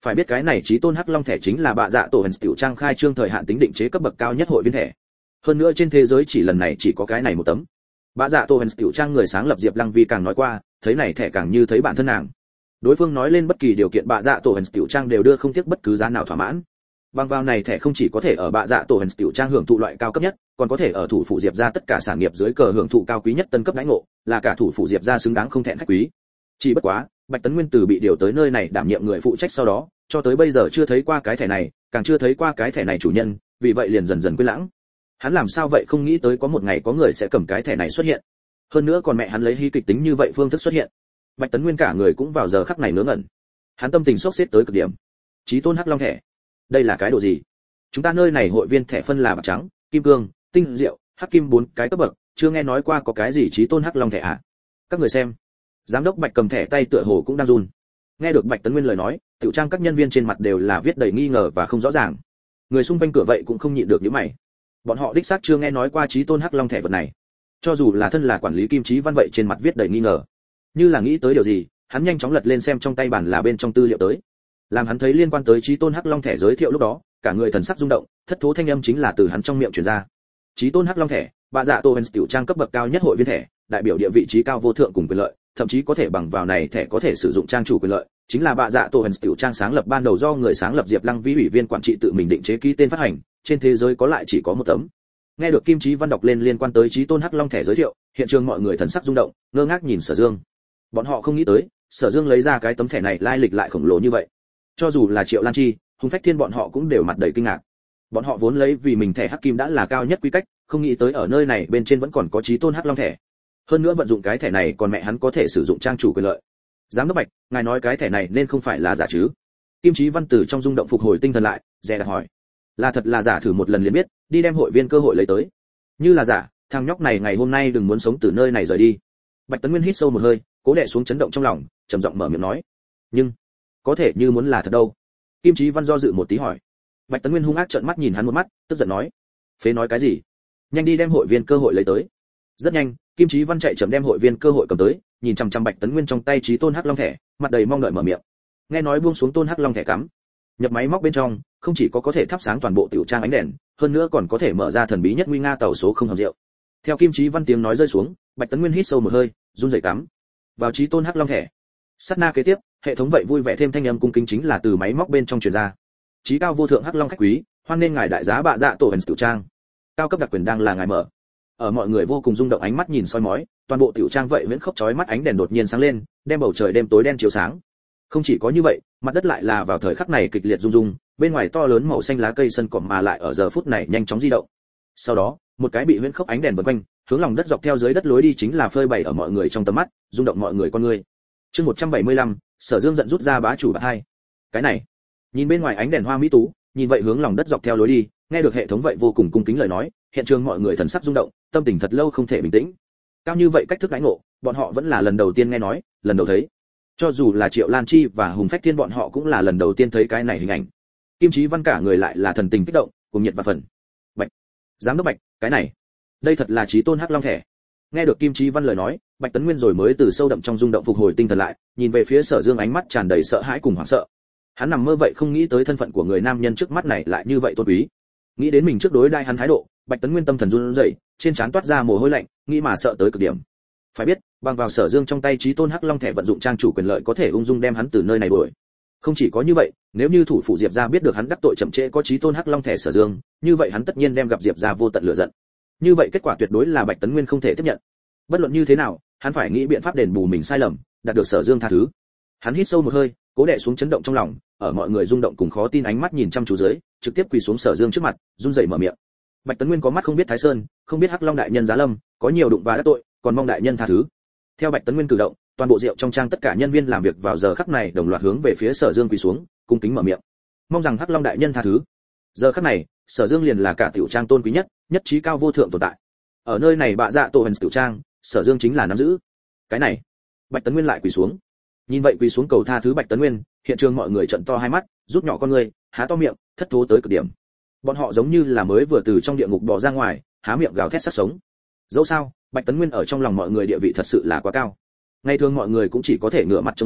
Phải biết cái này chí tôn hắc long thẻ chính là bạ dạ tổ hần tiểu trang khai trương thời hạn tính định chế cấp bậc cao nhất hội viên thẻ. Hơn nữa trên thế giới chỉ lần này chỉ có cái này một tấm. Bạ dạ tổ hần tiểu trang người sáng lập Diệp Lăng Vi càng nói qua, thấy này thẻ càng như thấy bản thân nàng. Đối phương nói lên bất kỳ điều kiện bạ dạ tổ hần tiểu trang đều đưa không tiếc bất cứ giá nào thỏa mãn. Bằng vào này thẻ không chỉ có thể ở bạ dạ tổ hần tiểu trang hưởng thụ loại cao cấp nhất, còn có thể ở thủ phủ Diệp gia tất cả sản nghiệp dưới cờ hưởng thụ cao quý nhất tân cấp đãi ngộ, là cả thủ phủ Diệp gia xứng đáng không thẹn khách quý. Chỉ bất quá, Bạch Tấn Nguyên từ bị điều tới nơi này đảm nhiệm người phụ trách sau đó, cho tới bây giờ chưa thấy qua cái thẻ này, càng chưa thấy qua cái thẻ này chủ nhân, vì vậy liền dần dần quên lãng. Hắn làm sao vậy không nghĩ tới có một ngày có người sẽ cầm cái thẻ này xuất hiện. Hơn nữa còn mẹ hắn lấy hy kịch tính như vậy phương thức xuất hiện. Bạch Tấn Nguyên cả người cũng vào giờ khắc này ngớ ngẩn. Hắn tâm tình sốc xếp tới cực điểm. Chí tôn hắc long thẻ, đây là cái đồ gì? Chúng ta nơi này hội viên thẻ phân là bạc trắng, kim cương, tinh diệu, hắc kim 4 cái cấp bậc, chưa nghe nói qua có cái gì chí tôn hắc long thẻ à? Các người xem. Giám đốc Bạch cầm thẻ tay tựa hồ cũng đang run. Nghe được Bạch Tấn Nguyên lời nói, tiểu trang các nhân viên trên mặt đều là viết đầy nghi ngờ và không rõ ràng. Người xung quanh cửa vậy cũng không nhịn được những mày. Bọn họ đích xác chưa nghe nói qua chí tôn hắc long thẻ vật này. Cho dù là thân là quản lý Kim Chí Văn vậy trên mặt viết đầy nghi ngờ. Như là nghĩ tới điều gì, hắn nhanh chóng lật lên xem trong tay bản là bên trong tư liệu tới. Làm hắn thấy liên quan tới chí tôn hắc long thẻ giới thiệu lúc đó, cả người thần sắc rung động, thất thố thanh âm chính là từ hắn trong miệng truyền ra. Chí tôn hắc long thẻ, bạ dạ tổ hens tiểu trang cấp bậc cao nhất hội viên thẻ, đại biểu địa vị trí cao vô thượng cùng quyền lợi, thậm chí có thể bằng vào này thẻ có thể sử dụng trang chủ quyền lợi, chính là bạ dạ tổ hens tiểu trang sáng lập ban đầu do người sáng lập Diệp Lăng Vi ủy viên quản trị tự mình định chế ký tên phát hành, trên thế giới có lại chỉ có một tấm. Nghe được Kim Chí Văn đọc lên liên quan tới chí tôn hắc long thẻ giới thiệu, hiện trường mọi người thần sắc rung động, ngơ ngác nhìn Sở Dương. Bọn họ không nghĩ tới, Sở Dương lấy ra cái tấm thẻ này lai lịch lại khổng lồ như vậy. Cho dù là Triệu Lan Chi, Hùng Phách Thiên bọn họ cũng đều mặt đầy kinh ngạc. Bọn họ vốn lấy vì mình thẻ hắc kim đã là cao nhất quy cách, không nghĩ tới ở nơi này bên trên vẫn còn có chí tôn hắc long thẻ. Hơn nữa vận dụng cái thẻ này còn mẹ hắn có thể sử dụng trang chủ quyền lợi. Giám đốc Bạch, ngài nói cái thẻ này nên không phải là giả chứ? Kim Chí Văn từ trong rung động phục hồi tinh thần lại, dè đặt hỏi. Là thật là giả thử một lần liền biết, đi đem hội viên cơ hội lấy tới. Như là giả, thằng nhóc này ngày hôm nay đừng muốn sống từ nơi này rời đi. Bạch Tấn Nguyên hít sâu một hơi, cố đè xuống chấn động trong lòng, trầm giọng mở miệng nói. Nhưng, có thể như muốn là thật đâu? Kim Chí Văn do dự một tí hỏi. Bạch Tấn Nguyên hung ác trợn mắt nhìn hắn một mắt, tức giận nói. Phế nói cái gì? Nhanh đi đem hội viên cơ hội lấy tới. Rất nhanh, Kim Chí Văn chạy chậm đem hội viên cơ hội cầm tới, nhìn chằm chằm Bạch Tấn Nguyên trong tay chí tôn hắc long thẻ, mặt đầy mong đợi mở miệng. Nghe nói buông xuống tôn hắc long thẻ cắm, nhập máy móc bên trong, không chỉ có thể thắp sáng toàn bộ tiểu trang ánh đèn, hơn nữa còn có thể mở ra thần bí nhất nguy nga tàu số không hầm rượu. Theo Kim Chí Văn tiếng nói rơi xuống, Bạch Tấn Nguyên hít sâu một hơi, run rẩy cắm vào chí tôn hắc long thẻ. Sát na kế tiếp, hệ thống vậy vui vẻ thêm thanh âm cung kính chính là từ máy móc bên trong truyền ra. Chí cao vô thượng hắc long khách quý, hoan nên ngài đại giá bạ dạ tổ hần tiểu trang. Cao cấp đặc quyền đang là ngài mở. Ở mọi người vô cùng rung động ánh mắt nhìn soi mói, toàn bộ tiểu trang vậy viễn khốc chói mắt ánh đèn đột nhiên sáng lên, đem bầu trời đêm tối đen chiếu sáng. Không chỉ có như vậy, mặt đất lại là vào thời khắc này kịch liệt rung rung, bên ngoài to lớn màu xanh lá cây sân cọm mà lại ở giờ phút này nhanh chóng di động. Sau đó, một cái bị huyễn khốc ánh đèn vần quanh, hướng lòng đất dọc theo dưới đất lối đi chính là phơi bày ở mọi người trong tầm mắt, rung động mọi người con người. Chương 175, Sở Dương giận rút ra bá chủ bạc hai. Cái này, nhìn bên ngoài ánh đèn hoa mỹ tú, nhìn vậy hướng lòng đất dọc theo lối đi, nghe được hệ thống vậy vô cùng cung kính lời nói, hiện trường mọi người thần sắc rung động, tâm tình thật lâu không thể bình tĩnh. Cao như vậy cách thức đãi ngộ, bọn họ vẫn là lần đầu tiên nghe nói, lần đầu thấy. Cho dù là Triệu Lan Chi và Hùng Phách Thiên bọn họ cũng là lần đầu tiên thấy cái này hình ảnh. Kim Chí Văn cả người lại là thần tình kích động, cùng nhiệt và phần. Bạch, giám đốc Bạch, cái này, đây thật là chí tôn hắc long thẻ. Nghe được Kim Chí Văn lời nói, Bạch Tấn Nguyên rồi mới từ sâu đậm trong rung động phục hồi tinh thần lại, nhìn về phía Sở Dương ánh mắt tràn đầy sợ hãi cùng hoảng sợ. Hắn nằm mơ vậy không nghĩ tới thân phận của người nam nhân trước mắt này lại như vậy tôn quý. Nghĩ đến mình trước đối đai hắn thái độ, Bạch Tấn Nguyên tâm thần run rẩy, trên trán toát ra mồ hôi lạnh, nghĩ mà sợ tới cực điểm. Phải biết, bằng vào Sở Dương trong tay chí tôn hắc long thẻ vận dụng trang chủ quyền lợi có thể ung dung đem hắn từ nơi này đuổi. Không chỉ có như vậy, nếu như thủ phủ Diệp gia biết được hắn đắc tội chậm trễ có chí tôn hắc long thẻ Sở Dương, như vậy hắn tất nhiên đem gặp Diệp gia vô tận lửa giận. Như vậy kết quả tuyệt đối là Bạch Tấn Nguyên không thể tiếp nhận. Bất luận như thế nào, hắn phải nghĩ biện pháp đền bù mình sai lầm, đạt được Sở Dương tha thứ. Hắn hít sâu một hơi, cố đè xuống chấn động trong lòng, ở mọi người rung động cùng khó tin ánh mắt nhìn chăm chú dưới, trực tiếp quỳ xuống Sở Dương trước mặt, run rẩy mở miệng. Bạch Tấn Nguyên có mắt không biết Thái Sơn, không biết Hắc Long đại nhân giá lâm, có nhiều đụng và đắc tội, còn mong đại nhân tha thứ. Theo Bạch Tấn Nguyên cử động, toàn bộ rượu trong trang tất cả nhân viên làm việc vào giờ khắc này đồng loạt hướng về phía Sở Dương quỳ xuống, cung kính mở miệng, mong rằng Hắc Long đại nhân tha thứ. Giờ khắc này, Sở Dương liền là cả tiểu trang tôn quý nhất, nhất trí cao vô thượng tồn tại. Ở nơi này bạ dạ tổ hần tiểu trang, Sở Dương chính là nắm giữ. Cái này, Bạch Tấn Nguyên lại quỳ xuống. Nhìn vậy quỳ xuống cầu tha thứ Bạch Tấn Nguyên, hiện trường mọi người trợn to hai mắt, rút nhỏ con người, há to miệng, thất thố tới cực điểm. Bọn họ giống như là mới vừa từ trong địa ngục bò ra ngoài, há miệng gào thét sát sống. Dẫu sao, Bạch Tấn Nguyên ở trong lòng mọi người địa vị thật sự là quá cao. Ngày thường mọi người cũng chỉ có thể ngửa mặt trông lên,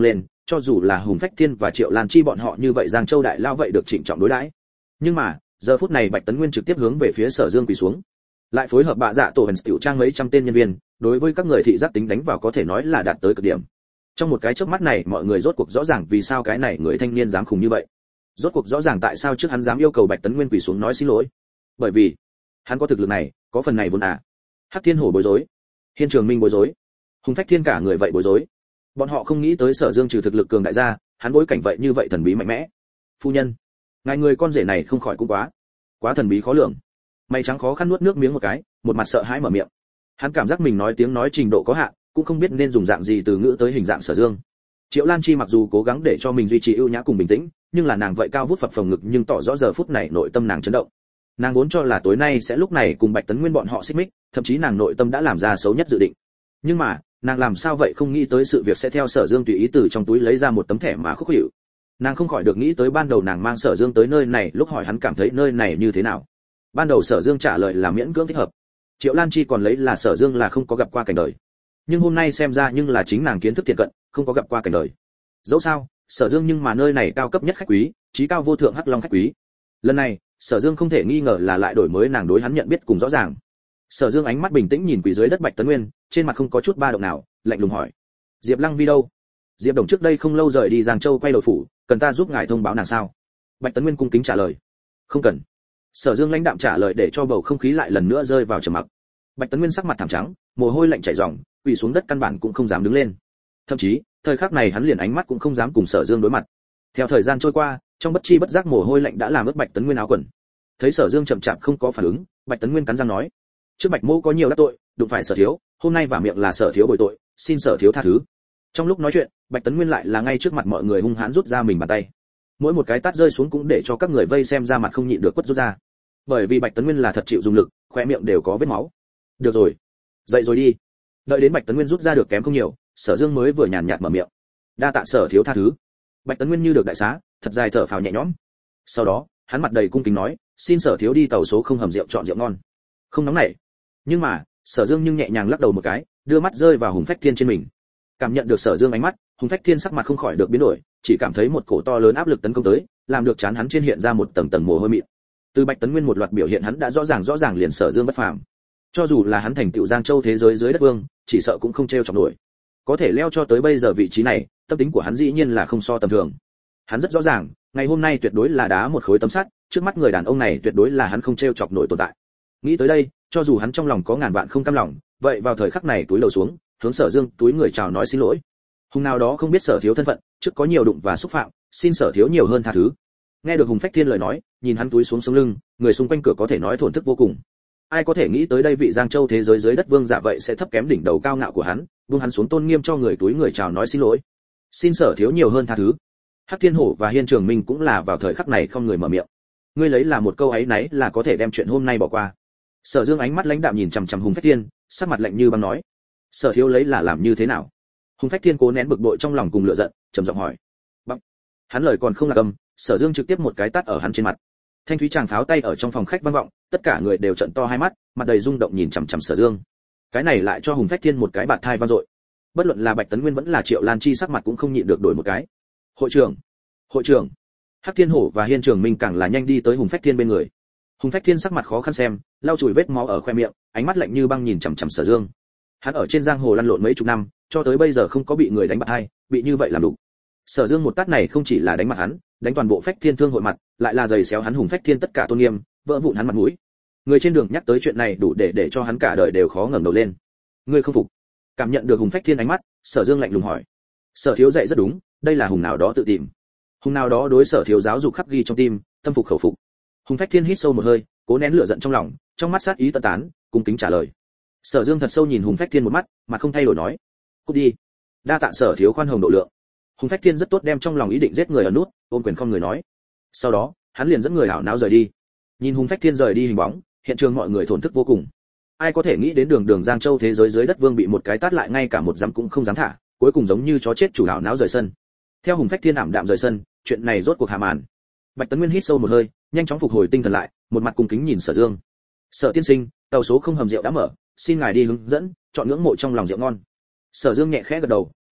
cho dù là Hùng Phách Thiên và Triệu Lan Chi bọn họ như vậy Giang Châu đại lao vậy được trịnh trọng đối đãi. Nhưng mà giờ phút này Bạch Tấn Nguyên trực tiếp hướng về phía Sở Dương quỳ xuống, lại phối hợp bạ dạ tổ hần tiểu trang mấy trăm tên nhân viên, đối với các người thị giác tính đánh vào có thể nói là đạt tới cực điểm. Trong một cái chớp mắt này mọi người rốt cuộc rõ ràng vì sao cái này người thanh niên dám khùng như vậy, rốt cuộc rõ ràng tại sao trước hắn dám yêu cầu Bạch Tấn Nguyên quỳ xuống nói xin lỗi, bởi vì hắn có thực lực này, có phần này vốn à. Hắc Thiên Hổ bối rối, Hiên Trường Minh bối rối, Hùng Phách Thiên cả người vậy bối rối. Bọn họ không nghĩ tới Sở Dương trừ thực lực cường đại gia, hắn bối cảnh vậy như vậy thần bí mạnh mẽ. Phu nhân, ngài người con rể này không khỏi cũng quá thần bí khó lường. Mày trắng khó khăn nuốt nước miếng một cái, một mặt sợ hãi mở miệng. Hắn cảm giác mình nói tiếng nói trình độ có hạn, cũng không biết nên dùng dạng gì từ ngữ tới hình dạng Sở Dương. Triệu Lan Chi mặc dù cố gắng để cho mình duy trì ưu nhã cùng bình tĩnh, nhưng là nàng vậy cao vút phập phồng ngực nhưng tỏ rõ giờ phút này nội tâm nàng chấn động. Nàng vốn cho là tối nay sẽ lúc này cùng Bạch Tấn Nguyên bọn họ xích mích, thậm chí nàng nội tâm đã làm ra xấu nhất dự định. Nhưng mà, nàng làm sao vậy không nghĩ tới sự việc sẽ theo Sở Dương tùy ý từ trong túi lấy ra một tấm thẻ mà khúc hiệu. Nàng không khỏi được nghĩ tới ban đầu nàng mang Sở Dương tới nơi này, lúc hỏi hắn cảm thấy nơi này như thế nào. Ban đầu Sở Dương trả lời là miễn cưỡng thích hợp. Triệu Lan Chi còn lấy là Sở Dương là không có gặp qua cảnh đời. Nhưng hôm nay xem ra nhưng là chính nàng kiến thức thiện cận, không có gặp qua cảnh đời. Dẫu sao, Sở Dương nhưng mà nơi này cao cấp nhất khách quý, chí cao vô thượng Hắc Long khách quý. Lần này, Sở Dương không thể nghi ngờ là lại đổi mới nàng đối hắn nhận biết cùng rõ ràng. Sở Dương ánh mắt bình tĩnh nhìn quỳ dưới đất Bạch Tấn Nguyên, trên mặt không có chút ba động nào, lạnh lùng hỏi: Diệp Lăng Vi đâu? Diệp Đồng trước đây không lâu rời đi Giang Châu quay đầu phủ, cần ta giúp ngài thông báo nàng sao? Bạch Tấn Nguyên cung kính trả lời: Không cần. Sở Dương lãnh đạm trả lời để cho bầu không khí lại lần nữa rơi vào trầm mặc. Bạch Tấn Nguyên sắc mặt thảm trắng, mồ hôi lạnh chảy ròng, quỳ xuống đất căn bản cũng không dám đứng lên. Thậm chí, thời khắc này hắn liền ánh mắt cũng không dám cùng Sở Dương đối mặt. Theo thời gian trôi qua, trong bất chi bất giác mồ hôi lạnh đã làm ướt Bạch Tấn Nguyên áo quần. Thấy Sở Dương chậm chạp không có phản ứng, Bạch Tấn Nguyên cắn răng nói: Trước Bạch Mỗ có nhiều đắc tội, đụng phải Sở thiếu, hôm nay vả miệng là Sở thiếu bồi tội, xin Sở thiếu tha thứ. Trong lúc nói chuyện, Bạch Tấn Nguyên lại là ngay trước mặt mọi người hung hãn rút ra mình bàn tay. Mỗi một cái tát rơi xuống cũng để cho các người vây xem ra mặt không nhịn được quất rút ra. Bởi vì Bạch Tấn Nguyên là thật chịu dùng lực, khóe miệng đều có vết máu. Được rồi, dậy rồi đi. Đợi đến Bạch Tấn Nguyên rút ra được kém không nhiều, Sở Dương mới vừa nhàn nhạt mở miệng: Đa tạ Sở thiếu tha thứ. Bạch Tấn Nguyên như được đại xá, thật dài thở phào nhẹ nhõm. Sau đó, hắn mặt đầy cung kính nói: Xin Sở thiếu đi tàu số không hầm rượu chọn rượu ngon. Không nóng nảy. Nhưng mà, Sở Dương nhưng nhẹ nhàng lắc đầu một cái, đưa mắt rơi vào Hùng Phách Thiên trên mình. Cảm nhận được Sở Dương ánh mắt, Hùng Phách Thiên sắc mặt không khỏi được biến đổi, chỉ cảm thấy một cổ to lớn áp lực tấn công tới, làm được trán hắn trên hiện ra một tầng tầng mồ hôi mịn. Từ Bạch Tấn Nguyên một loạt biểu hiện hắn đã rõ ràng liền Sở Dương bất phàm. Cho dù là hắn thành tựu Giang Châu thế giới dưới đất vương, chỉ sợ cũng không treo chọc nổi. Có thể leo cho tới bây giờ vị trí này, tâm tính của hắn dĩ nhiên là không so tầm thường. Hắn rất rõ ràng, ngày hôm nay tuyệt đối là đá một khối tấm sắt, trước mắt người đàn ông này tuyệt đối là hắn không treo chọc nổi tồn tại. Nghĩ tới đây, cho dù hắn trong lòng có ngàn vạn không cam lòng, vậy vào thời khắc này túi lầu xuống, hướng Sở Dương túi người chào nói xin lỗi. Hùng nào đó không biết Sở thiếu thân phận, trước có nhiều đụng và xúc phạm, xin Sở thiếu nhiều hơn tha thứ. Nghe được Hùng Phách Thiên lời nói, nhìn hắn túi xuống sống lưng, người xung quanh cửa có thể nói thổn thức vô cùng. Ai có thể nghĩ tới đây vị Giang Châu thế giới dưới đất vương giả vậy sẽ thấp kém đỉnh đầu cao ngạo của hắn, buông hắn xuống tôn nghiêm cho người túi người chào nói xin lỗi. Xin Sở thiếu nhiều hơn tha thứ. Hắc Thiên Hổ và Hiên Trường Minh cũng là vào thời khắc này không người mở miệng. Ngươi lấy là một câu ấy nấy là có thể đem chuyện hôm nay bỏ qua. Sở Dương ánh mắt lãnh đạm nhìn chằm chằm Hùng Phách Thiên, sắc mặt lạnh như băng nói: Sở thiếu lấy là làm như thế nào? Hùng Phách Thiên cố nén bực bội trong lòng cùng lửa giận, trầm giọng hỏi. Bằng. Hắn lời còn không là cầm, Sở Dương trực tiếp một cái tát ở hắn trên mặt. Thanh thúy tràng pháo tay ở trong phòng khách vang vọng, tất cả người đều trợn to hai mắt, mặt đầy rung động nhìn chằm chằm Sở Dương. Cái này lại cho Hùng Phách Thiên một cái bạt thai vang dội. Bất luận là Bạch Tấn Nguyên vẫn là Triệu Lan Chi sắc mặt cũng không nhịn được đổi một cái. Hội trưởng. Hắc Thiên Hổ và Hiên Trường Minh càng là nhanh đi tới Hùng Phách Thiên bên người. Hùng Phách Thiên sắc mặt khó khăn xem, lau chùi vết máu ở khoe miệng, ánh mắt lạnh như băng nhìn chằm chằm Sở Dương. Hắn ở trên giang hồ lăn lộn mấy chục năm, cho tới bây giờ không có bị người đánh bại hay, bị như vậy làm đủ. Sở Dương một tát này không chỉ là đánh mặt hắn, đánh toàn bộ Phách Thiên thương hội mặt, lại là giày xéo hắn Hùng Phách Thiên tất cả tôn nghiêm, vỡ vụn hắn mặt mũi. Người trên đường nhắc tới chuyện này đủ để cho hắn cả đời đều khó ngẩng đầu lên. Ngươi không phục? Cảm nhận được Hùng Phách Thiên ánh mắt, Sở Dương lạnh lùng hỏi. Sở thiếu dạy rất đúng, đây là hùng nào đó tự tìm. Hùng nào đó đối Sở thiếu giáo dục khắc ghi trong tim, tâm phục khẩu phục. Hùng Phách Thiên hít sâu một hơi, cố nén lửa giận trong lòng, trong mắt sát ý tận tán, cung kính trả lời. Sở Dương thật sâu nhìn Hùng Phách Thiên một mắt, mặt không thay đổi nói: "Cút đi." Đa tạ Sở thiếu khoan hồng độ lượng. Hùng Phách Thiên rất tốt đem trong lòng ý định giết người ở nút, ôm quyền không người nói. Sau đó, hắn liền dẫn người hảo não rời đi. Nhìn Hùng Phách Thiên rời đi hình bóng, hiện trường mọi người thổn thức vô cùng. Ai có thể nghĩ đến đường Giang Châu thế giới dưới đất vương bị một cái tát lại ngay cả một dám cũng không dám thả, cuối cùng giống như chó chết chủ hảo não rời sân. Theo Hùng Phách Thiên ảm đạm rời sân, chuyện này rốt cuộc hạ màn. Bạch Tấn Nguyên hít sâu một hơi, nhanh chóng phục hồi tinh thần lại, một mặt cung kính nhìn Sở Dương. "Sở tiên sinh, tàu số không hầm rượu đã mở, xin ngài đi hướng dẫn, chọn ngưỡng mộ trong lòng rượu ngon." Sở Dương nhẹ khẽ gật đầu,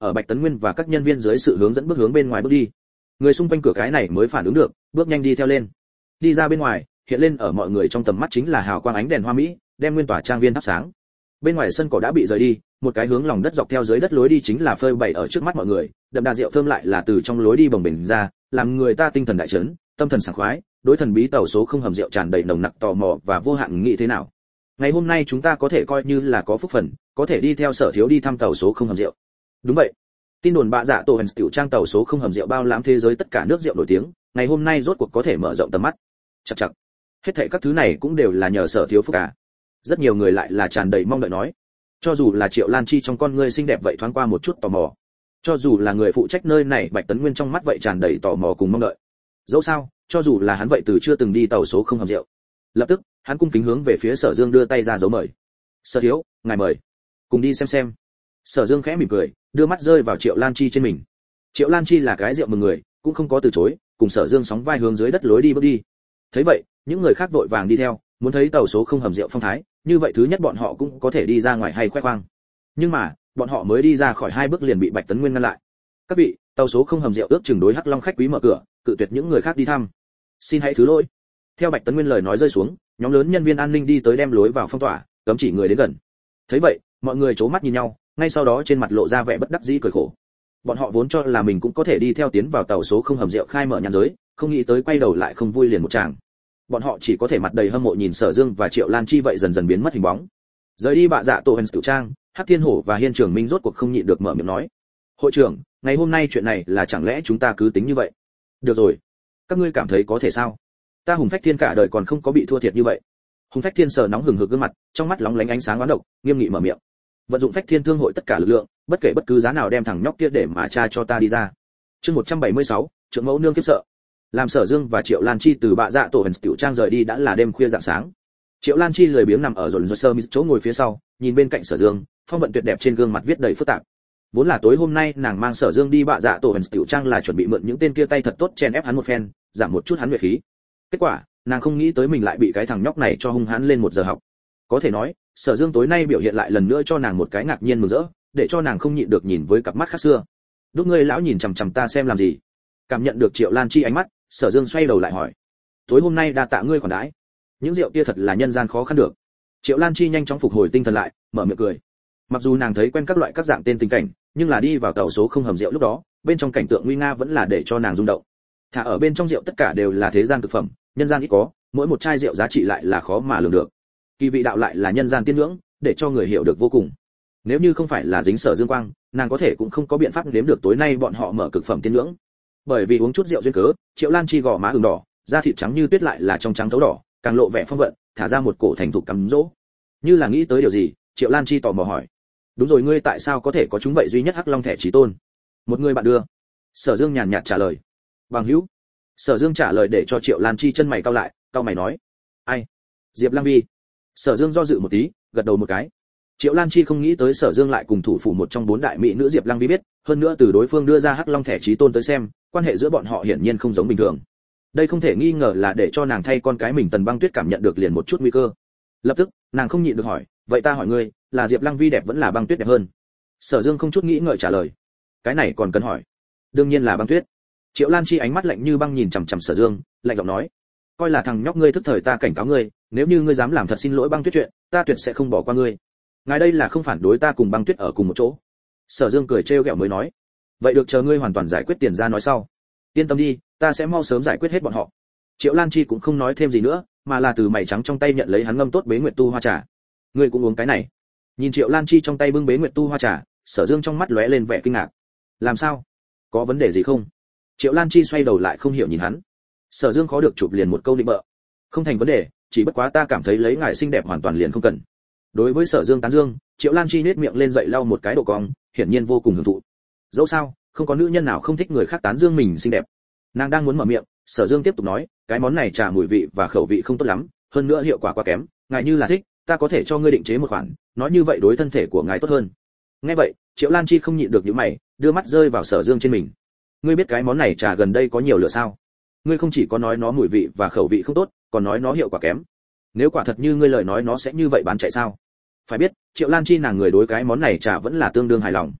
ở Bạch Tấn Nguyên và các nhân viên dưới sự hướng dẫn bước hướng bên ngoài bước đi. Người xung quanh cửa cái này mới phản ứng được, bước nhanh đi theo lên. Đi ra bên ngoài, hiện lên ở mọi người trong tầm mắt chính là hào quang ánh đèn hoa mỹ, đem nguyên tòa trang viên thắp sáng. Bên ngoài sân cỏ đã bị rời đi, một cái hướng lòng đất dọc theo dưới đất lối đi chính là phơi bày ở trước mắt mọi người, đậm đà rượu thơm lại là từ trong lối đi bồng bềnh ra, làm người ta tinh thần đại chấn, tâm thần sảng khoái, đối thần bí tàu số không hầm rượu tràn đầy nồng nặc tò mò và vô hạn nghĩ thế nào. Ngày hôm nay chúng ta có thể coi như là có phúc phần, có thể đi theo Sở thiếu đi thăm tàu số không hầm rượu. Đúng vậy. Tin đồn bạ dạ tổ hần tiểu trang tàu số không hầm rượu bao lãm thế giới tất cả nước rượu nổi tiếng, ngày hôm nay rốt cuộc có thể mở rộng tầm mắt. Chậc chậc. Hết thảy các thứ này cũng đều là nhờ Sở thiếu phúc cả. Rất nhiều người lại là tràn đầy mong đợi nói. Cho dù là Triệu Lan Chi trong con ngươi xinh đẹp vậy thoáng qua một chút tò mò. Cho dù là người phụ trách nơi này Bạch Tấn Nguyên trong mắt vậy tràn đầy tò mò cùng mong đợi. Dẫu sao, cho dù là hắn vậy từ chưa từng đi tàu số không hầm rượu. Lập tức, hắn cung kính hướng về phía Sở Dương đưa tay ra dấu mời. "Sở thiếu, ngài mời. Cùng đi xem." Sở Dương khẽ mỉm cười, đưa mắt rơi vào Triệu Lan Chi trên mình. Triệu Lan Chi là cái rượu mừng người, cũng không có từ chối, cùng Sở Dương sóng vai hướng dưới đất lối đi bước đi. Thấy vậy, những người khác vội vàng đi theo, muốn thấy tàu số không hầm rượu phong thái, như vậy thứ nhất bọn họ cũng có thể đi ra ngoài hay khoe khoang. Nhưng mà, bọn họ mới đi ra khỏi 2 bước liền bị Bạch Tấn Nguyên ngăn lại. "Các vị, tàu số không hầm rượu ước chừng đối Hắc Long khách quý mở cửa, cự tuyệt những người khác đi thăm. Xin hãy thứ lỗi." Theo Bạch Tấn Nguyên lời nói rơi xuống, nhóm lớn nhân viên an ninh đi tới đem lối vào phong tỏa, cấm chỉ người đến gần. Thấy vậy, mọi người chố mắt nhìn nhau, ngay sau đó trên mặt lộ ra vẻ bất đắc dĩ cười khổ. Bọn họ vốn cho là mình cũng có thể đi theo tiến vào tàu số không hầm rượu khai mở nhãn giới, không nghĩ tới quay đầu lại không vui liền một tràng. Bọn họ chỉ có thể mặt đầy hâm mộ nhìn Sở Dương và Triệu Lan Chi vậy dần dần biến mất hình bóng. Rời đi bạ dạ tổ hần tiểu trang, Hắc Thiên Hổ và Hiên Trường Minh rốt cuộc không nhịn được mở miệng nói: "Hội trưởng, ngày hôm nay chuyện này là chẳng lẽ chúng ta cứ tính như vậy?" "Được rồi, các ngươi cảm thấy có thể sao? Ta Hùng Phách Thiên cả đời còn không có bị thua thiệt như vậy." Hùng Phách Thiên sờ nóng hừng hực gương mặt, trong mắt lóng lánh ánh sáng oán độc, nghiêm nghị mở miệng: "Vận dụng Phách Thiên Thương hội tất cả lực lượng, bất kể bất cứ giá nào đem thằng nhóc kia để mà tra cho ta đi ra." Chương 176, trưởng mẫu nương kiếp sợ. Làm Sở Dương và Triệu Lan Chi từ bạ dạ tổ hần tiểu trang rời đi đã là đêm khuya rạng sáng. Triệu Lan Chi lười biếng nằm ở rồn sơ mít chỗ ngồi phía sau, nhìn bên cạnh Sở Dương, phong vận tuyệt đẹp trên gương mặt viết đầy phức tạp. Vốn là tối hôm nay nàng mang Sở Dương đi bạ dạ tổ hần tiểu trang là chuẩn bị mượn những tên kia tay thật tốt chen ép hắn một phen, giảm một chút hắn nhuệ khí. Kết quả, nàng không nghĩ tới mình lại bị cái thằng nhóc này cho hung hãn lên 1 giờ học. Có thể nói, Sở Dương tối nay biểu hiện lại lần nữa cho nàng một cái ngạc nhiên mừng rỡ, để cho nàng không nhịn được nhìn với cặp mắt khác xưa. "Đúc ngươi lão nhìn chằm chằm ta xem làm gì?" Cảm nhận được Triệu Lan Chi ánh mắt, Sở Dương xoay đầu lại hỏi: "Tối hôm nay đa tạ ngươi khoản đãi. Những rượu kia thật là nhân gian khó khăn được." Triệu Lan Chi nhanh chóng phục hồi tinh thần lại, mở miệng cười. Mặc dù nàng thấy quen các loại các dạng tên tình cảnh, nhưng là đi vào tàu số không hầm rượu lúc đó, bên trong cảnh tượng nguy nga vẫn là để cho nàng rung động. Thả ở bên trong rượu tất cả đều là thế gian thực phẩm, nhân gian ít có, mỗi một chai rượu giá trị lại là khó mà lường được. Kỳ vị đạo lại là nhân gian tiên ngưỡng, để cho người hiểu được vô cùng. Nếu như không phải là dính Sở Dương quang, nàng có thể cũng không có biện pháp nếm được tối nay bọn họ mở cực phẩm tiên ngưỡng. Bởi vì uống chút rượu duyên cớ, Triệu Lan Chi gò má ửng đỏ, da thịt trắng như tuyết lại là trong trắng thấu đỏ, càng lộ vẻ phong vận, thả ra một cổ thành thục cắm dỗ. Như là nghĩ tới điều gì, Triệu Lan Chi tò mò hỏi: "Đúng rồi, ngươi tại sao có thể có chúng vậy duy nhất Hắc Long thẻ chí tôn?" "Một người bạn đưa." Sở Dương nhàn nhạt trả lời. "Bằng hữu?" Sở Dương trả lời để cho Triệu Lan Chi chân mày cau lại, cau mày nói: "Ai?" "Diệp Lăng Vi." Sở Dương do dự một tí, gật đầu một cái. Triệu Lan Chi không nghĩ tới Sở Dương lại cùng thủ phủ một trong 4 đại mỹ nữ Diệp Lăng Vi biết, hơn nữa từ đối phương đưa ra Hắc Long thẻ chí tôn tới xem, quan hệ giữa bọn họ hiển nhiên không giống bình thường. Đây không thể nghi ngờ là để cho nàng thay con cái mình Tần Băng Tuyết cảm nhận được liền một chút nguy cơ. Lập tức, nàng không nhịn được hỏi: "Vậy ta hỏi ngươi, là Diệp Lăng Vi đẹp vẫn là Băng Tuyết đẹp hơn?" Sở Dương không chút nghĩ ngợi trả lời: "Cái này còn cần hỏi? Đương nhiên là Băng Tuyết." Triệu Lan Chi ánh mắt lạnh như băng nhìn chằm chằm Sở Dương, lạnh giọng nói: "Coi là thằng nhóc ngươi thức thời, ta cảnh cáo ngươi, nếu như ngươi dám làm thật xin lỗi Băng Tuyết chuyện, ta tuyệt sẽ không bỏ qua ngươi. Ngài đây là không phản đối ta cùng Băng Tuyết ở cùng một chỗ?" Sở Dương cười trêu ghẹo mới nói: "Vậy được, chờ ngươi hoàn toàn giải quyết tiền ra nói sau. Yên tâm đi, ta sẽ mau sớm giải quyết hết bọn họ." Triệu Lan Chi cũng không nói thêm gì nữa, mà là từ mày trắng trong tay nhận lấy hắn ngâm tốt Bế Nguyệt Tu hoa trà. "Ngươi cũng uống cái này?" Nhìn Triệu Lan Chi trong tay bưng Bế Nguyệt Tu hoa trà, Sở Dương trong mắt lóe lên vẻ kinh ngạc. "Làm sao? Có vấn đề gì không?" Triệu Lan Chi xoay đầu lại không hiểu nhìn hắn. Sở Dương khó được chụp liền một câu định bợ: "Không thành vấn đề, chỉ bất quá ta cảm thấy lấy ngài xinh đẹp hoàn toàn liền không cần." Đối với Sở Dương tán dương, Triệu Lan Chi nhếch miệng lên dậy lau một cái độ cong, hiển nhiên vô cùng hưởng thụ. Dẫu sao, không có nữ nhân nào không thích người khác tán dương mình xinh đẹp. Nàng đang muốn mở miệng, Sở Dương tiếp tục nói: "Cái món này trà mùi vị và khẩu vị không tốt lắm, hơn nữa hiệu quả quá kém, ngài như là thích, ta có thể cho ngươi định chế một khoản, nói như vậy đối thân thể của ngài tốt hơn." Nghe vậy, Triệu Lan Chi không nhịn được nhíu mày, đưa mắt rơi vào Sở Dương trên mình. "Ngươi biết cái món này trà gần đây có nhiều lửa sao? Ngươi không chỉ có nói nó mùi vị và khẩu vị không tốt, còn nói nó hiệu quả kém. Nếu quả thật như ngươi lời nói nó sẽ như vậy bán chạy sao?" Phải biết, Triệu Lan Chi nàng người đối cái món này trà vẫn là tương đương hài lòng.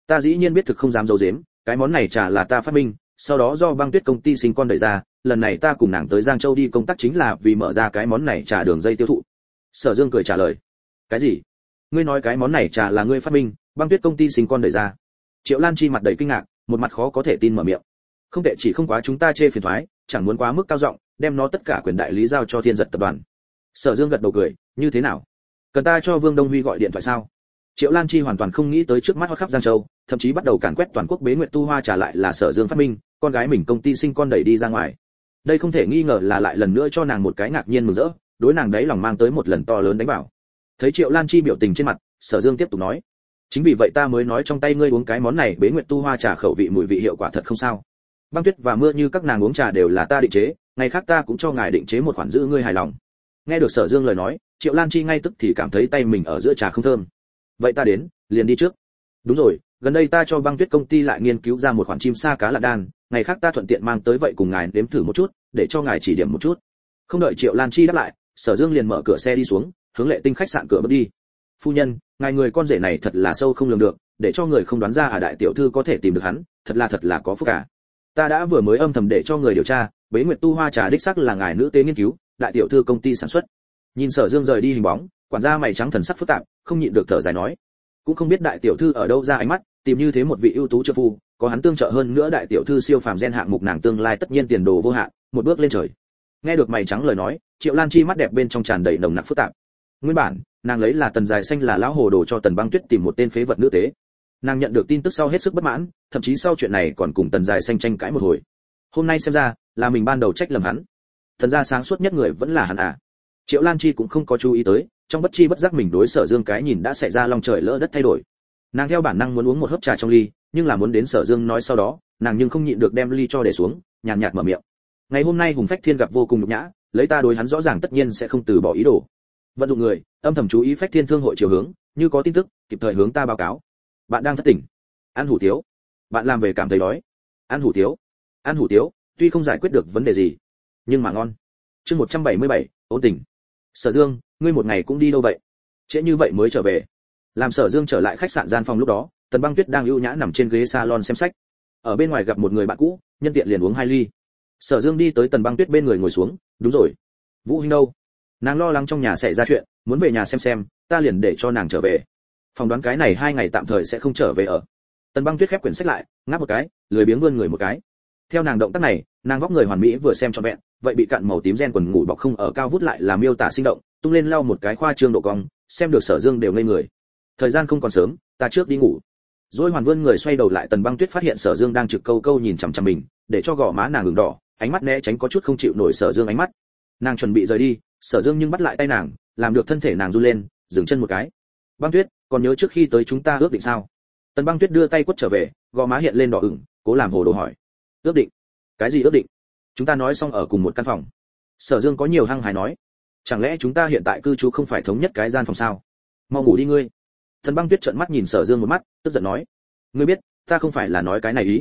Ta dĩ nhiên biết thực không dám giấu giếm, cái món này trà là ta phát minh, sau đó do Băng Tuyết công ty sinh con đẩy ra, lần này ta cùng nàng tới Giang Châu đi công tác chính là vì mở ra cái món này trà đường dây tiêu thụ. Sở Dương cười trả lời. Cái gì? Ngươi nói cái món này trà là ngươi phát minh, Băng Tuyết công ty sinh con đẩy ra? Triệu Lan Chi mặt đầy kinh ngạc, một mặt khó có thể tin mở miệng. Không tệ, chỉ không quá chúng ta chê phiền toái, chẳng muốn quá mức cao giọng, đem nó tất cả quyền đại lý giao cho Thiên Giật tập đoàn. Sở Dương gật đầu cười, như thế nào? Cần ta cho Vương Đông Huy gọi điện thoại sao? Triệu Lan Chi hoàn toàn không nghĩ tới trước mắt hot khắp Giang Châu, thậm chí bắt đầu càn quét toàn quốc Bế Nguyệt Tu Hoa trà lại là Sở Dương phát minh, con gái mình công ty sinh con đẩy đi ra ngoài. Đây không thể nghi ngờ là lại lần nữa cho nàng một cái ngạc nhiên mừng rỡ, đối nàng đấy lòng mang tới một lần to lớn đánh bảo. Thấy Triệu Lan Chi biểu tình trên mặt, Sở Dương tiếp tục nói: chính vì vậy ta mới nói trong tay ngươi uống cái món này Bế Nguyệt Tu Hoa trà khẩu vị mùi vị hiệu quả thật không sao. Băng Tuyết và Mưa Như các nàng uống trà đều là ta định chế, ngày khác ta cũng cho ngài định chế một khoản giữ ngươi hài lòng. Nghe được Sở Dương lời nói, Triệu Lan Chi ngay tức thì cảm thấy tay mình ở giữa trà không thơm. Vậy ta đến, liền đi trước. Đúng rồi, gần đây ta cho Băng Tuyết công ty lại nghiên cứu ra một khoản chim sa cá lạ đan, ngày khác ta thuận tiện mang tới vậy cùng ngài nếm thử một chút, để cho ngài chỉ điểm một chút. Không đợi Triệu Lan Chi đáp lại, Sở Dương liền mở cửa xe đi xuống, hướng Lệ Tinh khách sạn cửa bước đi. Phu nhân, ngài người con rể này thật là sâu không lường được, để cho người không đoán ra đại tiểu thư có thể tìm được hắn, thật là có phúc cả. Ta đã vừa mới âm thầm để cho người điều tra, Bế Nguyệt Tu Hoa trà đích xác là ngài nữ tế nghiên cứu, đại tiểu thư công ty sản xuất. Nhìn Sở Dương rời đi hình bóng, quản gia mày trắng thần sắc phức tạp, không nhịn được thở dài nói: cũng không biết đại tiểu thư ở đâu ra ánh mắt, tìm như thế một vị ưu tú trợ phu, có hắn tương trợ hơn nữa đại tiểu thư siêu phàm gen hạng mục nàng tương lai tất nhiên tiền đồ vô hạn, một bước lên trời. Nghe được mày trắng lời nói, Triệu Lan Chi mắt đẹp bên trong tràn đầy nồng nặc phức tạp. Nguyên bản, nàng lấy là Tần Dài Xanh là lão hồ đồ cho Tần Băng Tuyết tìm một tên phế vật nữ tế. Nàng nhận được tin tức sau hết sức bất mãn, thậm chí sau chuyện này còn cùng Tần Dài Xanh tranh cãi một hồi. Hôm nay xem ra, là mình ban đầu trách lầm hắn. Thần gia sáng suốt nhất người vẫn là hắn à? Triệu Lan Chi cũng không có chú ý tới, trong bất chi bất giác mình đối Sở Dương cái nhìn đã xảy ra long trời lỡ đất thay đổi. Nàng theo bản năng muốn uống một hớp trà trong ly, nhưng là muốn đến Sở Dương nói sau đó, nàng nhưng không nhịn được đem ly cho để xuống, nhàn nhạt mở miệng. Ngày hôm nay Hùng Phách Thiên gặp vô cùng nhục nhã, lấy ta đối hắn rõ ràng tất nhiên sẽ không từ bỏ ý đồ. Vận dụng người, âm thầm chú ý Phách Thiên thương hội chiều hướng, như có tin tức, kịp thời hướng ta báo cáo. Bạn đang thất tỉnh. Ăn hủ tiếu. Bạn làm về cảm thấy đói. Ăn hủ tiếu. Ăn hủ tiếu, tuy không giải quyết được vấn đề gì, nhưng mà ngon. Chương 177, ôn tình. Sở Dương, ngươi một ngày cũng đi đâu vậy? Trễ như vậy mới trở về. Làm Sở Dương trở lại khách sạn gian phòng lúc đó, Tần Băng Tuyết đang ưu nhã nằm trên ghế salon xem sách. Ở bên ngoài gặp một người bạn cũ, nhân tiện liền uống 2 ly. Sở Dương đi tới Tần Băng Tuyết bên người ngồi xuống, đúng rồi. Vũ Hinh đâu? Nàng lo lắng trong nhà xảy ra chuyện, muốn về nhà xem, ta liền để cho nàng trở về. Phòng đoán cái này 2 ngày tạm thời sẽ không trở về ở. Tần Băng Tuyết khép quyển sách lại, ngáp một cái, lười biếng vươn người một cái. Theo nàng động tác này, nàng vóc người hoàn mỹ vừa xem trọn vẹn, vậy bị cạn màu tím ren quần ngủ bọc không ở cao vút lại là miêu tả sinh động, tung lên lau một cái khoa trương độ cong, xem được Sở Dương đều ngây người. Thời gian không còn sớm, ta trước đi ngủ. Rồi hoàn vươn người xoay đầu lại, Tần Băng Tuyết phát hiện Sở Dương đang trực câu câu nhìn chằm chằm mình, để cho gò má nàng ửng đỏ, ánh mắt né tránh có chút không chịu nổi Sở Dương ánh mắt. Nàng chuẩn bị rời đi, Sở Dương nhưng bắt lại tay nàng, làm được thân thể nàng run lên, dừng chân một cái. Băng Tuyết, còn nhớ trước khi tới chúng ta ước định sao? Tần Băng Tuyết đưa tay quất trở về, gò má hiện lên đỏ ửng, cố làm hồ đồ hỏi. Ước định? Cái gì ước định? Chúng ta nói xong ở cùng một căn phòng. Sở Dương có nhiều hăng hái nói. Chẳng lẽ chúng ta hiện tại cư trú không phải thống nhất cái gian phòng sao? Mau ngủ đi ngươi. Tần Băng Tuyết trợn mắt nhìn Sở Dương một mắt, tức giận nói. Ngươi biết, ta không phải là nói cái này ý.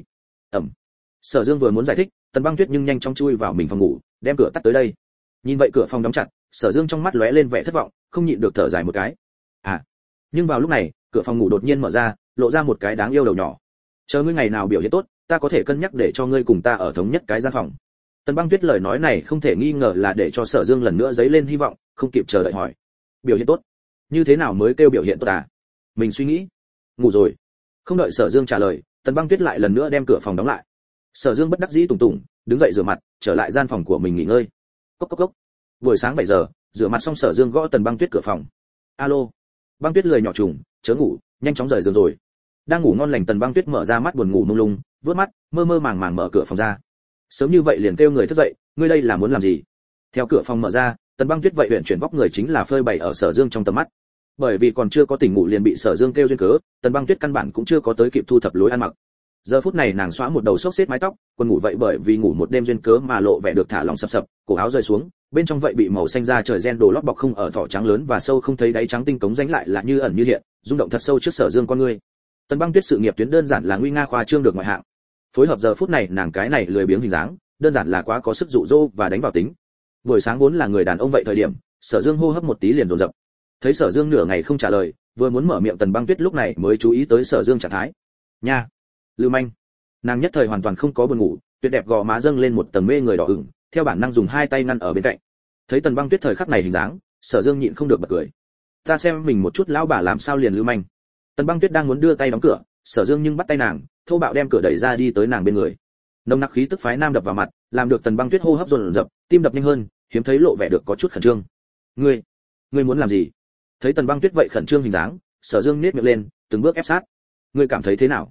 Sở Dương vừa muốn giải thích, Tần Băng Tuyết nhưng nhanh chóng chui vào mình phòng ngủ, đem cửa tắt tới đây. Nhìn vậy cửa phòng đóng chặt, Sở Dương trong mắt lóe lên vẻ thất vọng, không nhịn được thở dài một cái. Nhưng vào lúc này, cửa phòng ngủ đột nhiên mở ra, lộ ra một cái đáng yêu đầu nhỏ. Chờ ngươi ngày nào biểu hiện tốt, ta có thể cân nhắc để cho ngươi cùng ta ở thống nhất cái gian phòng. Tần Băng Tuyết lời nói này không thể nghi ngờ là để cho Sở Dương lần nữa dấy lên hy vọng, không kịp chờ đợi hỏi. Biểu hiện tốt? Như thế nào mới kêu biểu hiện tốt à? Mình suy nghĩ. Ngủ rồi. Không đợi Sở Dương trả lời, Tần Băng Tuyết lại lần nữa đem cửa phòng đóng lại. Sở Dương bất đắc dĩ tùng tùng, đứng dậy rửa mặt, trở lại gian phòng của mình nghỉ ngơi. Cốc cốc cốc. Buổi sáng 7 giờ, rửa mặt xong Sở Dương gõ Tần Băng Tuyết cửa phòng. Alo. Băng Tuyết lười nhỏ trùng, chớ ngủ, nhanh chóng rời giường rồi. Đang ngủ ngon lành Tần Băng Tuyết mở ra mắt buồn ngủ mông lung, vớt mắt, mơ mơ màng màng mở cửa phòng ra. Sớm như vậy liền kêu người thức dậy, ngươi đây là muốn làm gì? Theo cửa phòng mở ra, Tần Băng Tuyết vậy huyền chuyển vóc người chính là phơi bày ở Sở Dương trong tầm mắt. Bởi vì còn chưa có tỉnh ngủ liền bị Sở Dương kêu duyên cớ, Tần Băng Tuyết căn bản cũng chưa có tới kịp thu thập lối ăn mặc. Giờ phút này nàng xõa một đầu xốc xếp mái tóc, quần ngủ vậy bởi vì ngủ một đêm duyên cớ mà lộ vẻ được thả lỏng sập sập, cổ áo rơi xuống, bên trong vậy bị màu xanh da trời ren đồ lót bọc không ở thỏ trắng lớn và sâu không thấy đáy trắng tinh cống rãnh lại là như ẩn như hiện, rung động thật sâu trước Sở Dương con ngươi. Tần Băng Tuyết sự nghiệp tuyến đơn giản là nguy nga khoa trương được ngoại hạng. Phối hợp giờ phút này nàng cái này lười biếng hình dáng, đơn giản là quá có sức dụ dỗ và đánh vào tính. Buổi sáng vốn là người đàn ông vậy thời điểm, Sở Dương hô hấp một tí liền dồn dập. Thấy Sở Dương nửa ngày không trả lời, vừa muốn mở miệng Tần Băng Tuyết lúc này mới chú ý tới Sở Dương trạng thái. nha, lưu manh. Nàng nhất thời hoàn toàn không có buồn ngủ, tuyệt đẹp gò má dâng lên một tầng mê người đỏ ửng, theo bản năng dùng hai tay ngăn ở bên cạnh. Thấy Tần Băng Tuyết thời khắc này hình dáng, Sở Dương nhịn không được bật cười. Ta xem mình một chút lão bà làm sao liền lưu manh. Tần Băng Tuyết đang muốn đưa tay đóng cửa, Sở Dương nhưng bắt tay nàng, thô bạo đem cửa đẩy ra đi tới nàng bên người. Nồng nặc khí tức phái nam đập vào mặt, làm được Tần Băng Tuyết hô hấp dồn dập, tim đập nhanh hơn, hiếm thấy lộ vẻ được có chút khẩn trương. Ngươi muốn làm gì? Thấy Tần Băng Tuyết vậy khẩn trương hình dáng, Sở Dương nhếch miệng lên, từng bước ép sát. Ngươi cảm thấy thế nào?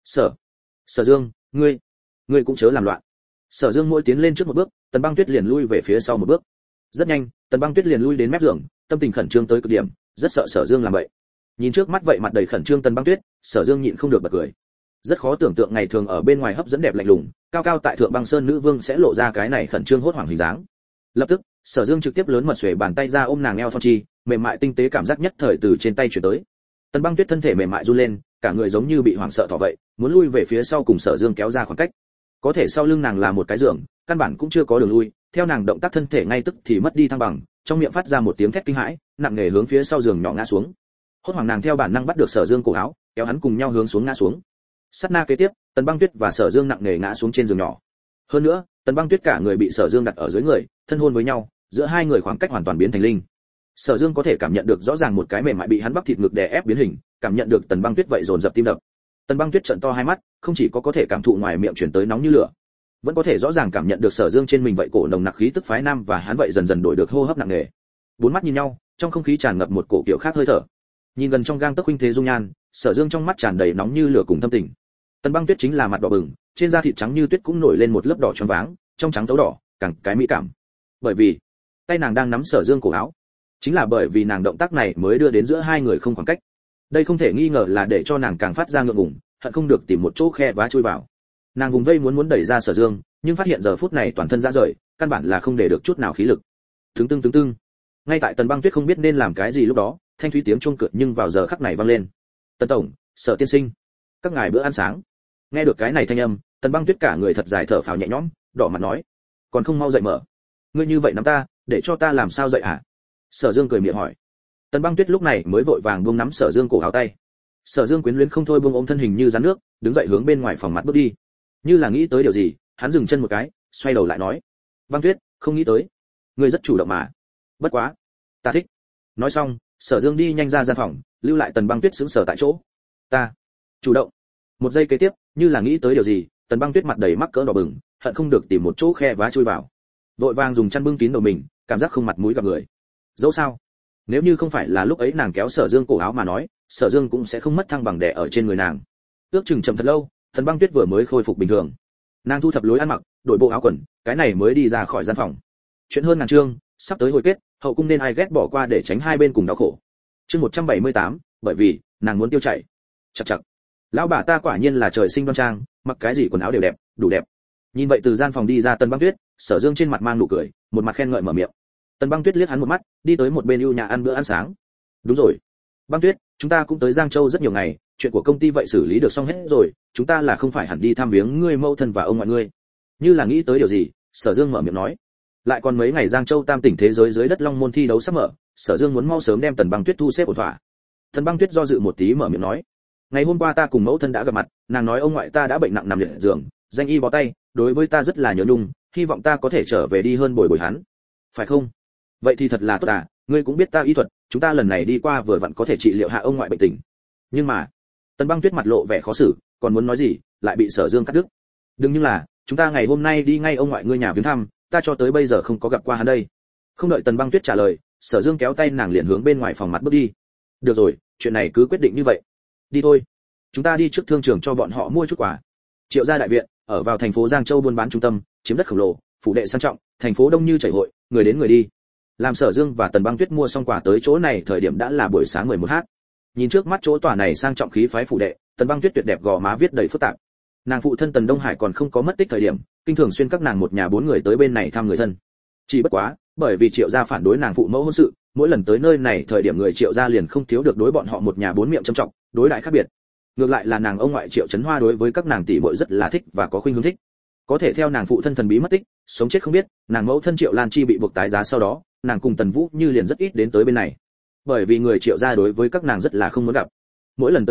Sở Dương, ngươi cũng chớ làm loạn. Sở Dương mỗi tiến lên trước một bước, Tần Băng Tuyết liền lui về phía sau một bước. Rất nhanh, Tần Băng Tuyết liền lui đến mép giường, tâm tình khẩn trương tới cực điểm, rất sợ Sở Dương làm vậy. Nhìn trước mắt vậy mặt đầy khẩn trương Tần Băng Tuyết, Sở Dương nhịn không được bật cười. Rất khó tưởng tượng ngày thường ở bên ngoài hấp dẫn đẹp lạnh lùng, cao cao tại thượng băng sơn nữ vương sẽ lộ ra cái này khẩn trương hốt hoảng hình dáng. Lập tức, Sở Dương trực tiếp lớn mật xuề bàn tay ra ôm nàng eo thon chi, mềm mại tinh tế cảm giác nhất thời từ trên tay chuyển tới. Tần Băng Tuyết thân thể mềm mại run lên, cả người giống như bị hoảng sợ thỏ vậy, muốn lui về phía sau cùng Sở Dương kéo ra khoảng cách. Có thể sau lưng nàng là một cái giường, căn bản cũng chưa có đường lui, theo nàng động tác thân thể ngay tức thì mất đi thăng bằng, trong miệng phát ra một tiếng thét kinh hãi, nặng nề hướng phía sau giường nhỏ ngã xuống. Hốt hoảng nàng theo bản năng bắt được Sở Dương cổ áo, kéo hắn cùng nhau hướng xuống ngã xuống. Sát na kế tiếp, Tần Băng Tuyết và Sở Dương nặng nề ngã xuống trên giường nhỏ. Hơn nữa, Tần Băng Tuyết cả người bị Sở Dương đặt ở dưới người, thân hôn với nhau, giữa hai người khoảng cách hoàn toàn biến thành linh. Sở Dương có thể cảm nhận được rõ ràng một cái mềm mại bị hắn bắp thịt ngực đè ép biến hình, cảm nhận được Tần Băng Tuyết vậy dồn dập tim đập. Tần Băng Tuyết trợn to hai mắt, không chỉ có thể cảm thụ ngoài miệng truyền tới nóng như lửa, vẫn có thể rõ ràng cảm nhận được Sở Dương trên mình vậy cổ nồng nặc khí tức phái nam và hắn vậy dần dần đổi được hô hấp nặng nề. Bốn mắt nhìn nhau, trong không khí tràn ngập một cổ kiểu khác hơi thở. Nhìn gần trong gang tấc huynh thế dung nhan, Sở Dương trong mắt tràn đầy nóng như lửa cùng thâm tình. Tần Băng Tuyết chính là mặt đỏ bừng, trên da thịt trắng như tuyết cũng nổi lên một lớp đỏ choáng váng, trong trắng thấu đỏ, càng cái mỹ cảm. Bởi vì tay nàng đang nắm Sở Dương cổ áo, chính là bởi vì nàng động tác này mới đưa đến giữa hai người không khoảng cách. Đây không thể nghi ngờ là để cho nàng càng phát ra ngượng ngùng, hận không được tìm một chỗ khe vá chui vào. Nàng vùng vây muốn đẩy ra Sở Dương, nhưng phát hiện giờ phút này toàn thân ra rời, căn bản là không để được chút nào khí lực. Tưng tưng. Ngay tại Tần Băng Tuyết không biết nên làm cái gì lúc đó, thanh thúy tiếng chuông cửa nhưng vào giờ khắc này vang lên. Tần tổng, Sở tiên sinh, các ngài bữa ăn sáng. Nghe được cái này thanh âm, Tần Băng Tuyết cả người thật dài thở phào nhẹ nhõm, đỏ mặt nói, còn không mau dậy mở. Ngươi như vậy nắm ta, để cho ta làm sao dậy hả? Sở Dương cười miệng hỏi. Tần Băng Tuyết lúc này mới vội vàng buông nắm Sở Dương cổ áo tay. Sở Dương quyến luyến không thôi buông ôm thân hình như rắn nước, đứng dậy hướng bên ngoài phòng mặt bước đi. Như là nghĩ tới điều gì, hắn dừng chân một cái, xoay đầu lại nói, Băng Tuyết, không nghĩ tới, ngươi rất chủ động mà. Bất quá, ta thích. Nói xong, Sở Dương đi nhanh ra gian phòng, lưu lại Tần Băng Tuyết sững sờ tại chỗ. Ta chủ động. Một giây kế tiếp, như là nghĩ tới điều gì, Tần Băng Tuyết mặt đầy mắc cỡ đỏ bừng, hận không được tìm một chỗ khe vá chui vào. Vội vàng dùng chăn bưng kín đầu mình, cảm giác không mặt mũi gặp người. Dẫu sao, nếu như không phải là lúc ấy nàng kéo Sở Dương cổ áo mà nói, Sở Dương cũng sẽ không mất thăng bằng đè ở trên người nàng. Ước chừng chậm thật lâu, Tần Băng Tuyết vừa mới khôi phục bình thường. Nàng thu thập lối ăn mặc, đổi bộ áo quần, cái này mới đi ra khỏi gian phòng. Chuyện hơn ngàn chương, sắp tới hồi kết, hậu cung nên ai ghét bỏ qua để tránh hai bên cùng đau khổ. Chương 178, bởi vì nàng muốn tiêu chảy. Chậc. Lão bà ta quả nhiên là trời sinh đoan trang, mặc cái gì quần áo đều đẹp, đủ đẹp. Nhìn vậy từ gian phòng đi ra Tần Băng Tuyết, Sở Dương trên mặt mang nụ cười, một mặt khen ngợi mở miệng. Tần Băng Tuyết liếc hắn một mắt, đi tới một bên ưu nhà ăn bữa ăn sáng. Đúng rồi, Băng Tuyết, chúng ta cũng tới Giang Châu rất nhiều ngày, chuyện của công ty vậy xử lý được xong hết rồi, chúng ta là không phải hẳn đi thăm viếng ngươi mẫu thân và ông ngoại ngươi. Như là nghĩ tới điều gì, Sở Dương mở miệng nói. Lại còn mấy ngày Giang Châu tam tỉnh thế giới dưới đất Long Môn thi đấu sắp mở, Sở Dương muốn mau sớm đem Tần Băng Tuyết thu xếp ổn thỏa. Tần Băng Tuyết do dự một tí mở miệng nói. Ngày hôm qua ta cùng mẫu thân đã gặp mặt, nàng nói ông ngoại ta đã bệnh nặng nằm liệt giường, danh y bó tay, đối với ta rất là nhớ nhung, hy vọng ta có thể trở về đi hơn bồi hắn. Phải không? Vậy thì thật là tốt à, ngươi cũng biết ta y thuật, chúng ta lần này đi qua vừa vặn có thể trị liệu hạ ông ngoại bệnh tình. Nhưng mà, Tần Băng Tuyết mặt lộ vẻ khó xử, còn muốn nói gì, lại bị Sở Dương cắt đứt. Đừng, nhưng là, chúng ta ngày hôm nay đi ngay ông ngoại ngươi nhà viếng thăm, ta cho tới bây giờ không có gặp qua hắn đây. Không đợi Tần Băng Tuyết trả lời, Sở Dương kéo tay nàng liền hướng bên ngoài phòng mặt bước đi. Được rồi, chuyện này cứ quyết định như vậy. Đi thôi, chúng ta đi trước thương trường cho bọn họ mua chút quà. Triệu gia đại viện, ở vào thành phố Giang Châu buôn bán trung tâm, chiếm đất khổng lồ, phủ đệ sang trọng, thành phố đông như chảy hội, người đến người đi. Làm Sở Dương và Tần Băng Tuyết mua xong quà tới chỗ này thời điểm đã là buổi sáng 11h. Nhìn trước mắt chỗ tòa này sang trọng khí phái phủ đệ, Tần Băng Tuyết tuyệt đẹp gò má viết đầy phức tạp. Nàng phụ thân Tần Đông Hải còn không có mất tích thời điểm, kinh thường xuyên các nàng một nhà bốn người tới bên này thăm người thân. Chỉ bất quá, bởi vì Triệu gia phản đối nàng phụ mẫu hôn sự, mỗi lần tới nơi này thời điểm người Triệu gia liền không thiếu được đối bọn họ một nhà bốn miệng trầm trọng, đối đãi khác biệt. Ngược lại là nàng ông ngoại Triệu Chấn Hoa đối với các nàng tỷ muội rất là thích và có khuynh hướng thích. Có thể theo nàng phụ thân thần bí mất tích, sống chết không biết, nàng mẫu thân Triệu Lan Chi bị buộc tái giá sau đó, nàng cùng Tần Vũ Như liền rất ít đến tới bên này. Bởi vì người Triệu gia đối với các nàng rất là không muốn gặp. Mỗi lần tới đây,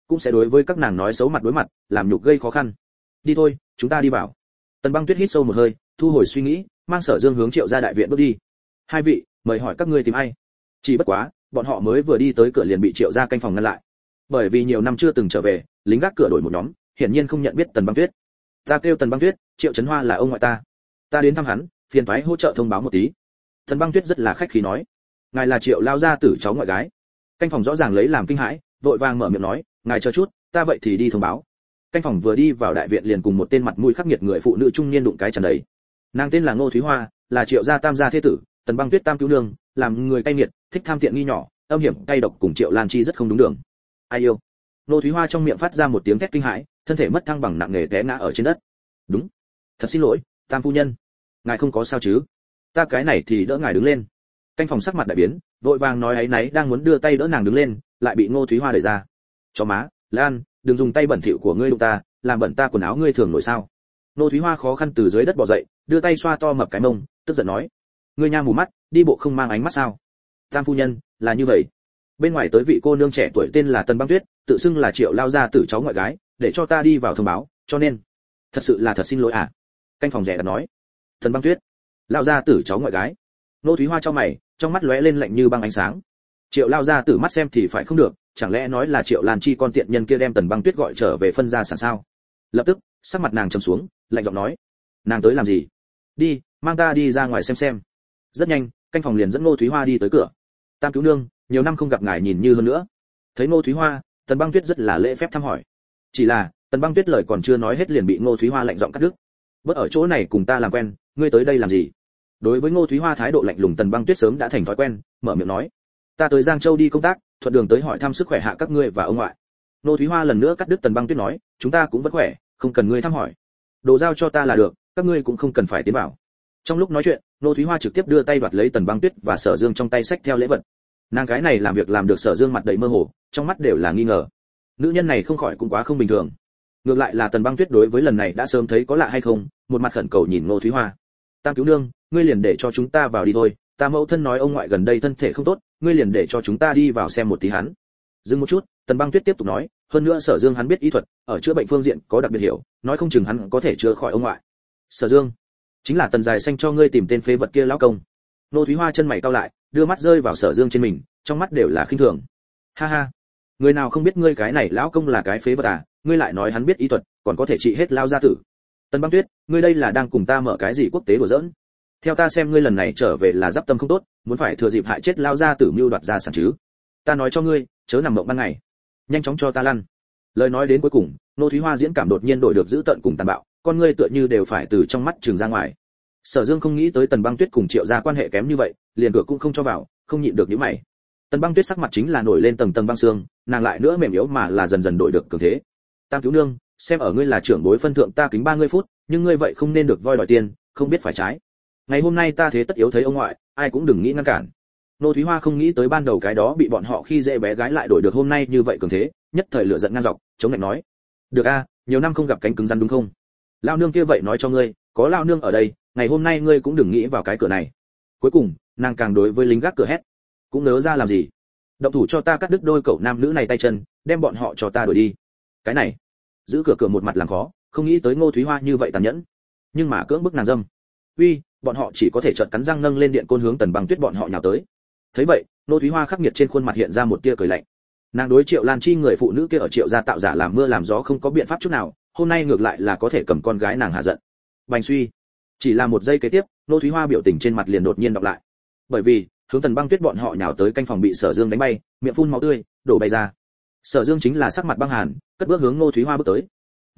cũng sẽ đối với các nàng nói xấu mặt đối mặt, làm nhục gây khó khăn. Đi thôi, chúng ta đi vào. Tần Băng Tuyết hít sâu một hơi, thu hồi suy nghĩ, mang Sở Dương hướng Triệu gia đại viện bước đi. Hai vị, mời hỏi các ngươi tìm ai? Chỉ bất quá, bọn họ mới vừa đi tới cửa liền bị Triệu gia canh phòng ngăn lại. Bởi vì nhiều năm chưa từng trở về, lính gác cửa đổi một nhóm, hiển nhiên không nhận biết Tần Băng Tuyết. Ta kêu Tần Băng Tuyết, Triệu Chấn Hoa là ông ngoại ta. Ta đến thăm hắn, phiền toái hỗ trợ thông báo một tí. Tần Băng Tuyết rất là khách khí nói, ngài là Triệu lao gia tử cháu ngoại gái. Canh phòng rõ ràng lấy làm kinh hãi, vội vàng mở miệng nói, ngài chờ chút, ta vậy thì đi thông báo. Canh phòng vừa đi vào đại viện liền cùng một tên mặt mũi khắc nghiệt người phụ nữ trung niên đụng cái tràn đầy. Nàng tên là Ngô Thúy Hoa, là Triệu gia tam gia thế tử, Tần Băng Tuyết tam cứu nương, làm người cay nghiệt, thích tham tiện nghi nhỏ, âm hiểm cay độc, cùng Triệu Lan Chi rất không đúng đường. Ai yêu? Ngô Thúy Hoa trong miệng phát ra một tiếng thét kinh hãi, thân thể mất thăng bằng nặng nề té ngã ở trên đất. Đúng, thật xin lỗi, tam phu nhân, ngài không có sao chứ? Ta cái này thì đỡ ngài đứng lên. Canh phòng sắc mặt đại biến, vội vàng nói áy náy đang muốn đưa tay đỡ nàng đứng lên, lại bị Ngô Thúy Hoa đẩy ra. Chó má, Lan, đừng dùng tay bẩn thỉu của ngươi đụng ta, làm bẩn ta quần áo ngươi thường nổi sao? Ngô Thúy Hoa khó khăn từ dưới đất bò dậy, đưa tay xoa to mập cái mông, tức giận nói, ngươi nha mù mắt, đi bộ không mang ánh mắt sao? Tam phu nhân, là như vậy. Bên ngoài tới vị cô nương trẻ tuổi tên là Tần Băng Tuyết, tự xưng là Triệu lao gia tử cháu ngoại gái, để cho ta đi vào thông báo, cho nên thật sự là thật xin lỗi à? Canh phòng rẻ đặt nói. Tần Băng Tuyết, lao gia tử cháu ngoại gái. Ngô Thúy Hoa cho mày, trong mắt lóe lên lạnh như băng ánh sáng. Triệu lao gia tử mắt xem thì phải không được, chẳng lẽ nói là Triệu Lan Chi con tiện nhân kia đem Tần Băng Tuyết gọi trở về phân gia sản sao? Lập tức, sắc mặt nàng trầm xuống, lạnh giọng nói, nàng tới làm gì? Đi, mang ta đi ra ngoài xem. Rất nhanh, canh phòng liền dẫn Ngô Thúy Hoa đi tới cửa. Tam cứu nương, nhiều năm không gặp ngài nhìn như hơn nữa. Thấy Ngô Thúy Hoa, Tần Băng Tuyết rất là lễ phép thăm hỏi. Chỉ là, Tần Băng Tuyết lời còn chưa nói hết liền bị Ngô Thúy Hoa lạnh giọng cắt đứt. Bớt ở chỗ này cùng ta làm quen, ngươi tới đây làm gì? Đối với Ngô Thúy Hoa thái độ lạnh lùng, Tần Băng Tuyết sớm đã thành thói quen, mở miệng nói, ta tới Giang Châu đi công tác, thuận đường tới hỏi thăm sức khỏe hạ các ngươi và ông ngoại. Ngô Thúy Hoa lần nữa cắt đứt Tần Băng Tuyết nói, chúng ta cũng vẫn khỏe, không cần ngươi thăm hỏi. Đồ giao cho ta là được, các ngươi cũng không cần phải tiến vào. Trong lúc nói chuyện, Ngô Thúy Hoa trực tiếp đưa tay đoạt lấy Tần Băng Tuyết và Sở Dương trong tay xách theo lễ vật. Nàng gái này làm việc làm được Sở Dương mặt đầy mơ hồ, trong mắt đều là nghi ngờ. Nữ nhân này không khỏi cũng quá không bình thường. Ngược lại là Tần Băng Tuyết đối với lần này đã sớm thấy có lạ hay không, một mặt khẩn cầu nhìn Ngô Thúy Hoa. Tam cứu nương, ngươi liền để cho chúng ta vào đi thôi, ta mẫu thân nói ông ngoại gần đây thân thể không tốt, ngươi liền để cho chúng ta đi vào xem một tí hắn. Dừng một chút, Tần Băng Tuyết tiếp tục nói, hơn nữa Sở Dương hắn biết y thuật, ở chữa bệnh phương diện có đặc biệt hiểu, nói không chừng hắn có thể chữa khỏi ông ngoại. Sở Dương, chính là Tần Dài Xanh cho ngươi tìm tên phế vật kia lão công. Ngô Thúy Hoa chân mày cau lại, đưa mắt rơi vào Sở Dương trên mình, trong mắt đều là khinh thường. Ha ha, người nào không biết ngươi cái này lão công là cái phế vật à, ngươi lại nói hắn biết y thuật, còn có thể trị hết lao gia tử. Tần Băng Tuyết, ngươi đây là đang cùng ta mở cái gì quốc tế đùa giỡn? Theo ta xem ngươi lần này trở về là giáp tâm không tốt, muốn phải thừa dịp hại chết lao gia tử mưu đoạt gia sản chứ. Ta nói cho ngươi, chớ nằm mộng ban ngày, nhanh chóng cho ta lăn. Lời nói đến cuối cùng, Ngô Thúy Hoa diễn cảm đột nhiên đổi được dữ tợn cùng tàn bạo, con ngươi tựa như đều phải từ trong mắt trừng ra ngoài. Sở Dương không nghĩ tới Tần Băng Tuyết cùng Triệu gia quan hệ kém như vậy, liền cửa cũng không cho vào, không nhịn được nhíu mày. Tần Băng Tuyết sắc mặt chính là nổi lên tầng tầng băng xương, nàng lại nữa mềm yếu mà là dần dần đổi được cường thế. Tam cứu nương, xem ở ngươi là trưởng bối phân thượng ta kính 30 phút, nhưng ngươi vậy không nên được voi đòi tiền, không biết phải trái. Ngày hôm nay ta thế tất yếu thấy ông ngoại, ai cũng đừng nghĩ ngăn cản. Ngô Thúy Hoa không nghĩ tới ban đầu cái đó bị bọn họ khi dễ bé gái lại đổi được hôm nay như vậy cường thế, nhất thời lửa giận ngang dọc, chống lạnh nói, được a, nhiều năm không gặp cánh cứng rắn đúng không? Lão nương kia vậy nói cho ngươi, có lão nương ở đây, ngày hôm nay ngươi cũng đừng nghĩ vào cái cửa này. Cuối cùng, nàng càng đối với lính gác cửa hét, cũng nỡ ra làm gì? Động thủ cho ta cắt đứt đôi cậu nam nữ này tay chân, đem bọn họ cho ta đuổi đi. Cái này, giữ cửa một mặt làm khó, không nghĩ tới Ngô Thúy Hoa như vậy tàn nhẫn, nhưng mà cưỡng bức nàng dâm. Uy, bọn họ chỉ có thể trợn cắn răng nâng lên điện côn hướng Tần Băng Tuyết bọn họ nhào tới. Thấy vậy, Ngô Thúy Hoa khắc nghiệt trên khuôn mặt hiện ra một tia cười lạnh. Nàng đối Triệu Lan Chi người phụ nữ kia ở Triệu gia tạo giả làm mưa làm gió không có biện pháp chút nào, hôm nay ngược lại là có thể cầm con gái nàng hạ giận. Bành suy, chỉ là một giây kế tiếp, Ngô Thúy Hoa biểu tình trên mặt liền đột nhiên đọc lại. Bởi vì, hướng Tần Băng Tuyết bọn họ nhào tới canh phòng bị Sở Dương đánh bay, miệng phun máu tươi, đổ bay ra. Sở Dương chính là sắc mặt băng hàn, cất bước hướng Ngô Thúy Hoa bước tới.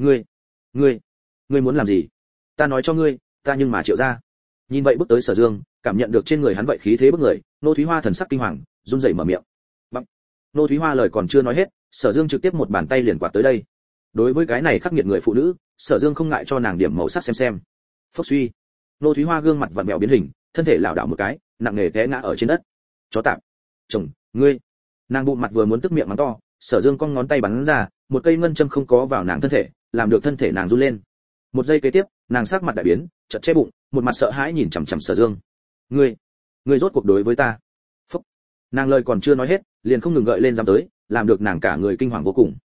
Ngươi muốn làm gì? Ta nói cho ngươi, ta nhưng mà Triệu gia. Nhìn vậy bước tới Sở Dương, cảm nhận được trên người hắn vậy khí thế bức người, Ngô Thúy Hoa thần sắc kinh hoàng, run rẩy mở miệng. Bằng. Ngô Thúy Hoa lời còn chưa nói hết, Sở Dương trực tiếp một bàn tay liền quạt tới đây. Đối với cái này khắc nghiệt người phụ nữ, Sở Dương không ngại cho nàng điểm màu sắc xem. Phốc suy. Ngô Thúy Hoa gương mặt vặn vẹo biến hình, thân thể lảo đảo một cái, nặng nề té ngã ở trên đất. Chó tạp. Chồng, ngươi. Nàng bụng mặt vừa muốn tức miệng mắng to, Sở Dương cong ngón tay bắn ra, một cây ngân châm không có vào nàng thân thể, làm được thân thể nàng run lên. Một giây kế tiếp, nàng sắc mặt đại biến, chợt che bụng, một mặt sợ hãi nhìn chằm chằm Sở Dương. Ngươi rốt cuộc đối với ta? Phốc. Nàng lời còn chưa nói hết, liền không ngừng gợi lên dám tới, làm được nàng cả người kinh hoàng vô cùng.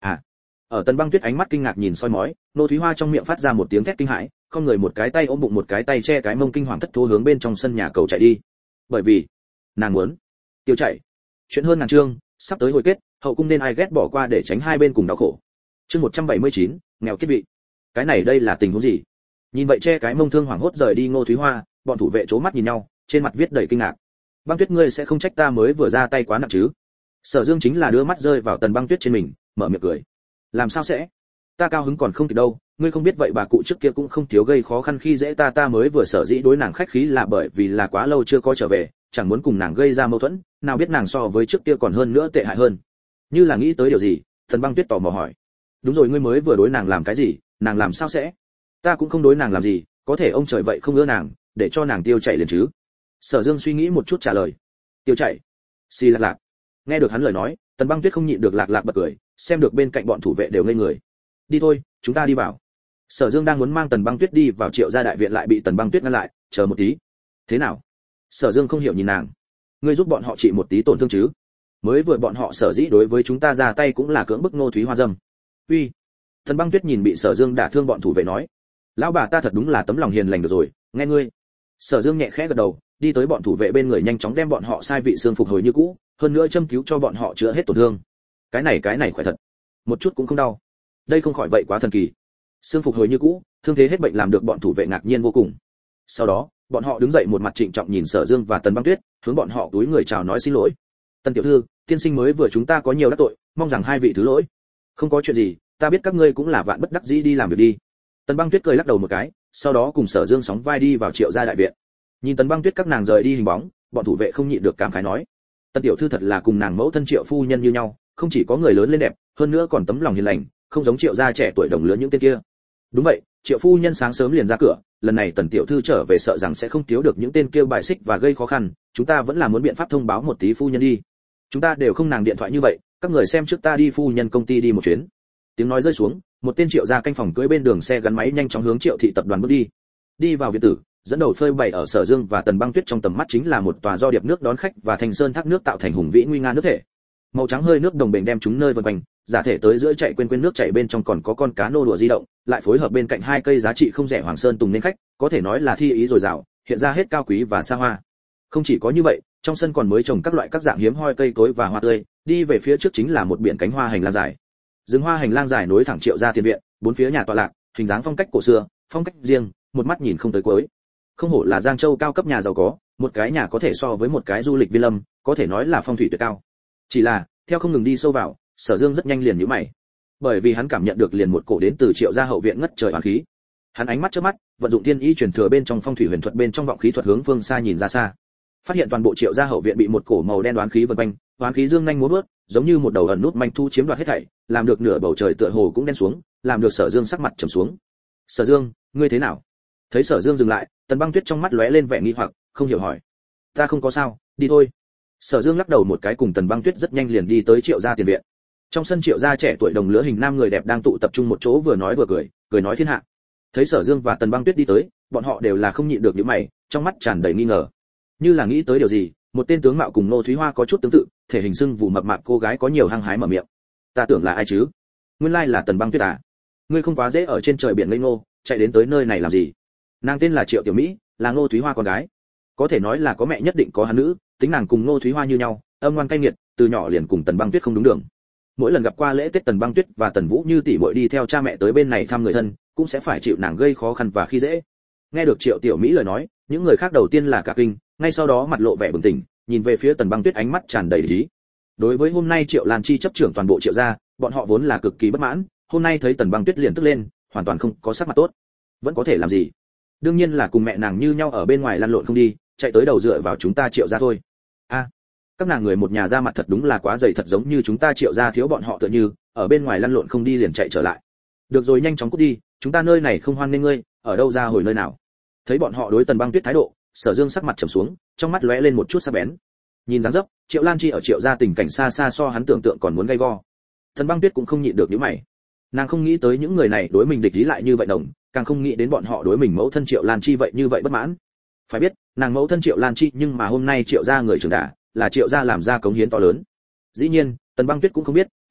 À. Ở Tần Băng Tuyết ánh mắt kinh ngạc nhìn soi mói, Nô Thúy Hoa trong miệng phát ra một tiếng thét kinh hãi, con người một cái tay ôm bụng một cái tay che cái mông kinh hoàng thất thố hướng bên trong sân nhà cầu chạy đi. Bởi vì nàng muốn tiêu chạy. Chuyện hơn ngàn chương, sắp tới hồi kết, hậu cung nên ai ghét bỏ qua để tránh hai bên cùng đau khổ. Chương 179, nghèo kết vị. Cái này đây là tình huống gì? Nhìn vậy che cái mông thương hoảng hốt rời đi Ngô Thúy Hoa, bọn thủ vệ chố mắt nhìn nhau, trên mặt viết đầy kinh ngạc. Băng Tuyết ngươi sẽ không trách ta mới vừa ra tay quá nặng chứ? Sở Dương chính là đưa mắt rơi vào Tần Băng Tuyết trên mình, mở miệng cười. Làm sao sẽ? Ta cao hứng còn không kịp đâu, ngươi không biết vậy bà cụ trước kia cũng không thiếu gây khó khăn khi dễ ta mới vừa sở dĩ đối nàng khách khí là bởi vì là quá lâu chưa có trở về, chẳng muốn cùng nàng gây ra mâu thuẫn, nào biết nàng so với trước kia còn hơn nữa tệ hại hơn. Như là nghĩ tới điều gì, Tần Băng Tuyết tò mò hỏi. Đúng rồi, ngươi mới vừa đối nàng làm cái gì, nàng làm sao sẽ? Ta cũng không đối nàng làm gì, có thể ông trời vậy không ưa nàng, để cho nàng tiêu chạy liền chứ. Sở Dương suy nghĩ một chút trả lời. Tiêu chạy? Xì lạc lạc. Nghe được hắn lời nói, Tần Băng Tuyết không nhịn được lạc lạc bật cười, xem được bên cạnh bọn thủ vệ đều ngây người. Đi thôi, chúng ta đi vào. Sở Dương đang muốn mang Tần Băng Tuyết đi vào Triệu gia đại viện lại bị Tần Băng Tuyết ngăn lại, chờ một tí. Thế nào? Sở Dương không hiểu nhìn nàng. Ngươi giúp bọn họ trị một tí tổn thương chứ? Mới vừa bọn họ sở dĩ đối với chúng ta ra tay cũng là cưỡng bức Ngô Thúy Hoa dâm. Uy. Tần Băng Tuyết nhìn bị Sở Dương đả thương bọn thủ vệ nói, lão bà ta thật đúng là tấm lòng hiền lành được rồi, nghe ngươi. Sở Dương nhẹ khẽ gật đầu, đi tới bọn thủ vệ bên người nhanh chóng đem bọn họ sai vị xương phục hồi như cũ, hơn nữa châm cứu cho bọn họ chữa hết tổn thương. Cái này khỏe thật, một chút cũng không đau. Đây không khỏi vậy quá thần kỳ. Xương phục hồi như cũ, thương thế hết bệnh làm được bọn thủ vệ ngạc nhiên vô cùng. Sau đó, bọn họ đứng dậy một mặt trịnh trọng nhìn Sở Dương và Tần Băng Tuyết, hướng bọn họ túi người chào nói xin lỗi. Tần tiểu thư, tiên sinh mới vừa chúng ta có nhiều đắc tội, mong rằng hai vị thứ lỗi. Không có chuyện gì, ta biết các ngươi cũng là vạn bất đắc dĩ đi làm việc đi. Tần Băng Tuyết cười lắc đầu một cái, sau đó cùng Sở Dương sóng vai đi vào Triệu gia đại viện. Nhìn Tần Băng Tuyết các nàng rời đi hình bóng, bọn thủ vệ không nhịn được cảm khái nói: Tần tiểu thư thật là cùng nàng mẫu thân Triệu phu nhân như nhau, không chỉ có người lớn lên đẹp, hơn nữa còn tấm lòng hiền lành, không giống Triệu gia trẻ tuổi đồng lứa những tên kia. Đúng vậy, Triệu phu nhân sáng sớm liền ra cửa, lần này Tần tiểu thư trở về sợ rằng sẽ không thiếu được những tên kia bài xích và gây khó khăn, chúng ta vẫn là muốn biện pháp thông báo một tí phu nhân đi. Chúng ta đều không nàng điện thoại như vậy, các người xem trước ta đi phu nhân công ty đi một chuyến. Tiếng nói rơi xuống, một tên Triệu gia canh phòng cưỡi bên đường xe gắn máy nhanh chóng hướng Triệu thị tập đoàn bước đi. Đi vào viện tử, dẫn đầu phơi bày ở Sở Dương và Tần Băng Tuyết trong tầm mắt chính là một tòa do điệp nước đón khách và thành sơn thác nước tạo thành hùng vĩ nguy nga nước thể. Màu trắng hơi nước đồng bền đem chúng nơi vần quanh, giả thể tới giữa chạy quên nước chảy bên trong còn có con cá nô đùa di động, lại phối hợp bên cạnh hai cây giá trị không rẻ hoàng sơn tùng nên khách, có thể nói là thi ý dồi dào, hiện ra hết cao quý và xa hoa. Không chỉ có như vậy, trong sân còn mới trồng các loại các dạng hiếm hoi cây cối và hoa tươi, đi về phía trước chính là một biển cánh hoa hành lang dài. Rừng hoa hành lang dài nối thẳng Triệu gia tiền viện, bốn phía nhà tọa lạc, hình dáng phong cách cổ xưa, phong cách riêng, một mắt nhìn không tới cuối. Không hổ là Giang Châu cao cấp nhà giàu có, một cái nhà có thể so với một cái du lịch vi lâm, có thể nói là phong thủy tuyệt cao. Chỉ là, theo không ngừng đi sâu vào, Sở Dương rất nhanh liền nhíu mày. Bởi vì hắn cảm nhận được liền một cổ đến từ Triệu gia hậu viện ngất trời oán khí. Hắn ánh mắt chớp mắt, vận dụng thiên ý truyền thừa bên trong phong thủy huyền thuật bên trong vọng khí thuật hướng phương xa nhìn ra xa. Phát hiện toàn bộ Triệu gia hậu viện bị một cổ màu đen oán khí vần quanh, oán khí dương nhanh múa vớt, giống như một đầu ẩn nút manh thu chiếm đoạt hết thảy, làm được nửa bầu trời tựa hồ cũng đen xuống, làm được Sở Dương sắc mặt trầm xuống. "Sở Dương, ngươi thế nào?" Thấy Sở Dương dừng lại, Tần Băng Tuyết trong mắt lóe lên vẻ nghi hoặc, không hiểu hỏi: "Ta không có sao, đi thôi." Sở Dương lắc đầu một cái cùng Tần Băng Tuyết rất nhanh liền đi tới Triệu gia tiền viện. Trong sân Triệu gia trẻ tuổi đồng lứa hình nam người đẹp đang tụ tập trung một chỗ vừa nói vừa cười, cười nói thiên hạ. Thấy Sở Dương và Tần Băng Tuyết đi tới, bọn họ đều là không nhịn được nhíu mày, trong mắt tràn đầy nghi ngờ. Như là nghĩ tới điều gì, một tên tướng mạo cùng Ngô Thúy Hoa có chút tương tự, thể hình sưng vù mập mạp cô gái có nhiều hăng hái mở miệng. "Ta tưởng là ai chứ? Nguyên lai là Tần Băng Tuyết à? Ngươi không quá dễ ở trên trời biển ngây ngô, chạy đến tới nơi này làm gì?" Nàng tên là Triệu Tiểu Mỹ, là Ngô Thúy Hoa con gái. Có thể nói là có mẹ nhất định có hắn nữ, tính nàng cùng Ngô Thúy Hoa như nhau, âm ngoan cay nghiệt, từ nhỏ liền cùng Tần Băng Tuyết không đúng đường. Mỗi lần gặp qua lễ Tết Tần Băng Tuyết và Tần Vũ như tỷ muội đi theo cha mẹ tới bên này thăm người thân, cũng sẽ phải chịu nàng gây khó khăn và khi dễ. Nghe được Triệu Tiểu Mỹ lời nói, những người khác đầu tiên là cả kinh, ngay sau đó mặt lộ vẻ bừng tỉnh, nhìn về phía Tần Băng Tuyết ánh mắt tràn đầy lý. Đối với hôm nay Triệu Lan Chi chấp trưởng toàn bộ Triệu gia, bọn họ vốn là cực kỳ bất mãn, hôm nay thấy Tần Băng Tuyết liền tức lên, hoàn toàn không có sắc mặt tốt. Vẫn có thể làm gì? Đương nhiên là cùng mẹ nàng như nhau ở bên ngoài lăn lộn không đi, chạy tới đầu dựa vào chúng ta Triệu gia thôi. A, các nàng người một nhà ra mặt thật đúng là quá dày, thật giống như chúng ta Triệu gia thiếu bọn họ tựa như, ở bên ngoài lăn lộn không đi liền chạy trở lại. Được rồi, nhanh chóng cút đi, chúng ta nơi này không hoan nghênh ngươi, ở đâu ra hồi nơi nào. Thấy bọn họ đối Tần Băng Tuyết thái độ, Sở Dương sắc mặt trầm xuống, trong mắt lóe lên một chút sắc bén. Nhìn dáng dấp, Triệu Lan Chi ở Triệu gia tình cảnh xa xa so hắn tưởng tượng còn muốn gay go. Tần Băng Tuyết cũng không nhịn được nhíu mày. Nàng không nghĩ tới những người này đối mình địch ý lại như vậy đồng, càng không nghĩ đến bọn họ đối mình mẫu thân Triệu Lan Chi vậy như vậy bất mãn. Phải biết, nàng mẫu thân Triệu Lan Chi nhưng mà hôm nay Triệu gia người trưởng đả, là Triệu gia làm ra cống hiến to lớn. Dĩ nhiên, Tần Băng Tuyết cũng không biết,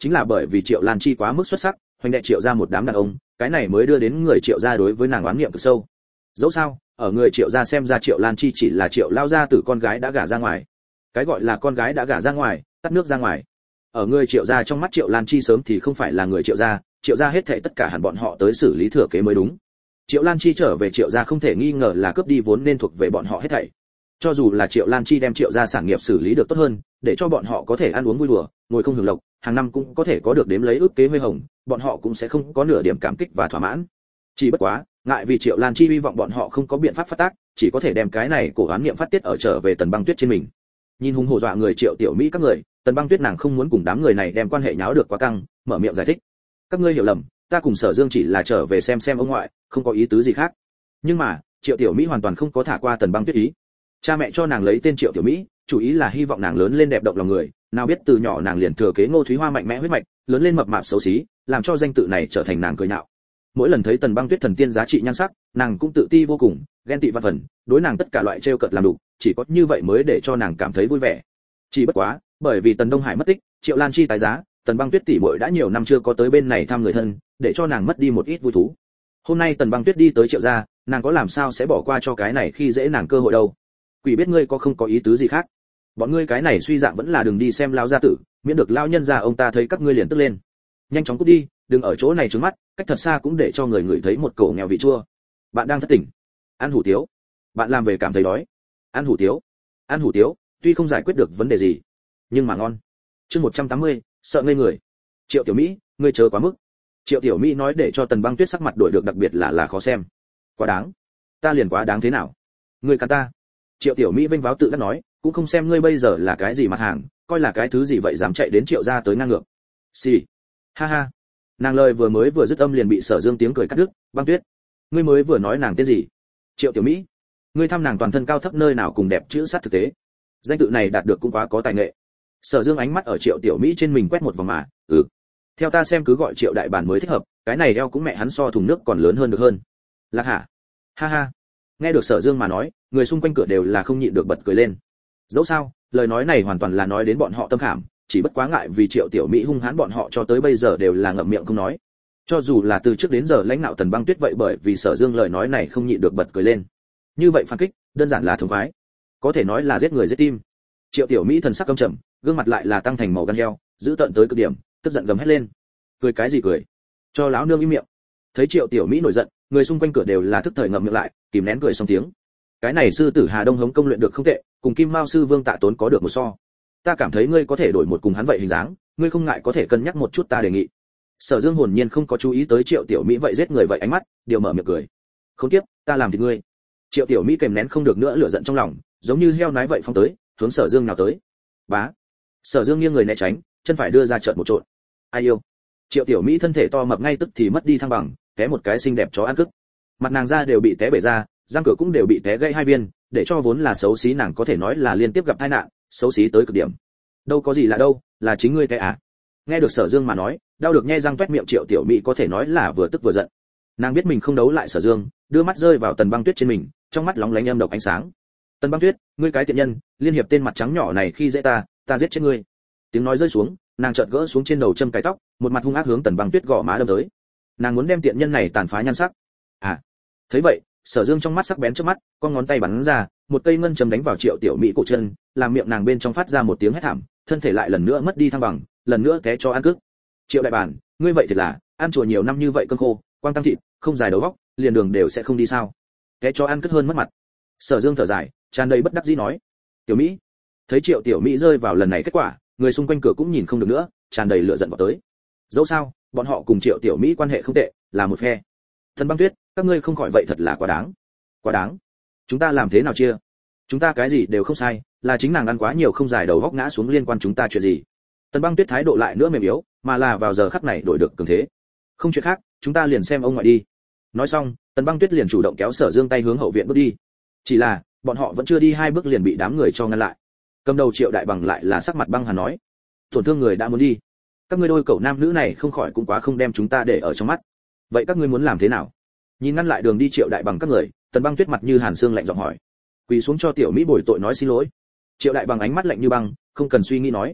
chính là bởi vì Triệu Lan Chi quá mức xuất sắc, hoành đệ Triệu gia một đám đàn ông, cái này mới đưa đến người Triệu gia đối với nàng oán niệm cực sâu. Dẫu sao, ở người Triệu gia xem ra Triệu Lan Chi chỉ là Triệu lao gia tử con gái đã gả ra ngoài. Cái gọi là con gái đã gả ra ngoài, tắt nước ra ngoài. Ở người Triệu gia trong mắt Triệu Lan Chi sớm thì không phải là người Triệu gia hết thảy tất cả hẳn bọn họ tới xử lý thừa kế mới đúng. Triệu Lan Chi trở về Triệu gia không thể nghi ngờ là cướp đi vốn nên thuộc về bọn họ hết thảy. Cho dù là Triệu Lan Chi đem Triệu gia sản nghiệp xử lý được tốt hơn, để cho bọn họ có thể ăn uống vui đùa, ngồi không hưởng lộc, hàng năm cũng có thể có được đếm lấy ước kế huy hồng, bọn họ cũng sẽ không có nửa điểm cảm kích và thỏa mãn. Chỉ bất quá, ngại vì Triệu Lan Chi hy vọng bọn họ không có biện pháp phát tác, chỉ có thể đem cái này cổ oán niệm phát tiết ở trở về Tần Băng Tuyết trên mình. Nhìn hùng hổ dọa người Triệu Tiểu Mỹ các người, Tần Băng Tuyết nàng không muốn cùng đám người này đem quan hệ nháo được quá căng, mở miệng giải thích. Các ngươi hiểu lầm, ta cùng Sở Dương chỉ là trở về xem ông ngoại, không có ý tứ gì khác. Nhưng mà, Triệu Tiểu Mỹ hoàn toàn không có thả qua Tần Băng Tuyết ý. Cha mẹ cho nàng lấy tên Triệu Tiểu Mỹ, chủ ý là hy vọng nàng lớn lên đẹp động lòng người, nào biết từ nhỏ nàng liền thừa kế Ngô Thúy Hoa mạnh mẽ huyết mạch, lớn lên mập mạp xấu xí, làm cho danh tự này trở thành nàng cười nhạo. Mỗi lần thấy Tần Băng Tuyết thần tiên giá trị nhan sắc, nàng cũng tự ti vô cùng, ghen tị vạn phần, đối nàng tất cả loại trêu cợt làm đủ, chỉ có như vậy mới để cho nàng cảm thấy vui vẻ. Chỉ bất quá, bởi vì Tần Đông Hải mất tích, Triệu Lan Chi tái giá, Tần Băng Tuyết tỷ muội đã nhiều năm chưa có tới bên này thăm người thân, để cho nàng mất đi một ít vui thú. Hôm nay Tần Băng Tuyết đi tới Triệu gia, nàng có làm sao sẽ bỏ qua cho cái này khi dễ nàng cơ hội đâu. Quỷ biết ngươi có không có ý tứ gì khác. Bọn ngươi cái này suy dạng vẫn là đừng đi xem lão gia tử, miễn được lão nhân già ông ta thấy các ngươi liền tức lên. Nhanh chóng cút đi, đừng ở chỗ này trướng mắt, cách thật xa cũng để cho người ngửi thấy một cổ nghèo vị chua. Bạn đang thất tỉnh. Ăn hủ tiếu. Bạn làm về cảm thấy đói. Ăn hủ tiếu. Ăn hủ tiếu, tuy không giải quyết được vấn đề gì, nhưng mà ngon. Chương 180, sợ ngây người. Triệu Tiểu Mỹ, ngươi chờ quá mức. Triệu Tiểu Mỹ nói để cho Tần Băng Tuyết sắc mặt đổi được đặc biệt là khó xem. Quá đáng. Ta liền quá đáng thế nào? Ngươi cắn ta. Triệu Tiểu Mỹ vênh váo tự đắc nói, cũng không xem ngươi bây giờ là cái gì mặt hàng, coi là cái thứ gì vậy dám chạy đến Triệu gia tới ngang ngược. Xì. Ha ha. Nàng lời vừa dứt âm liền bị Sở Dương tiếng cười cắt đứt. Băng Tuyết, ngươi mới vừa nói nàng tên gì? Triệu Tiểu Mỹ. Ngươi thăm nàng toàn thân cao thấp nơi nào cùng đẹp chữ sát thực tế. Danh tự này đạt được cũng quá có tài nghệ. Sở Dương ánh mắt ở Triệu Tiểu Mỹ trên mình quét một vòng mà, theo ta xem cứ gọi Triệu đại bản mới thích hợp, cái này eo cũng mẹ hắn so thùng nước còn lớn hơn được hơn. Lạc hả? Ha ha. Nghe được Sở Dương mà nói, người xung quanh cửa đều là không nhịn được bật cười lên. Dẫu sao, lời nói này hoàn toàn là nói đến bọn họ tâm khảm, chỉ bất quá ngại vì Triệu Tiểu Mỹ hung hãn bọn họ cho tới bây giờ đều là ngậm miệng không nói. Cho dù là từ trước đến giờ lãnh đạo Tần Băng Tuyết vậy bởi vì Sở Dương lời nói này không nhịn được bật cười lên. Như vậy phản kích, đơn giản là thống khoái, có thể nói là giết người giết tim. Triệu Tiểu Mỹ thần sắc căm trầm, gương mặt lại là tăng thành màu gan heo, giữ tận tới cực điểm, tức giận gầm hét lên. Cười cái gì cười? Cho lão nương im miệng. Thấy Triệu Tiểu Mỹ nổi giận, người xung quanh cửa đều là thức thời ngậm miệng lại, kìm nén cười xong tiếng. Cái này sư tử Hà Đông Hống công luyện được không tệ, cùng Kim Mao sư Vương Tạ Tốn có được một so. Ta cảm thấy ngươi có thể đổi một cùng hắn vậy hình dáng, ngươi không ngại có thể cân nhắc một chút ta đề nghị. Sở Dương hồn nhiên không có chú ý tới Triệu Tiểu Mỹ vậy giết người vậy ánh mắt, điều mở miệng cười. Khốn kiếp, ta làm thì ngươi. Triệu Tiểu Mỹ kềm nén không được nữa lửa giận trong lòng, giống như heo nái vậy phóng tới, hướng Sở Dương nào tới. Bá. Sở Dương nghiêng người né tránh, chân phải đưa ra chợt một trộn. Ai yêu. Triệu Tiểu Mỹ thân thể to mập ngay tức thì mất đi thăng bằng, té một cái xinh đẹp chó ăn cức. Mặt nàng da đều bị té bể ra, răng cửa cũng đều bị té gãy hai viên, để cho vốn là xấu xí nàng có thể nói là liên tiếp gặp tai nạn, xấu xí tới cực điểm. Đâu có gì lạ đâu, là chính ngươi té à? Nghe được Sở Dương mà nói, đau được nhe răng toét miệng Triệu Tiểu Mỹ có thể nói là vừa tức vừa giận. Nàng biết mình không đấu lại Sở Dương, đưa mắt rơi vào Tần Băng Tuyết trên mình, trong mắt lóng lánh âm độc ánh sáng. Tần Băng Tuyết, ngươi cái tiện nhân, liên hiệp tên mặt trắng nhỏ này khi dễ ta giết chết ngươi. Tiếng nói rơi xuống, nàng chợt gỡ xuống trên đầu châm cái tóc, một mặt hung ác hướng Tần Băng Tuyết gõ má đâm tới. Nàng muốn đem tiện nhân này tàn phá nhan sắc. À. Thấy vậy, Sở Dương trong mắt sắc bén trước mắt, con ngón tay bắn ra, một cây ngân châm đánh vào Triệu Tiểu Mỹ cổ chân, làm miệng nàng bên trong phát ra một tiếng hét thảm, thân thể lại lần nữa mất đi thăng bằng, lần nữa té cho ăn cước. Triệu đại bản, ngươi vậy thì là, ăn chùa nhiều năm như vậy cơm khô, quang tăng thịt, không dài đầu óc, liền đường đều sẽ không đi sao? Té cho ăn cước hơn mất mặt. Sở Dương thở dài, tràn đầy bất đắc dĩ nói. Tiểu Mỹ. Thấy Triệu Tiểu Mỹ rơi vào lần này kết quả, người xung quanh cửa cũng nhìn không được nữa, tràn đầy lửa giận vào tới. Dẫu sao, bọn họ cùng Triệu Tiểu Mỹ quan hệ không tệ, là một phe. Thần Băng Tuyết, các ngươi không khỏi vậy thật là quá đáng. Quá đáng. Chúng ta làm thế nào chia? Chúng ta cái gì đều không sai, là chính nàng ăn quá nhiều không dài đầu góc ngã xuống liên quan chúng ta chuyện gì? Tần Băng Tuyết thái độ lại nữa mềm yếu, mà là vào giờ khắc này đổi được cường thế. Không chuyện khác, chúng ta liền xem ông ngoại đi. Nói xong, Tần Băng Tuyết liền chủ động kéo Sở Dương tay hướng hậu viện bước đi. Chỉ là, bọn họ vẫn chưa đi hai bước liền bị đám người cho ngăn lại. Cầm đầu Triệu Đại Bằng lại là sắc mặt băng hàn nói: "Tổn thương người đã muốn đi, các ngươi đôi cậu nam nữ này không khỏi cũng quá không đem chúng ta để ở trong mắt. Vậy các ngươi muốn làm thế nào?" Nhìn ngăn lại đường đi Triệu Đại Bằng các người, Tần Băng Tuyết mặt như hàn xương lạnh giọng hỏi. Quỳ xuống cho Tiểu Mỹ bồi tội nói xin lỗi. Triệu Đại Bằng ánh mắt lạnh như băng, không cần suy nghĩ nói: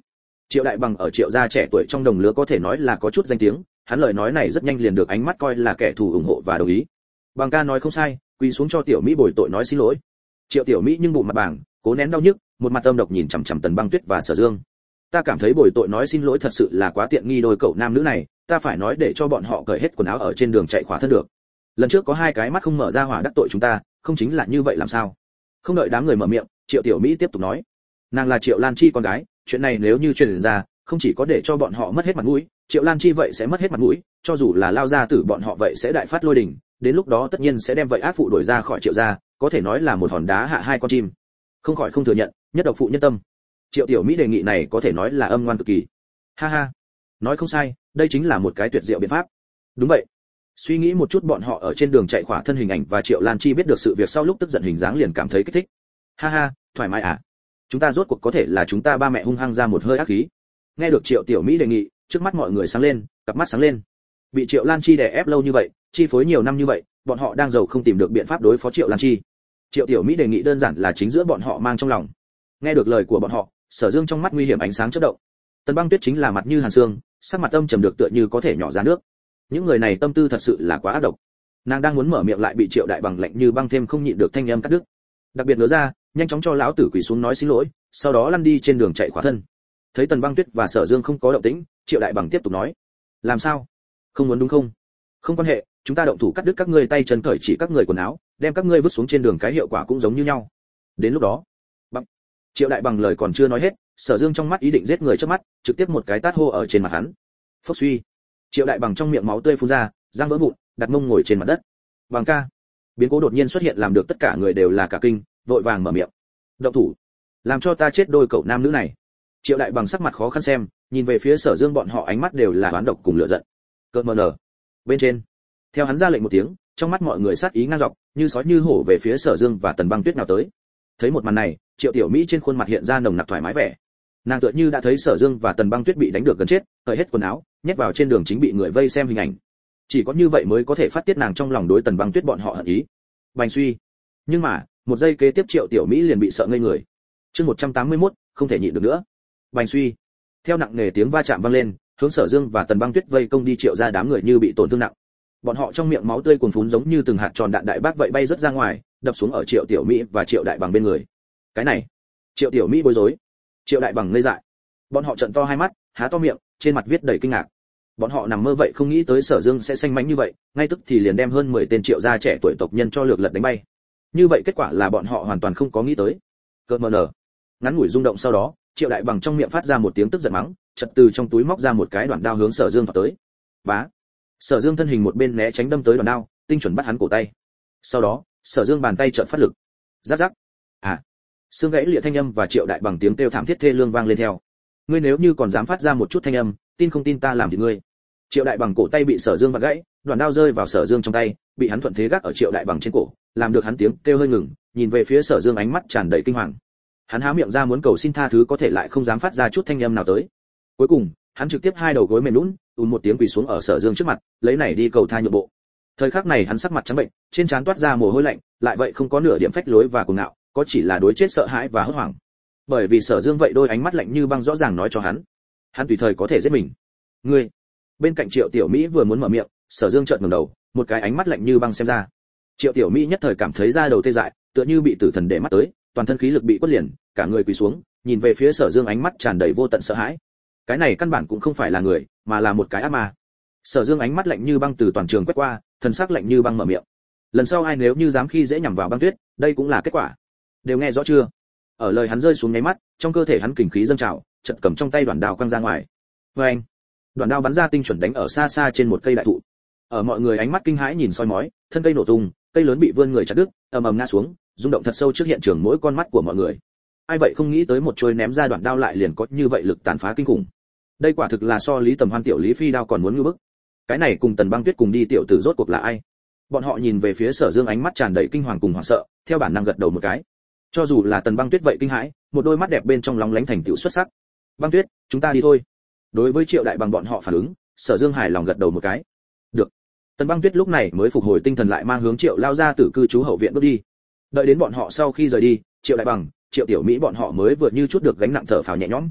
Triệu Đại Bằng ở Triệu gia trẻ tuổi trong đồng lứa có thể nói là có chút danh tiếng, hắn lời nói này rất nhanh liền được ánh mắt coi là kẻ thù ủng hộ và đồng ý. Bằng ca nói không sai, quỳ xuống cho Tiểu Mỹ bồi tội nói xin lỗi. Triệu Tiểu Mỹ nhưng bụng mặt bảng, cố nén đau nhức, một mặt âm độc nhìn chằm chằm Tần Băng Tuyết và Sở Dương. Ta cảm thấy bồi tội nói xin lỗi thật sự là quá tiện nghi đôi cậu nam nữ này, ta phải nói để cho bọn họ cởi hết quần áo ở trên đường chạy khỏa thân được. Lần trước có hai cái mắt không mở ra hỏa đắc tội chúng ta, không chính là như vậy làm sao? Không đợi đám người mở miệng, Triệu Tiểu Mỹ tiếp tục nói, nàng là Triệu Lan Chi con gái, chuyện này nếu như truyền ra, không chỉ có để cho bọn họ mất hết mặt mũi, Triệu Lan Chi vậy sẽ mất hết mặt mũi, cho dù là lao gia tử bọn họ vậy sẽ đại phát lôi đình, đến lúc đó tất nhiên sẽ đem vậy ác phụ đuổi ra khỏi Triệu gia, có thể nói là một hòn đá hạ hai con chim. Không khỏi không thừa nhận, nhất độc phụ nhân tâm. Triệu Tiểu Mỹ đề nghị này có thể nói là âm ngoan cực kỳ. Ha ha, nói không sai, đây chính là một cái tuyệt diệu biện pháp. Đúng vậy. Suy nghĩ một chút bọn họ ở trên đường chạy khỏa thân hình ảnh và Triệu Lan Chi biết được sự việc sau lúc tức giận hình dáng liền cảm thấy kích thích. Ha ha, thoải mái à? Chúng ta rốt cuộc có thể là chúng ta ba mẹ hung hăng ra một hơi ác khí. Nghe được Triệu Tiểu Mỹ đề nghị, trước mắt mọi người sáng lên, cặp mắt sáng lên. Bị Triệu Lan Chi đè ép lâu như vậy, chi phối nhiều năm như vậy, bọn họ đang giàu không tìm được biện pháp đối phó Triệu Lan Chi. Triệu Tiểu Mỹ đề nghị đơn giản là chính giữa bọn họ mang trong lòng. Nghe được lời của bọn họ, Sở Dương trong mắt nguy hiểm ánh sáng chớp động. Tần Băng Tuyết chính là mặt như hàn xương, sắc mặt âm trầm được tựa như có thể nhỏ ra nước. Những người này tâm tư thật sự là quá ác độc. Nàng đang muốn mở miệng lại bị Triệu Đại Bằng lạnh như băng thêm không nhịn được thanh âm cắt đứt. Đặc biệt ngớ ra, nhanh chóng cho lão tử quỳ xuống nói xin lỗi, sau đó lăn đi trên đường chạy khỏa thân. Thấy Tần Băng Tuyết và Sở Dương không có động tĩnh, Triệu Đại Bằng tiếp tục nói, làm sao? Không muốn đúng không? Không quan hệ, chúng ta động thủ cắt đứt các ngươi tay chân cởi chỉ các ngươi quần áo, đem các ngươi vứt xuống trên đường, cái hiệu quả cũng giống như nhau. Đến lúc đó, bằng. Triệu Đại Bằng lời còn chưa nói hết, Sở Dương trong mắt ý định giết người trước mắt, trực tiếp một cái tát hô ở trên mặt hắn. Phốc suy. Triệu Đại Bằng trong miệng máu tươi phun ra, răng vỡ vụn, đặt mông ngồi trên mặt đất. Bằng ca. Biến cố đột nhiên xuất hiện làm được tất cả người đều là cả kinh, vội vàng mở miệng. Động thủ, làm cho ta chết đôi cậu nam nữ này. Triệu Đại Bằng sắc mặt khó khăn xem, nhìn về phía Sở Dương bọn họ ánh mắt đều là oán độc cùng lửa giận. Cơn mờ nở. Bên trên. Theo hắn ra lệnh một tiếng, trong mắt mọi người sát ý ngang dọc, như sói như hổ về phía Sở Dương và Tần Băng Tuyết nào tới. Thấy một màn này, Triệu Tiểu Mỹ trên khuôn mặt hiện ra nồng nặc thoải mái vẻ. Nàng tựa như đã thấy Sở Dương và Tần Băng Tuyết bị đánh được gần chết, cởi hết quần áo, nhét vào trên đường chính bị người vây xem hình ảnh. Chỉ có như vậy mới có thể phát tiết nàng trong lòng đối Tần Băng Tuyết bọn họ hận ý. Bành suy. Nhưng mà, một giây kế tiếp Triệu Tiểu Mỹ liền bị sợ ngây người. Chương 181, không thể nhịn được nữa. Bành suy. Theo nặng nề tiếng va chạm vang lên, hướng Sở Dương và Tần Băng Tuyết vây công đi Triệu ra đám người như bị tổn thương nặng. Bọn họ trong miệng máu tươi cuồn phún giống như từng hạt tròn đạn đại bác vậy bay rất ra ngoài, đập xuống ở Triệu Tiểu Mỹ và Triệu Đại Bằng bên người. Cái này, Triệu Tiểu Mỹ bối rối, Triệu Đại Bằng ngây dại. Bọn họ trợn to hai mắt, há to miệng, trên mặt viết đầy kinh ngạc. Bọn họ nằm mơ vậy không nghĩ tới Sở Dương sẽ xanh mánh như vậy, ngay tức thì liền đem hơn 10 tên Triệu gia trẻ tuổi tộc nhân cho lược lật đánh bay. Như vậy kết quả là bọn họ hoàn toàn không có nghĩ tới. Cơn mờ nở. Ngắn ngủi rung động sau đó, Triệu Đại Bằng trong miệng phát ra một tiếng tức giận mắng, chợt từ trong túi móc ra một cái đoạn đao hướng Sở Dương vọt tới. Bá. Sở Dương thân hình một bên né tránh đâm tới đoạn đao, tinh chuẩn bắt hắn cổ tay. Sau đó, Sở Dương bàn tay chợt phát lực. Rắc rắc. À. Xương gãy lìa thanh âm và Triệu Đại Bằng tiếng kêu thảm thiết thê lương vang lên theo. Ngươi nếu như còn dám phát ra một chút thanh âm, tin không tin ta làm thì ngươi. Triệu Đại Bằng cổ tay bị Sở Dương vặn gãy, đoạn đao rơi vào Sở Dương trong tay, bị hắn thuận thế gác ở Triệu Đại Bằng trên cổ, làm được hắn tiếng kêu hơi ngừng, nhìn về phía Sở Dương ánh mắt tràn đầy kinh hoàng. Hắn há miệng ra muốn cầu xin tha thứ có thể lại không dám phát ra chút thanh âm nào tới. Cuối cùng, hắn trực tiếp hai đầu gối mềm nhũn, một tiếng quỳ xuống ở Sở Dương trước mặt, lấy này đi cầu tha nhượng bộ. Thời khắc này hắn sắc mặt trắng bệnh, trên trán toát ra mồ hôi lạnh, lại vậy không có nửa điểm phách lối và cuồng ngạo, có chỉ là đối chết sợ hãi và hốt hoảng. Bởi vì Sở Dương vậy đôi ánh mắt lạnh như băng rõ ràng nói cho hắn tùy thời có thể giết mình. Ngươi. Bên cạnh Triệu Tiểu Mỹ vừa muốn mở miệng, Sở Dương chợt ngẩng đầu, một cái ánh mắt lạnh như băng xem ra. Triệu Tiểu Mỹ nhất thời cảm thấy da đầu tê dại, tựa như bị tử thần để mắt tới, toàn thân khí lực bị quất liền, cả người quỳ xuống, nhìn về phía Sở Dương ánh mắt tràn đầy vô tận sợ hãi. Cái này căn bản cũng không phải là người, mà là một cái ác ma. Sở Dương ánh mắt lạnh như băng từ toàn trường quét qua, thần sắc lạnh như băng mở miệng. Lần sau ai nếu như dám khi dễ nhằm vào Băng Tuyết, đây cũng là kết quả. Đều nghe rõ chưa? Ở lời hắn rơi xuống nháy mắt, trong cơ thể hắn kình khí dâng trào, chợt cầm trong tay đoạn đao quăng ra ngoài. Oeng! Đoạn đao bắn ra tinh chuẩn đánh ở xa xa trên một cây đại thụ. Ở mọi người ánh mắt kinh hãi nhìn soi mói, thân cây nổ tung, cây lớn bị vươn người chặt đứt, ầm ầm ngã xuống, rung động thật sâu trước hiện trường mỗi con mắt của mọi người. Ai vậy không nghĩ tới một trôi ném ra đoạn đao lại liền có như vậy lực tàn phá kinh khủng. Đây quả thực là so Lý Tầm Hoan tiểu Lý Phi đao còn muốn ngưu bức. Cái này cùng Tần Băng Tuyết cùng đi tiểu tử rốt cuộc là ai? Bọn họ nhìn về phía Sở Dương ánh mắt tràn đầy kinh hoàng cùng hoảng sợ, theo bản năng gật đầu một cái. Cho dù là Tần Băng Tuyết vậy kinh hãi, một đôi mắt đẹp bên trong lóng lánh thành tựu xuất sắc. Băng Tuyết, chúng ta đi thôi. Đối với Triệu Đại Bằng bọn họ phản ứng, Sở Dương hài lòng gật đầu một cái. Được. Tần Băng Tuyết lúc này mới phục hồi tinh thần lại mang hướng Triệu lao ra tử cư trú hậu viện bước đi. Đợi đến bọn họ sau khi rời đi, Triệu Đại Bằng, Triệu Tiểu Mỹ bọn họ mới vừa như chút được gánh nặng thở phào nhẹ nhõm.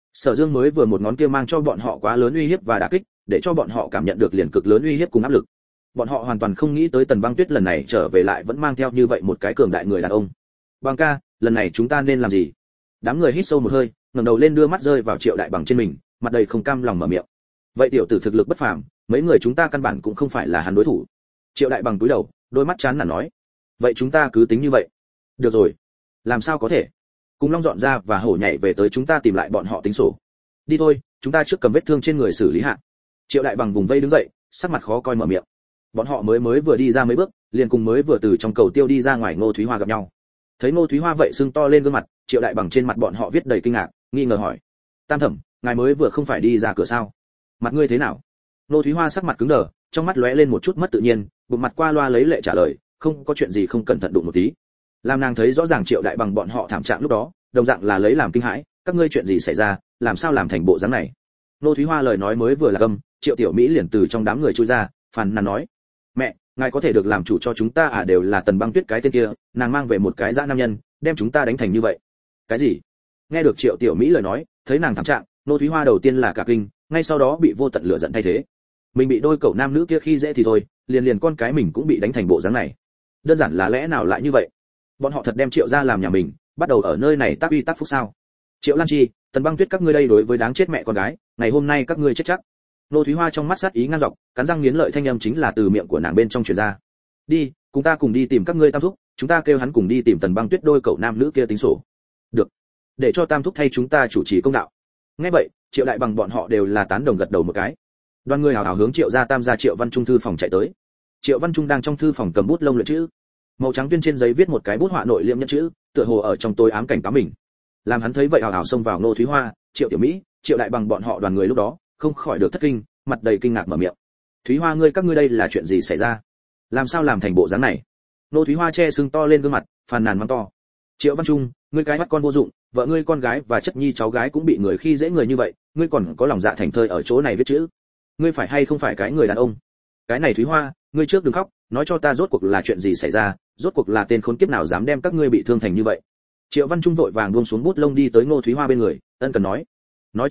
Sở Dương mới vừa một ngón kia mang cho bọn họ quá lớn uy hiếp và đả kích, để cho bọn họ cảm nhận được liền cực lớn uy hiếp cùng áp lực. Bọn họ hoàn toàn không nghĩ tới Tần Băng Tuyết lần này trở về lại vẫn mang theo như vậy một cái cường đại người đàn ông. Băng ca, lần này chúng ta nên làm gì? Đám người hít sâu một hơi, ngẩng đầu lên đưa mắt rơi vào Triệu Đại Bằng trên mình, mặt đầy không cam lòng mở miệng. Vậy tiểu tử thực lực bất phàm, mấy người chúng ta căn bản cũng không phải là hắn đối thủ. Triệu Đại Bằng cúi đầu, đôi mắt chán nản nói. Vậy chúng ta cứ tính như vậy. Được rồi. Làm sao có thể? Cùng Long dọn ra và hổ nhảy về tới chúng ta tìm lại bọn họ tính sổ. Đi thôi, chúng ta trước cầm vết thương trên người xử lý hạ. Triệu Đại Bằng vùng vây đứng dậy, sắc mặt khó coi mở miệng. Bọn họ mới vừa đi ra mấy bước, liền cùng mới vừa từ trong cầu tiêu đi ra ngoài Ngô Thúy Hoa gặp nhau. Thấy Ngô Thúy Hoa vậy sưng to lên gương mặt, Triệu Đại Bằng trên mặt bọn họ viết đầy kinh ngạc, nghi ngờ hỏi: Tam thẩm, ngài mới vừa không phải đi ra cửa sao? Mặt ngươi thế nào? Ngô Thúy Hoa sắc mặt cứng đờ, trong mắt lóe lên một chút mất tự nhiên, bụng mặt qua loa lấy lệ trả lời: không có chuyện gì, không cẩn thận đụng một tí. Làm nàng thấy rõ ràng Triệu Đại Bằng bọn họ thảm trạng lúc đó, đồng dạng là lấy làm kinh hãi, các ngươi chuyện gì xảy ra, làm sao làm thành bộ dáng này? Ngô Thúy Hoa lời nói mới vừa là gầm, Triệu Tiểu Mỹ liền từ trong đám người chui ra, phàn nàn nói: mẹ, ngài có thể được làm chủ cho chúng ta à? Đều là Tần Băng Tuyết cái tên kia, nàng mang về một cái dã nam nhân, đem chúng ta đánh thành như vậy. Cái gì? Nghe được Triệu Tiểu Mỹ lời nói, thấy nàng thảm trạng, Ngô Thúy Hoa đầu tiên là cả kinh, ngay sau đó bị vô tận lửa giận thay thế. Mình bị đôi cậu nam nữ kia khi dễ thì thôi, liền con cái mình cũng bị đánh thành bộ dáng này. Đơn giản là lẽ nào lại như vậy? Bọn họ thật đem Triệu gia làm nhà mình, bắt đầu ở nơi này tác uy tác phúc sao? Triệu Lan Chi, Tần Băng Tuyết các ngươi đây đối với đáng chết mẹ con gái, ngày hôm nay các ngươi chết chắc. Ngô Thúy Hoa trong mắt sát ý ngang dọc, cắn răng nghiến lợi thanh âm chính là từ miệng của nàng bên trong truyền ra. Đi, cùng ta cùng đi tìm các ngươi tam thúc, chúng ta kêu hắn cùng đi tìm Tần Băng Tuyết đôi cậu nam nữ kia tính sổ. Được, để cho tam thúc thay chúng ta chủ trì công đạo. Nghe vậy, Triệu Đại Bằng bọn họ đều là tán đồng gật đầu một cái. Đoàn người hào hào hướng Triệu gia tam gia Triệu Văn Trung thư phòng chạy tới. Triệu Văn Trung đang trong thư phòng cầm bút lông luyện chữ, màu trắng tuyên trên giấy viết một cái bút họa nội liễm nhẫn chữ, tựa hồ ở trong tối ám cảnh cáo mình. Làm hắn thấy vậy hào hào xông vào Ngô Thúy Hoa, Triệu Tiểu Mỹ, Triệu Đại Bằng bọn họ đoàn người lúc đó không khỏi được thất kinh, mặt đầy kinh ngạc mở miệng. Thúy Hoa ngươi, các ngươi đây là chuyện gì xảy ra? Làm sao làm thành bộ dáng này? Ngô Thúy Hoa che sưng to lên gương mặt, phàn nàn mắng to. Triệu Văn Trung, ngươi cái mắt con vô dụng, vợ ngươi con gái và chất nhi cháu gái cũng bị người khi dễ người như vậy, ngươi còn có lòng dạ thành thơi ở chỗ này viết chữ? Ngươi phải hay không phải cái người đàn ông? Cái này Thúy Hoa, ngươi trước đừng khóc, nói cho ta rốt cuộc là chuyện gì xảy ra, rốt cuộc là tên khốn kiếp nào dám đem các ngươi bị thương thành như vậy? Triệu Văn Trung vội vàng buông xuống bút lông đi tới Ngô Thúy Hoa bên người, ân cần nói. Nói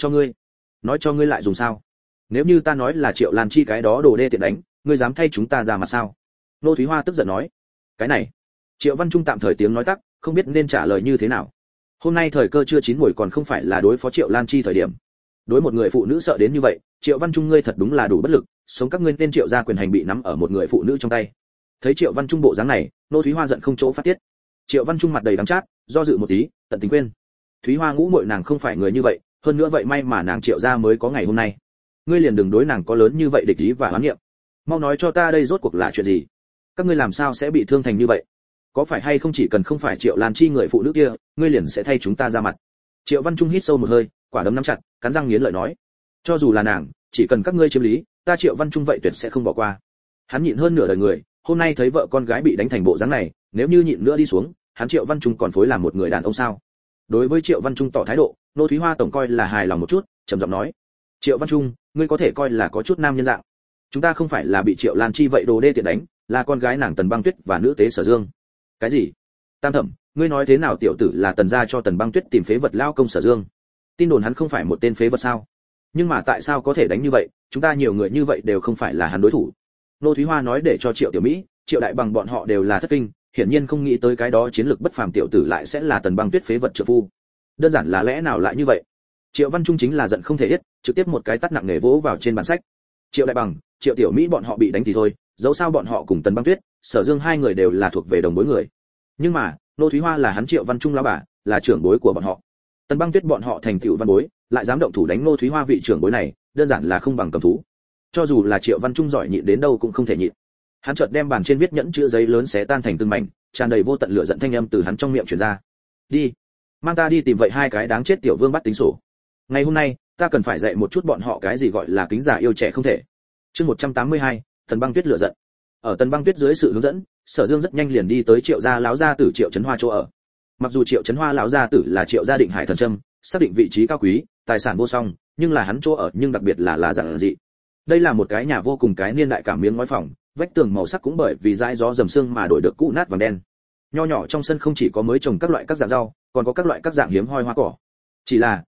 cho ngươi lại dùng sao? Nếu như ta nói là Triệu Lan Chi cái đó đồ đê tiện đánh, ngươi dám thay chúng ta ra mặt sao? Ngô Thúy Hoa tức giận nói. Cái này. Triệu Văn Trung tạm thời tiếng nói tắc, không biết nên trả lời như thế nào. Hôm nay thời cơ chưa chín muồi, còn không phải là đối phó Triệu Lan Chi thời điểm. Đối một người phụ nữ sợ đến như vậy, Triệu Văn Trung ngươi thật đúng là đủ bất lực, sống các ngươi nên Triệu gia quyền hành bị nắm ở một người phụ nữ trong tay. Thấy Triệu Văn Trung bộ dáng này, Ngô Thúy Hoa giận không chỗ phát tiết. Triệu Văn Trung mặt đầy đắng chát, do dự một tí, tận tình quên. Thúy Hoa ngũ muội nàng không phải người như vậy, hơn nữa vậy may mà nàng Triệu gia mới có ngày hôm nay. Ngươi liền đừng đối nàng có lớn như vậy địch ý và oán niệm. Mau nói cho ta đây rốt cuộc là chuyện gì? Các ngươi làm sao sẽ bị thương thành như vậy? Có phải hay không chỉ cần không phải Triệu Lan Chi người phụ nữ kia, ngươi liền sẽ thay chúng ta ra mặt? Triệu Văn Trung hít sâu một hơi, quả đấm nắm chặt, cắn răng nghiến lợi nói. Cho dù là nàng, chỉ cần các ngươi chiếm lý, ta Triệu Văn Trung vậy tuyệt sẽ không bỏ qua. Hắn nhịn hơn nửa đời người, hôm nay thấy vợ con gái bị đánh thành bộ dáng này, nếu như nhịn nữa đi xuống, hắn Triệu Văn Trung còn phối làm một người đàn ông sao? Đối với Triệu Văn Trung tỏ thái độ, Ngô Thúy Hoa tổng coi là hài lòng một chút, trầm giọng nói. Triệu Văn Trung, ngươi có thể coi là có chút nam nhân dạng. Chúng ta không phải là bị Triệu Lan Chi vậy đồ đê tiện đánh, là con gái nàng Tần Băng Tuyết và nữ tế Sở Dương. Cái gì? Tam thẩm, ngươi nói thế nào tiểu tử là Tần gia cho Tần Băng Tuyết tìm phế vật lao công Sở Dương? Tin đồn hắn không phải một tên phế vật sao? Nhưng mà tại sao có thể đánh như vậy, chúng ta nhiều người như vậy đều không phải là hắn đối thủ. Ngô Thúy Hoa nói để cho Triệu Tiểu Mỹ, Triệu Đại Bằng bọn họ đều là thất kinh, hiển nhiên không nghĩ tới cái đó chiến lược bất phàm tiểu tử lại sẽ là Tần Băng Tuyết phế vật trợ phu. Đơn giản là lẽ nào lại như vậy? Triệu Văn Trung chính là giận không thể yết, trực tiếp một cái tát nặng nề vỗ vào trên bàn sách. Triệu Đại Bằng, Triệu Tiểu Mỹ bọn họ bị đánh thì thôi, dẫu sao bọn họ cùng Tần Băng Tuyết, Sở Dương hai người đều là thuộc về đồng bối người. Nhưng mà, Ngô Thúy Hoa là hắn Triệu Văn Trung lão bà, là trưởng bối của bọn họ. Tần Băng Tuyết bọn họ thành tựu văn bối, lại dám động thủ đánh Ngô Thúy Hoa vị trưởng bối này, đơn giản là không bằng cầm thú. Cho dù là Triệu Văn Trung giỏi nhịn đến đâu cũng không thể nhịn. Hắn chợt đem bàn trên viết nhẫn chữ giấy lớn xé tan thành từng mảnh, tràn đầy vô tận lửa giận thanh âm từ hắn trong miệng truyền ra. Đi, mang ta đi tìm vậy hai cái đáng chết tiểu vương bắt tính sổ. Ngày hôm nay, ta cần phải dạy một chút bọn họ cái gì gọi là kính già yêu trẻ không thể. Chương 182, Tần Băng Tuyết lửa giận. Ở Tần Băng Tuyết dưới sự hướng dẫn, Sở Dương rất nhanh liền đi tới Triệu gia lão gia tử Triệu Chấn Hoa chỗ ở. Mặc dù Triệu Chấn Hoa lão gia tử là Triệu gia Định Hải thần trâm, xác định vị trí cao quý, tài sản vô song, nhưng là hắn chỗ ở nhưng đặc biệt là giản dị. Đây là một cái nhà vô cùng cái niên đại cảm miếng ngói phòng, vách tường màu sắc cũng bởi vì dãi gió dầm sương mà đổi được cũ nát vàng đen. Nho nhỏ trong sân không chỉ có mới trồng các loại các dạng rau, còn có các loại các dạng hiếm hoi hoa cỏ. Chỉ là,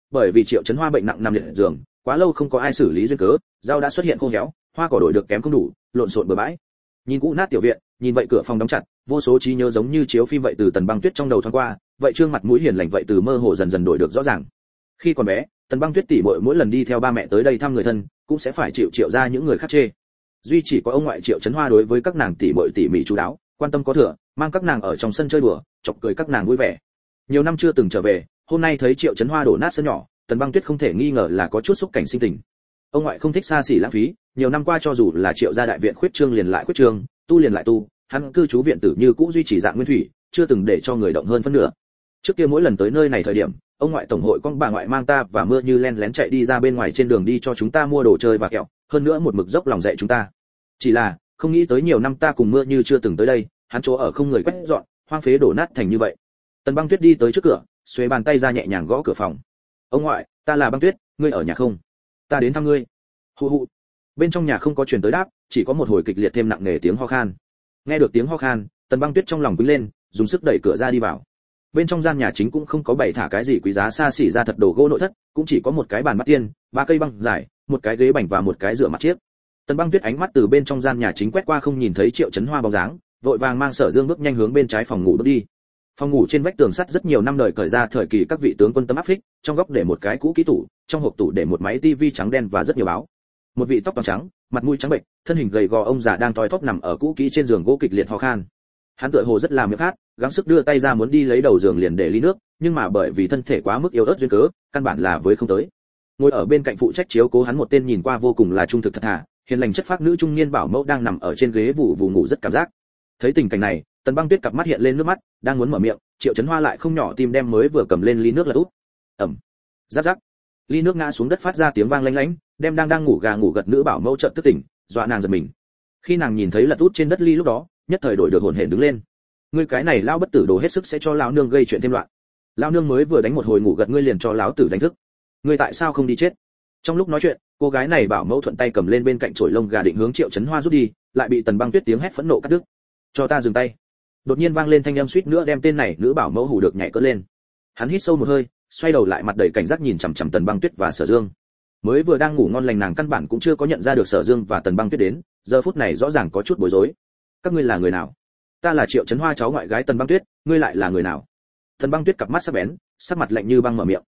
bởi vì Triệu Chấn Hoa bệnh nặng nằm liệt giường, quá lâu không có ai xử lý duyên cớ, rau đã xuất hiện khô héo, hoa cỏ đổi được kém không đủ, lộn xộn bừa bãi. Nhìn cũ nát tiểu viện, nhìn vậy cửa phòng đóng chặt, vô số trí nhớ giống như chiếu phim vậy từ Tần Băng Tuyết trong đầu thoáng qua, vậy trương mặt mũi hiền lành vậy từ mơ hồ dần dần đổi được rõ ràng. Khi còn bé, Tần Băng Tuyết tỷ muội mỗi lần đi theo ba mẹ tới đây thăm người thân, cũng sẽ phải chịu Triệu ra những người khác chê. Duy chỉ có ông ngoại Triệu Chấn Hoa đối với các nàng tỷ muội tỉ mỉ chú đáo, quan tâm có thừa, mang các nàng ở trong sân chơi đùa, chọc cười các nàng vui vẻ. Nhiều năm chưa từng trở về, hôm nay thấy Triệu Chấn Hoa đổ nát sân nhỏ, Tần Băng Tuyết không thể nghi ngờ là có chút xúc cảnh sinh tình. Ông ngoại không thích xa xỉ lãng phí, nhiều năm qua cho dù là Triệu gia đại viện khuyết trương liền lại khuyết trương, tu liền lại tu, hắn cư trú viện tử như cũ duy trì dạng nguyên thủy, chưa từng để cho người động hơn phân nửa. Trước kia mỗi lần tới nơi này thời điểm, ông ngoại tổng hội con bà ngoại mang ta và Mưa Như len lén chạy đi ra bên ngoài trên đường đi cho chúng ta mua đồ chơi và kẹo, hơn nữa một mực dốc lòng dạy chúng ta. Chỉ là, không nghĩ tới nhiều năm ta cùng Mưa Như chưa từng tới đây, hắn chỗ ở không người quét dọn, hoang phế đổ nát thành như vậy. Tần Băng Tuyết đi tới trước cửa, xuề bàn tay ra nhẹ nhàng gõ cửa phòng. "Ông ngoại, ta là Băng Tuyết, ngươi ở nhà không? Ta đến thăm ngươi." Hù hù. Bên trong nhà không có truyền tới đáp, chỉ có một hồi kịch liệt thêm nặng nề tiếng ho khan. Nghe được tiếng ho khan, Tần Băng Tuyết trong lòng quýnh lên, dùng sức đẩy cửa ra đi vào. Bên trong gian nhà chính cũng không có bày thả cái gì quý giá xa xỉ ra thật đồ gỗ nội thất, cũng chỉ có một cái bàn bắt tiên, ba cây băng dài, một cái ghế bành và một cái rửa mặt chiếc. Tần Băng Tuyết ánh mắt từ bên trong gian nhà chính quét qua không nhìn thấy Triệu Chấn Hoa bóng dáng, vội vàng mang Sở Dương bước nhanh hướng bên trái phòng ngủ bước đi. Phòng ngủ trên vách tường sắt rất nhiều năm đời cởi ra thời kỳ các vị tướng quân tấm áp phích, trong góc để một cái cũ kỹ tủ, trong hộp tủ để một máy tivi trắng đen và rất nhiều báo. Một vị tóc vàng trắng, mặt mũi trắng bệnh, thân hình gầy gò ông già đang thoi thóp nằm ở cũ kỹ trên giường gỗ kịch liệt ho khan. Hắn tựa hồ rất là miệng khát, gắng sức đưa tay ra muốn đi lấy đầu giường liền để ly nước, nhưng mà bởi vì thân thể quá mức yếu ớt duyên cớ, căn bản là với không tới. Ngồi ở bên cạnh phụ trách chiếu cố hắn một tên nhìn qua vô cùng là trung thực thật thà, hiền lành chất phác nữ trung niên bảo mẫu đang nằm ở trên ghế vụ vụ ngủ rất cảm giác. Thấy tình cảnh này, Tần Băng Tuyết cặp mắt hiện lên nước mắt, đang muốn mở miệng, Triệu Chấn Hoa lại không nhỏ tim đem mới vừa cầm lên ly nước là úp. Ầm. Rắc rắc. Ly nước ngã xuống đất phát ra tiếng vang lanh lảnh, đem đang ngủ gà ngủ gật nữ bảo mẫu chợt thức tỉnh, dọa nàng giật mình. Khi nàng nhìn thấy lật út trên đất ly lúc đó, nhất thời đổi được hồn hển đứng lên. Ngươi cái này lão bất tử đồ hết sức sẽ cho lão nương gây chuyện thêm loạn. Lão nương mới vừa đánh một hồi ngủ gật ngươi liền cho lão tử đánh thức. Ngươi tại sao không đi chết? Trong lúc nói chuyện, cô gái này bảo mẫu thuận tay cầm lên bên cạnh chổi lông gà định hướng Triệu Chấn Hoa rút đi, lại bị Tần Băng Tuyết tiếng hét phẫn nộ cắt đứt. Cho ta dừng tay. Đột nhiên vang lên thanh âm suýt nữa đem tên này nữ bảo mẫu hù được nhảy cất lên. Hắn hít sâu một hơi, xoay đầu lại mặt đầy cảnh giác nhìn chằm chằm Tần Băng Tuyết và Sở Dương. Mới vừa đang ngủ ngon lành nàng căn bản cũng chưa có nhận ra được Sở Dương và Tần Băng Tuyết đến, giờ phút này rõ ràng có chút bối rối. Các ngươi là người nào? Ta là Triệu Chấn Hoa cháu ngoại gái Tần Băng Tuyết, ngươi lại là người nào? Tần Băng Tuyết cặp mắt sắc bén, sắc mặt lạnh như băng mở miệng.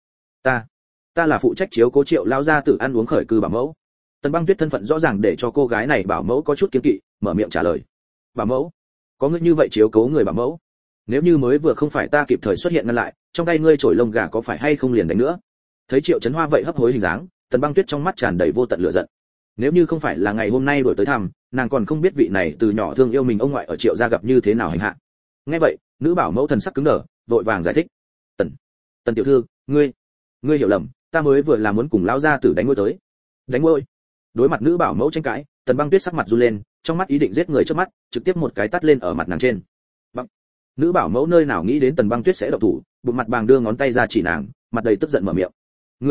Ta là phụ trách chiếu cố Triệu lão gia tử ăn uống khởi cư bảo mẫu. Tần Băng Tuyết thân phận rõ ràng để cho cô gái này bảo mẫu có chút kiêng kỵ, mở miệng trả lời. Bảo mẫu? Có ngươi như vậy chiếu cố người bảo mẫu? Nếu như mới vừa không phải ta kịp thời xuất hiện ngăn lại, trong tay ngươi chổi lông gà có phải hay không liền đánh nữa? Thấy Triệu Chấn Hoa vậy hấp hối hình dáng, Tần Băng Tuyết trong mắt tràn đầy vô tận lửa giận. Nếu như không phải là ngày hôm nay đổi tới thăm, nàng còn không biết vị này từ nhỏ thương yêu mình ông ngoại ở Triệu gia gặp như thế nào hành hạ. Nghe vậy, nữ bảo mẫu thần sắc cứng đờ, vội vàng giải thích. Tần tiểu thư, ngươi hiểu lầm, ta mới vừa là muốn cùng lão gia tử đánh ngôi tới. Đánh ngôi? Đối mặt nữ bảo mẫu tranh cãi, Tần Băng Tuyết sắc mặt run lên, trong mắt ý định giết người trước mắt, trực tiếp một cái tát lên ở mặt nàng trên. Bằng. Nữ bảo mẫu nơi nào nghĩ đến Tần Băng Tuyết sẽ động thủ, bụng mặt bàng đưa ngón tay ra chỉ nàng, mặt đầy tức giận mở miệng.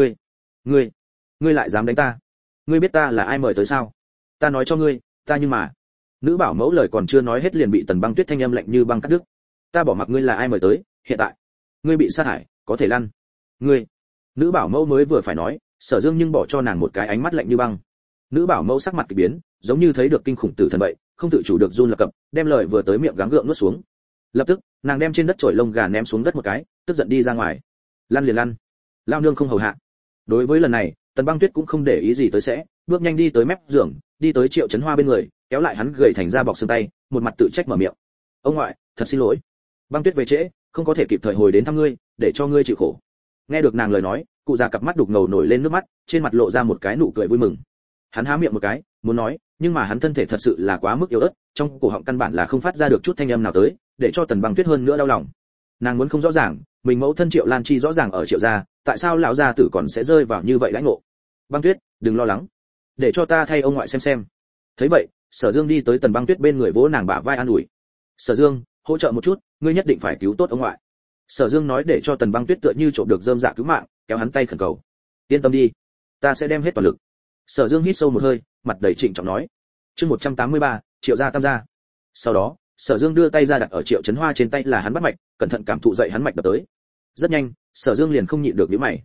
Ngươi lại dám đánh ta? Ngươi biết ta là ai mời tới sao? Ta nói cho ngươi, ta nhưng mà. Nữ bảo mẫu lời còn chưa nói hết liền bị Tần Băng Tuyết thanh âm lạnh như băng cắt đứt. Ta bỏ mặc ngươi là ai mời tới, hiện tại ngươi bị sát hại, có thể lăn. Ngươi. Nữ bảo mẫu mới vừa phải nói, Sở Dương nhưng bỏ cho nàng một cái ánh mắt lạnh như băng. Nữ bảo mẫu sắc mặt kỳ biến, giống như thấy được kinh khủng tử thần vậy, không tự chủ được run lập cập, đem lời vừa tới miệng gắng gượng nuốt xuống. Lập tức, nàng đem trên đất chổi lông gà ném xuống đất một cái, tức giận đi ra ngoài. Lăn liền lăn, lao nương không hầu hạ. Đối với lần này, Tần Băng Tuyết cũng không để ý gì tới sẽ, bước nhanh đi tới mép giường, đi tới Triệu Chấn Hoa bên người, kéo lại hắn gầy thành ra bọc xương tay, một mặt tự trách mở miệng. Ông ngoại, thật xin lỗi. Băng Tuyết về trễ, không có thể kịp thời hồi đến thăm ngươi, để cho ngươi chịu khổ. Nghe được nàng lời nói, cụ già cặp mắt đục ngầu nổi lên nước mắt, trên mặt lộ ra một cái nụ cười vui mừng. Hắn há miệng một cái, muốn nói, nhưng mà hắn thân thể thật sự là quá mức yếu ớt, trong cổ họng căn bản là không phát ra được chút thanh âm nào tới, để cho Tần Băng Tuyết hơn nữa đau lòng. Nàng muốn không rõ ràng, mình mẫu thân Triệu Lan Chi rõ ràng ở Triệu gia, tại sao lão gia tử còn sẽ rơi vào như vậy lãnh ngộ? Băng Tuyết, đừng lo lắng, để cho ta thay ông ngoại xem. Thấy vậy, Sở Dương đi tới Tần Băng Tuyết bên người vỗ nàng bả vai an ủi. Sở Dương, hỗ trợ một chút, ngươi nhất định phải cứu tốt ông ngoại. Sở Dương nói để cho Tần Băng Tuyết tựa như trộm được rơm dạ cứu mạng, kéo hắn tay khẩn cầu. Yên tâm đi, ta sẽ đem hết toàn lực. Sở Dương hít sâu một hơi, mặt đầy trịnh trọng nói. Chương 183, Triệu gia tam gia. Sau đó, Sở Dương đưa tay ra đặt ở Triệu Chấn Hoa trên tay là hắn bắt mạch, cẩn thận cảm thụ dậy hắn mạch đập tới. Rất nhanh, Sở Dương liền không nhịn được nhíu mày.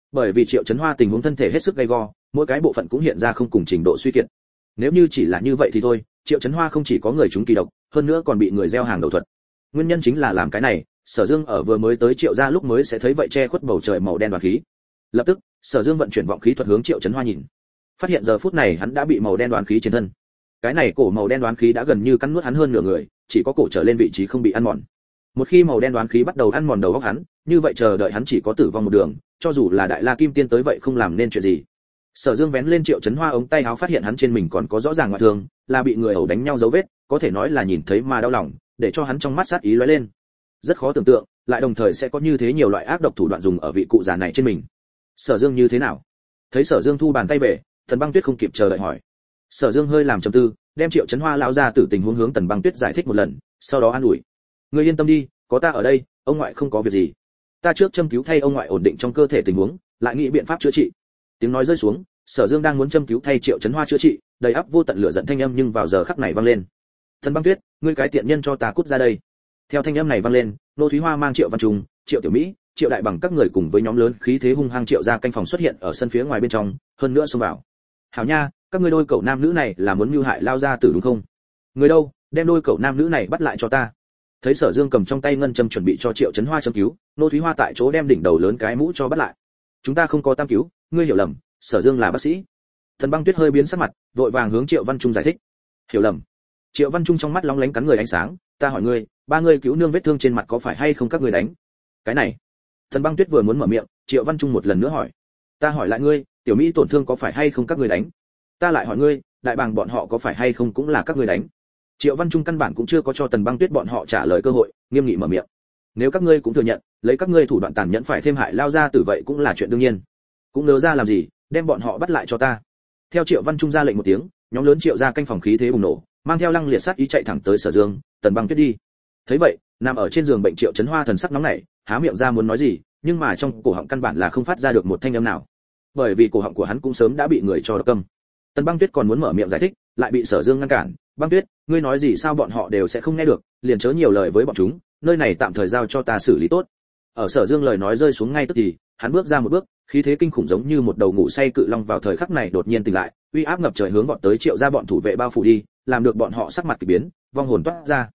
Bởi vì Triệu Chấn Hoa tình huống thân thể hết sức gay go, mỗi cái bộ phận cũng hiện ra không cùng trình độ suy kiệt. Nếu như chỉ là như vậy thì thôi, Triệu Chấn Hoa không chỉ có người trúng kỳ độc, hơn nữa còn bị người gieo hàng đầu thuật. Nguyên nhân chính là làm cái này, Sở Dương ở vừa mới tới Triệu gia lúc mới sẽ thấy vậy che khuất bầu trời màu đen đoán khí. Lập tức, Sở Dương vận chuyển vọng khí thuật hướng Triệu Chấn Hoa nhìn. Phát hiện giờ phút này hắn đã bị màu đen đoán khí trên thân. Cái này cổ màu đen đoán khí đã gần như cắn nuốt hắn hơn nửa người, chỉ có cổ trở lên vị trí không bị ăn mòn. Một khi màu đen đoán khí bắt đầu ăn mòn đầu óc hắn, như vậy chờ đợi hắn chỉ có tử vong một đường, cho dù là đại la kim tiên tới vậy không làm nên chuyện gì. Sở Dương vén lên Triệu Chấn Hoa ống tay áo phát hiện hắn trên mình còn có rõ ràng ngoại thương, là bị người ẩu đánh nhau dấu vết, có thể nói là nhìn thấy mà đau lòng, để cho hắn trong mắt sát ý lóe lên. Rất khó tưởng tượng, lại đồng thời sẽ có như thế nhiều loại ác độc thủ đoạn dùng ở vị cụ già này trên mình. Sở Dương như thế nào? Thấy Sở Dương thu bàn tay về, Tần Băng Tuyết không kịp chờ đợi hỏi. Sở Dương hơi làm trầm tư, đem Triệu Chấn Hoa lão ra tử tình huống hướng Tần Băng Tuyết giải thích một lần, sau đó an ủi. Ngươi yên tâm đi, có ta ở đây, ông ngoại không có việc gì. Ta trước châm cứu thay ông ngoại ổn định trong cơ thể tình huống, lại nghĩ biện pháp chữa trị. Tiếng nói rơi xuống, Sở Dương đang muốn châm cứu thay Triệu Chấn Hoa chữa trị, đầy ắp vô tận lửa giận thanh âm nhưng vào giờ khắc này vang lên. Tần Băng Tuyết, ngươi cái tiện nhân cho ta cút ra đây. Theo thanh âm này vang lên, Nô Thúy Hoa mang Triệu Văn Trung, Triệu Tiểu Mỹ, Triệu Đại Bằng các người cùng với nhóm lớn khí thế hung hăng Triệu gia canh phòng xuất hiện ở sân phía ngoài bên trong, hơn nữa xông vào. Hảo nha, các ngươi đôi cậu nam nữ này là muốn mưu hại lao gia tử đúng không? Người đâu, đem đôi cậu nam nữ này bắt lại cho ta. Thấy Sở Dương cầm trong tay ngân châm chuẩn bị cho Triệu Chấn Hoa châm cứu, Nô Thúy Hoa tại chỗ đem đỉnh đầu lớn cái mũ cho bắt lại. Chúng ta không có tam cứu, ngươi hiểu lầm, Sở Dương là bác sĩ. Thần Băng Tuyết hơi biến sắc mặt, vội vàng hướng Triệu Văn Trung giải thích. Hiểu lầm? Triệu Văn Trung trong mắt lóng lánh cắn người ánh sáng, ta hỏi ngươi, ba ngươi cứu nương vết thương trên mặt có phải hay không các ngươi đánh? Cái này. Thần Băng Tuyết vừa muốn mở miệng, Triệu Văn Trung một lần nữa hỏi. Ta hỏi lại ngươi, Tiểu Mỹ tổn thương có phải hay không các ngươi đánh? Ta lại hỏi ngươi, Đại Bàng bọn họ có phải hay không cũng là các ngươi đánh? Triệu Văn Trung căn bản cũng chưa có cho Tần Băng Tuyết bọn họ trả lời cơ hội, nghiêm nghị mở miệng. Nếu các ngươi cũng thừa nhận, lấy các ngươi thủ đoạn tàn nhẫn phải thêm hại lao ra tử vậy cũng là chuyện đương nhiên. Cũng nỡ ra làm gì, đem bọn họ bắt lại cho ta. Theo Triệu Văn Trung ra lệnh một tiếng, nhóm lớn Triệu gia canh phòng khí thế bùng nổ, mang theo lăng liệt sát ý chạy thẳng tới Sở Dương, Tần Băng Tuyết đi. Thấy vậy, nằm ở trên giường bệnh Triệu Chấn Hoa thần sắc nóng nảy, há miệng ra muốn nói gì, nhưng mà trong cổ họng căn bản là không phát ra được một thanh âm nào. Bởi vì cổ họng của hắn cũng sớm đã bị người cho độc câm. Tần Băng Tuyết còn muốn mở miệng giải thích, lại bị Sở Dương ngăn cản. Băng Tuyết, ngươi nói gì sao bọn họ đều sẽ không nghe được, liền chớ nhiều lời với bọn chúng, nơi này tạm thời giao cho ta xử lý tốt. Ở Sở Dương lời nói rơi xuống ngay tức thì, hắn bước ra một bước, khí thế kinh khủng giống như một đầu ngủ say cự long vào thời khắc này đột nhiên tỉnh lại, uy áp ngập trời hướng vọt tới Triệu gia bọn thủ vệ bao phủ đi, làm được bọn họ sắc mặt kỳ biến, vong hồn toát ra.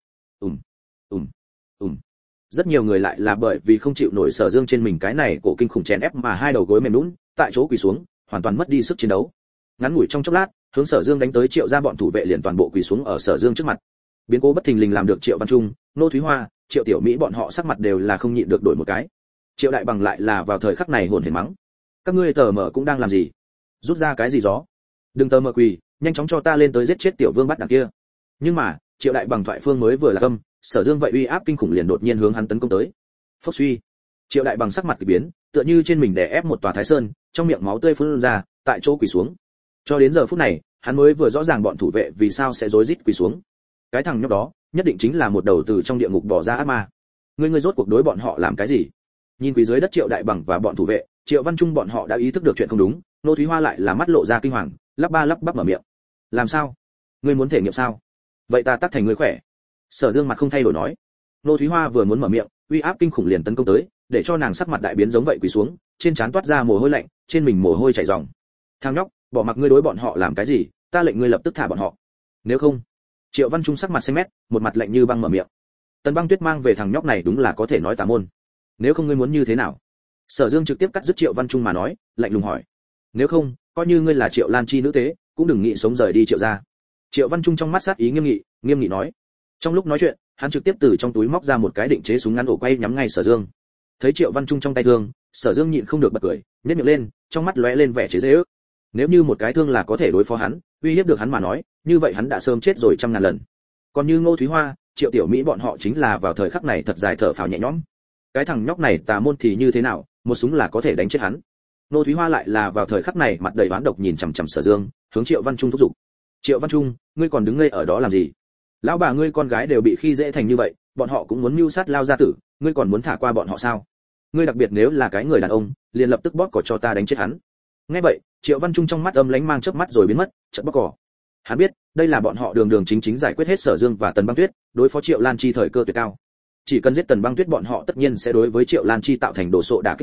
Rất nhiều người lại là bởi vì không chịu nổi Sở Dương trên mình cái này cổ kinh khủng chèn ép mà hai đầu gối mềm nhũn, tại chỗ quỳ xuống, hoàn toàn mất đi sức chiến đấu. Ngắn ngủi trong chốc lát, hướng Sở Dương đánh tới Triệu gia bọn thủ vệ liền toàn bộ quỳ xuống ở Sở Dương trước mặt. Biến cố bất thình lình làm được Triệu Văn Trung, Nô Thúy Hoa, Triệu Tiểu Mỹ bọn họ sắc mặt đều là không nhịn được đổi một cái. Triệu Đại Bằng lại là vào thời khắc này hồn hển mắng: các ngươi tờ mờ cũng đang làm gì? Rút ra cái gì gió? Đừng tờ mờ quỳ, nhanh chóng cho ta lên tới giết chết tiểu vương bắt đằng kia. Nhưng mà Triệu Đại Bằng thoại phương mới vừa là âm, Sở Dương vậy uy áp kinh khủng liền đột nhiên hướng hắn tấn công tới. Phốc suy, Triệu Đại Bằng sắc mặt kỳ biến, tựa như trên mình đè ép một tòa thái sơn, trong miệng máu tươi phun ra, tại chỗ quỳ xuống. Cho đến giờ phút này, hắn mới vừa rõ ràng bọn thủ vệ vì sao sẽ rối rít quỳ xuống. Cái thằng nhóc đó, nhất định chính là một đầu từ trong địa ngục bỏ ra ác ma. Ngươi rốt cuộc đối bọn họ làm cái gì? Nhìn quỳ dưới đất Triệu Đại Bằng và bọn thủ vệ, Triệu Văn Trung bọn họ đã ý thức được chuyện không đúng, Nô Thúy Hoa lại là mắt lộ ra kinh hoàng, lắp bắp mở miệng. Làm sao? Ngươi muốn thể nghiệm sao? Vậy ta tắt thành ngươi khỏe. Sở Dương mặt không thay đổi nói. Nô Thúy Hoa vừa muốn mở miệng, uy áp kinh khủng liền tấn công tới, để cho nàng sắc mặt đại biến giống vậy quỳ xuống, trên trán toát ra mồ hôi lạnh, trên mình mồ hôi chảy ròng. Thằng nhóc, bỏ mặc ngươi đối bọn họ làm cái gì, ta lệnh ngươi lập tức thả bọn họ. Nếu không. Triệu Văn Trung sắc mặt xanh mét, một mặt lạnh như băng mở miệng. Tần Băng Tuyết mang về thằng nhóc này đúng là có thể nói tà môn. Nếu không ngươi muốn như thế nào? Sở Dương trực tiếp cắt dứt Triệu Văn Trung mà nói, lạnh lùng hỏi. Nếu không, coi như ngươi là Triệu Lan Chi nữ tế, cũng đừng nghĩ sống rời đi Triệu gia. Triệu Văn Trung trong mắt sát ý nghiêm nghị nói. Trong lúc nói chuyện, hắn trực tiếp từ trong túi móc ra một cái định chế súng ngắn ổ quay nhắm ngay Sở Dương. Thấy Triệu Văn Trung trong tay thương, Sở Dương nhịn không được bật cười, nhếch miệng lên, trong mắt lóe lên vẻ chế giễu. Nếu như một cái thương là có thể đối phó hắn, uy hiếp được hắn mà nói, như vậy hắn đã sớm chết rồi trăm ngàn lần. Còn như Ngô Thúy Hoa, Triệu Tiểu Mỹ bọn họ chính là vào thời khắc này thật dài thở phào nhẹ nhõm. Cái thằng nhóc này tà môn thì như thế nào, một súng là có thể đánh chết hắn. Ngô Thúy Hoa lại là vào thời khắc này mặt đầy oán độc nhìn chằm chằm Sở Dương, hướng Triệu Văn Trung thúc giục. Triệu Văn Trung, ngươi còn đứng ngây ở đó làm gì? Lão bà ngươi con gái đều bị khi dễ thành như vậy, bọn họ cũng muốn mưu sát lao gia tử, ngươi còn muốn thả qua bọn họ sao? Ngươi đặc biệt nếu là cái người đàn ông, liền lập tức bóp cỏ cho ta đánh chết hắn. Nghe vậy, Triệu Văn Trung trong mắt âm lánh mang chớp mắt rồi biến mất, chợt bóp cỏ. Hắn biết, đây là bọn họ đường chính giải quyết hết Sở Dương và Tần Băng Tuyết, đối phó Triệu Lan Chi thời cơ tuyệt cao. Chỉ cần giết Tần Băng Tuyết bọn họ tất nhiên sẽ đối với Triệu Lan Chi tạo thành đồ sộ đả kích lớn,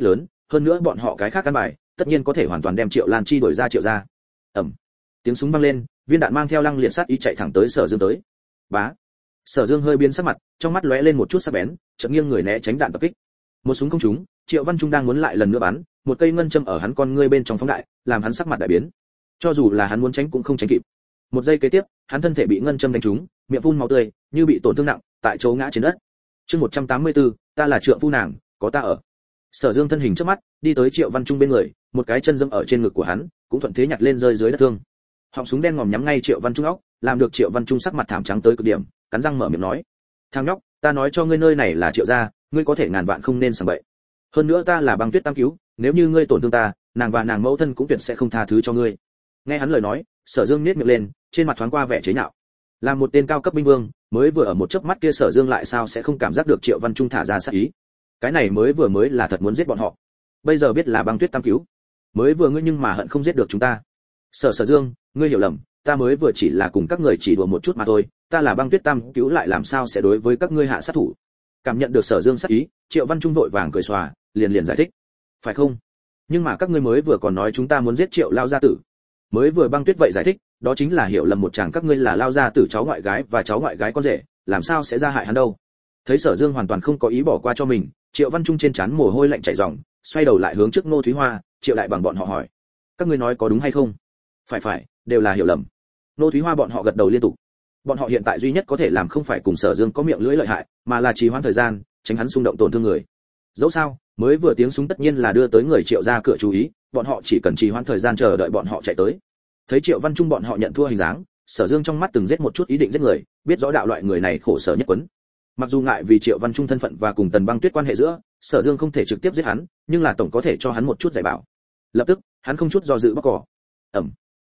hơn nữa bọn họ cái khác căn bài tất nhiên có thể hoàn toàn đem Triệu Lan Chi đuổi ra Triệu gia. Ầm, tiếng súng vang lên, viên đạn mang theo lăng liệt sát ý chạy thẳng tới Sở Dương tới. Bá. Sở Dương hơi biến sắc mặt, trong mắt lóe lên một chút sắc bén, chợt nghiêng người né tránh đạn tập kích. Một súng không trúng, Triệu Văn Trung đang muốn lại lần nữa bắn, một cây ngân châm ở hắn con ngươi bên trong phóng đại, làm hắn sắc mặt đại biến. Cho dù là hắn muốn tránh cũng không tránh kịp. Một giây kế tiếp, hắn thân thể bị ngân châm đánh trúng, miệng phun máu tươi, như bị tổn thương nặng, tại chỗ ngã trên đất. Chương 184, ta là trượng phu nàng, có ta ở. Sở Dương thân hình trước mắt, đi tới Triệu Văn Trung bên người, một cái chân dẫm ở trên ngực của hắn, cũng thuận thế nhặt lên rơi dưới đất thương. Họng súng đen ngòm nhắm ngay Triệu Văn Trung óc, làm được Triệu Văn Trung sắc mặt thảm trắng tới cực điểm, cắn răng mở miệng nói: "Thằng nhóc, ta nói cho ngươi nơi này là Triệu gia, ngươi có thể ngàn vạn không nên sảng bậy. Hơn nữa ta là Băng Tuyết Tam cứu, nếu như ngươi tổn thương ta, nàng và nàng mẫu thân cũng tuyệt sẽ không tha thứ cho ngươi." Nghe hắn lời nói, Sở Dương nhếch miệng lên, trên mặt thoáng qua vẻ chế nhạo. Là một tên cao cấp binh vương, mới vừa ở một chớp mắt kia Sở Dương lại sao sẽ không cảm giác được Triệu Văn Trung thả ra sát ý. Cái này mới là thật muốn giết bọn họ. Bây giờ biết là Băng Tuyết Tam cứu, mới vừa ngươi nhưng mà hận không giết được chúng ta. Sở Dương, ngươi hiểu lầm, ta mới vừa chỉ là cùng các người chỉ đùa một chút mà thôi, ta là Băng Tuyết Tam cứu lại làm sao sẽ đối với các ngươi hạ sát thủ. Cảm nhận được Sở Dương sát ý, Triệu Văn Trung vội vàng cười xòa, liền giải thích. Phải không? Nhưng mà các ngươi mới vừa còn nói chúng ta muốn giết Triệu lao gia tử. Mới vừa Băng Tuyết vậy giải thích, đó chính là hiểu lầm một chàng các ngươi là lao gia tử cháu ngoại gái và cháu ngoại gái con rể, làm sao sẽ ra hại hắn đâu. Thấy Sở Dương hoàn toàn không có ý bỏ qua cho mình, Triệu Văn Trung trên trán mồ hôi lạnh chảy ròng, xoay đầu lại hướng trước Ngô Thúy Hoa, Triệu Đại Bằng bọn họ hỏi: các ngươi nói có đúng hay không? Phải, đều là hiểu lầm. Ngô Thúy Hoa bọn họ gật đầu liên tục. Bọn họ hiện tại duy nhất có thể làm không phải cùng Sở Dương có miệng lưỡi lợi hại, mà là trì hoãn thời gian, tránh hắn xung động tổn thương người. Dẫu sao, mới vừa tiếng súng tất nhiên là đưa tới người Triệu gia cửa chú ý, bọn họ chỉ cần trì hoãn thời gian chờ đợi bọn họ chạy tới. Thấy Triệu Văn Trung bọn họ nhận thua hình dáng, Sở Dương trong mắt từng giết một chút ý định giết người, biết rõ đạo loại người này khổ sở nhất quấn. Mặc dù ngại vì Triệu Văn Trung thân phận và cùng Tần Băng Tuyết quan hệ giữa, Sở Dương không thể trực tiếp giết hắn, nhưng là tổng có thể cho hắn một chút giải bảo. Lập tức, hắn không chút do dự bóc cỏ. Ầm.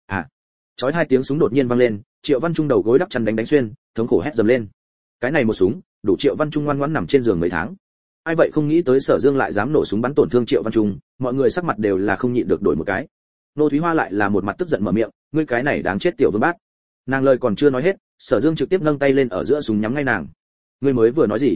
Chói hai tiếng súng đột nhiên vang lên, Triệu Văn Trung đầu gối đắp chăn đánh xuyên, thống khổ hét dầm lên. Cái này một súng, đủ Triệu Văn Trung ngoan ngoãn nằm trên giường mấy tháng. Ai vậy không nghĩ tới Sở Dương lại dám nổ súng bắn tổn thương Triệu Văn Trung, mọi người sắc mặt đều là không nhịn được đổi một cái. Nô Thúy Hoa lại là một mặt tức giận mở miệng, ngươi cái này đáng chết tiểu vương bát. Nàng lời còn chưa nói hết, Sở Dương trực tiếp nâng tay lên ở giữa súng nhắm ngay nàng. Ngươi mới vừa nói gì?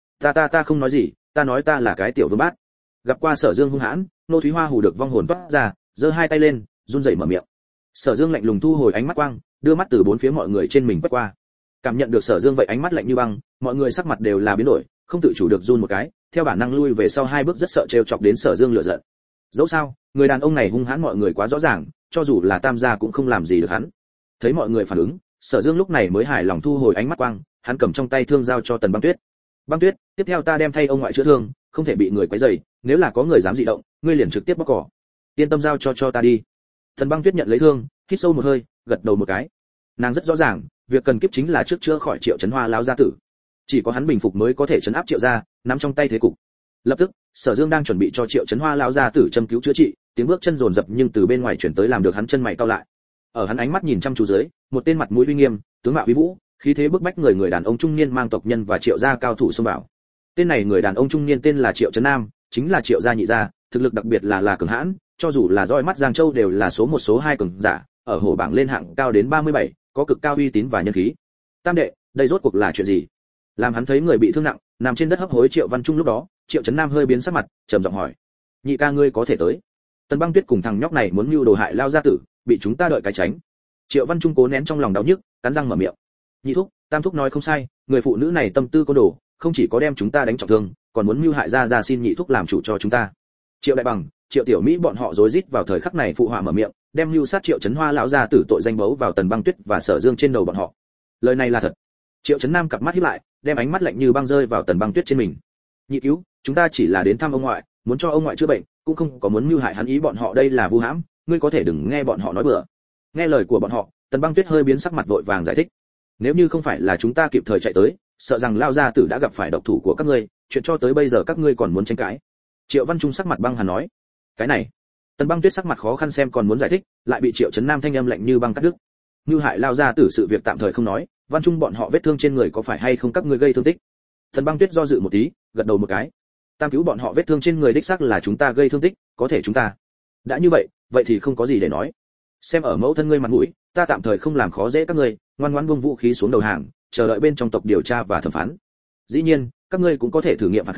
Ta không nói gì, ta nói ta là cái tiểu vương bát. Gặp qua Sở Dương hung hãn, Nô Thúy Hoa hù được vong hồn toát ra, giơ hai tay lên, run rẩy mở miệng. Sở Dương lạnh lùng thu hồi ánh mắt quang, đưa mắt từ bốn phía mọi người trên mình quét qua. Cảm nhận được Sở Dương vậy ánh mắt lạnh như băng, mọi người sắc mặt đều là biến đổi, không tự chủ được run một cái, theo bản năng lui về sau hai bước rất sợ trêu chọc đến Sở Dương lửa giận. Dẫu sao, người đàn ông này hung hãn mọi người quá rõ ràng, cho dù là Tam gia cũng không làm gì được hắn. Thấy mọi người phản ứng, Sở Dương lúc này mới hài lòng thu hồi ánh mắt quang, hắn cầm trong tay thương giao cho Tần Băng Tuyết. Băng Tuyết, tiếp theo ta đem thay ông ngoại chữa thương, không thể bị người quấy rầy, nếu là có người dám dị động, ngươi liền trực tiếp bóc cỏ. Yên tâm giao cho ta đi. Tần Băng Tuyết nhận lấy thương, hít sâu một hơi, gật đầu một cái. Nàng rất rõ ràng, việc cần kiếp chính là trước chữa khỏi Triệu Chấn Hoa lão gia tử. Chỉ có hắn bình phục mới có thể trấn áp Triệu gia, nắm trong tay thế cục. Lập tức, Sở Dương đang chuẩn bị cho Triệu Chấn Hoa lão gia tử châm cứu chữa trị, tiếng bước chân dồn dập nhưng từ bên ngoài chuyển tới làm được hắn chân mày cau lại. Ở hắn ánh mắt nhìn chăm chú dưới, một tên mặt mũi uy nghiêm, tướng mạo uy vũ, khí thế bức bách người đàn ông trung niên mang tộc nhân và Triệu gia cao thủ xông vào. Tên này người đàn ông trung niên tên là Triệu Chấn Nam, chính là Triệu gia nhị gia, thực lực đặc biệt là cường hãn, cho dù là roi mắt Giang Châu đều là số một số hai cường giả, ở hổ bảng lên hạng cao đến 37, có cực cao uy tín và nhân khí. Tam đệ, đây rốt cuộc là chuyện gì? Làm hắn thấy người bị thương nặng, nằm trên đất hấp hối Triệu Văn Trung lúc đó, Triệu Chấn Nam hơi biến sắc mặt, trầm giọng hỏi: nhị ca ngươi có thể tới? Tần Băng Tuyết cùng thằng nhóc này muốn mưu đồ hại lao gia tử, bị chúng ta đợi cái tránh. Triệu Văn Trung cố nén trong lòng đau nhức, cắn răng mở miệng: nhị thúc, tam thúc nói không sai, người phụ nữ này tâm tư côn đồ, không chỉ có đem chúng ta đánh trọng thương, còn muốn mưu hại ra xin nhị thúc làm chủ cho chúng ta. Triệu Đại Bằng, Triệu Tiểu Mỹ bọn họ rối rít vào thời khắc này phụ họa mở miệng, đem mưu sát Triệu Chấn Hoa lão gia tử tội danh bấu vào Tần Băng Tuyết và Sở Dương trên đầu bọn họ. Lời này là thật. Triệu Chấn Nam cặp mắt híp lại, đem ánh mắt lạnh như băng rơi vào Tần Băng Tuyết trên mình. Nhị cứu, chúng ta chỉ là đến thăm ông ngoại, muốn cho ông ngoại chữa bệnh, cũng không có muốn mưu hại hắn ý bọn họ, đây là vu hãm, ngươi có thể đừng nghe bọn họ nói bừa. Nghe lời của bọn họ, Tần Băng Tuyết hơi biến sắc mặt vội vàng giải thích: nếu như không phải là chúng ta kịp thời chạy tới, sợ rằng lao gia tử đã gặp phải độc thủ của các ngươi, chuyện cho tới bây giờ các ngươi còn muốn tranh cãi. Triệu Văn Trung sắc mặt băng hàn nói: cái này. Tần Băng Tuyết sắc mặt khó khăn xem còn muốn giải thích, lại bị Triệu Chấn Nam thanh âm lạnh như băng cắt đứt. Mưu hại lao gia tử sự việc tạm thời không nói, Văn Trung bọn họ vết thương trên người có phải hay không các ngươi gây thương tích? Tần Băng Tuyết do dự một tí, gật đầu một cái. Tam cứu bọn họ vết thương trên người đích xác là chúng ta gây thương tích, có thể chúng ta. Đã như vậy, vậy thì không có gì để nói. Xem ở mẫu thân ngươi mặt mũi, ta tạm thời không làm khó dễ các ngươi, ngoan ngoãn buông vũ khí xuống đầu hàng, chờ đợi bên trong tộc điều tra và thẩm phán. Dĩ nhiên, các ngươi cũng có thể thử nghiệm phản kháng,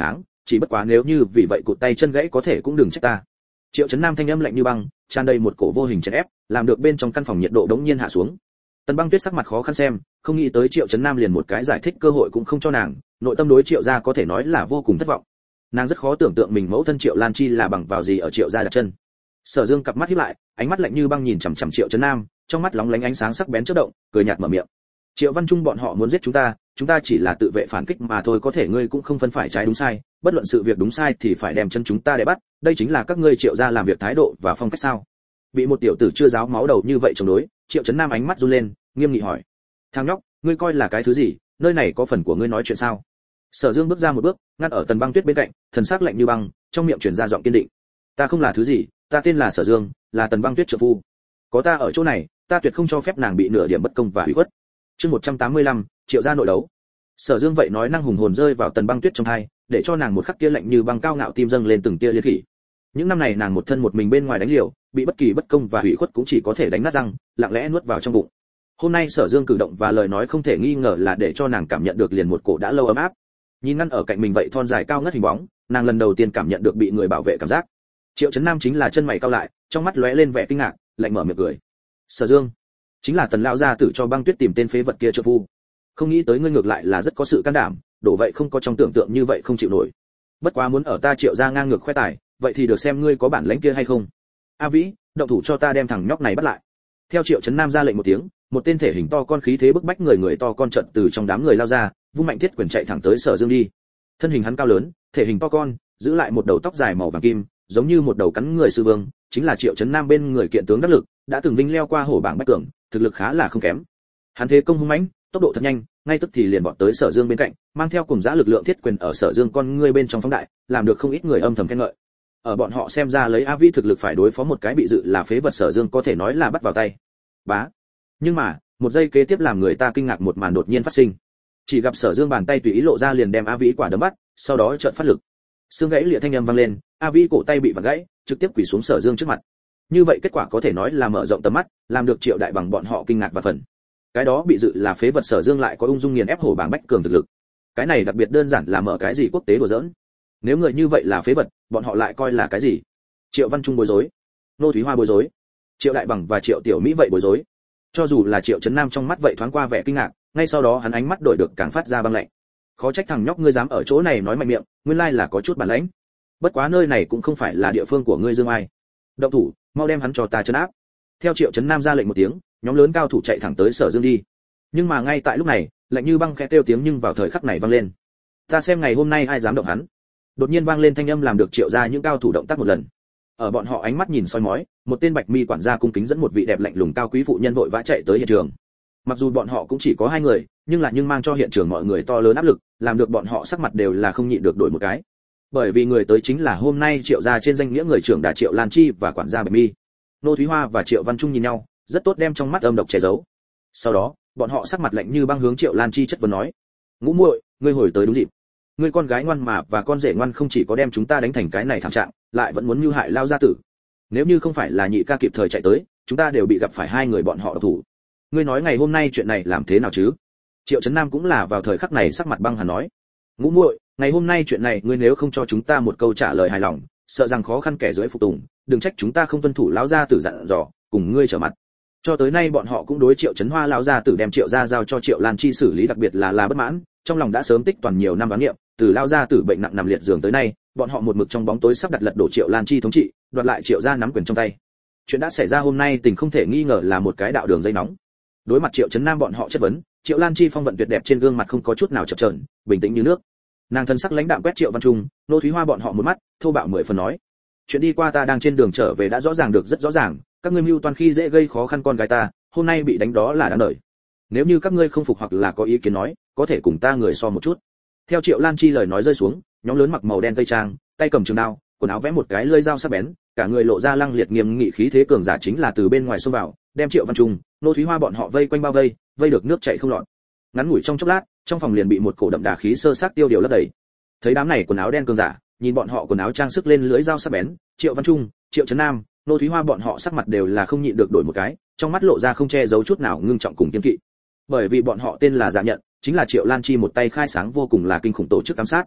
chỉ bất quá nếu như vì vậy cụt tay chân gãy có thể cũng đừng trách ta. Triệu Chấn Nam thanh âm lạnh như băng, tràn đầy một cổ vô hình chèn ép, làm được bên trong căn phòng nhiệt độ đống nhiên hạ xuống. Tần Băng Tuyết sắc mặt khó khăn xem, không nghĩ tới Triệu Chấn Nam liền một cái giải thích cơ hội cũng không cho nàng, nội tâm đối Triệu gia có thể nói là vô cùng thất vọng. Nàng rất khó tưởng tượng mình mẫu thân Triệu Lan Chi là bằng vào gì ở Triệu gia đặt chân. Sở Dương cặp mắt híp lại, ánh mắt lạnh như băng nhìn chằm chằm Triệu Chấn Nam, trong mắt lóng lánh ánh sáng sắc bén chớp động, cười nhạt mở miệng. Triệu Văn Trung bọn họ muốn giết chúng ta chỉ là tự vệ phản kích mà thôi, có thể ngươi cũng không phân phải trái đúng sai, bất luận sự việc đúng sai thì phải đem chân chúng ta để bắt, đây chính là các ngươi Triệu gia làm việc thái độ và phong cách sao? Bị một tiểu tử chưa giáo máu đầu như vậy chống đối, Triệu Chấn Nam ánh mắt run lên, nghiêm nghị hỏi: "Thằng nhóc, ngươi coi là cái thứ gì, nơi này có phần của ngươi nói chuyện sao?" Sở Dương bước ra một bước, ngăn ở Tần Băng Tuyết bên cạnh, thần sắc lạnh như băng, trong miệng truyền ra giọng kiên định: "Ta không là thứ gì, ta tên là Sở Dương, là Tần Băng Tuyết trợ phu. Có ta ở chỗ này, ta tuyệt không cho phép nàng bị nửa điểm bất công và ủy khuất." Chương 185, Triệu gia nội đấu. Sở Dương vậy nói năng hùng hồn rơi vào Tần Băng Tuyết trong tai, để cho nàng một khắc kia lạnh như băng cao ngạo tim dâng lên từng tia liệt khí. Những năm này nàng một thân một mình bên ngoài đánh liều, bị bất kỳ bất công và ủy khuất cũng chỉ có thể đánh nát răng, lặng lẽ nuốt vào trong bụng. Hôm nay Sở Dương cử động và lời nói không thể nghi ngờ là để cho nàng cảm nhận được liền một cổ đã lâu ấm áp. Nhìn ngăn ở cạnh mình vậy thon dài cao ngất hình bóng, nàng lần đầu tiên cảm nhận được bị người bảo vệ cảm giác. Triệu Chấn Nam chính là chân mày cau lại, trong mắt lóe lên vẻ kinh ngạc, lạnh mở miệng cười. Sở Dương, chính là Tần lão gia tử cho Băng Tuyết tìm tên phế vật kia trợ phu. Không nghĩ tới ngươi ngược lại là rất có sự can đảm, đổ vậy không có trong tưởng tượng như vậy không chịu nổi. Bất quá muốn ở ta Triệu gia ngang ngược khoe tài, vậy thì được xem ngươi có bản lĩnh kia hay không. A Vĩ, động thủ cho ta đem thằng nhóc này bắt lại. Theo Triệu Chấn Nam ra lệnh một tiếng, một tên thể hình to con khí thế bức bách người to con chợt từ trong đám người lao ra, vung mạnh thiết quyền chạy thẳng tới Sở Dương đi. Thân hình hắn cao lớn, thể hình to con, giữ lại một đầu tóc dài màu vàng kim, giống như một đầu cắn người sư vương, chính là Triệu Chấn Nam bên người kiện tướng đắc lực, đã từng vinh leo qua hổ bảng bách cường, thực lực khá là không kém. Hắn thế công hung mãnh, tốc độ thật nhanh, ngay tức thì liền vọt tới Sở Dương bên cạnh, mang theo cùng dã lực lượng thiết quyền ở Sở Dương con ngươi bên trong phóng đại, làm được không ít người âm thầm khen ngợi. Ở bọn họ xem ra lấy A Vĩ thực lực phải đối phó một cái bị dự là phế vật Sở Dương có thể nói là bắt vào tay. Bá. Nhưng mà, một giây kế tiếp làm người ta kinh ngạc một màn đột nhiên phát sinh. Chỉ gặp Sở Dương bàn tay tùy ý lộ ra liền đem A Vĩ quả đấm bắt, sau đó chợt phát lực. Xương gãy lìa thanh âm vang lên, A Vĩ cổ tay bị vặn gãy, trực tiếp quỳ xuống Sở Dương trước mặt. Như vậy kết quả có thể nói là mở rộng tầm mắt, làm được Triệu đại bằng bọn họ kinh ngạc và phần. Cái đó bị dự là phế vật Sở Dương lại có ung dung nghiền ép hổ bảng bách cường thực lực. Cái này đặc biệt đơn giản là mở cái gì quốc tế đùa giỡn. Nếu người như vậy là phế vật, bọn họ lại coi là cái gì? Triệu Văn Trung bối rối, Nô Thúy Hoa bối rối, Triệu đại bằng và Triệu tiểu Mỹ vậy bối rối. Cho dù là Triệu Chấn Nam trong mắt vậy thoáng qua vẻ kinh ngạc, ngay sau đó hắn ánh mắt đổi được càng phát ra băng lạnh. Khó trách thằng nhóc ngươi dám ở chỗ này nói mạnh miệng, nguyên lai là có chút bản lĩnh. Bất quá nơi này cũng không phải là địa phương của ngươi Dương Ai. Động thủ, mau đem hắn cho ta trấn áp. Theo Triệu Chấn Nam ra lệnh một tiếng, nhóm lớn cao thủ chạy thẳng tới Sở Dương đi. Nhưng mà ngay tại lúc này, lạnh như băng khẽ kêu tiếng nhưng vào thời khắc này vang lên. Ta xem ngày hôm nay ai dám động hắn. Đột nhiên vang lên thanh âm làm được Triệu gia những cao thủ động tác một lần. Ở bọn họ ánh mắt nhìn soi mói, một tên bạch mi quản gia cung kính dẫn một vị đẹp lạnh lùng cao quý phụ nhân vội vã chạy tới hiện trường. Mặc dù bọn họ cũng chỉ có 2 người, nhưng mang cho hiện trường mọi người to lớn áp lực, làm được bọn họ sắc mặt đều là không nhịn được đổi một cái. Bởi vì người tới chính là hôm nay Triệu gia trên danh nghĩa người trưởng đà Triệu Lan Chi và quản gia Bạch Mi. Nô Thúy Hoa và Triệu Văn Trung nhìn nhau, rất tốt đem trong mắt âm độc che giấu. Sau đó, bọn họ sắc mặt lạnh như băng hướng Triệu Lan Chi chất vấn nói: "Ngũ muội, ngươi hồi tới đúng dịp. Ngươi con gái ngoan mà và con rể ngoan không chỉ có đem chúng ta đánh thành cái này thảm trạng, lại vẫn muốn mưu hại lao gia tử. Nếu như không phải là nhị ca kịp thời chạy tới, chúng ta đều bị gặp phải 2 người bọn họ độc thủ. Ngươi nói ngày hôm nay chuyện này làm thế nào chứ?" Triệu Chấn Nam cũng là vào thời khắc này sắc mặt băng hàn nói: "Ngũ muội, ngày hôm nay chuyện này ngươi nếu không cho chúng ta một câu trả lời hài lòng, sợ rằng khó khăn kẻ dưới phục tùng, đừng trách chúng ta không tuân thủ lão gia tử dặn dò, cùng ngươi trở mặt." Cho tới nay bọn họ cũng đối Triệu Chấn Hoa lão gia tử đem Triệu gia giao cho Triệu Lan Chi xử lý đặc biệt là bất mãn, trong lòng đã sớm tích toàn nhiều năm đoán nghiệm, từ lão gia tử bệnh nặng nằm liệt giường tới nay, bọn họ một mực trong bóng tối sắp đặt lật đổ Triệu Lan Chi thống trị, đoạt lại Triệu gia nắm quyền trong tay. Chuyện đã xảy ra hôm nay tình không thể nghi ngờ là một cái đạo đường dây nóng. Đối mặt Triệu Chấn Nam bọn họ chất vấn, Triệu Lan Chi phong vận tuyệt đẹp trên gương mặt không có chút nào chập chờn, bình tĩnh như nước. Nàng thân sắc lãnh đạm quét Triệu Văn Trung, Nô Thúy Hoa bọn họ một mắt, thô bạo 10 phần nói: "Chuyện đi qua ta đang trên đường trở về đã rõ ràng được rất rõ ràng, các ngươi mưu toan khi dễ gây khó khăn con gái ta, hôm nay bị đánh đó là đáng đời. Nếu như các ngươi không phục hoặc là có ý kiến nói, có thể cùng ta người so một chút." Theo Triệu Lan Chi lời nói rơi xuống, nhóm lớn mặc màu đen tây trang, tay cầm trường đao, quần áo vẽ một cái lưỡi dao sắc bén, cả người lộ ra lăng liệt nghiêm nghị khí thế cường giả chính là từ bên ngoài xông vào, đem Triệu Văn Trung, Nô Thúy Hoa bọn họ vây quanh bao vây, vây được nước chảy không lọt. Ngắn ngủi trong chốc lát, trong phòng liền bị một cổ đậm đà khí sơ sát tiêu điều lấp đầy. Thấy đám này quần áo đen cường giả, nhìn bọn họ quần áo trang sức lên lưỡi dao sắc bén, Triệu Văn Trung, Triệu Chấn Nam, Nô Thúy Hoa bọn họ sắc mặt đều là không nhịn được đổi một cái, trong mắt lộ ra không che giấu chút nào ngưng trọng cùng kiêng kỵ. Bởi vì bọn họ tên là Dạ Nhận, chính là Triệu Lan Chi một tay khai sáng vô cùng là kinh khủng tổ chức ám sát.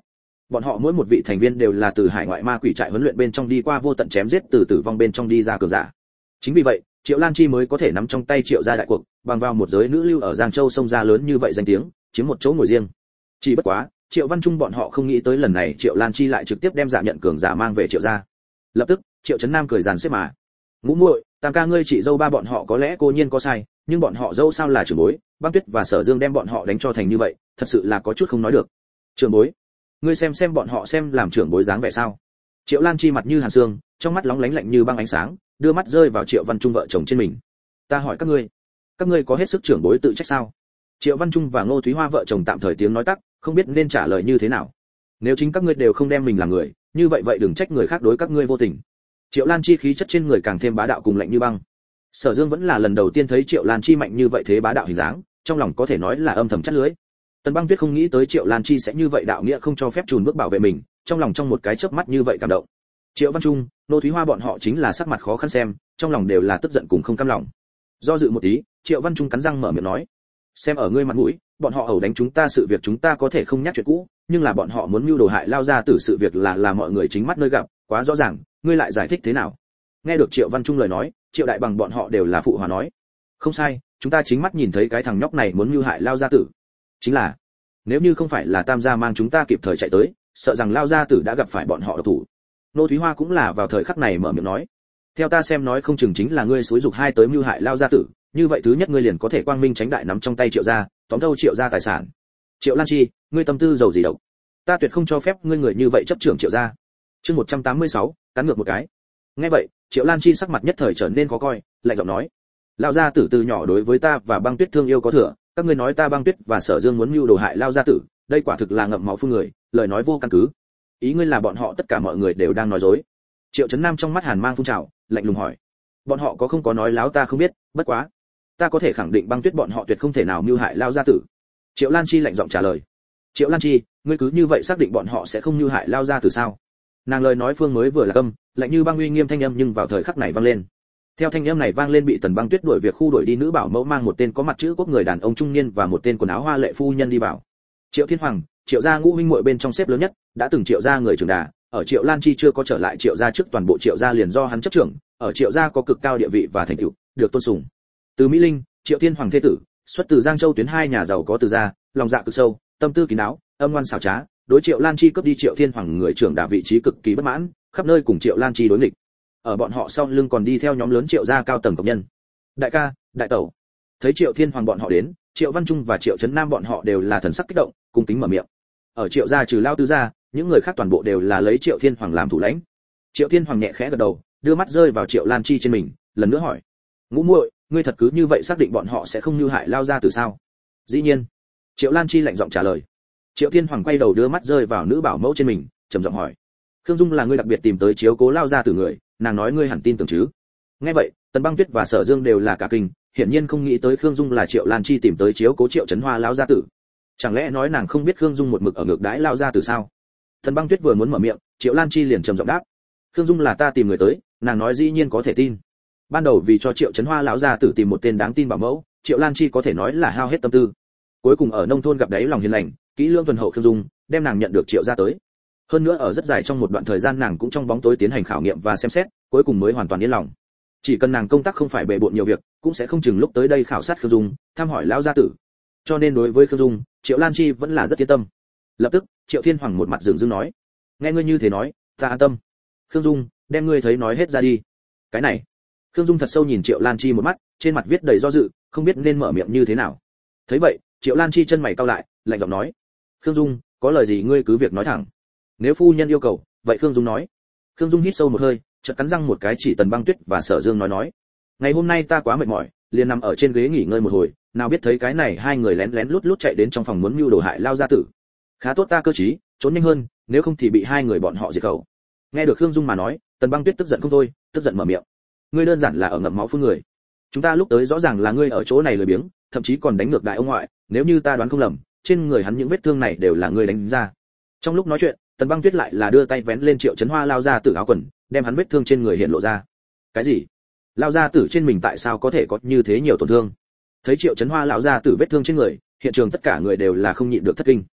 Bọn họ mỗi một vị thành viên đều là từ hải ngoại ma quỷ trại huấn luyện bên trong đi qua vô tận chém giết từ tử vong bên trong đi ra cường giả. Chính vì vậy, Triệu Lan Chi mới có thể nắm trong tay Triệu gia đại cuộc, bằng vào một giới nữ lưu ở Giang Châu sông ra lớn như vậy danh tiếng, chiếm một chỗ ngồi riêng. Chỉ bất quá, Triệu Văn Trung bọn họ không nghĩ tới lần này Triệu Lan Chi lại trực tiếp đem Dạ Nhận cường giả mang về Triệu gia. Lập tức, Triệu Chấn Nam cười giàn xếp mà. Ngũ muội, Tam ca ngươi chị dâu ba bọn họ có lẽ cô nhiên có sai, nhưng bọn họ dâu sao là trưởng bối, Băng Tuyết và Sở Dương đem bọn họ đánh cho thành như vậy, thật sự là có chút không nói được. Trưởng bối? Ngươi xem bọn họ xem làm trưởng bối dáng vẻ sao? Triệu Lan Chi mặt như hàn xương, trong mắt lóng lánh lạnh như băng ánh sáng, đưa mắt rơi vào Triệu Văn Trung vợ chồng trên mình. Ta hỏi các ngươi có hết sức trưởng bối tự trách sao? Triệu Văn Trung và Ngô Thúy Hoa vợ chồng tạm thời tiếng nói tắc, không biết nên trả lời như thế nào. Nếu chính các ngươi đều không đem mình làm người, như vậy đừng trách người khác đối các ngươi vô tình. Triệu Lan Chi khí chất trên người càng thêm bá đạo cùng lạnh như băng. Sở Dương vẫn là lần đầu tiên thấy Triệu Lan Chi mạnh như vậy thế bá đạo hình dáng, trong lòng có thể nói là âm thầm chắt lưới. Tần Băng Tuyết không nghĩ tới Triệu Lan Chi sẽ như vậy đạo nghĩa không cho phép chùn bước bảo vệ mình, trong lòng trong một cái chớp mắt như vậy cảm động. Triệu Văn Trung, Nô Thúy Hoa bọn họ chính là sắc mặt khó khăn xem, trong lòng đều là tức giận cùng không cam lòng. Do dự một tí, Triệu Văn Trung cắn răng mở miệng nói: "Xem ở ngươi mặt mũi, bọn họ ẩu đánh chúng ta sự việc chúng ta có thể không nhắc chuyện cũ, nhưng là bọn họ muốn mưu đồ hại Lao gia tử sự việc là mọi người chính mắt nơi gặp, quá rõ ràng, ngươi lại giải thích thế nào?" Nghe được Triệu Văn Trung lời nói, Triệu Đại Bằng bọn họ đều là phụ hòa nói: "Không sai, chúng ta chính mắt nhìn thấy cái thằng nhóc này muốn mưu hại Lao gia tử. Chính là, nếu như không phải là Tam gia mang chúng ta kịp thời chạy tới, sợ rằng Lao gia tử đã gặp phải bọn họ độc thủ." Nô Thúy Hoa cũng là vào thời khắc này mở miệng nói: "Theo ta xem nói không chừng chính là ngươi xúi dục hai tới mưu hại Lao gia tử, như vậy thứ nhất ngươi liền có thể quang minh tránh đại nắm trong tay Triệu gia, tóm thâu Triệu gia tài sản." Triệu Lan Chi, ngươi tâm tư giàu gì độc, ta tuyệt không cho phép ngươi người như vậy chấp trưởng Triệu gia. Chương 186, cắn ngược một cái. Nghe vậy, Triệu Lan Chi sắc mặt nhất thời trở nên khó coi, lạnh giọng nói: "Lao gia tử từ nhỏ đối với ta và Băng Tuyết thương yêu có thừa, các ngươi nói ta Băng Tuyết và Sở Dương muốn mưu đồ hại Lao gia tử, đây quả thực là ngậm máu phun người, lời nói vô căn cứ. Ý ngươi là bọn họ tất cả mọi người đều đang nói dối?" Triệu Chấn Nam trong mắt hàn mang phun trào, lạnh lùng hỏi: "Bọn họ có không có nói láo ta không biết, bất quá, ta có thể khẳng định Băng Tuyết bọn họ tuyệt không thể nào mưu hại Lao gia tử." Triệu Lan Chi lạnh giọng trả lời. "Triệu Lan Chi, ngươi cứ như vậy xác định bọn họ sẽ không mưu hại Lao gia tử sao?" Nàng lời nói phương mới vừa là câm, lạnh như băng uy nghiêm thanh âm nhưng vào thời khắc này vang lên. Theo thanh âm này vang lên bị Tần Băng Tuyết đuổi việc khu đuổi đi nữ bảo mẫu mang một tên có mặt chữ quốc người đàn ông trung niên và một tên quần áo hoa lệ phu nhân đi vào. Triệu Thiên Hoàng, Triệu gia ngũ huynh muội bên trong xếp lớn nhất, đã từng Triệu gia người trưởng đà, ở Triệu Lan Chi chưa có trở lại Triệu gia trước toàn bộ Triệu gia liền do hắn chấp trưởng, ở Triệu gia có cực cao địa vị và thành tựu, được tôn sùng. Từ Mỹ Linh, Triệu Thiên Hoàng thế tử, xuất từ Giang Châu tuyến hai nhà giàu có từ gia, lòng dạ cực sâu, tâm tư kín đáo, âm ngoan xảo trá, đối Triệu Lan Chi cướp đi Triệu Thiên Hoàng người trưởng đà vị trí cực kỳ bất mãn, khắp nơi cùng Triệu Lan Chi đối nghịch. Ở bọn họ sau lưng còn đi theo nhóm lớn Triệu gia cao tầng tộc nhân. "Đại ca, đại tẩu." Thấy Triệu Thiên Hoàng bọn họ đến, Triệu Văn Trung và Triệu Chấn Nam bọn họ đều là thần sắc kích động, cung kính mở miệng. Ở Triệu gia trừ Lao tứ gia, những người khác toàn bộ đều là lấy Triệu Thiên Hoàng làm thủ lãnh. Triệu Thiên Hoàng nhẹ khẽ gật đầu, đưa mắt rơi vào Triệu Lan Chi trên mình, lần nữa hỏi: "Ngũ muội, ngươi thật cứ như vậy xác định bọn họ sẽ không mưu hại Lao gia tử sao?" "Dĩ nhiên." Triệu Lan Chi lạnh giọng trả lời. Triệu Thiên Hoàng quay đầu đưa mắt rơi vào nữ bảo mẫu trên mình, trầm giọng hỏi: "Khương Dung là ngươi đặc biệt tìm tới chiếu cố Lao gia tử người, nàng nói ngươi hẳn tin tưởng chứ?" Nghe vậy, Tần Băng Tuyết và Sở Dương đều là cả kinh, hiển nhiên không nghĩ tới Khương Dung là Triệu Lan Chi tìm tới chiếu cố Triệu Chấn Hoa lão gia tử. Chẳng lẽ nói nàng không biết Khương Dung một mực ở ngược đãi Lao gia tử sao? Tần Băng Tuyết vừa muốn mở miệng, Triệu Lan Chi liền trầm giọng đáp: "Khương Dung là ta tìm người tới, nàng nói dĩ nhiên có thể tin." Ban đầu vì cho Triệu Chấn Hoa lão gia tử tìm một tên đáng tin bảo mẫu, Triệu Lan Chi có thể nói là hao hết tâm tư. Cuối cùng ở nông thôn gặp đáy lòng hiền lành, kỹ lưỡng tuần hậu Khương Dung, đem nàng nhận được Triệu gia tới. Hơn nữa ở rất dài trong một đoạn thời gian nàng cũng trong bóng tối tiến hành khảo nghiệm và xem xét, cuối cùng mới hoàn toàn yên lòng. Chỉ cần nàng công tác không phải bề bộn nhiều việc, cũng sẽ không chừng lúc tới đây khảo sát Khương Dung, thăm hỏi lão gia tử. Cho nên đối với Khương Dung, Triệu Lan Chi vẫn là rất yên tâm. Lập tức, Triệu Thiên Hoàng một mặt dường dưng nói: "Nghe ngươi như thế nói, ta an tâm. Khương Dung, đem ngươi thấy nói hết ra đi." Cái này, Khương Dung thật sâu nhìn Triệu Lan Chi một mắt, trên mặt viết đầy do dự, không biết nên mở miệng như thế nào. Thấy vậy, Triệu Lan Chi chân mày cau lại, lạnh giọng nói: "Khương Dung, có lời gì ngươi cứ việc nói thẳng. Nếu phu nhân yêu cầu, vậy Khương Dung nói." Khương Dung hít sâu một hơi, chợt cắn răng một cái chỉ Tần Băng Tuyết và Sở Dương nói: "Ngày hôm nay ta quá mệt mỏi, liền nằm ở trên ghế nghỉ ngơi một hồi, nào biết thấy cái này hai người lén lén lút lút chạy đến trong phòng muốn mưu đồ hại Lao gia tử. Khá tốt ta cơ trí, trốn nhanh hơn, nếu không thì bị hai người bọn họ diệt khẩu." Nghe được Khương Dung mà nói, Tần Băng Tuyết tức giận không thôi, tức giận mở miệng: "Ngươi đơn giản là ở ngậm máu phun người. Chúng ta lúc tới rõ ràng là ngươi ở chỗ này lười biếng, thậm chí còn đánh ngược đại ông ngoại, nếu như ta đoán không lầm, trên người hắn những vết thương này đều là ngươi đánh ra." Trong lúc nói chuyện, Tần Băng Tuyết lại là đưa tay vén lên Triệu Chấn Hoa lao ra tử áo quần, đem hắn vết thương trên người hiện lộ ra. "Cái gì? Lao ra tử trên mình tại sao có thể có như thế nhiều tổn thương?" Thấy Triệu Chấn Hoa lão ra tử vết thương trên người, hiện trường tất cả người đều là không nhịn được thất kinh.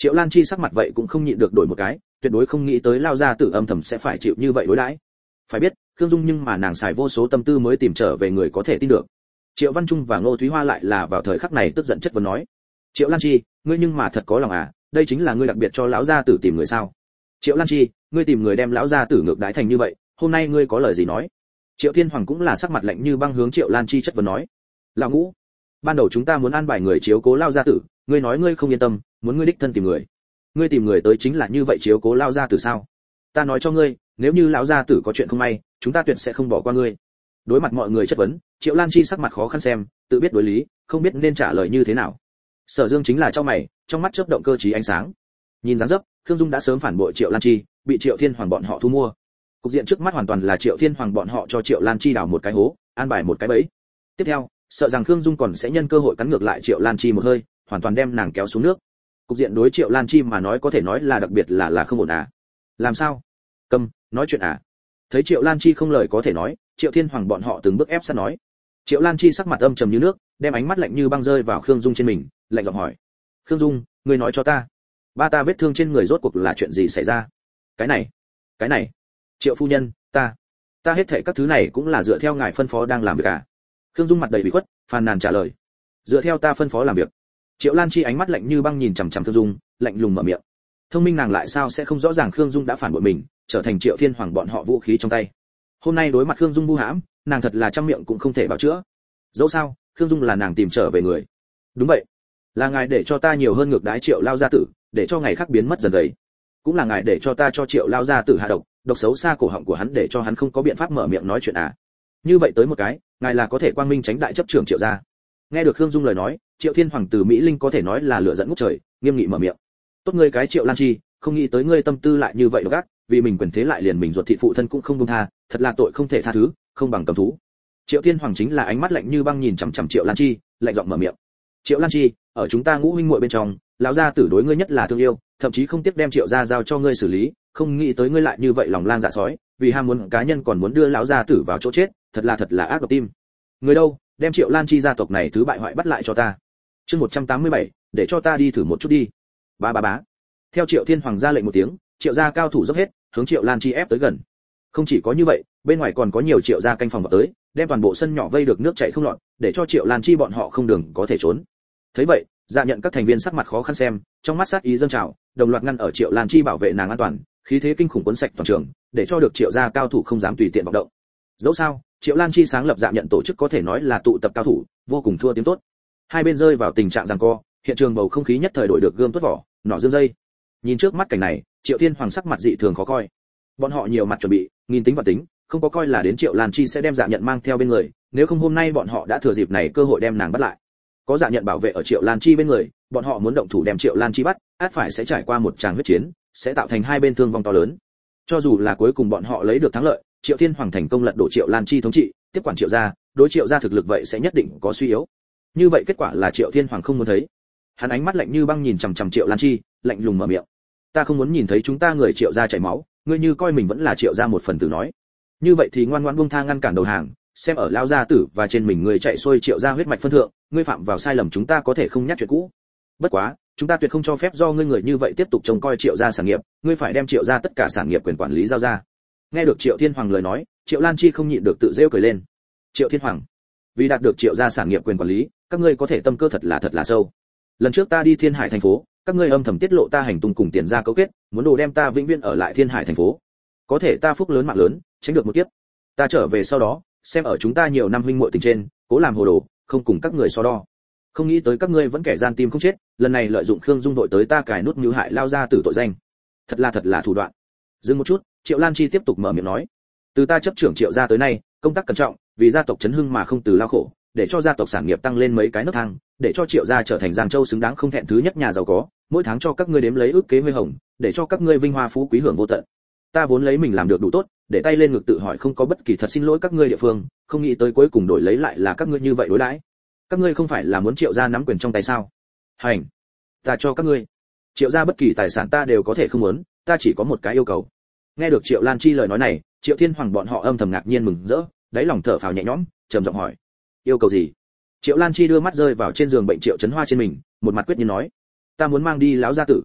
Triệu Lan Chi sắc mặt vậy cũng không nhịn được đổi một cái, tuyệt đối không nghĩ tới lao gia tử âm thầm sẽ phải chịu như vậy đối đãi. Phải biết, Khương Dung nhưng mà nàng xài vô số tâm tư mới tìm trở về người có thể tin được. Triệu Văn Trung và Ngô Thúy Hoa lại là vào thời khắc này tức giận chất vấn nói: Triệu Lan Chi, ngươi nhưng mà thật có lòng à, đây chính là ngươi đặc biệt cho lão gia tử tìm người sao? Triệu Lan Chi, ngươi tìm người đem lão gia tử ngược đãi thành như vậy, hôm nay ngươi có lời gì nói? Triệu Thiên Hoàng cũng là sắc mặt lạnh như băng hướng Triệu Lan Chi chất vấn nói: Lão Ngũ, ban đầu chúng ta muốn an bài người chiếu cố lão gia tử, ngươi nói ngươi không yên tâm, muốn ngươi đích thân tìm người. Ngươi tìm người tới chính là như vậy chiếu cố lão gia tử sao? Ta nói cho ngươi, nếu như lão gia tử có chuyện không may, chúng ta tuyệt sẽ không bỏ qua ngươi. Đối mặt mọi người chất vấn, Triệu Lan Chi sắc mặt khó khăn xem, tự biết đối lý, không biết nên trả lời như thế nào. Sở Dương chính là cho mày, trong mắt chớp động cơ trí ánh sáng. Nhìn dáng dấp, Khương Dung đã sớm phản bội Triệu Lan Chi, bị Triệu Thiên Hoàng bọn họ thu mua. Cục diện trước mắt hoàn toàn là Triệu Thiên Hoàng bọn họ cho Triệu Lan Chi đào một cái hố, an bài một cái bẫy. Tiếp theo, sợ rằng Khương Dung còn sẽ nhân cơ hội cắn ngược lại Triệu Lan Chi một hơi, hoàn toàn đem nàng kéo xuống nước. Cục diện đối Triệu Lan Chi mà nói có thể nói là đặc biệt là không ổn à. Làm sao? Cầm, nói chuyện à? Thấy Triệu Lan Chi không lời có thể nói, Triệu Thiên Hoàng bọn họ từng bước ép sát nói. Triệu Lan Chi sắc mặt âm trầm như nước, đem ánh mắt lạnh như băng rơi vào Khương Dung trên mình, lạnh giọng hỏi: Khương Dung, ngươi nói cho ta, ba ta vết thương trên người rốt cuộc là chuyện gì xảy ra? Cái này, Triệu phu nhân, ta hết thảy các thứ này cũng là dựa theo ngài phân phó đang làm việc à? Khương Dung mặt đầy bị khuất, phàn nàn trả lời: dựa theo ta phân phó làm việc. Triệu Lan Chi ánh mắt lạnh như băng nhìn chằm chằm Khương Dung, lạnh lùng mở miệng. Thông minh nàng lại sao sẽ không rõ ràng Khương Dung đã phản bội mình, trở thành Triệu Thiên Hoàng bọn họ vũ khí trong tay. Hôm nay đối mặt Khương Dung vu hãm, nàng thật là trăm miệng cũng không thể bảo chữa. Dẫu sao, Khương Dung là nàng tìm trở về người. Đúng vậy, là ngài để cho ta nhiều hơn ngược đái Triệu lao gia tử, để cho ngày khác biến mất dần đấy. Cũng là ngài để cho ta cho Triệu lao gia tử hạ độc, độc xấu xa cổ họng của hắn để cho hắn không có biện pháp mở miệng nói chuyện à? Như vậy tới một cái, ngài là có thể quang minh tránh đại chấp trưởng Triệu gia. Nghe được Khương Dung lời nói, Triệu Thiên Hoàng từ Mỹ Linh có thể nói là lửa giận ngút trời, nghiêm nghị mở miệng. Tốt ngươi cái Triệu Lan Chi, không nghĩ tới ngươi tâm tư lại như vậy độc ác, vì mình quyền thế lại liền mình ruột thịt phụ thân cũng không buông tha, thật là tội không thể tha thứ, không bằng cầm thú. Triệu Thiên Hoàng chính là ánh mắt lạnh như băng nhìn chằm chằm Triệu Lan Chi, lạnh giọng mở miệng. Triệu Lan Chi, ở chúng ta ngũ huynh muội bên trong, lão gia tử đối ngươi nhất là thương yêu, thậm chí không tiếc đem Triệu gia giao cho ngươi xử lý, không nghĩ tới ngươi lại như vậy lòng lang dạ sói, vì ham muốn cá nhân còn muốn đưa lão gia tử vào chỗ chết, thật là ác độc tim. Người đâu, đem Triệu Lan Chi gia tộc này thứ bại hoại bắt lại cho ta. Chương 187, để cho ta đi thử một chút đi. Bá. Theo Triệu Thiên Hoàng ra lệnh một tiếng, Triệu gia cao thủ dốc hết, hướng Triệu Lan Chi ép tới gần. Không chỉ có như vậy, bên ngoài còn có nhiều Triệu gia canh phòng vào tới, đem toàn bộ sân nhỏ vây được nước chảy không lọt, để cho Triệu Lan Chi bọn họ không đường có thể trốn. Thấy vậy, Dạ Nhận các thành viên sắc mặt khó khăn xem, trong mắt sát ý dâng trào, đồng loạt ngăn ở Triệu Lan Chi bảo vệ nàng an toàn, khí thế kinh khủng cuốn sạch toàn trường, để cho được Triệu gia cao thủ không dám tùy tiện vọng động. Dẫu sao, Triệu Lan Chi sáng lập Dạ Nhận tổ chức có thể nói là tụ tập cao thủ, vô cùng thua tiếng tốt. Hai bên rơi vào tình trạng giằng co, hiện trường bầu không khí nhất thời đổi được gươm tuốt vỏ, nỏ dương dây. Nhìn trước mắt cảnh này, Triệu Thiên Hoàng sắc mặt dị thường khó coi. Bọn họ nhiều mặt chuẩn bị, nghìn tính và tính, không có coi là đến Triệu Lan Chi sẽ đem Dạ Nhận mang theo bên người, nếu không hôm nay bọn họ đã thừa dịp này cơ hội đem nàng bắt lại. Có Dạ Nhận bảo vệ ở Triệu Lan Chi bên người, bọn họ muốn động thủ đem Triệu Lan Chi bắt, ắt phải sẽ trải qua một tràng huyết chiến, sẽ tạo thành hai bên thương vong to lớn. Cho dù là cuối cùng bọn họ lấy được thắng lợi, Triệu Thiên Hoàng thành công lật đổ Triệu Lan Chi thống trị, tiếp quản Triệu gia, đối Triệu gia thực lực vậy sẽ nhất định có suy yếu. Như vậy kết quả là Triệu Thiên Hoàng không muốn thấy. Hắn ánh mắt lạnh như băng nhìn chằm chằm Triệu Lan Chi, lạnh lùng mở miệng. Ta không muốn nhìn thấy chúng ta người Triệu gia chảy máu, ngươi như coi mình vẫn là Triệu gia một phần tử nói. Như vậy thì ngoan ngoãn buông tha ngăn cản đầu hàng, xem ở lao gia tử và trên mình người chạy xuôi Triệu gia huyết mạch phân thượng, ngươi phạm vào sai lầm chúng ta có thể không nhắc chuyện cũ. Bất quá, chúng ta tuyệt không cho phép do ngươi người như vậy tiếp tục trông coi Triệu gia sản nghiệp, ngươi phải đem Triệu gia tất cả sản nghiệp quyền quản lý giao ra. Nghe được Triệu Thiên Hoàng lời nói, Triệu Lan Chi không nhịn được tự rêu cười lên. Triệu Thiên Hoàng, vì đạt được Triệu gia sản nghiệp quyền quản lý, các ngươi có thể tâm cơ thật là sâu. Lần trước ta đi Thiên Hải thành phố, các ngươi âm thầm tiết lộ ta hành tung cùng tiền gia cấu kết, muốn đồ đem ta vĩnh viễn ở lại Thiên Hải thành phố. Có thể ta phúc lớn mạng lớn, tránh được một kiếp. Ta trở về sau đó, xem ở chúng ta nhiều năm huynh muội tình trên, cố làm hồ đồ, không cùng các người so đo. Không nghĩ tới các ngươi vẫn kẻ gian tim không chết, lần này lợi dụng Khương Dung đội tới ta cài nút mưu hại lao ra tử tội danh. Thật là thủ đoạn. Dừng một chút, Triệu Lan Chi tiếp tục mở miệng nói. Từ ta chấp trưởng Triệu gia tới nay, công tác cẩn trọng, vì gia tộc chấn hưng mà không từ lao khổ, để cho gia tộc sản nghiệp tăng lên mấy cái nấc thang, để cho Triệu gia trở thành Giang Châu xứng đáng không thẹn thứ nhất nhà giàu có, mỗi tháng cho các ngươi đếm lấy ước kế huy hồng, để cho các ngươi vinh hoa phú quý hưởng vô tận. Ta vốn lấy mình làm được đủ tốt, để tay lên ngực tự hỏi không có bất kỳ thật xin lỗi các ngươi địa phương, không nghĩ tới cuối cùng đổi lấy lại là các ngươi như vậy đối đãi. Các ngươi không phải là muốn Triệu gia nắm quyền trong tay sao? Hành, ta cho các ngươi. Triệu gia bất kỳ tài sản ta đều có thể không muốn, ta chỉ có một cái yêu cầu. Nghe được Triệu Lan Chi lời nói này, Triệu Thiên Hoàng bọn họ âm thầm ngạc nhiên mừng rỡ, đáy lòng thở phào nhẹ nhõm, trầm giọng hỏi: yêu cầu gì? Triệu Lan Chi đưa mắt rơi vào trên giường bệnh Triệu Chấn Hoa trên mình, một mặt quyết nhiên nói: ta muốn mang đi lão gia tử.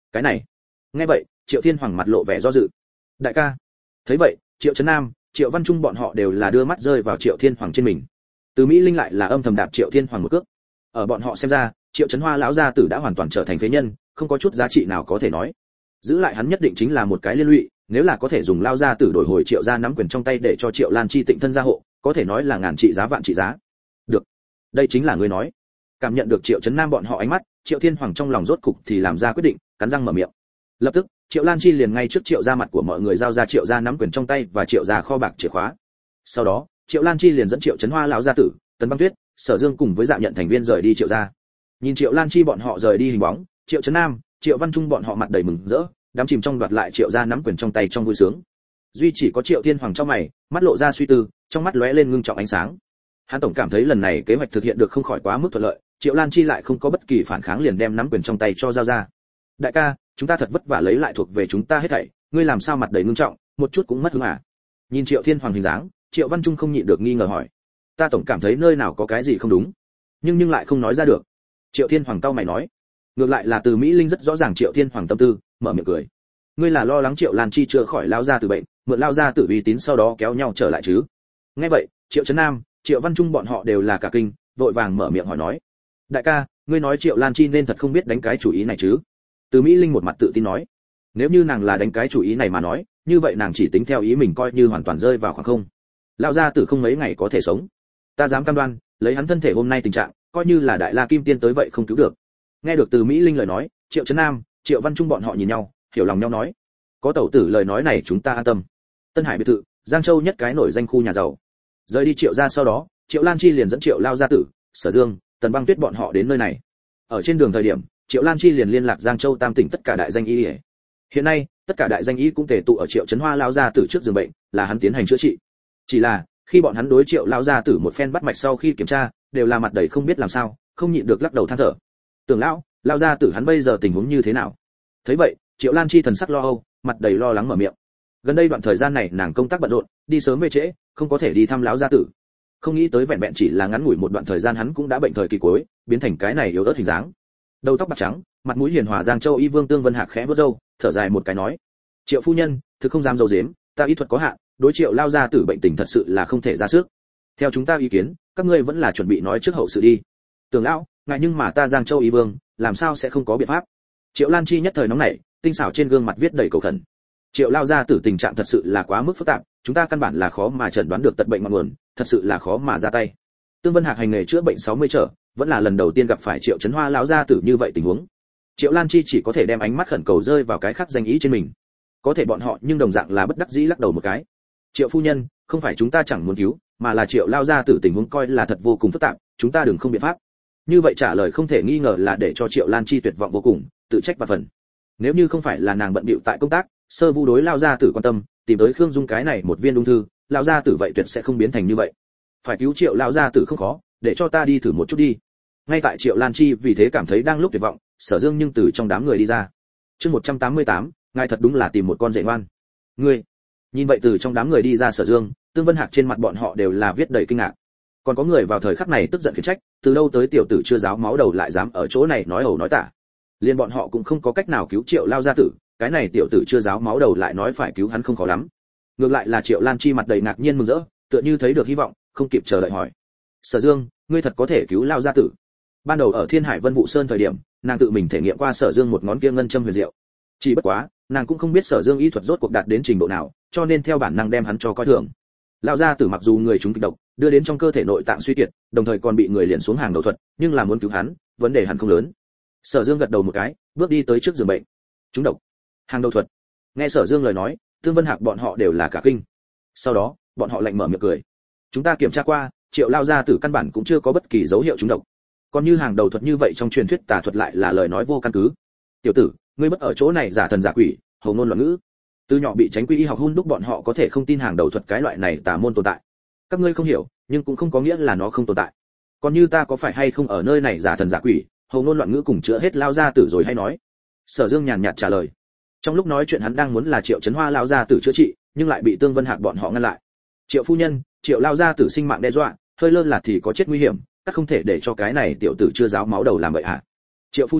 Cái này. Nghe vậy, Triệu Thiên Hoàng mặt lộ vẻ do dự. Đại ca. Thấy vậy, Triệu Chấn Nam, Triệu Văn Trung bọn họ đều là đưa mắt rơi vào Triệu Thiên Hoàng trên mình. Từ Mỹ Linh lại là âm thầm đạp Triệu Thiên Hoàng một cước. Ở bọn họ xem ra, Triệu Chấn Hoa lão gia tử đã hoàn toàn trở thành phế nhân, không có chút giá trị nào có thể nói. Giữ lại hắn nhất định chính là một cái liên lụy, nếu là có thể dùng lao gia tử đổi hồi Triệu gia nắm quyền trong tay để cho Triệu Lan Chi tịnh thân gia hộ, có thể nói là ngàn trị giá vạn trị giá. Được, đây chính là ngươi nói. Cảm nhận được Triệu Chấn Nam bọn họ ánh mắt, Triệu Thiên Hoàng trong lòng rốt cục thì làm ra quyết định, cắn răng mở miệng. Lập tức, Triệu Lan Chi liền ngay trước Triệu gia mặt của mọi người giao ra Triệu gia nắm quyền trong tay và Triệu gia kho bạc chìa khóa. Sau đó, Triệu Lan Chi liền dẫn Triệu Chấn Hoa lão gia tử, Tần Băng Tuyết, Sở Dương cùng với Dạ Nhận thành viên rời đi Triệu gia. Nhìn Triệu Lan Chi bọn họ rời đi hình bóng, Triệu Chấn Nam, Triệu Văn Trung bọn họ mặt đầy mừng rỡ, đắm chìm trong đoạt lại Triệu gia nắm quyền trong tay trong vui sướng. Duy chỉ có Triệu Thiên Hoàng trong mày, mắt lộ ra suy tư, trong mắt lóe lên ngưng trọng ánh sáng. Hắn tổng cảm thấy lần này kế hoạch thực hiện được không khỏi quá mức thuận lợi, Triệu Lan Chi lại không có bất kỳ phản kháng liền đem nắm quyền trong tay cho giao ra. Đại ca, chúng ta thật vất vả lấy lại thuộc về chúng ta hết thảy, ngươi làm sao mặt đầy ngưng trọng, một chút cũng mất hứng à? Nhìn Triệu Thiên Hoàng hình dáng, Triệu Văn Trung không nhịn được nghi ngờ hỏi. Ta tổng cảm thấy nơi nào có cái gì không đúng, nhưng lại không nói ra được. Triệu Thiên Hoàng cau mày nói. Ngược lại là Từ Mỹ Linh rất rõ ràng Triệu Thiên Hoàng tâm tư, mở miệng cười. Ngươi là lo lắng Triệu Lan Chi chữa khỏi lao ra từ bệnh, mượn lao ra từ uy tín sau đó kéo nhau trở lại chứ? Nghe vậy, Triệu Chấn Nam, Triệu Văn Trung bọn họ đều là cả kinh, vội vàng mở miệng hỏi nói. Đại ca, ngươi nói Triệu Lan Chi nên thật không biết đánh cái chủ ý này chứ? Từ Mỹ Linh một mặt tự tin nói. Nếu như nàng là đánh cái chủ ý này mà nói, như vậy nàng chỉ tính theo ý mình coi như hoàn toàn rơi vào khoảng không. Lão gia tử không mấy ngày có thể sống. Ta dám cam đoan, lấy hắn thân thể hôm nay tình trạng, coi như là đại la kim tiên tới vậy không cứu được. Nghe được Từ Mỹ Linh lời nói, Triệu Chấn Nam, Triệu Văn Trung bọn họ nhìn nhau, hiểu lòng nhau nói. Có tẩu tử lời nói này chúng ta an tâm. Tân Hải biệt thự, Giang Châu nhất cái nổi danh khu nhà giàu. Rời đi Triệu gia sau đó, Triệu Lan Chi liền dẫn Triệu lao gia tử, Sở Dương, Tần Băng Tuyết bọn họ đến nơi này. Ở trên đường thời điểm, Triệu Lan Chi liền liên lạc Giang Châu Tam tỉnh tất cả đại danh y. Hiện nay, tất cả đại danh y cũng tề tụ ở Triệu Chấn Hoa lao gia tử trước giường bệnh, là hắn tiến hành chữa trị. Chỉ là, khi bọn hắn đối Triệu lao gia tử một phen bắt mạch sau khi kiểm tra, đều là mặt đầy không biết làm sao, không nhịn được lắc đầu than thở. Tưởng lão, lao gia tử hắn bây giờ tình huống như thế nào? Thấy vậy, Triệu Lan Chi thần sắc lo âu, mặt đầy lo lắng mở miệng. Gần đây đoạn thời gian này nàng công tác bận rộn, đi sớm về trễ, không có thể đi thăm lão gia tử. Không nghĩ tới vẹn vẹn chỉ là ngắn ngủi một đoạn thời gian hắn cũng đã bệnh thời kỳ cuối, biến thành cái này yếu ớt hình dáng. Đầu tóc bạc trắng, mặt mũi hiền hòa Giang Châu y vương Tương Vân Hạc khẽ vuốt râu, thở dài một cái nói: Triệu phu nhân, thực không dám dầu dếm, ta y thuật có hạn, đối Triệu lao gia tử bệnh tình thật sự là không thể ra sức. Theo chúng ta ý kiến, các ngươi vẫn là chuẩn bị nói trước hậu sự đi. Tưởng lão, ngại nhưng mà ta Giang Châu y vương, làm sao sẽ không có biện pháp? Triệu Lan Chi nhất thời nóng nảy, tinh xảo trên gương mặt viết đầy cầu khẩn. Triệu lao gia tử tình trạng thật sự là quá mức phức tạp, chúng ta căn bản là khó mà chẩn đoán được tật bệnh ngọn nguồn, thật sự là khó mà ra tay. Tương Vân Hạc hành nghề chữa bệnh 60 trở, vẫn là lần đầu tiên gặp phải Triệu Chấn Hoa lão gia tử như vậy tình huống. Triệu Lan Chi chỉ có thể đem ánh mắt khẩn cầu rơi vào cái khác danh ý trên mình. Có thể bọn họ nhưng đồng dạng là bất đắc dĩ lắc đầu một cái. Triệu phu nhân, không phải chúng ta chẳng muốn cứu, mà là Triệu lao gia tử tình huống coi là thật vô cùng phức tạp, chúng ta đừng không biện pháp. Như vậy trả lời không thể nghi ngờ là để cho Triệu Lan Chi tuyệt vọng vô cùng, tự trách và phần. Nếu như không phải là nàng bận bịu tại công tác, sơ vu đối lao gia tử quan tâm, tìm tới Khương Dung cái này một viên ung thư, lao gia tử vậy tuyệt sẽ không biến thành như vậy. Phải cứu Triệu lao gia tử không khó, để cho ta đi thử một chút đi. Ngay tại Triệu Lan Chi vì thế cảm thấy đang lúc tuyệt vọng, Sở Dương nhưng từ trong đám người đi ra. Chương 188, ngài thật đúng là tìm một con rể ngoan. Ngươi. Nhìn vậy từ trong đám người đi ra Sở Dương, Tương Vân Hạc trên mặt bọn họ đều là viết đầy kinh ngạc. Còn có người vào thời khắc này tức giận khiển trách, từ đâu tới tiểu tử chưa giáo máu đầu lại dám ở chỗ này nói ẩu nói tả. Liên bọn họ cũng không có cách nào cứu Triệu lao gia tử, cái này tiểu tử chưa giáo máu đầu lại nói phải cứu hắn không khó lắm. Ngược lại là Triệu Lan Chi mặt đầy ngạc nhiên mừng rỡ, tựa như thấy được hy vọng, không kịp chờ đợi hỏi: Sở Dương, ngươi thật có thể cứu lao gia tử? Ban đầu ở Thiên Hải Vân Vũ Sơn thời điểm, nàng tự mình thể nghiệm qua Sở Dương một ngón kia ngân châm huyền diệu. Chỉ bất quá, nàng cũng không biết Sở Dương y thuật rốt cuộc đạt đến trình độ nào, cho nên theo bản năng đem hắn cho coi thường. Lão gia tử mặc dù người chúng kịch độc, đưa đến trong cơ thể nội tạng suy kiệt, đồng thời còn bị người liền xuống hàng đầu thuật, nhưng là muốn cứu hắn, vấn đề hắn không lớn. Sở Dương gật đầu một cái, bước đi tới trước giường bệnh. Chúng độc, hàng đầu thuật. Nghe Sở Dương lời nói, Tương Vân Hạc bọn họ đều là cả kinh. Sau đó, bọn họ lạnh mở miệng cười. Chúng ta kiểm tra qua, Triệu lao gia tử căn bản cũng chưa có bất kỳ dấu hiệu trúng độc. Còn như hàng đầu thuật như vậy trong truyền thuyết tà thuật lại là lời nói vô căn cứ. Tiểu tử, ngươi bất ở chỗ này giả thần giả quỷ, hầu ngôn loạn ngữ. Từ nhỏ bị tránh quy y học hun đúc bọn họ có thể không tin hàng đầu thuật cái loại này tà môn tồn tại. Các ngươi không hiểu, nhưng cũng không có nghĩa là nó không tồn tại. Còn như ta có phải hay không ở nơi này giả thần giả quỷ, hầu ngôn loạn ngữ cùng chữa hết lao gia tử rồi hay nói. Sở Dương nhàn nhạt trả lời. Trong lúc nói chuyện hắn đang muốn là Triệu Chấn Hoa lao gia tử chữa trị, nhưng lại bị Tương Vân Hạc bọn họ ngăn lại. Triệu phu nhân, Triệu lao gia tử sinh mạng đe dọa, hơi lơ là thì có chết nguy hiểm, các không thể để cho cái này tiểu tử chưa giáo máu đầu làm vậy hả? Triệu phu nhân,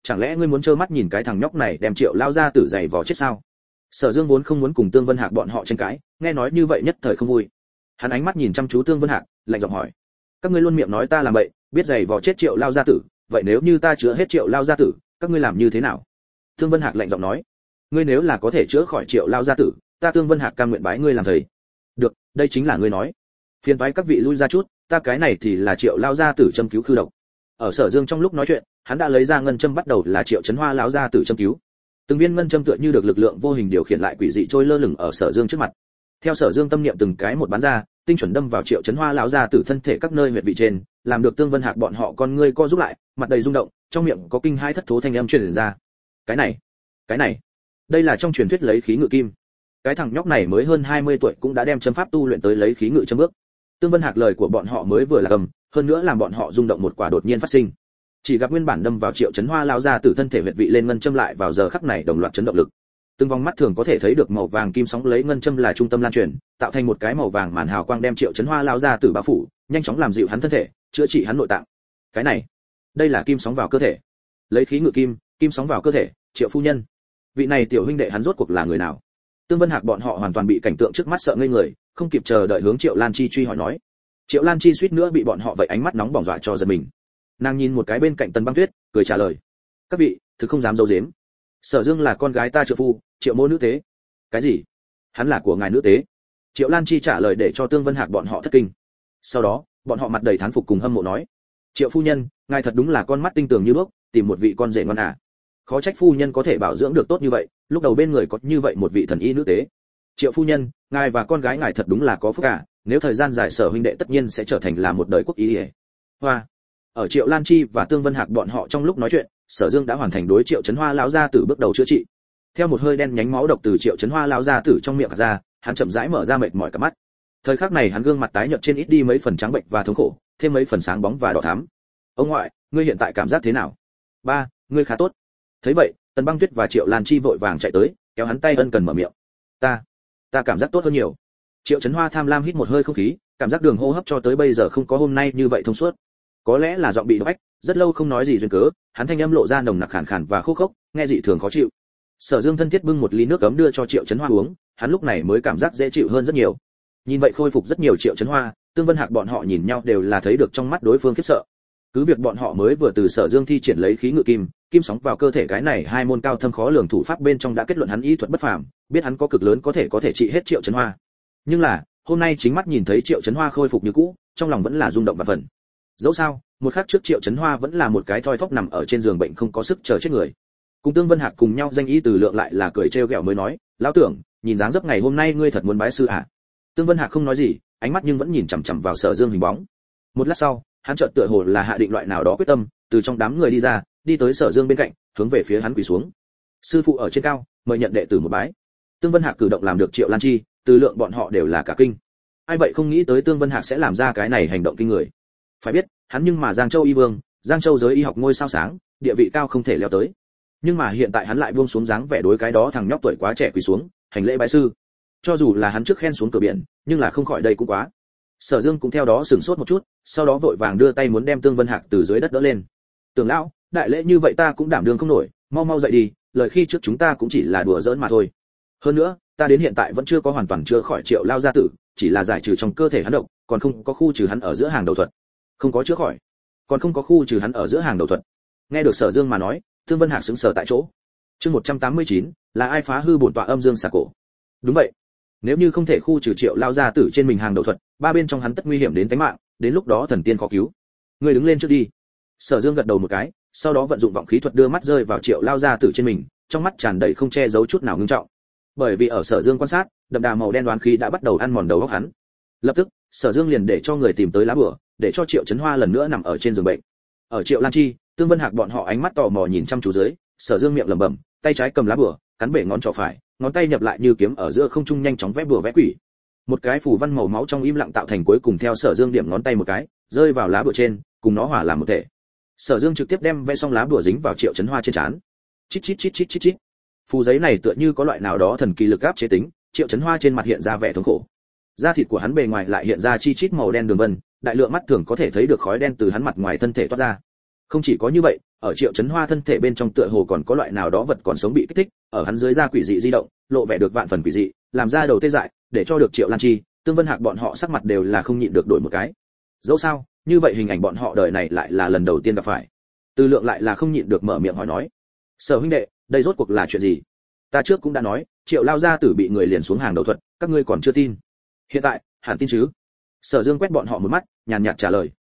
chẳng lẽ ngươi muốn trơ mắt nhìn cái thằng nhóc này đem Triệu lao gia tử giày vò chết sao? Sở Dương vốn không muốn cùng Tương Vân Hạc bọn họ tranh cãi, nghe nói như vậy nhất thời không vui. Hắn ánh mắt nhìn chăm chú Tương Vân Hạc, lạnh giọng hỏi: các ngươi luôn miệng nói ta làm bậy, biết giày vò chết Triệu lao gia tử, vậy nếu như ta chữa hết Triệu lao gia tử, các ngươi làm như thế nào? Tương Vân Hạc lạnh giọng nói: ngươi nếu là có thể chữa khỏi Triệu lao gia tử, ta Tương Vân Hạc cam nguyện bái ngươi làm thầy. Được, đây chính là ngươi nói. Phiền toái các vị lui ra chút, ta cái này thì là Triệu lao gia tử châm cứu khư độc. Ở Sở Dương trong lúc nói chuyện, hắn đã lấy ra ngân châm, bắt đầu là Triệu Chấn Hoa lão gia tử châm cứu. Từng viên ngân châm tựa như được lực lượng vô hình điều khiển lại quỷ dị trôi lơ lửng ở Sở Dương trước mặt. Theo Sở Dương tâm niệm từng cái một bắn ra, tinh chuẩn đâm vào Triệu Chấn Hoa lão gia tử thân thể các nơi huyệt vị trên, làm được Tương Vân Hạc bọn họ con ngươi co rút lại, mặt đầy rung động, trong miệng có kinh hãi thất thố thanh âm truyền ra. Cái này, đây là trong truyền thuyết lấy khí ngự kim. Cái thằng nhóc này mới hơn 20 tuổi cũng đã đem châm pháp tu luyện tới lấy khí ngự châm bước. Tương Vân Hạc lời của bọn họ mới vừa là cầm, hơn nữa làm bọn họ rung động một quả đột nhiên phát sinh. Chỉ gặp nguyên bản đâm vào Triệu Chấn Hoa lão gia tử thân thể huyệt vị lên ngân châm lại vào giờ khắc này đồng loạt chấn động lực. Từng vòng mắt thường có thể thấy được màu vàng kim sóng lấy ngân châm là trung tâm lan truyền, tạo thành một cái màu vàng màn hào quang đem Triệu Chấn Hoa lão gia tử bao phủ, nhanh chóng làm dịu hắn thân thể, chữa trị hắn nội tạng. Cái này, đây là kim sóng vào cơ thể. Lấy khí ngự kim, kim sóng vào cơ thể, Triệu phu nhân. Vị này tiểu huynh đệ hắn rốt cuộc là người nào? Tương Vân Hạc bọn họ hoàn toàn bị cảnh tượng trước mắt sợ ngây người, không kịp chờ đợi hướng Triệu Lan Chi truy hỏi nói. Triệu Lan Chi suýt nữa bị bọn họ vậy ánh mắt nóng bỏng dọa cho giật mình. Nàng nhìn một cái bên cạnh Tần Băng Tuyết, cười trả lời: các vị, thực không dám giấu giếm. Sở Dương là con gái ta trợ phu, Triệu mô nữ tế. Cái gì? Hắn là của ngài nữ tế? Triệu Lan Chi trả lời để cho Tương Vân Hạc bọn họ thất kinh. Sau đó, bọn họ mặt đầy thán phục cùng hâm mộ nói: Triệu phu nhân, ngài thật đúng là con mắt tinh tường như đuốc, tìm một vị con rể ngoan à. Khó trách phu nhân có thể bảo dưỡng được tốt như vậy, lúc đầu bên người có như vậy một vị thần y nữ tế. Triệu phu nhân, ngài và con gái ngài thật đúng là có phúc à, nếu thời gian dài Sở huynh đệ tất nhiên sẽ trở thành là một đời quốc y. Hoa. Ở Triệu Lan Chi và Tương Vân Hạc bọn họ trong lúc nói chuyện, Sở Dương đã hoàn thành đối Triệu Chấn Hoa lão gia tử bước đầu chữa trị. Theo một hơi đen nhánh máu độc từ Triệu Chấn Hoa lão gia tử trong miệng ra, hắn chậm rãi mở ra mệt mỏi cả mắt. Thời khắc này hắn gương mặt tái nhợt trên ít đi mấy phần trắng bệnh và thống khổ, thêm mấy phần sáng bóng và đỏ thắm. Ông ngoại, ngươi hiện tại cảm giác thế nào? Ba, ngươi khá tốt. Thấy vậy, Tần Băng Tuyết và Triệu Lan Chi vội vàng chạy tới, kéo hắn tay ân cần mở miệng. Ta cảm giác tốt hơn nhiều. Triệu Chấn Hoa tham lam hít một hơi không khí, cảm giác đường hô hấp cho tới bây giờ không có hôm nay như vậy thông suốt. Có lẽ là giọng bị độc ách, rất lâu không nói gì duyên cớ, hắn thanh âm lộ ra nồng nặc khàn khàn và khô khốc, nghe dị thường khó chịu. Sở Dương thân thiết bưng một ly nước ấm đưa cho Triệu Chấn Hoa uống, hắn lúc này mới cảm giác dễ chịu hơn rất nhiều. Nhìn vậy khôi phục rất nhiều Triệu Chấn Hoa, Tương Vân Hạc bọn họ nhìn nhau đều là thấy được trong mắt đối phương khiếp sợ. Cứ việc bọn họ mới vừa từ Sở Dương thi triển lấy khí ngự kim, kim sóng vào cơ thể cái này hai môn cao thâm khó lường thủ pháp bên trong đã kết luận hắn y thuật bất phàm, biết hắn có cực lớn có thể trị hết Triệu Chấn Hoa. Nhưng là, hôm nay chính mắt nhìn thấy Triệu Chấn Hoa khôi phục như cũ, trong lòng vẫn là rung động và phần. Dẫu sao, một khắc trước Triệu Chấn Hoa vẫn là một cái thoi thóp nằm ở trên giường bệnh không có sức chờ chết người. Cùng Tương Vân Hạc cùng nhau danh y từ lượng lại là cười trêu ghẹo mới nói, lão tưởng, nhìn dáng dấp ngày hôm nay ngươi thật muốn bái sư à? Tương Vân Hạc không nói gì, ánh mắt nhưng vẫn nhìn chằm chằm vào Sở Dương hình bóng. Một lát sau, hắn chợt tựa hồ là hạ định loại nào đó quyết tâm, từ trong đám người đi ra, đi tới Sở Dương bên cạnh, hướng về phía hắn quỳ xuống. Sư phụ ở trên cao, mời nhận đệ tử một bái. Tương Vân Hạc cử động làm được Triệu Lan Chi, từ lượng bọn họ đều là cả kinh. Ai vậy không nghĩ tới Tương Vân Hạc sẽ làm ra cái này hành động kinh người. Phải biết, hắn nhưng mà Giang Châu y vương, Giang Châu giới y học ngôi sao sáng, địa vị cao không thể leo tới. Nhưng mà hiện tại hắn lại buông xuống dáng vẻ đối cái đó thằng nhóc tuổi quá trẻ quỳ xuống, hành lễ bái sư. Cho dù là hắn trước khen xuống cửa biển, nhưng là không khỏi đây cũng quá. Sở Dương cũng theo đó sửng sốt một chút, sau đó vội vàng đưa tay muốn đem Tương Vân Hạc từ dưới đất đỡ lên. Tưởng lão, đại lễ như vậy ta cũng đảm đương không nổi, mau mau dậy đi, lời khi trước chúng ta cũng chỉ là đùa giỡn mà thôi. Hơn nữa, ta đến hiện tại vẫn chưa có hoàn toàn chữa khỏi Triệu lao gia tử, chỉ là giải trừ trong cơ thể hắn độc, còn không có khu trừ hắn ở giữa hàng đầu thuật. Không có chữa khỏi, còn không có khu trừ hắn ở giữa hàng đầu thuật. Nghe được Sở Dương mà nói, Tương Vân Hạc sững sờ tại chỗ. Chương 189, là ai phá hư bổn tọa âm dương xà cổ? Đúng vậy, nếu như không thể khu trừ Triệu lao gia tử trên mình hàng đầu thuật, ba bên trong hắn tất nguy hiểm đến tính mạng, đến lúc đó thần tiên khó cứu. Ngươi đứng lên trước đi. Sở Dương gật đầu một cái, sau đó vận dụng vọng khí thuật đưa mắt rơi vào Triệu lao gia tử trên mình, trong mắt tràn đầy không che giấu chút nào ngưng trọng. Bởi vì ở Sở Dương quan sát, đậm đà màu đen đoán khí đã bắt đầu ăn mòn đầu óc hắn. Lập tức, Sở Dương liền để cho người tìm tới lá bùa, để cho Triệu Chấn Hoa lần nữa nằm ở trên giường bệnh. Ở Triệu Lan Chi, Tương Vân Hạc bọn họ ánh mắt tò mò nhìn chăm chú dưới, Sở Dương miệng lẩm bẩm, tay trái cầm lá bùa, cắn bể ngón trỏ phải, ngón tay nhập lại như kiếm ở giữa không trung nhanh chóng vẽ bùa vẽ quỷ. Một cái phù văn màu máu trong im lặng tạo thành cuối cùng theo Sở Dương điểm ngón tay một cái, rơi vào lá bùa trên, cùng nó hòa làm một thể. Sở Dương trực tiếp đem vẽ xong lá bùa dính vào Triệu Chấn Hoa trên trán. Chít chít chít chít chít chít. Phù giấy này tựa như có loại nào đó thần kỳ lực áp chế tính, Triệu Chấn Hoa trên mặt hiện ra vẻ thống khổ. Da thịt của hắn bề ngoài lại hiện ra chi chít màu đen đường vân, đại lượng mắt thường có thể thấy được khói đen từ hắn mặt ngoài thân thể toát ra. Không chỉ có như vậy, ở Triệu Chấn Hoa thân thể bên trong tựa hồ còn có loại nào đó vật còn sống bị kích thích, ở hắn dưới da quỷ dị di động, lộ vẻ được vạn phần quỷ dị, làm ra đầu tê dại, để cho được Triệu Lan Chi, Tương Vân Hạc bọn họ sắc mặt đều là không nhịn được đổi một cái. Dẫu sao, như vậy hình ảnh bọn họ đời này lại là lần đầu tiên gặp phải. Từ Lượng lại là không nhịn được mở miệng hỏi nói: "Sở huynh đệ, đây rốt cuộc là chuyện gì? Ta trước cũng đã nói, Triệu lao gia tử bị người liền xuống hàng đầu thuật, các ngươi còn chưa tin. Hiện tại, hẳn tin chứ?" Sở Dương quét bọn họ một mắt, nhàn nhạt trả lời: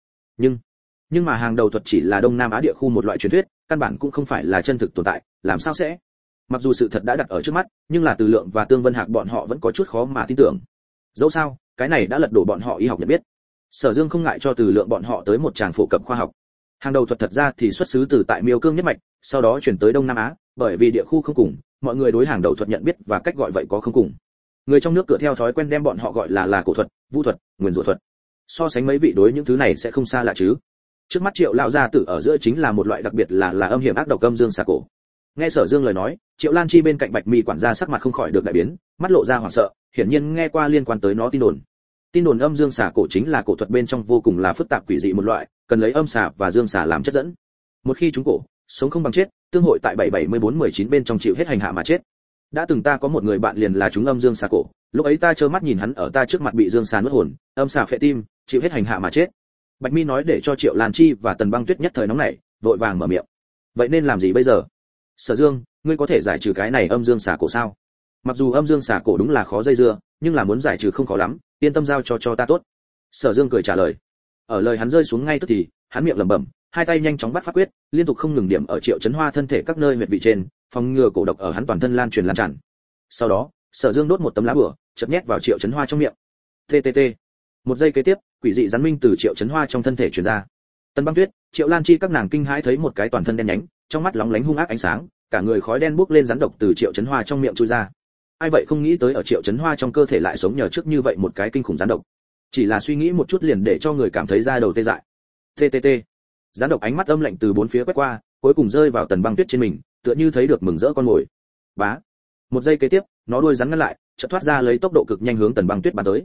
nhưng mà hàng đầu thuật chỉ là Đông Nam Á địa khu một loại truyền thuyết, căn bản cũng không phải là chân thực tồn tại, làm sao sẽ? Mặc dù sự thật đã đặt ở trước mắt, nhưng là Từ Lượng và Tương Vân Hạc bọn họ vẫn có chút khó mà tin tưởng. Dẫu sao, cái này đã lật đổ bọn họ y học nhận biết. Sở Dương không ngại cho Từ Lượng bọn họ tới một tràng phổ cập khoa học. Hàng đầu thuật thật ra thì xuất xứ từ tại Miêu Cương nhất mạch, sau đó chuyển tới Đông Nam Á, bởi vì địa khu không cùng, mọi người đối hàng đầu thuật nhận biết và cách gọi vậy có không cùng. Người trong nước cửa theo thói quen đem bọn họ gọi là cổ thuật, vu thuật, nguyên rủa thuật. So sánh mấy vị đối những thứ này sẽ không xa lạ chứ. Trước mắt Triệu lão gia tử ở giữa chính là một loại đặc biệt là âm hiểm ác độc âm dương xà cổ. Nghe Sở Dương lời nói, Triệu Lan Chi bên cạnh Bạch Mi quản gia sắc mặt không khỏi được đại biến, mắt lộ ra hoảng sợ, hiển nhiên nghe qua liên quan tới nó tin đồn. Tin đồn âm dương xà cổ chính là cổ thuật bên trong vô cùng là phức tạp quỷ dị một loại, cần lấy âm xà và dương xà làm chất dẫn. Một khi chúng cổ, sống không bằng chết, tương hội tại 774-19 bên trong chịu hết hành hạ mà chết. Đã từng ta có một người bạn liền là chúng âm dương xà cổ, lúc ấy ta trơ mắt nhìn hắn ở ta trước mặt bị dương xà nuốt hồn, âm xà phệ tim, chịu hết hành hạ mà chết. Bạch Mi nói để cho Triệu Lan Chi và Tần Băng Tuyết nhất thời nóng nảy, vội vàng mở miệng. Vậy nên làm gì bây giờ? Sở Dương, ngươi có thể giải trừ cái này âm dương xà cổ sao? Mặc dù âm dương xà cổ đúng là khó dây dưa, nhưng là muốn giải trừ không khó lắm, yên tâm giao cho ta tốt. Sở Dương cười trả lời. Ở lời hắn rơi xuống ngay tức thì, hắn miệng lẩm bẩm, hai tay nhanh chóng bắt pháp quyết, liên tục không ngừng điểm ở Triệu Chấn Hoa thân thể các nơi huyệt vị trên, phòng ngừa cổ độc ở hắn toàn thân lan truyền lan tràn. Sau đó, Sở Dương đốt một tấm lá bùa, chợt nhét vào Triệu Chấn Hoa trong miệng. TTT. Một giây kế tiếp, quỷ dị rắn minh từ Triệu Chấn Hoa trong thân thể truyền ra. Tần Băng Tuyết, Triệu Lan Chi các nàng kinh hãi thấy một cái toàn thân đen nhánh, trong mắt lóng lánh hung ác ánh sáng, cả người khói đen bốc lên rắn độc từ Triệu Chấn Hoa trong miệng chui ra. Ai vậy không nghĩ tới ở Triệu Chấn Hoa trong cơ thể lại sống nhờ trước như vậy một cái kinh khủng rắn độc. Chỉ là suy nghĩ một chút liền để cho người cảm thấy da đầu tê dại. TTT. Rắn độc ánh mắt âm lạnh từ bốn phía quét qua, cuối cùng rơi vào Tần Băng Tuyết trên mình, tựa như thấy được mừng rỡ con mồi. Bá. Một giây kế tiếp, nó đuôi rắn ngăn lại, chợt thoát ra lấy tốc độ cực nhanh hướng Tần Băng Tuyết bắn tới.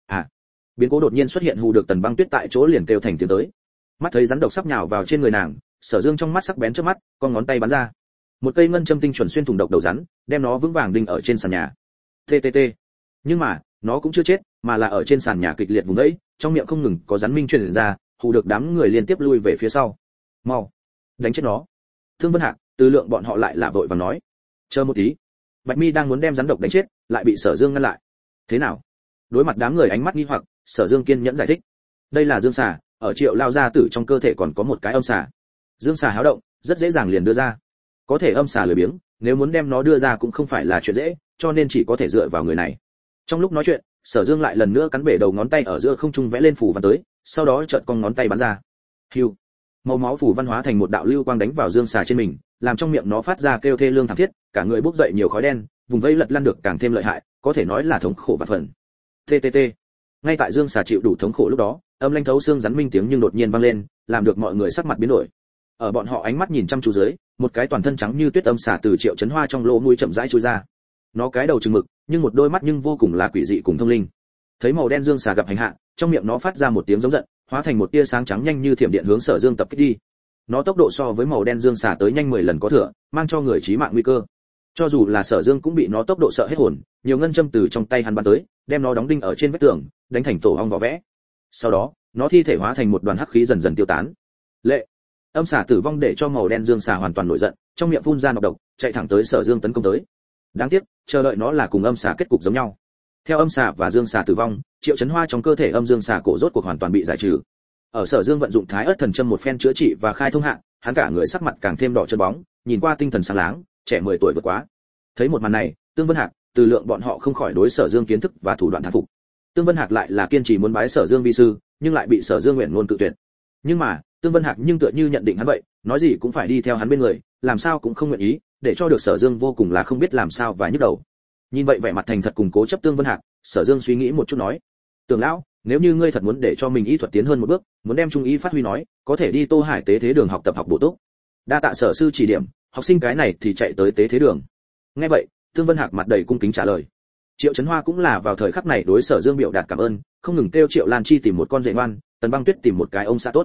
Biến cố đột nhiên xuất hiện hù được Tần Băng Tuyết tại chỗ liền kêu thành tiếng tới. Mắt thấy rắn độc sắp nhào vào trên người nàng, Sở Dương trong mắt sắc bén trước mắt, con ngón tay bắn ra. Một cây ngân châm tinh chuẩn xuyên thủng độc đầu rắn, đem nó vững vàng đinh ở trên sàn nhà. TTT. Nhưng mà, nó cũng chưa chết, mà là ở trên sàn nhà kịch liệt vùng vẫy, trong miệng không ngừng có rắn minh truyền ra, hù được đám người liên tiếp lui về phía sau. Mau, đánh chết nó. Thương Vân Hạc, Từ Lượng bọn họ lại là vội vàng nói. Chờ một tí. Bạch Mi đang muốn đem rắn độc đánh chết, lại bị Sở Dương ngăn lại. Thế nào? Đối mặt đám người ánh mắt nghi hoặc, Sở Dương kiên nhẫn giải thích. Đây là dương xà, ở Triệu lao gia tử trong cơ thể còn có một cái âm xà. Dương xà háo động, rất dễ dàng liền đưa ra. Có thể âm xà lười biếng, nếu muốn đem nó đưa ra cũng không phải là chuyện dễ, cho nên chỉ có thể dựa vào người này. Trong lúc nói chuyện, Sở Dương lại lần nữa cắn bể đầu ngón tay ở giữa không trung vẽ lên phù văn tới, sau đó chợt cong ngón tay bắn ra. Hưu. Màu máu phù văn hóa thành một đạo lưu quang đánh vào dương xà trên mình, làm trong miệng nó phát ra kêu thê lương thảm thiết, cả người bốc dậy nhiều khói đen, vùng vây lật lăn được càng thêm lợi hại, có thể nói là thống khổ vạn phần. TTT. Ngay tại dương xà chịu đủ thống khổ lúc đó, âm lãnh thấu xương rắn minh tiếng nhưng đột nhiên vang lên, làm được mọi người sắc mặt biến đổi. Ở bọn họ ánh mắt nhìn chăm chú dưới, một cái toàn thân trắng như tuyết âm xà từ Triệu Chấn Hoa trong lỗ mũi chậm rãi chui ra. Nó cái đầu trừng mực, nhưng một đôi mắt nhưng vô cùng là quỷ dị cùng thông linh. Thấy màu đen dương xà gặp hành hạ, trong miệng nó phát ra một tiếng giống giận, hóa thành một tia sáng trắng nhanh như thiểm điện hướng Sở Dương tập kích đi. Nó tốc độ so với màu đen dương xà tới nhanh 10 lần có thừa, mang cho người chí mạng nguy cơ. Cho dù là Sở Dương cũng bị nó tốc độ sợ hết hồn, nhiều ngân châm từ trong tay hắn bắn tới, đem nó đóng đinh ở trên vách tường, đánh thành tổ ong vỏ vẽ. Sau đó, nó thi thể hóa thành một đoàn hắc khí dần dần tiêu tán. Lệ. Âm xà tử vong để cho màu đen dương xà hoàn toàn nổi giận, trong miệng phun ra nọc độc, chạy thẳng tới Sở Dương tấn công tới. Đáng tiếc, chờ đợi nó là cùng âm xà kết cục giống nhau. Theo âm xà và dương xà tử vong, Triệu Chấn Hoa trong cơ thể âm dương xà cổ rốt cuộc hoàn toàn bị giải trừ. Ở Sở Dương vận dụng Thái Ức Thần Châm một phen chữa trị và khai thông hạ, hắn cả người sắc mặt càng thêm đỏ chân bóng, nhìn qua tinh thần sáng láng, trẻ 10 tuổi vượt quá. Thấy một màn này, Tương Vân Hạc, Từ Lượng bọn họ không khỏi đối Sở Dương kiến thức và thủ đoạn thán phục. Tương Vân Hạc lại là kiên trì muốn bái Sở Dương vi sư, nhưng lại bị Sở Dương nguyện ngôn cự tuyệt. Nhưng mà, Tương Vân Hạc nhưng tựa như nhận định hắn vậy, nói gì cũng phải đi theo hắn bên người, làm sao cũng không nguyện ý, để cho được Sở Dương vô cùng là không biết làm sao và nhức đầu. Nhìn vậy vẻ mặt thành thật cùng cố chấp Tương Vân Hạc, Sở Dương suy nghĩ một chút nói: "Tưởng lão, nếu như ngươi thật muốn để cho mình y thuật tiến hơn một bước, muốn đem trung y phát huy nói, có thể đi Tô Hải Tế Thế Đường học tập học bổ túc. Đa tạ Sở sư chỉ điểm, học sinh cái này thì chạy tới Tế Thế Đường." Nghe vậy, Tương Vân Hạc mặt đầy cung kính trả lời. Triệu Chấn Hoa cũng là vào thời khắc này đối Sở Dương biểu đạt cảm ơn, không ngừng kêu Triệu Lan Chi tìm một con rể ngoan, Tần Băng Tuyết tìm một cái ông xã tốt.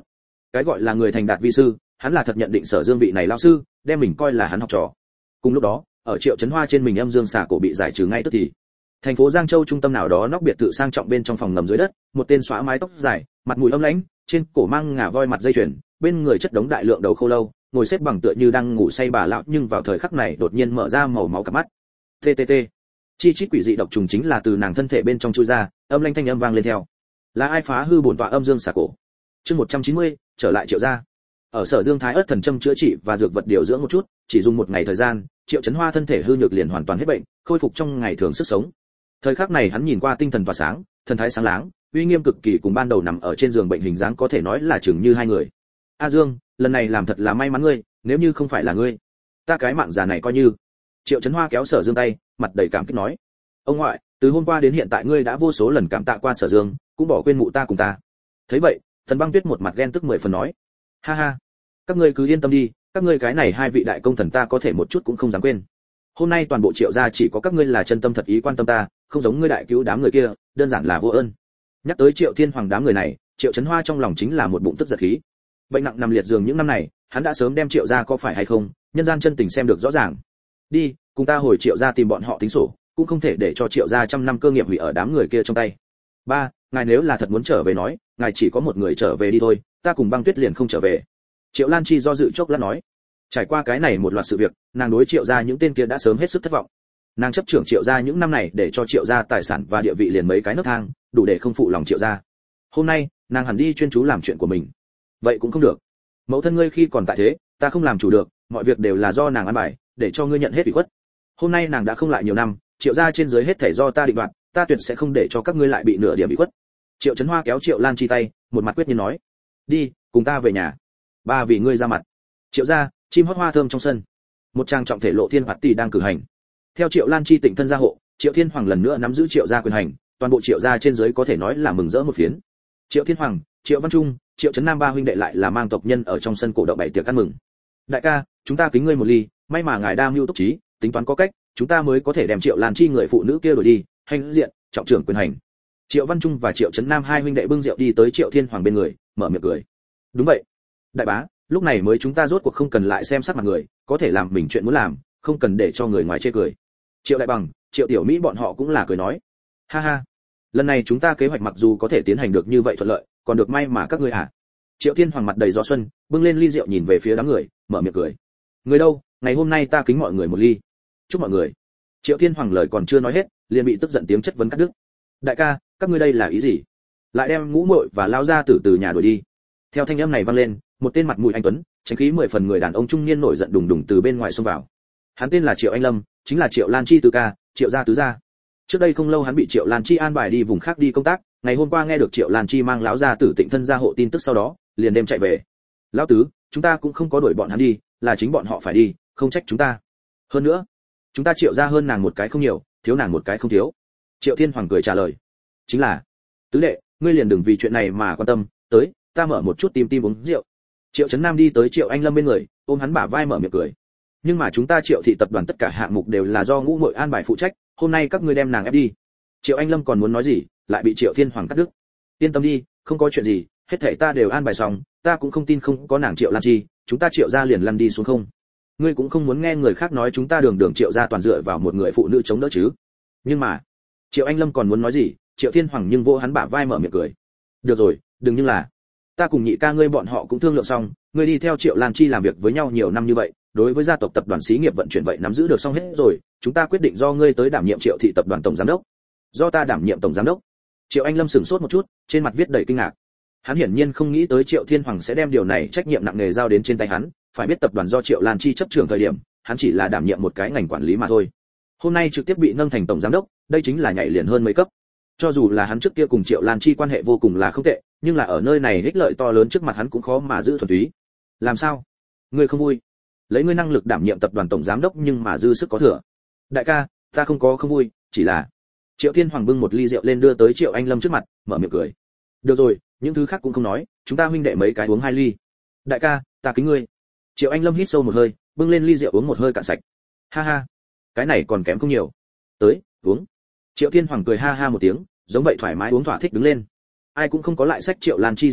cái gọi là người thành đạt vi sư, hắn là thật nhận định Sở Dương vị này lão sư, đem mình coi là hắn học trò. Cùng lúc đó, ở Triệu Chấn Hoa trên mình âm dương xà cổ bị giải trừ ngay tức thì. Thành phố Giang Châu trung tâm nào đó nóc biệt thự sang trọng bên trong phòng ngầm dưới đất, một tên xóa mái tóc dài, mặt mũi âm lãnh, trên cổ mang ngà voi mặt dây chuyền, bên người chất đống đại lượng đầu khô lâu, ngồi xếp bằng tựa như đang ngủ say bà lão, nhưng vào thời khắc này đột nhiên mở ra màu máu cả mắt. TTT. Chi chít quỷ dị độc trùng chính là từ nàng thân thể bên trong chui ra, âm lãnh thanh âm vang lên theo. Là ai phá hư bổn tọa âm dương xà cổ? Chương 190, trở lại Triệu gia. Ở Sở Dương Thái Ức thần châm chữa trị và dược vật điều dưỡng một chút, chỉ dùng một ngày thời gian, Triệu Chấn Hoa thân thể hư nhược liền hoàn toàn hết bệnh, khôi phục trong ngày thường sức sống. Thời khắc này hắn nhìn qua tinh thần tỏa sáng, thần thái sáng láng, uy nghiêm cực kỳ, cùng ban đầu nằm ở trên giường bệnh hình dáng có thể nói là chừng như hai người. A Dương, lần này làm thật là may mắn ngươi, nếu như không phải là ngươi, ta cái mạng già này coi như. Triệu Chấn Hoa kéo Sở Dương tay, mặt đầy cảm kích nói: ông ngoại, từ hôm qua đến hiện tại ngươi đã vô số lần cảm tạ qua Sở Dương, cũng bỏ quên mụ ta cùng ta. Thấy vậy, Thần Băng Tuyết một mặt ghen tức 10 phần nói: ha ha, các ngươi cứ yên tâm đi, các ngươi cái này hai vị đại công thần ta có thể một chút cũng không dám quên. Hôm nay toàn bộ Triệu gia chỉ có các ngươi là chân tâm thật ý quan tâm ta, không giống ngươi đại cứu đám người kia, đơn giản là vô ơn. Nhắc tới Triệu Thiên Hoàng đám người này, Triệu Chấn Hoa trong lòng chính là một bụng tức giật khí. Bệnh nặng nằm liệt giường những năm này, hắn đã sớm đem Triệu gia có phải hay không, nhân gian chân tình xem được rõ ràng. Đi, cùng ta hồi Triệu gia tìm bọn họ tính sổ, cũng không thể để cho Triệu gia trăm năm cơ nghiệp hủy ở đám người kia trong tay. Ba, ngài nếu là thật muốn trở về nói, ngài chỉ có một người trở về đi thôi, ta cùng Băng Tuyết liền không trở về. Triệu Lan Chi do dự chốc lát nói. Trải qua cái này một loạt sự việc, nàng đối Triệu gia những tên kia đã sớm hết sức thất vọng. Nàng chấp trưởng Triệu gia những năm này để cho Triệu gia tài sản và địa vị liền mấy cái nấc thang, đủ để không phụ lòng Triệu gia. Hôm nay, nàng hẳn đi chuyên chú làm chuyện của mình. Vậy cũng không được. Mẫu thân ngươi khi còn tại thế, ta không làm chủ được, mọi việc đều là do nàng ăn bài, để cho ngươi nhận hết ủy khuất. Hôm nay nàng đã không lại nhiều năm, Triệu gia trên dưới hết thảy do ta định đoạt, ta tuyệt sẽ không để cho các ngươi lại bị nửa điểm ủy khuất. Triệu Chấn Hoa kéo Triệu Lan Chi tay, một mặt quyết nhiên nói: đi, cùng ta về nhà. Ba vì ngươi ra mặt. Triệu gia, chim hót hoa thơm trong sân. Một trang trọng thể lộ thiên hoạt tỷ đang cử hành. Theo Triệu Lan Chi tịnh thân gia hộ, Triệu Thiên Hoàng lần nữa nắm giữ Triệu gia quyền hành, toàn bộ Triệu gia trên dưới có thể nói là mừng rỡ một phiến. Triệu Thiên Hoàng, Triệu Văn Trung, Triệu Chấn Nam ba huynh đệ lại là mang tộc nhân ở trong sân cổ động bày tiệc ăn mừng. Đại ca, chúng ta kính ngươi một ly, may mà ngài đa mưu túc trí, tính toán có cách, chúng ta mới có thể đem Triệu Lan Chi người phụ nữ kia đuổi đi, hành diện, trọng trưởng quyền hành. Triệu Văn Trung và Triệu Chấn Nam hai huynh đệ bưng rượu đi tới Triệu Thiên Hoàng bên người, mở miệng cười. Đúng vậy, đại bá, lúc này mới chúng ta rốt cuộc không cần lại xem sắc mặt người, có thể làm mình chuyện muốn làm, không cần để cho người ngoài chê cười. Triệu Đại Bằng, Triệu Tiểu Mỹ bọn họ cũng là cười nói. Ha ha, lần này chúng ta kế hoạch mặc dù có thể tiến hành được như vậy thuận lợi, còn được may mà các ngươi à. Triệu Thiên Hoàng mặt đầy gió xuân, bưng lên ly rượu nhìn về phía đám người, mở miệng cười. Người đâu, ngày hôm nay ta kính mọi người một ly. Chúc mọi người. Triệu Thiên Hoàng lời còn chưa nói hết, liền bị tức giận tiếng chất vấn cắt đứt. Đại ca, các ngươi đây là ý gì? Lại đem ngũ muội và lao gia tử từ nhà đuổi đi. Theo thanh âm này vang lên, một tên mặt mũi anh tuấn, tránh khí 10 phần người đàn ông trung niên nổi giận đùng đùng từ bên ngoài xông vào. Hắn tên là Triệu Anh Lâm, chính là Triệu Lan Chi tứ ca, Triệu gia tứ gia. Trước đây không lâu hắn bị Triệu Lan Chi an bài đi vùng khác đi công tác, ngày hôm qua nghe được Triệu Lan Chi mang lão gia tử Tịnh thân gia hộ tin tức sau đó, liền đêm chạy về. Lão tứ, chúng ta cũng không có đuổi bọn hắn đi, là chính bọn họ phải đi, không trách chúng ta. Hơn nữa, chúng ta Triệu gia hơn nàng một cái không nhiều, thiếu nàng một cái không thiếu. Triệu Thiên Hoàng cười trả lời. Chính là, tứ đệ, ngươi liền đừng vì chuyện này mà quan tâm, tới, ta mở một chút tim uống rượu. Triệu Chấn Nam đi tới Triệu Anh Lâm bên người, ôm hắn bả vai mở miệng cười. Nhưng mà chúng ta Triệu thị tập đoàn tất cả hạng mục đều là do ngũ muội an bài phụ trách, hôm nay các ngươi đem nàng ép đi. Triệu Anh Lâm còn muốn nói gì, lại bị Triệu Thiên Hoàng cắt đứt. Yên tâm đi, không có chuyện gì, hết thảy ta đều an bài xong, ta cũng không tin không có nàng Triệu Lan Chi, chúng ta Triệu gia liền lăn đi xuống không. Ngươi cũng không muốn nghe người khác nói chúng ta đường Triệu gia toàn dựa vào một người phụ nữ chống đỡ chứ. Nhưng mà, Triệu Anh Lâm còn muốn nói gì, Triệu Thiên Hoàng nhưng vô hắn bả vai mở miệng cười. Được rồi, đừng nhưng là, ta cùng nhị ca ngươi bọn họ cũng thương lượng xong, ngươi đi theo Triệu Lan Chi làm việc với nhau nhiều năm như vậy, đối với gia tộc tập đoàn xí nghiệp vận chuyển vậy nắm giữ được xong hết rồi, chúng ta quyết định do ngươi tới đảm nhiệm Triệu thị tập đoàn tổng giám đốc. Do ta đảm nhiệm tổng giám đốc? Triệu Anh Lâm sửng sốt một chút, trên mặt viết đầy kinh ngạc. Hắn hiển nhiên không nghĩ tới Triệu Thiên Hoàng sẽ đem điều này trách nhiệm nặng nề giao đến trên tay hắn, phải biết tập đoàn do Triệu Lan Chi chấp trưởng thời điểm, hắn chỉ là đảm nhiệm một cái ngành quản lý mà thôi. Hôm nay trực tiếp bị nâng thành tổng giám đốc, đây chính là nhảy liền hơn mấy cấp. Cho dù là hắn trước kia cùng Triệu Lan Chi quan hệ vô cùng là không tệ, nhưng là ở nơi này ích lợi to lớn trước mặt hắn cũng khó mà giữ thuần túy. Làm sao? Ngươi không vui? Lấy ngươi năng lực đảm nhiệm tập đoàn tổng giám đốc nhưng mà dư sức có thừa. Đại ca, ta không có không vui, chỉ là Triệu Thiên Hoàng bưng một ly rượu lên đưa tới Triệu Anh Lâm trước mặt, mở miệng cười. Được rồi, những thứ khác cũng không nói, chúng ta huynh đệ mấy cái uống 2 ly. Đại ca, ta kính ngươi. Triệu Anh Lâm hít sâu một hơi, bưng lên ly rượu uống một hơi cạn sạch. Ha ha, cái này còn kém không nhiều. Tới, uống. Triệu Thiên Hoàng cười ha ha một tiếng, giống vậy thoải mái uống thỏa thích đứng lên. Ai cũng không có lại sách Triệu Lan Chi sự việc,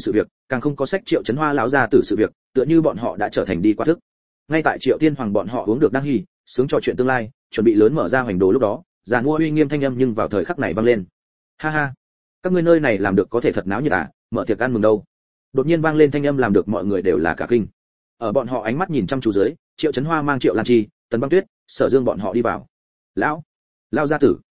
càng không có sách Triệu Chấn Hoa lão gia tử sự việc, tựa như bọn họ đã trở thành đi qua thức. Ngay tại Triệu Thiên Hoàng bọn họ uống được đang hỉ, sướng trò chuyện tương lai, chuẩn bị lớn mở ra hoành đồ lúc đó, giàn mua uy nghiêm thanh âm nhưng vào thời khắc này vang lên. Ha ha, các ngươi nơi này làm được có thể thật náo nhiệt à, mở tiệc ăn mừng đâu. Đột nhiên vang lên thanh âm làm được mọi người đều là cả kinh. Ở bọn họ ánh mắt nhìn chăm chú dưới, Triệu Chấn Hoa mang Triệu Lan Chi, Tần Băng Tuyết, Sở Dương bọn họ đi vào. Lao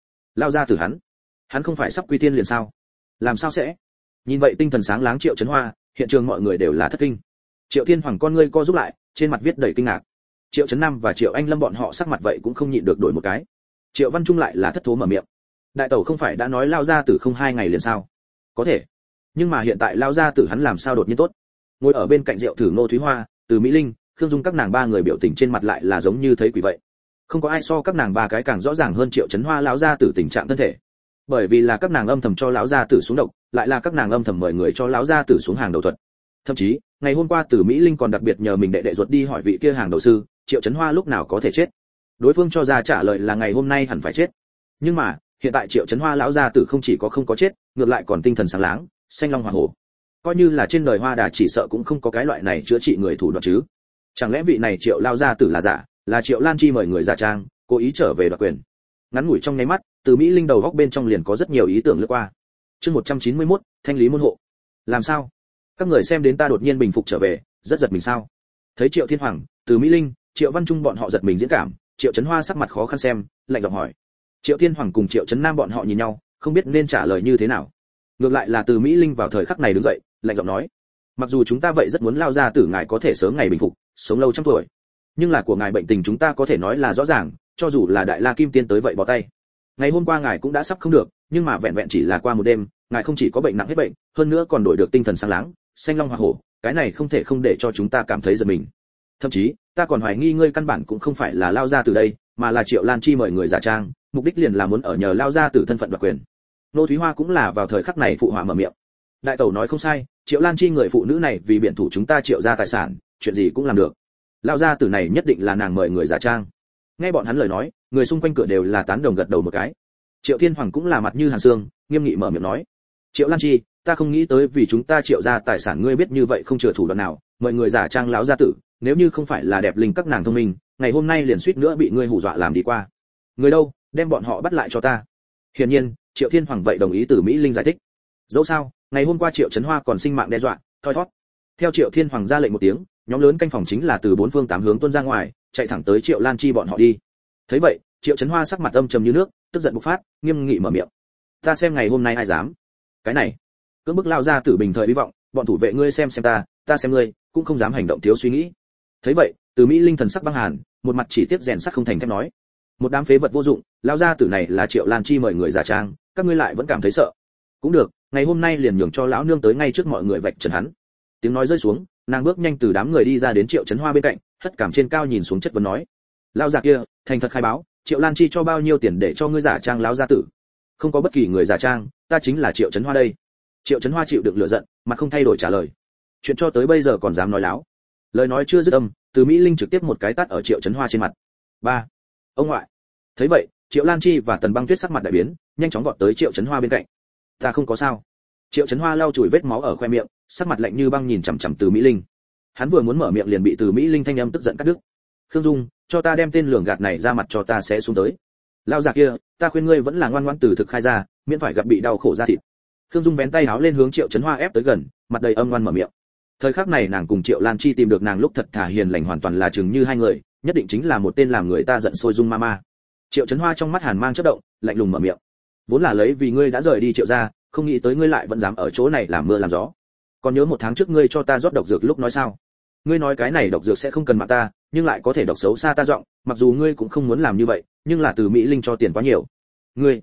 gia tử hắn không phải sắp quy tiên liền sao? Làm sao sẽ? Nhìn vậy tinh thần sáng láng Triệu Chấn Hoa, hiện trường mọi người đều là thất kinh. Triệu Thiên Hoàng con ngươi co rút lại, trên mặt viết đầy kinh ngạc. Triệu Chấn Nam và Triệu Anh Lâm bọn họ sắc mặt vậy cũng không nhịn được đổi một cái. Triệu Văn Trung lại là thất thố mở miệng. Đại tẩu không phải đã nói lao gia tử không 2 ngày liền sao? Có thể, nhưng mà hiện tại lao gia tử hắn làm sao đột nhiên tốt? Ngồi ở bên cạnh rượu thử Ngô Thúy Hoa, Từ Mỹ Linh, Khương Dung các nàng ba người biểu tình trên mặt lại là giống như thấy quỷ vậy. Không có ai so các nàng ba cái càng rõ ràng hơn Triệu Chấn Hoa lão gia tử tình trạng thân thể. Bởi vì là các nàng âm thầm cho lão gia tử xuống độc, lại là các nàng âm thầm mời người cho lão gia tử xuống hàng đầu thuật. Thậm chí, ngày hôm qua Từ Mỹ Linh còn đặc biệt nhờ mình đệ ruột đi hỏi vị kia hàng đầu sư, Triệu Chấn Hoa lúc nào có thể chết. Đối phương cho ra trả lời là ngày hôm nay hẳn phải chết. Nhưng mà, hiện tại Triệu Chấn Hoa lão gia tử không chỉ có không có chết, ngược lại còn tinh thần sáng láng, xanh long hỏa hổ. Coi như là trên đời Hoa Đà chỉ sợ cũng không có cái loại này chữa trị người thủ đoạn chứ. Chẳng lẽ vị này Triệu lão gia tử là giả, là Triệu Lan Chi mời người giả trang, cố ý trở về đoạt quyền. Ngắn ngủi trong nháy mắt, Từ Mỹ Linh đầu góc bên trong liền có rất nhiều ý tưởng lướt qua. Chương 191, thanh lý môn hộ. Làm sao? Các người xem đến ta đột nhiên bình phục trở về, rất giật mình sao? Thấy Triệu Thiên Hoàng, Từ Mỹ Linh, Triệu Văn Trung bọn họ giật mình diễn cảm, Triệu Chấn Hoa sắc mặt khó khăn xem, lạnh giọng hỏi. Triệu Thiên Hoàng cùng Triệu Chấn Nam bọn họ nhìn nhau, không biết nên trả lời như thế nào. Ngược lại là Từ Mỹ Linh vào thời khắc này đứng dậy, lạnh giọng nói: mặc dù chúng ta vậy rất muốn lao ra tử ngài có thể sớm ngày bình phục, sống lâu trăm tuổi, nhưng là của ngài bệnh tình chúng ta có thể nói là rõ ràng, cho dù là Đại La Kim Tiên tới vậy bỏ tay. Ngày hôm qua ngài cũng đã sắp không được, nhưng mà vẹn vẹn chỉ là qua một đêm, ngài không chỉ có bệnh nặng hết bệnh, hơn nữa còn đổi được tinh thần sáng láng, xanh long hỏa hổ, cái này không thể không để cho chúng ta cảm thấy giật mình. Thậm chí, ta còn hoài nghi ngươi căn bản cũng không phải là lao ra từ đây, mà là Triệu Lan Chi mời người giả trang, mục đích liền là muốn ở nhờ lao ra từ thân phận đoạt quyền. Nô Thúy Hoa cũng là vào thời khắc này phụ họa mở miệng. Đại tẩu nói không sai, Triệu Lan Chi người phụ nữ này vì biện thủ chúng ta Triệu gia tài sản, chuyện gì cũng làm được. Lao gia tử này nhất định là nàng mời người giả trang. Nghe bọn hắn lời nói, người xung quanh cửa đều là tán đồng gật đầu một cái. Triệu Thiên Hoàng cũng là mặt như hàn xương, nghiêm nghị mở miệng nói: Triệu Lan Chi, ta không nghĩ tới vì chúng ta Triệu gia tài sản ngươi biết như vậy không chừa thủ đoạn nào, mời người giả trang lão gia tử, nếu như không phải là đẹp linh các nàng thông minh, ngày hôm nay liền suýt nữa bị ngươi hù dọa làm đi qua. Người đâu, đem bọn họ bắt lại cho ta. Hiển nhiên, Triệu Thiên Hoàng vậy đồng ý Từ Mỹ Linh giải thích. Dẫu sao, ngày hôm qua Triệu Chấn Hoa còn sinh mạng đe dọa, thoi thoát. Theo Triệu Thiên Hoàng ra lệnh một tiếng, nhóm lớn canh phòng chính là từ bốn phương tám hướng tuôn ra ngoài, chạy thẳng tới Triệu Lan Chi bọn họ đi. Thấy vậy, Triệu Chấn Hoa sắc mặt âm trầm như nước, tức giận bộc phát, nghiêm nghị mở miệng: ta xem ngày hôm nay ai dám. Cái này, cưỡng bức lao ra tử bình thời hy vọng, bọn thủ vệ ngươi xem ta xem ngươi, cũng không dám hành động thiếu suy nghĩ. Thấy vậy, Từ Mỹ Linh thần sắc băng hàn, một mặt chỉ tiếp rèn sắt không thành thép nói: một đám phế vật vô dụng, lao ra tử này là Triệu Lan Chi mời người giả trang, các ngươi lại vẫn cảm thấy sợ. Cũng được, ngày hôm nay liền nhường cho lão nương tới ngay trước mọi người vạch trần hắn. Tiếng nói rơi xuống, nàng bước nhanh từ đám người đi ra đến Triệu Chấn Hoa bên cạnh, hất cằm trên cao nhìn xuống chất vấn nói: lao già kia, thành thật khai báo, Triệu Lan Chi cho bao nhiêu tiền để cho ngươi giả trang lão gia tử? Không có bất kỳ người giả trang, ta chính là Triệu Chấn Hoa đây. Triệu Chấn Hoa chịu đựng lửa giận, mặt không thay đổi trả lời: chuyện cho tới bây giờ còn dám nói láo. Lời nói chưa dứt âm, Từ Mỹ Linh trực tiếp một cái tát ở Triệu Chấn Hoa trên mặt. Ba, ông ngoại. Thấy vậy, Triệu Lan Chi và Tần Băng Tuyết sắc mặt đại biến, nhanh chóng vọt tới Triệu Chấn Hoa bên cạnh. Ta không có sao. Triệu Chấn Hoa lau chùi vết máu ở khoe miệng, sắc mặt lạnh như băng nhìn chằm chằm Từ Mỹ Linh. Hắn vừa muốn mở miệng liền bị Từ Mỹ Linh thanh âm tức giận cắt đứt. Khương Dung, cho ta đem tên lường gạt này ra mặt cho ta sẽ xuống tới. Lao già kia, ta khuyên ngươi vẫn là ngoan ngoãn từ thực khai ra, miễn phải gặp bị đau khổ ra thịt. Khương Dung bén tay háo lên hướng Triệu Chấn Hoa ép tới gần, mặt đầy âm ngoan mở miệng. Thời khắc này nàng cùng Triệu Lan Chi tìm được nàng lúc thật thà hiền lành hoàn toàn là chừng như hai người, nhất định chính là một tên làm người ta giận sôi Dung Mama. Triệu Chấn Hoa trong mắt hàn mang chớp động, lạnh lùng mở miệng. Vốn là lấy vì ngươi đã rời đi Triệu gia, không nghĩ tới ngươi lại vẫn dám ở chỗ này làm mưa làm gió. Còn nhớ một tháng trước ngươi cho ta rót độc dược lúc nói sao? Ngươi nói cái này độc dược sẽ không cần mạng ta, nhưng lại có thể độc xấu xa ta giọng, mặc dù ngươi cũng không muốn làm như vậy, nhưng là Từ Mỹ Linh cho tiền quá nhiều. Ngươi.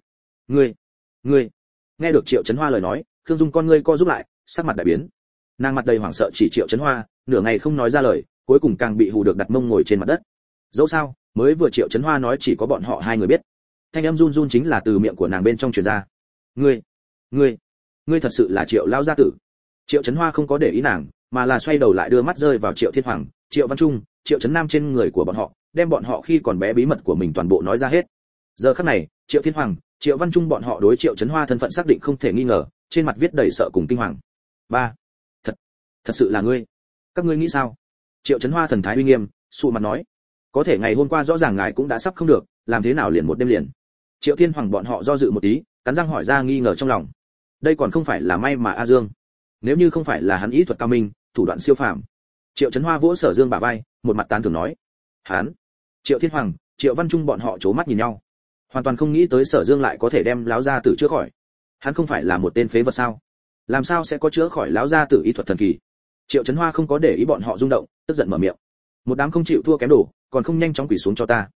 Nghe được Triệu Chấn Hoa lời nói, Khương Dung con ngươi co rút lại, sắc mặt đại biến. Nàng mặt đầy hoảng sợ chỉ Triệu Chấn Hoa, nửa ngày không nói ra lời, cuối cùng càng bị hù được đặt mông ngồi trên mặt đất. Dẫu sao, mới vừa Triệu Chấn Hoa nói chỉ có bọn họ hai người biết. Thanh âm run run chính là từ miệng của nàng bên trong truyền ra. Ngươi thật sự là Triệu lão gia tử. Triệu Chấn Hoa không có để ý nàng, mà là xoay đầu lại đưa mắt rơi vào Triệu Thiên Hoàng, Triệu Văn Trung, Triệu Chấn Nam trên người của bọn họ, đem bọn họ khi còn bé bí mật của mình toàn bộ nói ra hết. Giờ khắc này, Triệu Thiên Hoàng, Triệu Văn Trung bọn họ đối Triệu Chấn Hoa thân phận xác định không thể nghi ngờ, trên mặt viết đầy sợ cùng kinh hoàng. Ba, thật sự là ngươi? Các ngươi nghĩ sao? Triệu Chấn Hoa thần thái uy nghiêm, sụ mặt nói, có thể ngày hôm qua rõ ràng ngài cũng đã sắp không được, làm thế nào liền một đêm liền? Triệu Thiên Hoàng bọn họ do dự một tí, cắn răng hỏi ra nghi ngờ trong lòng. Đây còn không phải là may mà A Dương, nếu như không phải là hắn ý thuật cao minh, thủ đoạn siêu phàm. Triệu Chấn Hoa vỗ Sở Dương bả vai, một mặt tán thưởng nói, hắn. Triệu Thiên Hoàng, Triệu Văn Trung bọn họ chố mắt nhìn nhau, hoàn toàn không nghĩ tới Sở Dương lại có thể đem lão gia tử chữa khỏi. Hắn không phải là một tên phế vật sao? Làm sao sẽ có chữa khỏi lão gia tử ý thuật thần kỳ? Triệu Chấn Hoa không có để ý bọn họ rung động, tức giận mở miệng, một đám không chịu thua kém đổ, còn không nhanh chóng quỳ xuống cho ta.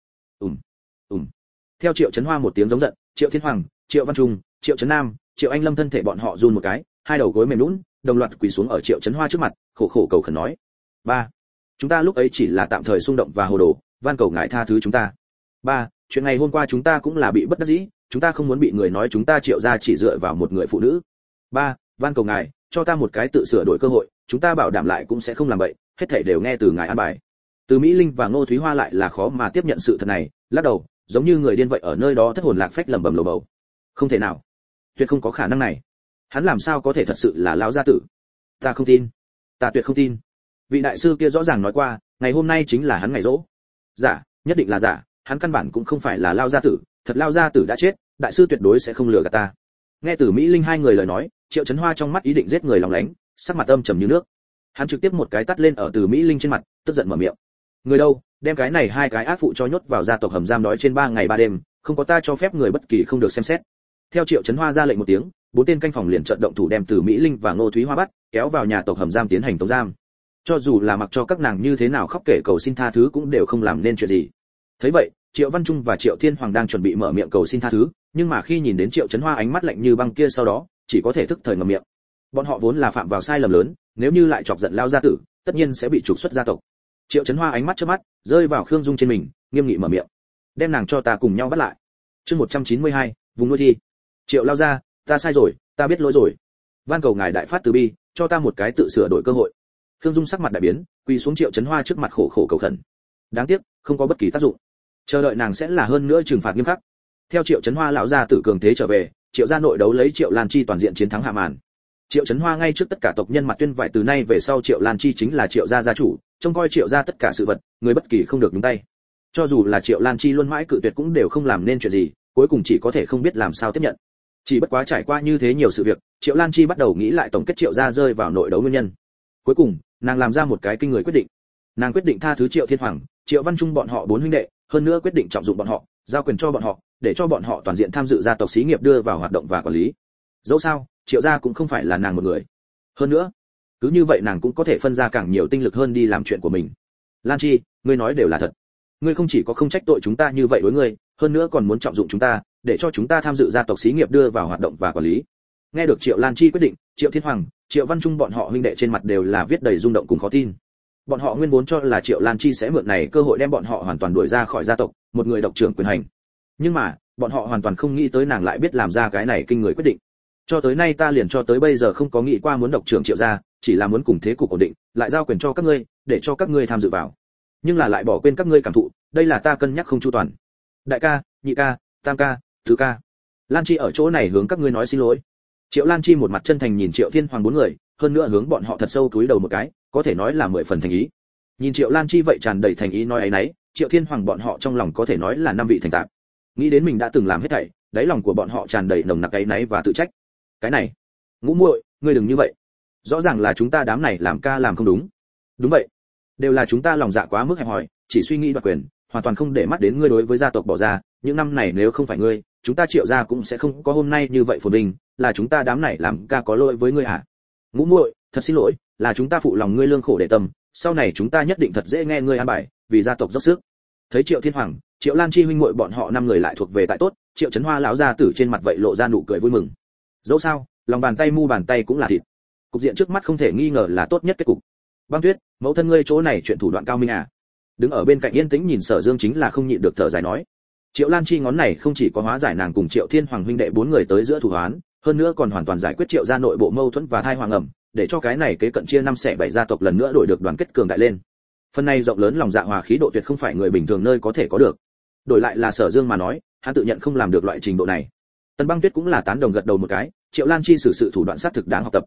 Theo Triệu Chấn Hoa một tiếng giống giận, Triệu Thiên Hoàng, Triệu Văn Trung, Triệu Chấn Nam, Triệu Anh Lâm thân thể bọn họ run một cái, hai đầu gối mềm nhũn, đồng loạt quỳ xuống ở Triệu Chấn Hoa trước mặt, khổ khổ cầu khẩn nói: "Ba, chúng ta lúc ấy chỉ là tạm thời xung động và hồ đồ, van cầu ngài tha thứ chúng ta. Ba, chuyện ngày hôm qua chúng ta cũng là bị bất đắc dĩ, chúng ta không muốn bị người nói chúng ta Triệu gia chỉ dựa vào một người phụ nữ. Ba, van cầu ngài cho ta một cái tự sửa đổi cơ hội, chúng ta bảo đảm lại cũng sẽ không làm vậy, hết thảy đều nghe từ ngài an bài." Từ Mỹ Linh và Ngô Thúy Hoa lại là khó mà tiếp nhận sự thật này, lắc đầu, giống như người điên vậy ở nơi đó thất hồn lạc phách lẩm bẩm lầu bầu. Không thể nào, tuyệt không có khả năng này. Hắn làm sao có thể thật sự là lão gia tử? Ta không tin, ta tuyệt không tin. Vị đại sư kia rõ ràng nói qua, ngày hôm nay chính là hắn ngày rỗ. Giả, nhất định là giả, hắn căn bản cũng không phải là lão gia tử, thật lão gia tử đã chết, đại sư tuyệt đối sẽ không lừa gạt ta. Nghe từ Mỹ Linh hai người lời nói, Triệu Chấn Hoa trong mắt ý định giết người lòng lánh, sắc mặt âm trầm như nước. Hắn trực tiếp một cái tát lên ở từ Mỹ Linh trên mặt, tức giận mở miệng: "Người đâu, đem cái này hai cái ác phụ cho nhốt vào gia tộc hầm giam đói trên 3 ngày 3 đêm, không có ta cho phép người bất kỳ không được xem xét." Theo Triệu Chấn Hoa ra lệnh một tiếng, 4 tên canh phòng liền chợt động thủ đem từ Mỹ Linh và Ngô Thúy Hoa bắt, kéo vào nhà tộc hầm giam tiến hành tống giam. Cho dù là mặc cho các nàng như thế nào khóc kể cầu xin tha thứ cũng đều không làm nên chuyện gì. Thấy vậy, Triệu Văn Trung và Triệu Thiên Hoàng đang chuẩn bị mở miệng cầu xin tha thứ, nhưng mà khi nhìn đến Triệu Chấn Hoa ánh mắt lạnh như băng kia sau đó, chỉ có thể thức thời ngậm miệng. Bọn họ vốn là phạm vào sai lầm lớn, nếu như lại chọc giận lao gia tử, tất nhiên sẽ bị trục xuất gia tộc. Triệu Chấn Hoa ánh mắt chớp mắt, rơi vào Khương Dung trên mình, nghiêm nghị mở miệng: "Đem nàng cho ta cùng nhau bắt lại." Chương 192, vùng nuôi thi. Triệu lao gia, ta sai rồi, ta biết lỗi rồi. Van cầu ngài đại phát từ bi, cho ta một cái tự sửa đổi cơ hội. Khương Dung sắc mặt đại biến, quỳ xuống Triệu Chấn Hoa trước mặt khổ khổ cầu khẩn. Đáng tiếc, không có bất kỳ tác dụng. Chờ đợi nàng sẽ là hơn nữa trừng phạt nghiêm khắc. Theo Triệu Chấn Hoa lão gia tử cường thế trở về, Triệu gia nội đấu lấy Triệu Lan Chi toàn diện chiến thắng hạ màn. Triệu Chấn Hoa ngay trước tất cả tộc nhân mặt tuyên vải từ nay về sau Triệu Lan Chi chính là Triệu gia gia chủ, trông coi Triệu gia tất cả sự vật, người bất kỳ không được nhúng tay. Cho dù là Triệu Lan Chi luôn mãi cự tuyệt cũng đều không làm nên chuyện gì, cuối cùng chỉ có thể không biết làm sao tiếp nhận. Chỉ bất quá trải qua như thế nhiều sự việc, Triệu Lan Chi bắt đầu nghĩ lại tổng kết Triệu gia rơi vào nội đấu nguyên nhân. Cuối cùng, nàng làm ra một cái kinh người quyết định. Nàng quyết định tha thứ Triệu Thiên Hoàng, Triệu Văn Trung bọn họ 4 huynh đệ, hơn nữa quyết định trọng dụng bọn họ, giao quyền cho bọn họ, để cho bọn họ toàn diện tham dự gia tộc xí nghiệp đưa vào hoạt động và quản lý. Dẫu sao, Triệu gia cũng không phải là nàng một người. Hơn nữa, cứ như vậy nàng cũng có thể phân ra càng nhiều tinh lực hơn đi làm chuyện của mình. Lan Chi, ngươi nói đều là thật. Ngươi không chỉ có không trách tội chúng ta như vậy đối ngươi, hơn nữa còn muốn trọng dụng chúng ta, để cho chúng ta tham dự gia tộc xí nghiệp đưa vào hoạt động và quản lý. Nghe được Triệu Lan Chi quyết định, Triệu Thiên Hoàng, Triệu Văn Trung bọn họ huynh đệ trên mặt đều là viết đầy rung động cùng khó tin. Bọn họ nguyên vốn cho là Triệu Lan Chi sẽ mượn này cơ hội đem bọn họ hoàn toàn đuổi ra khỏi gia tộc, một người độc trưởng quyền hành. Nhưng mà, bọn họ hoàn toàn không nghĩ tới nàng lại biết làm ra cái này kinh người quyết định. Cho tới nay ta liền cho tới bây giờ không có nghĩ qua muốn độc trưởng Triệu gia, chỉ là muốn cùng thế cục ổn định, lại giao quyền cho các ngươi, để cho các ngươi tham dự vào. Nhưng là lại bỏ quên các ngươi cảm thụ, đây là ta cân nhắc không chu toàn. Đại ca, nhị ca, tam ca, tứ ca. Lan Chi ở chỗ này hướng các ngươi nói xin lỗi. Triệu Lan Chi một mặt chân thành nhìn Triệu Thiên Hoàng 4 người, hơn nữa hướng bọn họ thật sâu cúi đầu một cái, có thể nói là 10 phần thành ý. Nhìn Triệu Lan Chi vậy tràn đầy thành ý nói ấy nấy, Triệu Thiên Hoàng bọn họ trong lòng có thể nói là 5 vị thành tạp. Nghĩ đến mình đã từng làm hết thảy, đáy lòng của bọn họ tràn đầy nồng nặc áy náy và tự trách. Cái này, Ngũ muội, ngươi đừng như vậy. Rõ ràng là chúng ta đám này làm ca làm không đúng. Đúng vậy, đều là chúng ta lòng dạ quá mức hẹp hòi, chỉ suy nghĩ đoạt quyền, hoàn toàn không để mắt đến ngươi đối với gia tộc bỏ ra, những năm này nếu không phải ngươi, chúng ta Triệu gia cũng sẽ không có hôm nay như vậy phồn vinh, là chúng ta đám này làm ca có lỗi với ngươi hả? Ngũ muội, thật xin lỗi, là chúng ta phụ lòng ngươi lương khổ để tâm, sau này chúng ta nhất định thật dễ nghe ngươi an bài, vì gia tộc dốc sức. Thấy Triệu Thiên Hoàng, Triệu Lan Chi huynh muội bọn họ 5 người lại thuộc về tại tốt, Triệu Chấn Hoa lão gia tử trên mặt vậy lộ ra nụ cười vui mừng. Dẫu sao, lòng bàn tay mu bàn tay cũng là thịt. Cục diện trước mắt không thể nghi ngờ là tốt nhất kết cục. Băng Tuyết, mẫu thân ngươi chỗ này chuyện thủ đoạn cao minh à? Đứng ở bên cạnh yên tĩnh nhìn Sở Dương chính là không nhịn được thở dài nói. Triệu Lan Chi ngón này không chỉ có hóa giải nàng cùng Triệu Thiên Hoàng huynh đệ 4 người tới giữa thủ hoán, hơn nữa còn hoàn toàn giải quyết Triệu gia nội bộ mâu thuẫn và thai hoàng ẩm, để cho cái này kế cận chia 5 xẻ 7 gia tộc lần nữa đổi được đoàn kết cường đại lên. Phần này rộng lớn lòng dạ hòa khí độ tuyệt không phải người bình thường nơi có thể có được. Đổi lại là Sở Dương mà nói, hắn tự nhận không làm được loại trình độ này. Tần Băng Tuyết cũng là tán đồng gật đầu một cái, Triệu Lan Chi xử sự thủ đoạn sát thực đáng học tập.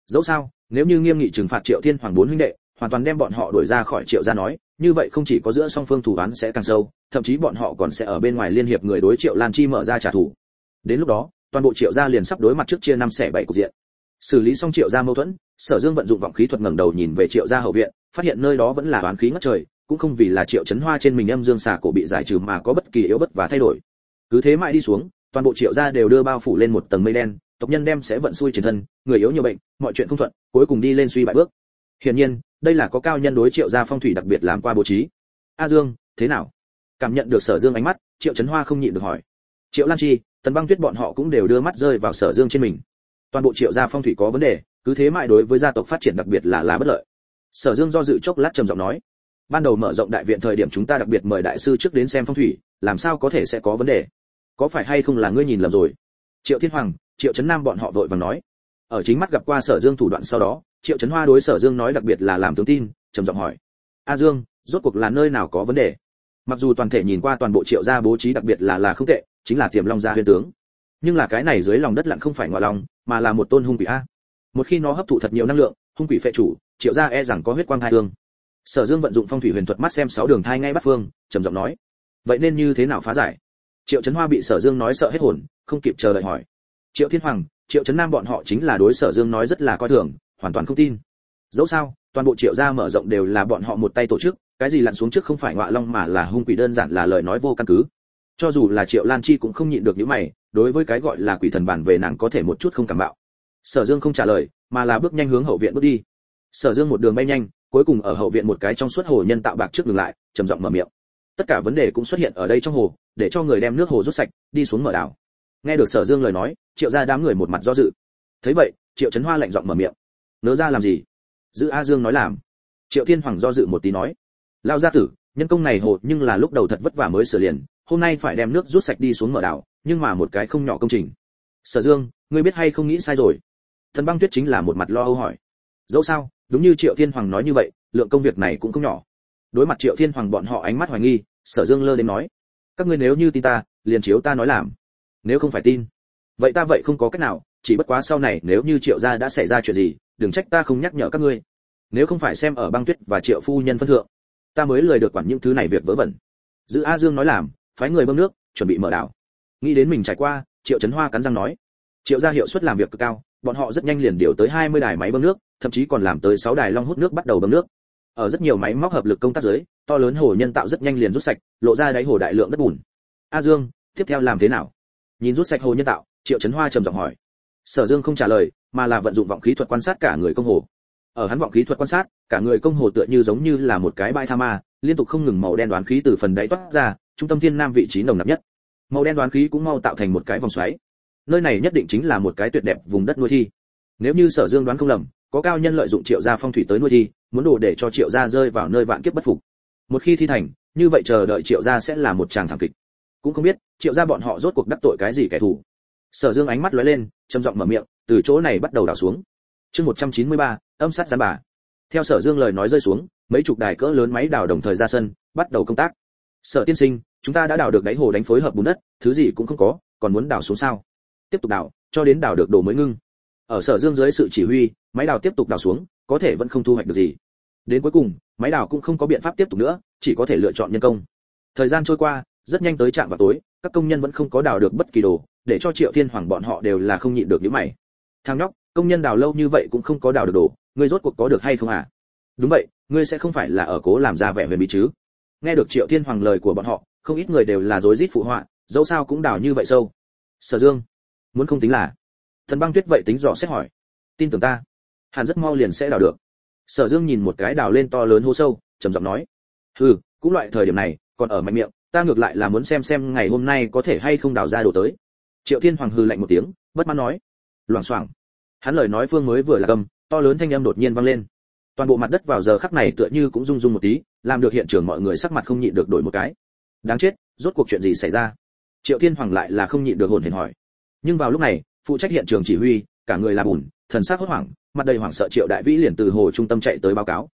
Dẫu sao, nếu như nghiêm nghị trừng phạt Triệu Thiên Hoàng bốn huynh đệ, hoàn toàn đem bọn họ đuổi ra khỏi Triệu gia nói, như vậy không chỉ có giữa song phương thù oán sẽ càng sâu, thậm chí bọn họ còn sẽ ở bên ngoài liên hiệp người đối Triệu Lan Chi mở ra trả thù. Đến lúc đó, toàn bộ Triệu gia liền sắp đối mặt trước chia năm xẻ bảy cục diện. Xử lý xong Triệu gia mâu thuẫn, Sở Dương vận dụng vọng khí thuật ngẩng đầu nhìn về Triệu gia hậu viện, phát hiện nơi đó vẫn là oán khí ngất trời, cũng không vì là Triệu Chấn Hoa trên mình âm dương xà cổ bị giải trừ mà có bất kỳ yếu bất và thay đổi. Cứ thế mãi đi xuống, toàn bộ Triệu gia đều đưa bao phủ lên một tầng mây đen, tộc nhân đem sẽ vận xui trên thân, người yếu nhiều bệnh, mọi chuyện không thuận, cuối cùng đi lên suy bại bước. Hiển nhiên, đây là có cao nhân đối Triệu gia phong thủy đặc biệt làm qua bố trí. A Dương, thế nào? Cảm nhận được Sở Dương ánh mắt, Triệu Chấn Hoa không nhịn được hỏi. Triệu Lan Chi, Tần Băng Tuyết bọn họ cũng đều đưa mắt rơi vào Sở Dương trên mình. Toàn bộ Triệu gia phong thủy có vấn đề, cứ thế mãi đối với gia tộc phát triển đặc biệt là bất lợi. Sở Dương do dự chốc lát trầm giọng nói, ban đầu mở rộng đại viện thời điểm chúng ta đặc biệt mời đại sư trước đến xem phong thủy, làm sao có thể sẽ có vấn đề? Có phải hay không là ngươi nhìn lầm rồi? Triệu Thiên Hoàng, Triệu Chấn Nam bọn họ vội vàng nói. Ở chính mắt gặp qua Sở Dương thủ đoạn sau đó, Triệu Chấn Hoa đối Sở Dương nói đặc biệt là làm tướng tin, trầm giọng hỏi: "A Dương, rốt cuộc là nơi nào có vấn đề?" Mặc dù toàn thể nhìn qua toàn bộ Triệu gia bố trí đặc biệt là không tệ, chính là Tiềm Long gia huyền tướng, nhưng là cái này dưới lòng đất lặn không phải ngọa long, mà là một tôn hung quỷ a. Một khi nó hấp thụ thật nhiều năng lượng, hung quỷ phệ chủ, Triệu gia e rằng có huyết quang thai hương. Sở Dương vận dụng phong thủy huyền thuật mắt xem 6 đường thai ngay bắt phương, trầm giọng nói: "Vậy nên như thế nào phá giải?" Triệu Chấn Hoa bị Sở Dương nói sợ hết hồn, không kịp chờ đợi hỏi. Triệu Thiên Hoàng, Triệu Chấn Nam bọn họ chính là đối Sở Dương nói rất là coi thường, hoàn toàn không tin. Dẫu sao, toàn bộ Triệu gia mở rộng đều là bọn họ một tay tổ chức, cái gì lặn xuống trước không phải ngọa long mà là hung quỷ đơn giản là lời nói vô căn cứ. Cho dù là Triệu Lan Chi cũng không nhịn được những mày, đối với cái gọi là quỷ thần bản về nàng có thể một chút không cảm bạo. Sở Dương không trả lời, mà là bước nhanh hướng hậu viện bước đi. Sở Dương một đường bay nhanh, cuối cùng ở hậu viện một cái trong suốt hồ nhân tạo bạc trước dừng lại, trầm giọng mở miệng. Tất cả vấn đề cũng xuất hiện ở đây trong hồ, để cho người đem nước hồ rút sạch, đi xuống mở đảo. Nghe được Sở Dương lời nói, Triệu gia đám người một mặt do dự. Thấy vậy, Triệu Chấn Hoa lạnh giọng mở miệng. Nỡ ra làm gì? Giữ A Dương nói làm. Triệu Thiên Hoàng do dự một tí nói. Lão gia tử, nhân công này hồ nhưng là lúc đầu thật vất vả mới sửa liền, hôm nay phải đem nước rút sạch đi xuống mở đảo, nhưng mà một cái không nhỏ công trình. Sở Dương, ngươi biết hay không nghĩ sai rồi? Thần Băng Tuyết chính là một mặt lo âu hỏi. Dẫu sao, đúng như Triệu Thiên Hoàng nói như vậy, lượng công việc này cũng không nhỏ. Đối mặt Triệu Thiên Hoàng bọn họ ánh mắt hoài nghi, Sở Dương lơ đến nói: các ngươi nếu như tin ta, liền chiếu ta nói làm. Nếu không phải tin, vậy ta vậy không có cách nào, chỉ bất quá sau này nếu như Triệu gia đã xảy ra chuyện gì, đừng trách ta không nhắc nhở các ngươi. Nếu không phải xem ở Băng Tuyết và Triệu phu nhân phân thượng, ta mới lười được quản những thứ này việc vớ vẩn. Giữ A Dương nói làm, phái người bơm nước, chuẩn bị mở đảo. Nghĩ đến mình trải qua, Triệu Chấn Hoa cắn răng nói: Triệu gia hiệu suất làm việc cực cao, bọn họ rất nhanh liền điều tới 20 đài máy bơm nước, thậm chí còn làm tới 6 đài long hút nước bắt đầu bơm nước. Ở rất nhiều máy móc hợp lực công tác dưới, to lớn hồ nhân tạo rất nhanh liền rút sạch, lộ ra đáy hồ đại lượng đất bùn. A Dương, tiếp theo làm thế nào? Nhìn rút sạch hồ nhân tạo, Triệu Chấn Hoa trầm giọng hỏi. Sở Dương không trả lời, mà là vận dụng vọng khí thuật quan sát cả người công hồ. Ở hắn vọng khí thuật quan sát, cả người công hồ tựa như giống như là một cái bãi tha ma, liên tục không ngừng màu đen đoán khí từ phần đáy toát ra, trung tâm thiên nam vị trí nồng nặc nhất. Màu đen đoán khí cũng mau tạo thành một cái vòng xoáy. Nơi này nhất định chính là một cái tuyệt đẹp vùng đất nuôi thi. Nếu như Sở Dương đoán không lầm, có cao nhân lợi dụng Triệu gia phong thủy tới nuôi thi, muốn đồ để cho Triệu gia rơi vào nơi vạn kiếp bất phục. Một khi thi thành, như vậy chờ đợi Triệu gia sẽ là một tràng thảm kịch. Cũng không biết Triệu gia bọn họ rốt cuộc đắc tội cái gì kẻ thù. Sở Dương ánh mắt lóe lên, trầm giọng mở miệng, từ chỗ này bắt đầu đào xuống. Chương 193, âm sát gián bà. Theo Sở Dương lời nói rơi xuống, mấy chục đài cỡ lớn máy đào đồng thời ra sân, bắt đầu công tác. Sở tiên sinh, chúng ta đã đào được đáy hồ đánh phối hợp bùn đất, thứ gì cũng không có, còn muốn đào xuống sao? Tiếp tục đào, cho đến đào được đồ mới ngưng. Ở Sở Dương dưới sự chỉ huy, máy đào tiếp tục đào xuống, có thể vẫn không thu hoạch được gì. Đến cuối cùng, máy đào cũng không có biện pháp tiếp tục nữa, chỉ có thể lựa chọn nhân công. Thời gian trôi qua, rất nhanh tới trạm vào tối, các công nhân vẫn không có đào được bất kỳ đồ, để cho Triệu Thiên Hoàng bọn họ đều là không nhịn được nhíu mày. Thằng nhóc, công nhân đào lâu như vậy cũng không có đào được đồ, ngươi rốt cuộc có được hay không à? Đúng vậy, ngươi sẽ không phải là ở cố làm ra vẻ huyền bí chứ? Nghe được Triệu Thiên Hoàng lời của bọn họ, không ít người đều là rối rít phụ họa, dẫu sao cũng đào như vậy sâu. Sở Dương, muốn không tính là? Thần Băng Tuyết vậy tính dò xét hỏi. Tin tưởng ta, hẳn rất mau liền sẽ đào được. Sở Dương nhìn một cái đào lên to lớn hố sâu, trầm giọng nói. Cũng loại thời điểm này, còn ở mạnh miệng, ta ngược lại là muốn xem ngày hôm nay có thể hay không đào ra đồ tới. Triệu Thiên Hoàng hừ lạnh một tiếng, bất mãn nói. Loảng xoảng. Hắn lời nói phương mới vừa là cầm, to lớn thanh âm đột nhiên vang lên. Toàn bộ mặt đất vào giờ khắc này tựa như cũng rung rung một tí, làm được hiện trường mọi người sắc mặt không nhịn được đổi một cái. Đáng chết, rốt cuộc chuyện gì xảy ra? Triệu Thiên Hoàng lại là không nhịn được hồn hển hỏi. Nhưng vào lúc này, phụ trách hiện trường chỉ huy, cả người là bùn, thần sắc hốt hoảng, mặt đầy hoảng sợ Triệu Đại Vĩ liền từ hồ trung tâm chạy tới báo cáo.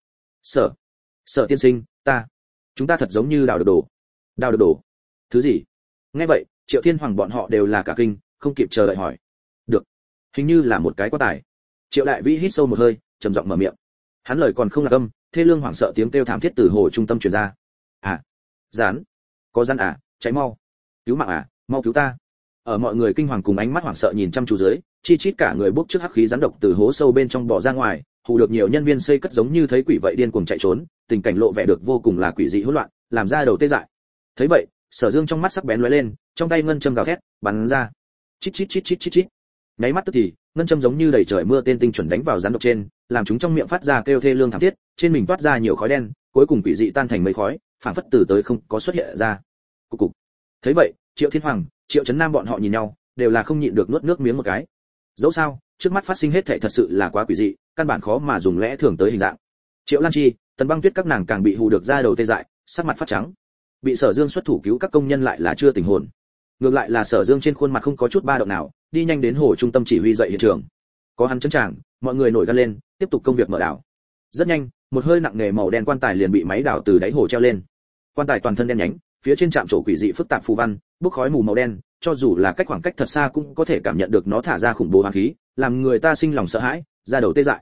Sở tiên sinh, chúng ta thật giống như đào được đồ. Đào được đồ? Thứ gì? Nghe vậy, Triệu Thiên Hoàng bọn họ đều là cả kinh, không kịp chờ đợi hỏi. Được, hình như là một cái quan tài. Triệu Đại Vĩ hít sâu một hơi, trầm giọng mở miệng. Hắn lời còn không lạc âm, thê lương hoảng sợ tiếng kêu thảm thiết từ hồ trung tâm truyền ra. À, rắn, có rắn à, cháy mau, cứu mạng à, mau cứu ta. Ở mọi người kinh hoàng cùng ánh mắt hoảng sợ nhìn chăm chú dưới, chi chít cả người bốc trước hắc khí rắn độc từ hố sâu bên trong bò ra ngoài, hù được nhiều nhân viên xây cất giống như thấy quỷ vậy điên cuồng chạy trốn, tình cảnh lộ vẻ được vô cùng là quỷ dị hỗn loạn, làm ra đầu tê dại. Thấy vậy, Sở Dương trong mắt sắc bén lóe lên, trong tay ngân châm gào thét, bắn ra. Chít chít chít chít chít chít. Nháy mắt tức thì, ngân châm giống như đầy trời mưa tên tinh chuẩn đánh vào rắn độc trên, làm chúng trong miệng phát ra kêu thê lương thảm thiết, trên mình toát ra nhiều khói đen, cuối cùng quỷ dị tan thành mây khói, phảng phất từ tới không có xuất hiện ra. Cục cục. Thấy vậy, Triệu Thiên Hoàng, Triệu Chấn Nam bọn họ nhìn nhau, đều là không nhịn được nuốt nước miếng một cái. Dẫu sao, trước mắt phát sinh hết thảy thật sự là quá quỷ dị, căn bản khó mà dùng lẽ thường tới hình dạng. Triệu Lan Chi, Tần Băng Tuyết các nàng càng bị hù được ra đầu tê dại, sắc mặt phát trắng. Bị Sở Dương xuất thủ cứu các công nhân lại là chưa tỉnh hồn. Ngược lại là Sở Dương trên khuôn mặt không có chút ba động nào, đi nhanh đến hồ trung tâm chỉ huy dậy hiện trường. Có hắn chấn tràng, mọi người nổi gan lên, tiếp tục công việc mở đảo. Rất nhanh, một hơi nặng nề màu đen quan tài liền bị máy đào từ đáy hồ treo lên. Quan tài toàn thân đen nhánh, phía trên chạm trổ quỷ dị phức tạp phù văn, bốc khói mù màu đen, cho dù là cách khoảng cách thật xa cũng có thể cảm nhận được nó thả ra khủng bố hàn khí, làm người ta sinh lòng sợ hãi, da đầu tê dại.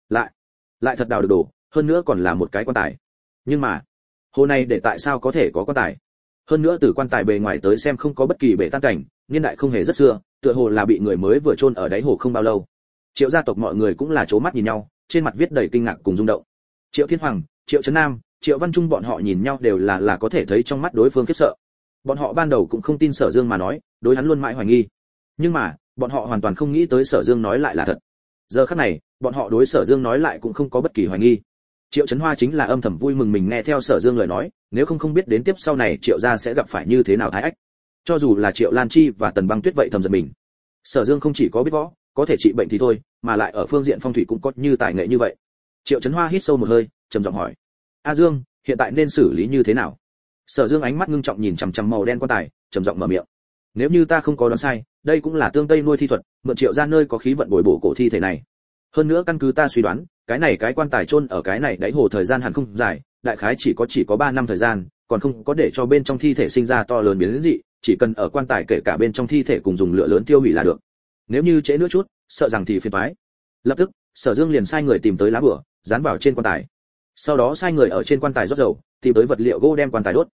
Lại thật đào được đổ, hơn nữa còn là một cái quan tài. Nhưng mà, hồ này để tại sao có thể có quan tài? Hơn nữa từ quan tài bề ngoài tới xem không có bất kỳ bể tan cảnh, niên đại không hề rất xưa, tựa hồ là bị người mới vừa chôn ở đáy hồ không bao lâu. Triệu gia tộc mọi người cũng là chố mắt nhìn nhau, trên mặt viết đầy kinh ngạc cùng rung động. Triệu Thiên Hoàng, Triệu Chấn Nam, Triệu Văn Trung bọn họ nhìn nhau đều là có thể thấy trong mắt đối phương khiếp sợ. Bọn họ ban đầu cũng không tin Sở Dương mà nói, đối hắn luôn mãi hoài nghi. Nhưng mà, bọn họ hoàn toàn không nghĩ tới Sở Dương nói lại là thật. Giờ khắc này, bọn họ đối Sở Dương nói lại cũng không có bất kỳ hoài nghi. Triệu Chấn Hoa chính là âm thầm vui mừng mình nghe theo Sở Dương lời nói, nếu không biết đến tiếp sau này Triệu gia sẽ gặp phải như thế nào thái ách. Cho dù là Triệu Lan Chi và Tần Băng Tuyết vậy thầm giật mình. Sở Dương không chỉ có biết võ, có thể trị bệnh thì thôi, mà lại ở phương diện phong thủy cũng có như tài nghệ như vậy. Triệu Chấn Hoa hít sâu một hơi, trầm giọng hỏi: "A Dương, hiện tại nên xử lý như thế nào?" Sở Dương ánh mắt ngưng trọng nhìn chằm chằm màu đen quan tài, trầm giọng mở miệng: "Nếu như ta không có đoán sai, đây cũng là tương tây nuôi thi thuật, mượn Triệu gia nơi có khí vận bồi bổ cổ thi thể này. Hơn nữa căn cứ ta suy đoán, cái này cái quan tài chôn ở cái này đáy hồ thời gian hẳn không dài, đại khái chỉ có 3 năm thời gian, còn không có để cho bên trong thi thể sinh ra to lớn biến dị, chỉ cần ở quan tài kể cả bên trong thi thể cùng dùng lửa lớn tiêu hủy là được. Nếu như trễ nữa chút, sợ rằng thì phiền toái." Lập tức, Sở Dương liền sai người tìm tới lá bùa, dán vào trên quan tài. Sau đó sai người ở trên quan tài rót dầu, tìm tới vật liệu gỗ đem quan tài đốt.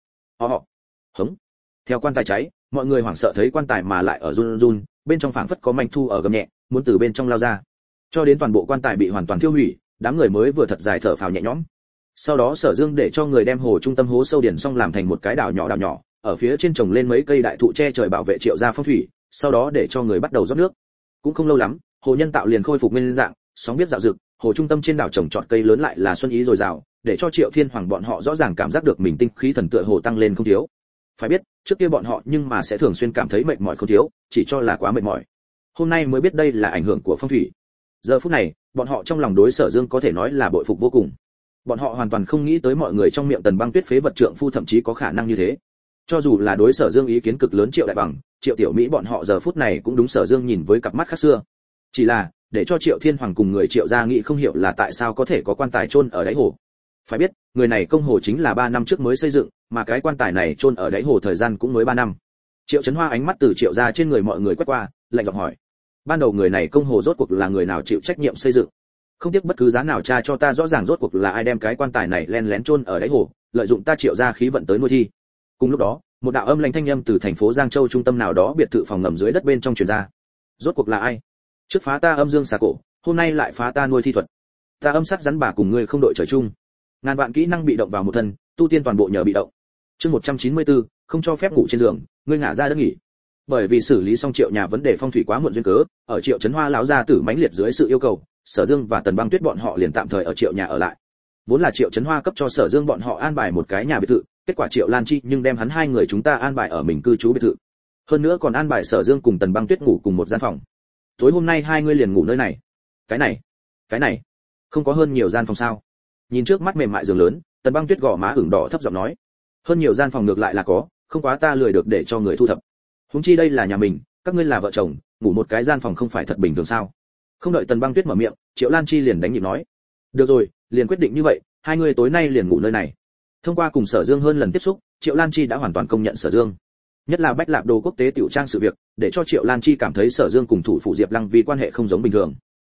Hống. Theo quan tài cháy, mọi người hoảng sợ thấy quan tài mà lại ở run run, bên trong phảng phất có manh thu ở gầm nhẹ, muốn từ bên trong lao ra. Cho đến toàn bộ quan tài bị hoàn toàn tiêu hủy, đám người mới vừa thật dài thở phào nhẹ nhõm. Sau đó Sở Dương để cho người đem hồ trung tâm hố sâu điển xong làm thành một cái đảo nhỏ, ở phía trên trồng lên mấy cây đại thụ che trời bảo vệ Triệu gia phong thủy, sau đó để cho người bắt đầu rót nước. Cũng không lâu lắm, hồ nhân tạo liền khôi phục nguyên dạng, sóng biết dạo dực, hồ trung tâm trên đảo trồng trọt cây lớn lại là xuân ý dồi dào, để cho Triệu Thiên Hoàng bọn họ rõ ràng cảm giác được mình tinh khí thần tựa hồ tăng lên không thiếu. Phải biết, trước kia bọn họ nhưng mà sẽ thường xuyên cảm thấy mệt mỏi không thiếu, chỉ cho là quá mệt mỏi. Hôm nay mới biết đây là ảnh hưởng của phong thủy. Giờ phút này, bọn họ trong lòng đối Sở Dương có thể nói là bội phục vô cùng. Bọn họ hoàn toàn không nghĩ tới mọi người trong miệng Tần Băng Tuyết phế vật trượng phu thậm chí có khả năng như thế. Cho dù là đối Sở Dương ý kiến cực lớn Triệu Đại Bằng, Triệu Tiểu Mỹ bọn họ giờ phút này cũng đúng Sở Dương nhìn với cặp mắt khác xưa. Chỉ là, để cho Triệu Thiên Hoàng cùng người Triệu gia nghĩ không hiểu là tại sao có thể có quan tài chôn ở đáy hồ. Phải biết, người này công hồ chính là 3 năm trước mới xây dựng, mà cái quan tài này chôn ở đáy hồ thời gian cũng mới 3 năm. Triệu Chấn Hoa ánh mắt từ Triệu gia trên người mọi người quét qua, lạnh giọng hỏi: "Ban đầu người này công hồ rốt cuộc là người nào chịu trách nhiệm xây dựng? Không tiếc bất cứ giá nào tra cho ta rõ ràng rốt cuộc là ai đem cái quan tài này len lén chôn ở đáy hồ, lợi dụng ta Triệu gia khí vận tới nuôi thi." Cùng lúc đó, một đạo âm lãnh thanh âm từ thành phố Giang Châu trung tâm nào đó biệt thự phòng ngầm dưới đất bên trong truyền ra: "Rốt cuộc là ai? Trước phá ta âm dương xà cổ, hôm nay lại phá ta nuôi thi thuật. Ta âm sát rắn bà cùng ngươi không đội trời chung. Ngàn vạn kỹ năng bị động vào một thân, tu tiên toàn bộ nhờ bị động." Chương 194, không cho phép ngủ trên giường, ngươi ngả ra đất nghỉ. Bởi vì xử lý xong Triệu nhà vấn đề phong thủy quá muộn duyên cớ, ở Triệu Chấn Hoa lão gia tử mãnh liệt dưới sự yêu cầu, Sở Dương và Tần Băng Tuyết bọn họ liền tạm thời ở Triệu nhà ở lại. Vốn là Triệu Chấn Hoa cấp cho Sở Dương bọn họ an bài một cái nhà biệt thự, kết quả Triệu Lan Chi nhưng đem hắn hai người chúng ta an bài ở mình cư trú biệt thự. Hơn nữa còn an bài Sở Dương cùng Tần Băng Tuyết ngủ cùng một gian phòng. Tối hôm nay hai người liền ngủ nơi này. Cái này, không có hơn nhiều gian phòng sao? Nhìn trước mắt mềm mại giường lớn, Tần Băng Tuyết gò má ửng đỏ thấp giọng nói: "Hơn nhiều gian phòng ngược lại là có, không quá ta lười được để cho người thu thập. Huống chi đây là nhà mình, các ngươi là vợ chồng, ngủ một cái gian phòng không phải thật bình thường sao?" Không đợi Tần Băng Tuyết mở miệng, Triệu Lan Chi liền đánh nhịp nói: "Được rồi, liền quyết định như vậy, hai người tối nay liền ngủ nơi này." Thông qua cùng Sở Dương hơn lần tiếp xúc, Triệu Lan Chi đã hoàn toàn công nhận Sở Dương. Nhất là Bách Lạp Đồ quốc tế tiểu trang sự việc, để cho Triệu Lan Chi cảm thấy Sở Dương cùng thủ phủ Diệp Lăng vì quan hệ không giống bình thường.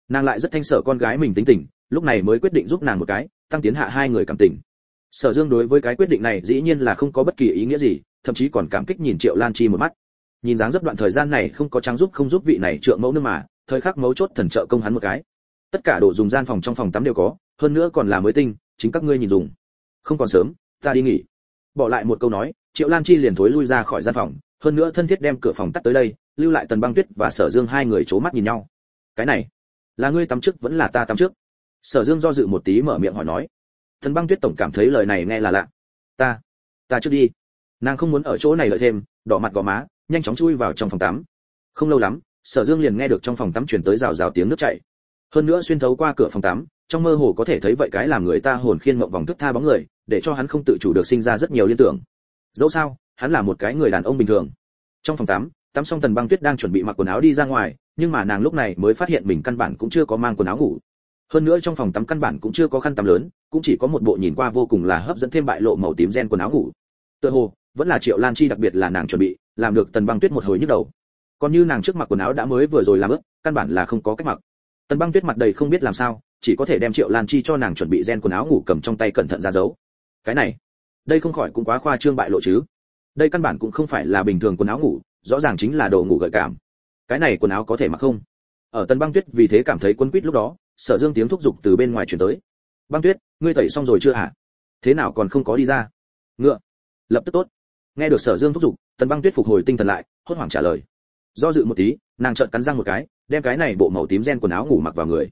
Nàng lại rất thanh sở con gái mình tính tình, lúc này mới quyết định giúp nàng một cái, tăng tiến hạ hai người cảm tình. Sở Dương đối với cái quyết định này dĩ nhiên là không có bất kỳ ý nghĩa gì, thậm chí còn cảm kích nhìn Triệu Lan Chi một mắt. Nhìn dáng dấp đoạn thời gian này không có trắng giúp không giúp vị này trượng mẫu nữa mà, thời khắc mấu chốt thần trợ công hắn một cái. Tất cả đồ dùng gian phòng trong phòng tắm đều có, hơn nữa còn là mới tinh, chính các ngươi nhìn dùng. Không còn sớm, ta đi nghỉ. Bỏ lại một câu nói, Triệu Lan Chi liền thối lui ra khỏi gian phòng, hơn nữa thân thiết đem cửa phòng tắt tới đây, lưu lại Tần Băng Tuyết và Sở Dương hai người chố mắt nhìn nhau. Cái này, là ngươi tắm trước vẫn là ta tắm trước? Sở Dương do dự một tí mở miệng hỏi nói. Tần Băng Tuyết tổng cảm thấy lời này nghe là lạ. Ta trước đi. Nàng không muốn ở chỗ này lợi thêm, đỏ mặt gò má, nhanh chóng chui vào trong phòng tắm. Không lâu lắm, Sở Dương liền nghe được trong phòng tắm truyền tới rào rào tiếng nước chảy. Hơn nữa xuyên thấu qua cửa phòng tắm, trong mơ hồ có thể thấy vậy cái làm người ta hồn khiên mộng vòng thức tha bóng người, để cho hắn không tự chủ được sinh ra rất nhiều liên tưởng. Dẫu sao, hắn là một cái người đàn ông bình thường. Trong phòng tắm, tắm xong Tần Băng Tuyết đang chuẩn bị mặc quần áo đi ra ngoài, nhưng mà nàng lúc này mới phát hiện mình căn bản cũng chưa có mang quần áo ngủ. Hơn nữa trong phòng tắm căn bản cũng chưa có khăn tắm lớn, cũng chỉ có một bộ nhìn qua vô cùng là hấp dẫn thêm bại lộ màu tím ren quần áo ngủ. Tựa hồ vẫn là Triệu Lan Chi đặc biệt là nàng chuẩn bị, làm được Tần Băng Tuyết một hồi nhức đầu. Còn như nàng trước mặc quần áo đã mới vừa rồi làm ướt, căn bản là không có cách mặc. Tần Băng Tuyết mặt đầy không biết làm sao, chỉ có thể đem Triệu Lan Chi cho nàng chuẩn bị ren quần áo ngủ cầm trong tay cẩn thận ra giấu. Cái này, đây không khỏi cũng quá khoa trương bại lộ chứ? Đây căn bản cũng không phải là bình thường quần áo ngủ, rõ ràng chính là đồ ngủ gợi cảm. Cái này quần áo có thể mặc không? Ở Tần Băng Tuyết vì thế cảm thấy quấn quýt lúc đó, Sở Dương tiếng thúc giục từ bên ngoài truyền tới. Băng Tuyết, ngươi tẩy xong rồi chưa hả? Thế nào còn không có đi ra? Ngựa, lập tức tốt. Nghe được Sở Dương thúc giục, Tần Băng Tuyết phục hồi tinh thần lại, hốt hoảng trả lời. Do dự một tí, nàng chợt cắn răng một cái, đem cái này bộ màu tím ren quần áo ngủ mặc vào người.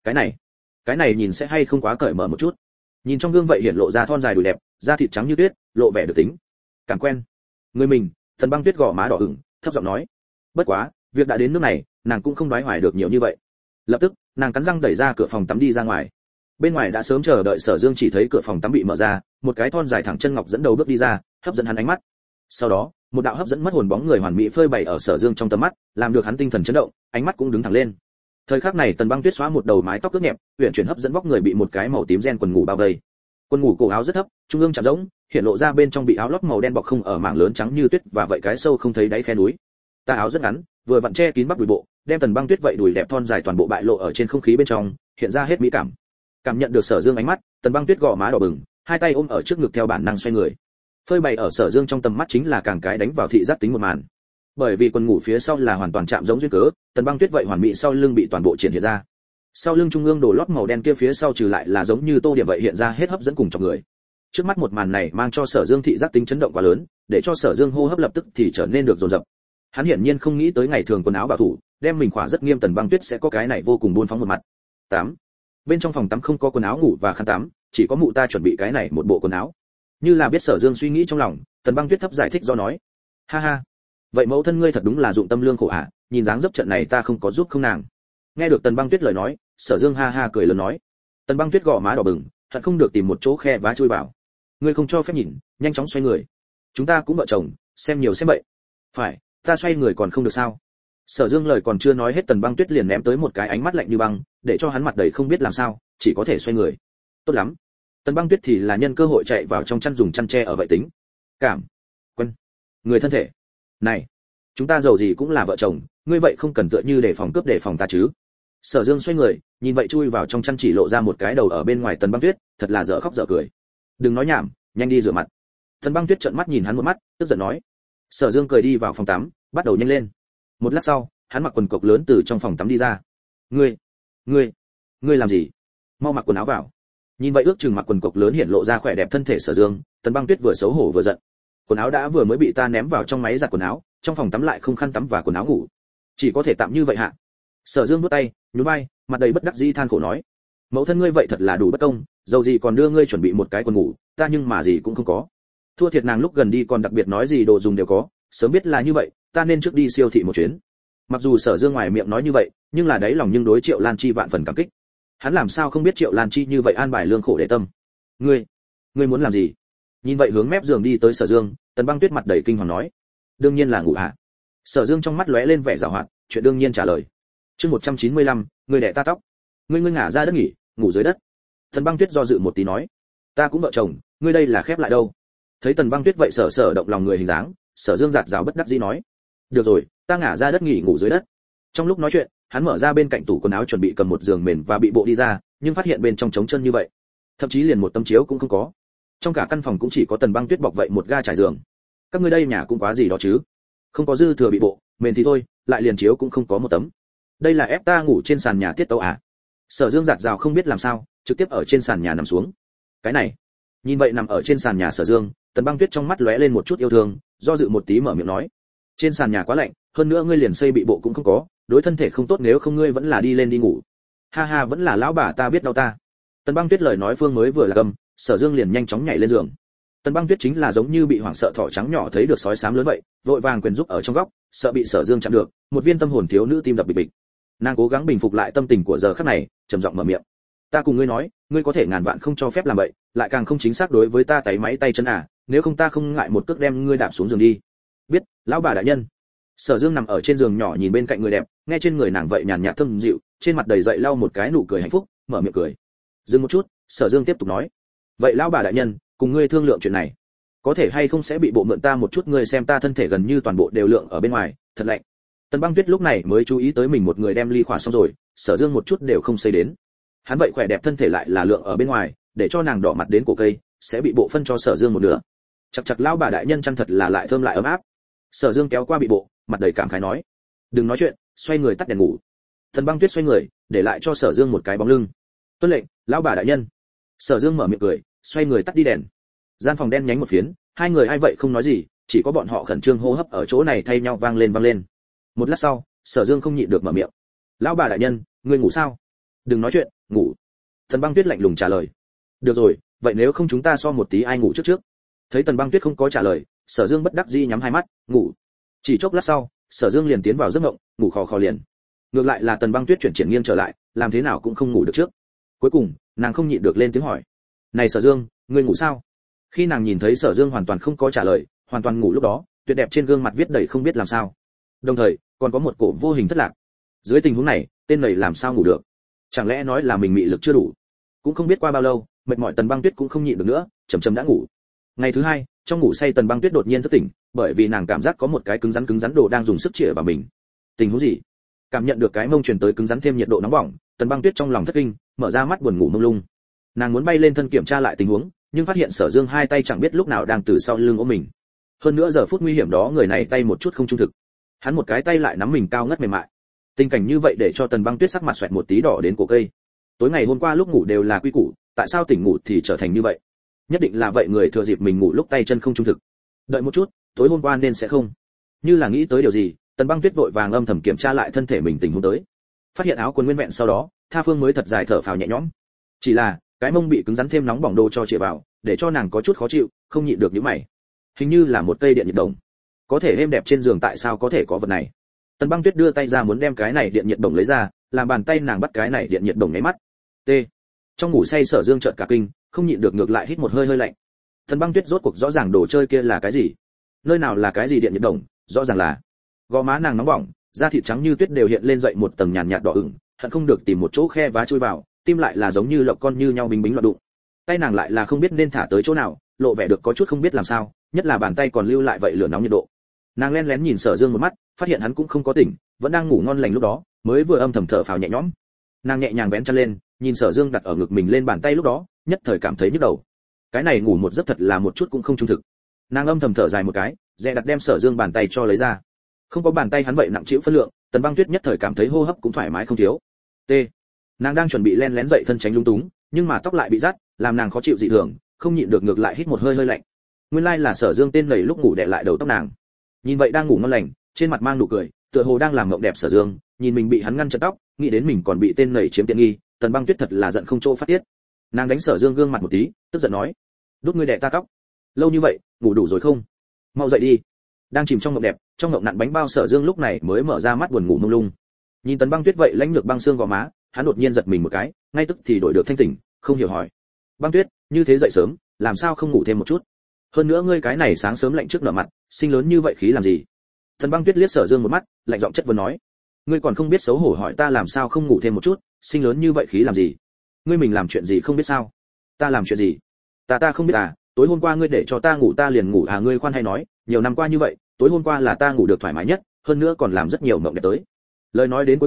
Cái này nhìn sẽ hay không quá cởi mở một chút. Nhìn trong gương vậy hiện lộ ra thon dài đùi đẹp, da thịt trắng như tuyết, lộ vẻ được tính. Cảm quen. Người mình, Tần Băng Tuyết gò má đỏ ửng, thấp giọng nói. Bất quá, việc đã đến nước này, nàng cũng không đoái hoài được nhiều như vậy. Lập tức, nàng cắn răng đẩy ra cửa phòng tắm đi ra ngoài. Bên ngoài đã sớm chờ đợi Sở Dương chỉ thấy cửa phòng tắm bị mở ra, một cái thon dài thẳng chân ngọc dẫn đầu bước đi ra, hấp dẫn hắn ánh mắt. Sau đó, một đạo hấp dẫn mất hồn bóng người hoàn mỹ phơi bày ở Sở Dương trong tầm mắt, làm được hắn tinh thần chấn động, ánh mắt cũng đứng thẳng lên. Thời khắc này Tần Băng Tuyết xóa một đầu mái tóc ướt nhẹp, huyền chuyển hấp dẫn vóc người bị một cái màu tím ren quần ngủ bao vây. Quần ngủ cổ áo rất thấp, trung ương chạm rỗng, hiện lộ ra bên trong bị áo lót màu đen bọc không ở mảng lớn trắng như tuyết và vậy cái sâu không thấy đáy khe núi. Tà áo rất ngắn, vừa vặn che kín bắp đùi bộ, đem Tần Băng Tuyết vậy đùi đẹp thon dài toàn bộ bại lộ ở trên không khí bên trong, hiện ra hết mỹ cảm. Cảm nhận được Sở Dương ánh mắt, Tần Băng Tuyết gò má đỏ bừng, hai tay ôm ở trước ngực theo bản năng xoay người. Phơi bày ở Sở Dương trong tầm mắt chính là càng cái đánh vào thị giác tính một màn. Bởi vì quần ngủ phía sau là hoàn toàn chạm giống duyên cớ, Tần Băng Tuyết vậy hoàn mỹ sau lưng bị toàn bộ triển hiện ra. Sau lưng trung ương đồ lót màu đen kia phía sau trừ lại là giống như tô điểm vậy hiện ra hết hấp dẫn cùng trong người. Trước mắt một màn này mang cho Sở Dương thị giác tính chấn động quá lớn, để cho Sở Dương hô hấp lập tức thì trở nên được dồn dập. Hắn hiển nhiên không nghĩ tới ngày thường quần áo bảo thủ, đem mình khỏa rất nghiêm Tần Băng Tuyết sẽ có cái này vô cùng buôn phóng một mặt. 8. Bên trong phòng tắm không có quần áo ngủ và khăn tắm, chỉ có mụ ta chuẩn bị cái này một bộ quần áo. Như là biết Sở Dương suy nghĩ trong lòng, Tần Băng Tuyết thấp giải thích do nói. Ha ha, vậy mẫu thân ngươi thật đúng là dụng tâm lương khổ ạ, nhìn dáng dấp trận này ta không có giúp không nàng. Nghe được Tần Băng Tuyết lời nói, Sở Dương ha ha cười lớn nói. Tần Băng Tuyết gò má đỏ bừng, thật không được tìm một chỗ khe vá chui vào. Ngươi không cho phép nhìn, nhanh chóng xoay người. Chúng ta cũng vợ chồng, xem nhiều xem bậy. Phải, ta xoay người còn không được sao? Sở Dương lời còn chưa nói hết Tần Băng Tuyết liền ném tới một cái ánh mắt lạnh như băng, để cho hắn mặt đầy không biết làm sao, chỉ có thể xoay người. Tốt lắm. Tần Băng Tuyết thì là nhân cơ hội chạy vào trong chăn dùng chăn che ở vậy tính. Cảm. Quân. Người thân thể. Này, chúng ta giàu gì cũng là vợ chồng, ngươi vậy không cần tựa như để phòng cướp để phòng ta chứ? Sở Dương xoay người, nhìn vậy chui vào trong chăn chỉ lộ ra một cái đầu ở bên ngoài Tần Băng Tuyết, thật là dở khóc dở cười. Đừng nói nhảm, nhanh đi rửa mặt. Tần Băng Tuyết trợn mắt nhìn hắn một mắt, tức giận nói. Sở Dương cười đi vào phòng tắm, bắt đầu nhanh lên. Một lát sau, hắn mặc quần cộc lớn từ trong phòng tắm đi ra. Ngươi làm gì? Mau mặc quần áo vào. Nhìn vậy ước chừng mặc quần cộc lớn hiện lộ ra khỏe đẹp thân thể Sở Dương, Tần Băng Tuyết vừa xấu hổ vừa giận. Quần áo đã vừa mới bị ta ném vào trong máy giặt quần áo, trong phòng tắm lại không khăn tắm và quần áo ngủ, chỉ có thể tạm như vậy hạ. Sở Dương buốt tay, nhún vai, mặt đầy bất đắc dĩ than khổ nói. Mẫu thân ngươi vậy thật là đủ bất công, dầu gì còn đưa ngươi chuẩn bị một cái quần ngủ, ta nhưng mà gì cũng không có. Thua thiệt nàng lúc gần đi còn đặc biệt nói gì đồ dùng đều có, sớm biết là như vậy, ta nên trước đi siêu thị một chuyến. Mặc dù Sở Dương ngoài miệng nói như vậy, nhưng là đáy lòng nhưng đối Triệu Lan Chi vạn phần cảm kích. Hắn làm sao không biết Triệu Lan Chi như vậy an bài lương khổ để tâm. Ngươi muốn làm gì? Nhìn vậy hướng mép giường đi tới Sở Dương, Tần Băng Tuyết mặt đầy kinh hoàng nói. Đương nhiên là ngủ hạ. Sở Dương trong mắt lóe lên vẻ giảo hoạt, chuyện đương nhiên trả lời. Chương 195, người đẻ ta tóc. Ngươi ngả ra đất nghỉ, ngủ dưới đất. Tần Băng Tuyết do dự một tí nói. Ta cũng vợ chồng, ngươi đây là khép lại đâu? Thấy Tần Băng Tuyết vậy sở động lòng người hình dáng, Sở Dương giạt rào bất đắc dĩ nói. Được rồi, ta ngả ra đất nghỉ ngủ dưới đất. Trong lúc nói chuyện, hắn mở ra bên cạnh tủ quần áo chuẩn bị cầm một giường mền và bị bộ đi ra, nhưng phát hiện bên trong trống chân như vậy, thậm chí liền một tấm chiếu cũng không có. Trong cả căn phòng cũng chỉ có Tần Băng Tuyết bọc vậy một ga trải giường. Các ngươi đây nhà cũng quá gì đó chứ? Không có dư thừa bị bộ, mền thì thôi, lại liền chiếu cũng không có một tấm. Đây là ép ta ngủ trên sàn nhà tiết tấu à? Sở Dương giạt rào không biết làm sao, trực tiếp ở trên sàn nhà nằm xuống. Cái này, nhìn vậy nằm ở trên sàn nhà Sở Dương, Tần Băng Tuyết trong mắt lóe lên một chút yêu thương, do dự một tí mở miệng nói: trên sàn nhà quá lạnh, hơn nữa ngươi liền xây bị bộ cũng không có, đối thân thể không tốt, nếu không ngươi vẫn là đi lên đi ngủ. Ha ha, vẫn là lão bà ta biết đau ta. Tần Băng Tuyết lời nói phương mới vừa là cầm, Sở Dương liền nhanh chóng nhảy lên giường. Tần Băng Tuyết chính là giống như bị hoảng sợ thỏ trắng nhỏ thấy được sói xám lớn vậy, vội vàng quyền giúp ở trong góc, sợ bị Sở Dương chạm được, một viên tâm hồn thiếu nữ tim đập bịch bịch. Nàng cố gắng bình phục lại tâm tình của giờ khắc này, trầm giọng mở miệng: ta cùng ngươi nói, ngươi có thể ngàn vạn không cho phép làm vậy, lại càng không chính xác đối với ta tay máy tay chân à, nếu không ta không ngại một cước đem ngươi đạp xuống giường đi. Biết, lão bà đại nhân. Sở Dương nằm ở trên giường nhỏ nhìn bên cạnh người đẹp, nghe trên người nàng vậy nhàn nhạt thơm dịu, trên mặt đầy dậy lau một cái nụ cười hạnh phúc, mở miệng cười. Dừng một chút, Sở Dương tiếp tục nói: vậy lão bà đại nhân, cùng ngươi thương lượng chuyện này, có thể hay không sẽ bị bộ mượn ta một chút, ngươi xem ta thân thể gần như toàn bộ đều lượng ở bên ngoài, thật lạnh. Tần Băng Tuyết lúc này mới chú ý tới mình một người đem ly khỏa xong rồi, Sở Dương một chút đều không xây đến. Hắn vậy khỏe đẹp thân thể lại là lượng ở bên ngoài, để cho nàng đỏ mặt đến cổ cây, sẽ bị bộ phân cho Sở Dương một nửa. Chặt chặt lão bà đại nhân chăn thật là lại thơm lại ấm áp. Sở Dương kéo qua bị bộ, mặt đầy cảm khái nói: đừng nói chuyện, xoay người tắt đèn ngủ. Tần Băng Tuyết xoay người, để lại cho Sở Dương một cái bóng lưng. tuân lệnh, lão bà đại nhân. Sở Dương mở miệng cười, xoay người tắt đi đèn. Gian phòng đen nhánh một phiến, hai người ai vậy không nói gì, chỉ có bọn họ khẩn trương hô hấp ở chỗ này thay nhau vang lên. Một lát sau, Sở Dương không nhịn được mở miệng: lão bà đại nhân, ngươi ngủ sao? Đừng nói chuyện, ngủ. Tần Băng Tuyết lạnh lùng trả lời. Được rồi, vậy nếu không chúng ta so một tí ai ngủ trước. Thấy Tần Băng Tuyết không có trả lời, Sở Dương bất đắc dĩ nhắm hai mắt, ngủ. Chỉ chốc lát sau, Sở Dương liền tiến vào giấc mộng, ngủ khò khò liền. Ngược lại là Tần Băng Tuyết chuyển nghiêng trở lại, làm thế nào cũng không ngủ được trước. Cuối cùng, nàng không nhịn được lên tiếng hỏi: này Sở Dương, ngươi ngủ sao? Khi nàng nhìn thấy Sở Dương hoàn toàn không có trả lời, hoàn toàn ngủ lúc đó, tuyệt đẹp trên gương mặt viết đầy không biết làm sao. Đồng thời, còn có một cổ vô hình thất lạc. Dưới tình huống này, tên này làm sao ngủ được? Chẳng lẽ nói là mình mị lực chưa đủ? Cũng không biết qua bao lâu, mệt mỏi Tần Băng Tuyết cũng không nhịn được nữa, chậm đã ngủ. Ngày thứ hai, trong ngủ say Tần Băng Tuyết đột nhiên thức tỉnh, bởi vì nàng cảm giác có một cái cứng rắn đồ đang dùng sức chĩa vào mình. Tình huống gì? Cảm nhận được cái mông truyền tới cứng rắn thêm nhiệt độ nóng bỏng, Tần Băng Tuyết trong lòng thất kinh, mở ra mắt buồn ngủ mông lung. Nàng muốn bay lên thân kiểm tra lại tình huống, nhưng phát hiện Sở Dương hai tay chẳng biết lúc nào đang từ sau lưng ôm mình. Hơn nữa giờ phút nguy hiểm đó người này tay một chút không trung thực. Hắn một cái tay lại nắm mình cao ngất mềm mại. Tình cảnh như vậy để cho Tần Băng Tuyết sắc mặt xoẹt một tí đỏ đến cổ cây. Tối ngày hôm qua lúc ngủ đều là quy củ, tại sao tỉnh ngủ thì trở thành như vậy? Nhất định là vậy người thừa dịp mình ngủ lúc tay chân không trung thực. Đợi một chút, tối hôm qua nên sẽ không. Như là nghĩ tới điều gì, Tần Băng Tuyết vội vàng âm thầm kiểm tra lại thân thể mình tình huống tới. Phát hiện áo quần nguyên vẹn sau đó, Tha Phương mới thật dài thở phào nhẹ nhõm. Chỉ là, cái mông bị cứng rắn thêm nóng bỏng đồ cho chĩa vào, để cho nàng có chút khó chịu, không nhịn được nhíu mày. Hình như là một cây điện nhiệt đồng. Có thể êm đẹp trên giường tại sao có thể có vật này? Tần Băng Tuyết đưa tay ra muốn đem cái này điện nhiệt đồng lấy ra, làm bàn tay nàng bắt cái này điện nhiệt đồng nháy mắt. T. Trong ngủ say Sở Dương chợt cả kinh, không nhịn được ngược lại hít một hơi hơi lạnh. Tần Băng Tuyết rốt cuộc rõ ràng đồ chơi kia là cái gì? Nơi nào là cái gì điện nhiệt đồng, rõ ràng là gò má nàng nóng bỏng, da thịt trắng như tuyết đều hiện lên dậy một tầng nhàn nhạt đỏ ửng, hận không được tìm một chỗ khe vá chui vào, tim lại là giống như lộc con như nhau bính loạn đụng. Tay nàng lại là không biết nên thả tới chỗ nào, lộ vẻ được có chút không biết làm sao, nhất là bàn tay còn lưu lại vậy lửa nóng nhiệt độ. Nàng lén lén nhìn Sở Dương một mắt, phát hiện hắn cũng không có tỉnh, vẫn đang ngủ ngon lành lúc đó, mới vừa âm thầm thở phào nhẹ nhõm. Nàng nhẹ nhàng vén chăn lên, nhìn Sở Dương đặt ở ngực mình lên bàn tay lúc đó, nhất thời cảm thấy nhức đầu. Cái này ngủ một giấc thật là một chút cũng không trung thực. Nàng âm thầm thở dài một cái, dè đặt đem Sở Dương bàn tay cho lấy ra. Không có bàn tay hắn vậy nặng chịu phân lượng, Tần Băng Tuyết nhất thời cảm thấy hô hấp cũng thoải mái không thiếu. T. Nàng đang chuẩn bị len lén dậy thân tránh lung túng, nhưng mà tóc lại bị rát, làm nàng khó chịu dị thường, không nhịn được ngược lại hít một hơi hơi lạnh. Nguyên lai là Sở Dương tên lầy lúc ngủ đè lại đầu tóc nàng. Nhìn vậy đang ngủ ngon lành, trên mặt mang nụ cười, tựa hồ đang làm mộng đẹp Sở Dương, nhìn mình bị hắn ngăn chặn tóc, nghĩ đến mình còn bị tên lầy chiếm tiện nghi, Tần Băng Tuyết thật là giận không chỗ phát tiết. Nàng đánh Sở Dương gương mặt một tí, tức giận nói: "Đốt ngươi đè ta tóc, lâu như vậy, ngủ đủ rồi không? Mau dậy đi." Đang chìm trong mộng đẹp, trong mộng nặn bánh bao Sở Dương lúc này mới mở ra mắt buồn ngủ mông lung. Nhìn Tần Băng Tuyết vậy lãnh lược băng xương gò má, hắn đột nhiên giật mình một cái, ngay tức thì đổi được thanh tỉnh, không hiểu hỏi: "Băng Tuyết, như thế dậy sớm, làm sao không ngủ thêm một chút? Hơn nữa ngươi cái này sáng sớm lạnh trước nở mặt, sinh lớn như vậy khí làm gì?" Tần Băng Tuyết liếc Sở Dương một mắt, lạnh giọng chất vấn nói: "Ngươi còn không biết xấu hổ hỏi ta làm sao không ngủ thêm một chút, sinh lớn như vậy khí làm gì? Ngươi mình làm chuyện gì không biết sao?" "Ta làm chuyện gì? Ta không biết à, tối hôm qua ngươi để cho ta ngủ ta liền ngủ à, ngươi khoan hay nói, nhiều năm qua như vậy, tối hôm qua là ta ngủ được thoải mái nhất, hơn nữa còn làm rất nhiều mộng đẹp tới." Lời nói đến cuối cùng,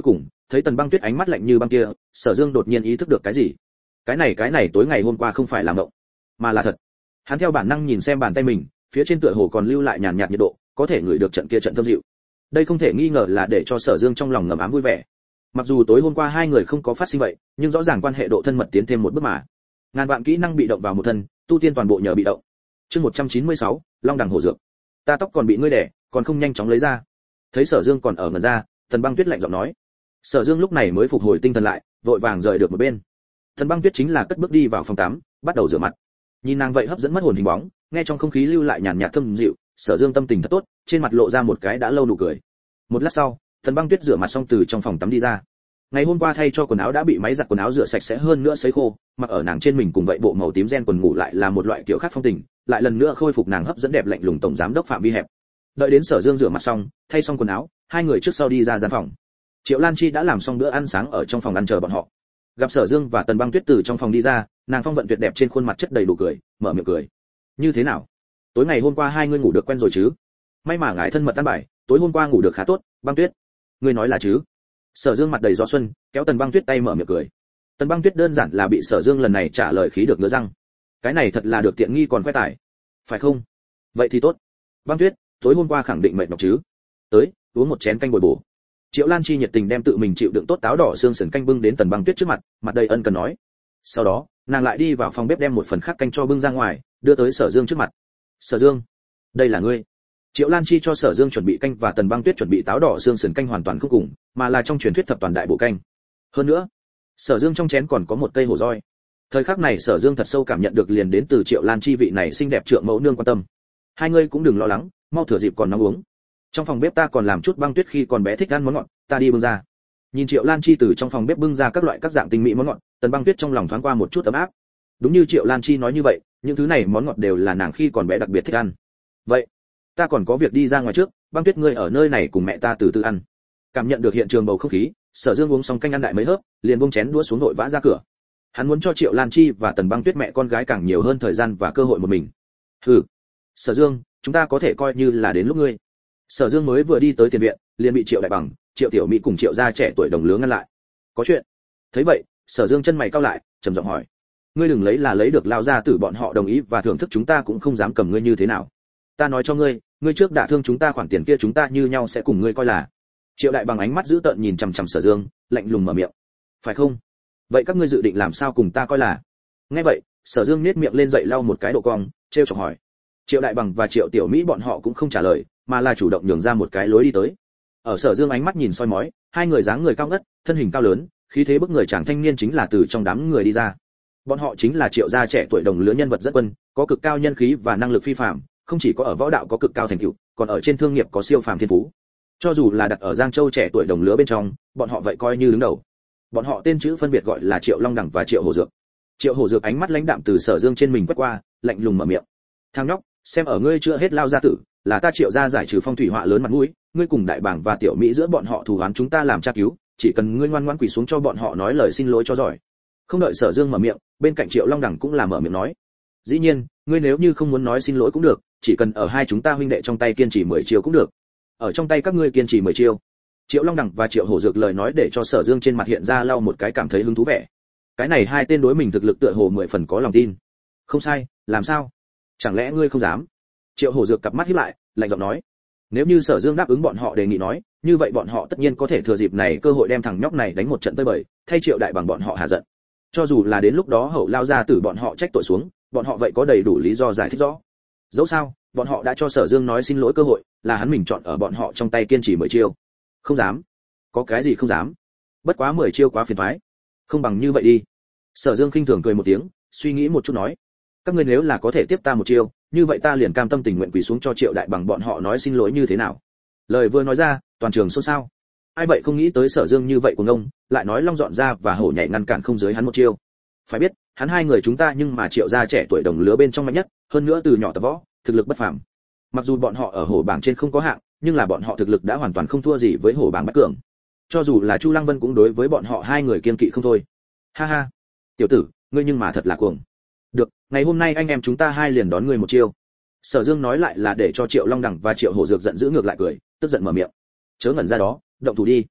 thấy Tần Băng Tuyết ánh mắt lạnh như băng kia, Sở Dương đột nhiên ý thức được cái gì. Cái này tối ngày hôm qua không phải là mộng, mà là thật. Hắn theo bản năng nhìn xem bàn tay mình, phía trên tựa hồ còn lưu lại nhàn nhạt nhiệt độ, có thể ngửi được trận kia trận thơm dịu. Đây không thể nghi ngờ là để cho Sở Dương trong lòng ngầm ám vui vẻ. Mặc dù tối hôm qua hai người không có phát sinh vậy, nhưng rõ ràng quan hệ độ thân mật tiến thêm một bước mà. Ngàn vạn kỹ năng bị động vào một thân, tu tiên toàn bộ nhờ bị động. Chương 196, Long đằng hổ dược. Ta tóc còn bị ngươi đẻ, còn không nhanh chóng lấy ra. Thấy Sở Dương còn ở ngẩn ra, Tần Băng Tuyết lạnh giọng nói. Sở Dương lúc này mới phục hồi tinh thần lại, vội vàng rời được một bên. Tần Băng Tuyết chính là cất bước đi vào phòng tắm, bắt đầu rửa mặt. Nhìn nàng vậy hấp dẫn mất hồn hình bóng, nghe trong không khí lưu lại nhàn nhạt thơm dịu, Sở Dương tâm tình thật tốt, trên mặt lộ ra một cái đã lâu nụ cười. Một lát sau, Tần Băng Tuyết rửa mặt xong từ trong phòng tắm đi ra. Ngày hôm qua thay cho quần áo đã bị máy giặt quần áo rửa sạch sẽ hơn nữa sấy khô, mặc ở nàng trên mình cùng vậy bộ màu tím ren quần ngủ lại là một loại kiểu khác phong tình, lại lần nữa khôi phục nàng hấp dẫn đẹp lạnh lùng tổng giám đốc Phạm Vi hẹp. Đợi đến Sở Dương rửa mặt xong, thay xong quần áo, hai người trước sau đi ra gian phòng. Triệu Lan Chi đã làm xong bữa ăn sáng ở trong phòng ăn chờ bọn họ. Gặp Sở Dương và Tần Băng Tuyết từ trong phòng đi ra, nàng phong vận tuyệt đẹp trên khuôn mặt chất đầy đủ cười, mở miệng cười. Như thế nào? Tối ngày hôm qua hai ngươi ngủ được quen rồi chứ? May mà ngài thân mật ăn bài, tối hôm qua ngủ được khá tốt, Băng Tuyết. Ngươi nói là chứ? Sở Dương mặt đầy gió xuân, kéo Tần Băng Tuyết tay mở miệng cười. Tần Băng Tuyết đơn giản là bị Sở Dương lần này trả lời khí được ngứa răng. Cái này thật là được tiện nghi còn khoe tài, phải không? Vậy thì tốt. Băng Tuyết, tối hôm qua khẳng định mệt nhọc chứ? Tới, uống một chén canh bồi bổ. Triệu Lan Chi nhiệt tình đem tự mình chịu đựng tốt táo đỏ xương sườn canh bưng đến Tần Băng Tuyết trước mặt, mặt đầy ân cần nói. Sau đó, nàng lại đi vào phòng bếp đem một phần khác canh cho bưng ra ngoài, đưa tới Sở Dương trước mặt. Sở Dương, đây là ngươi. Triệu Lan Chi cho Sở Dương chuẩn bị canh và Tần Băng Tuyết chuẩn bị táo đỏ xương sườn canh hoàn toàn không cùng, mà là trong truyền thuyết thập toàn đại bộ canh. Hơn nữa, Sở Dương trong chén còn có một cây hổ roi. Thời khắc này Sở Dương thật sâu cảm nhận được liền đến từ Triệu Lan Chi vị này xinh đẹp trượng mẫu nương quan tâm. Hai ngươi cũng đừng lo lắng, mau thừa dịp còn nóng uống. Trong phòng bếp ta còn làm chút Băng Tuyết khi còn bé thích ăn món ngọt, ta đi bưng ra. Nhìn Triệu Lan Chi từ trong phòng bếp bưng ra các loại các dạng tinh mỹ món ngọt, Tần Băng Tuyết trong lòng thoáng qua một chút ấm áp. Đúng như Triệu Lan Chi nói như vậy, những thứ này món ngọt đều là nàng khi còn bé đặc biệt thích ăn. Vậy, ta còn có việc đi ra ngoài trước, Băng Tuyết ngươi ở nơi này cùng mẹ ta từ từ ăn. Cảm nhận được hiện trường bầu không khí, Sở Dương uống xong canh ăn đại mấy hớp, liền buông chén đũa xuống vội vã ra cửa. Hắn muốn cho Triệu Lan Chi và Tần Băng Tuyết mẹ con gái càng nhiều hơn thời gian và cơ hội một mình. Hừ, Sở Dương, chúng ta có thể coi như là đến lúc ngươi. Sở Dương mới vừa đi tới tiền viện, liền bị Triệu Đại Bằng, Triệu Tiểu Mỹ cùng Triệu gia trẻ tuổi đồng lứa ngăn lại. Có chuyện? Thấy vậy, Sở Dương chân mày cau lại, trầm giọng hỏi: ngươi đừng lấy là lấy được lao gia tử bọn họ đồng ý và thưởng thức chúng ta cũng không dám cầm ngươi như thế nào. Ta nói cho ngươi, ngươi trước đả thương chúng ta khoản tiền kia chúng ta như nhau sẽ cùng ngươi coi là. Triệu Đại Bằng ánh mắt dữ tợn nhìn chằm chằm Sở Dương, lạnh lùng mở miệng. Phải không? Vậy các ngươi dự định làm sao cùng ta coi là? Nghe vậy, Sở Dương nhếch miệng lên dậy lau một cái độ cong, trêu chọc hỏi. Triệu Đại Bằng và Triệu Tiểu Mỹ bọn họ cũng không trả lời, mà là chủ động nhường ra một cái lối đi tới. Ở Sở Dương ánh mắt nhìn soi mói, hai người dáng người cao ngất, thân hình cao lớn, khí thế bức người chàng thanh niên chính là từ trong đám người đi ra. Bọn họ chính là Triệu gia trẻ tuổi đồng lứa nhân vật dẫn quân, có cực cao nhân khí và năng lực phi phàm, không chỉ có ở võ đạo có cực cao thành tựu, còn ở trên thương nghiệp có siêu phàm thiên phú. Cho dù là đặt ở Giang Châu trẻ tuổi đồng lứa bên trong, bọn họ vậy coi như đứng đầu. Bọn họ tên chữ phân biệt gọi là Triệu Long Đẳng và Triệu Hổ Dược. Triệu Hổ Dược ánh mắt lãnh đạm từ Sở Dương trên mình quét qua, lạnh lùng mở miệng. Thằng nhóc, xem ở ngươi chưa hết lao gia tử, là ta Triệu gia giải trừ phong thủy họa lớn mặt mũi, ngươi cùng Đại Bàng và Tiểu Mỹ giữa bọn họ thù oán chúng ta làm tra cứu, chỉ cần ngươi ngoan ngoãn quỳ xuống cho bọn họ nói lời xin lỗi cho giỏi. Không đợi Sở Dương mở miệng, bên cạnh Triệu Long Đẳng cũng là mở miệng nói. Dĩ nhiên, ngươi nếu như không muốn nói xin lỗi cũng được, chỉ cần ở hai chúng ta huynh đệ trong tay kiên trì 10 chiêu cũng được. Ở trong tay các ngươi kiên trì 10 chiêu. Triệu Long Đẳng và Triệu Hổ Dược lời nói để cho Sở Dương trên mặt hiện ra lau một cái cảm thấy hứng thú vẻ. Cái này hai tên đối mình thực lực tựa hồ 10 phần có lòng tin. Không sai, làm sao? Chẳng lẽ ngươi không dám? Triệu Hổ Dược cặp mắt híp lại, lạnh giọng nói. Nếu như Sở Dương đáp ứng bọn họ đề nghị nói, như vậy bọn họ tất nhiên có thể thừa dịp này cơ hội đem thằng nhóc này đánh một trận tơi bời, thay Triệu Đại Bằng bọn họ hạ giận. Cho dù là đến lúc đó hậu lao ra tử bọn họ trách tội xuống, bọn họ vậy có đầy đủ lý do giải thích rõ. Dẫu sao, bọn họ đã cho Sở Dương nói xin lỗi cơ hội, là hắn mình chọn ở bọn họ trong tay kiên trì 10 chiêu. Không dám? Có cái gì không dám? Bất quá 10 chiêu quá phiền toái. Không bằng như vậy đi. Sở Dương khinh thường cười một tiếng, suy nghĩ một chút nói: các ngươi nếu là có thể tiếp ta một chiêu, như vậy ta liền cam tâm tình nguyện quỳ xuống cho Triệu Đại Bằng bọn họ nói xin lỗi như thế nào. Lời vừa nói ra, toàn trường xôn xao. Ai vậy không nghĩ tới Sở Dương như vậy của ngông, lại nói long dọn ra và hổ nhảy ngăn cản không dưới hắn một chiêu. Phải biết, hắn hai người chúng ta nhưng mà Triệu gia trẻ tuổi đồng lứa bên trong mạnh nhất, hơn nữa từ nhỏ tập võ, thực lực bất phàm. Mặc dù bọn họ ở hổ bảng trên không có hạng, nhưng là bọn họ thực lực đã hoàn toàn không thua gì với hổ bảng bát cường. Cho dù là Chu Lăng Vân cũng đối với bọn họ hai người kiên kỵ không thôi. Ha ha, tiểu tử, ngươi nhưng mà thật là cuồng. Được, ngày hôm nay anh em chúng ta hai liền đón ngươi một chiêu. Sở Dương nói lại là để cho Triệu Long Đẳng và Triệu Hổ Dược giận dữ ngược lại cười, tức giận mở miệng. Chớ ngẩn ra đó, động thủ đi.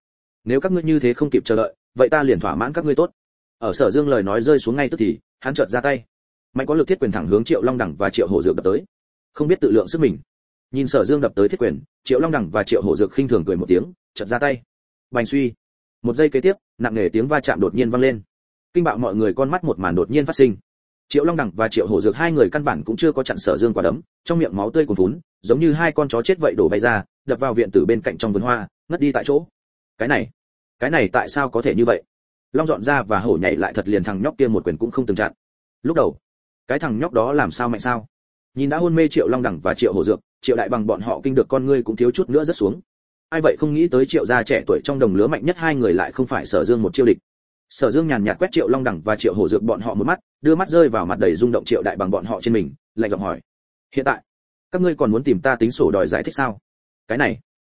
nếu các ngươi như thế không kịp chờ đợi, vậy ta liền thỏa mãn các ngươi tốt. Ở Sở Dương lời nói rơi xuống ngay tức thì, hắn chợt ra tay, mạnh có lực thiết quyền thẳng hướng Triệu Long Đẳng và Triệu Hổ Dược đập tới. Không biết tự lượng sức mình. Nhìn Sở Dương đập tới thiết quyền, Triệu Long Đẳng và Triệu Hổ Dược khinh thường cười một tiếng, chợt ra tay. Bành suy. Một giây kế tiếp, nặng nề tiếng va chạm đột nhiên vang lên. Kinh bạo mọi người con mắt một màn đột nhiên phát sinh. Triệu Long Đẳng và Triệu Hổ Dược hai người căn bản cũng chưa có chặn Sở Dương quả đấm, trong miệng máu tươi cuồn phún, giống như hai con chó chết vậy đổ bay ra, đập vào viện tử bên cạnh trong vườn hoa, ngất đi tại chỗ. Cái này tại sao có thể như vậy? Long dọn ra và hổ nhảy lại thật liền thằng nhóc kia một quyền cũng không từng chặn. Lúc đầu, cái thằng nhóc đó làm sao mạnh sao? Nhìn đã hôn mê Triệu Long Đẳng và Triệu Hổ Dược, Triệu Đại Bằng bọn họ kinh được con ngươi cũng thiếu chút nữa rớt xuống. Ai vậy không nghĩ tới Triệu gia trẻ tuổi trong đồng lứa mạnh nhất hai người lại không phải Sở Dương một chiêu địch. Sở Dương nhàn nhạt quét Triệu Long Đẳng và Triệu Hổ Dược bọn họ một mắt, đưa mắt rơi vào mặt đầy rung động Triệu Đại Bằng bọn họ trên mình, lạnh giọng hỏi: "Hiện tại, các ngươi còn muốn tìm ta tính sổ đòi giải thích sao?" Cái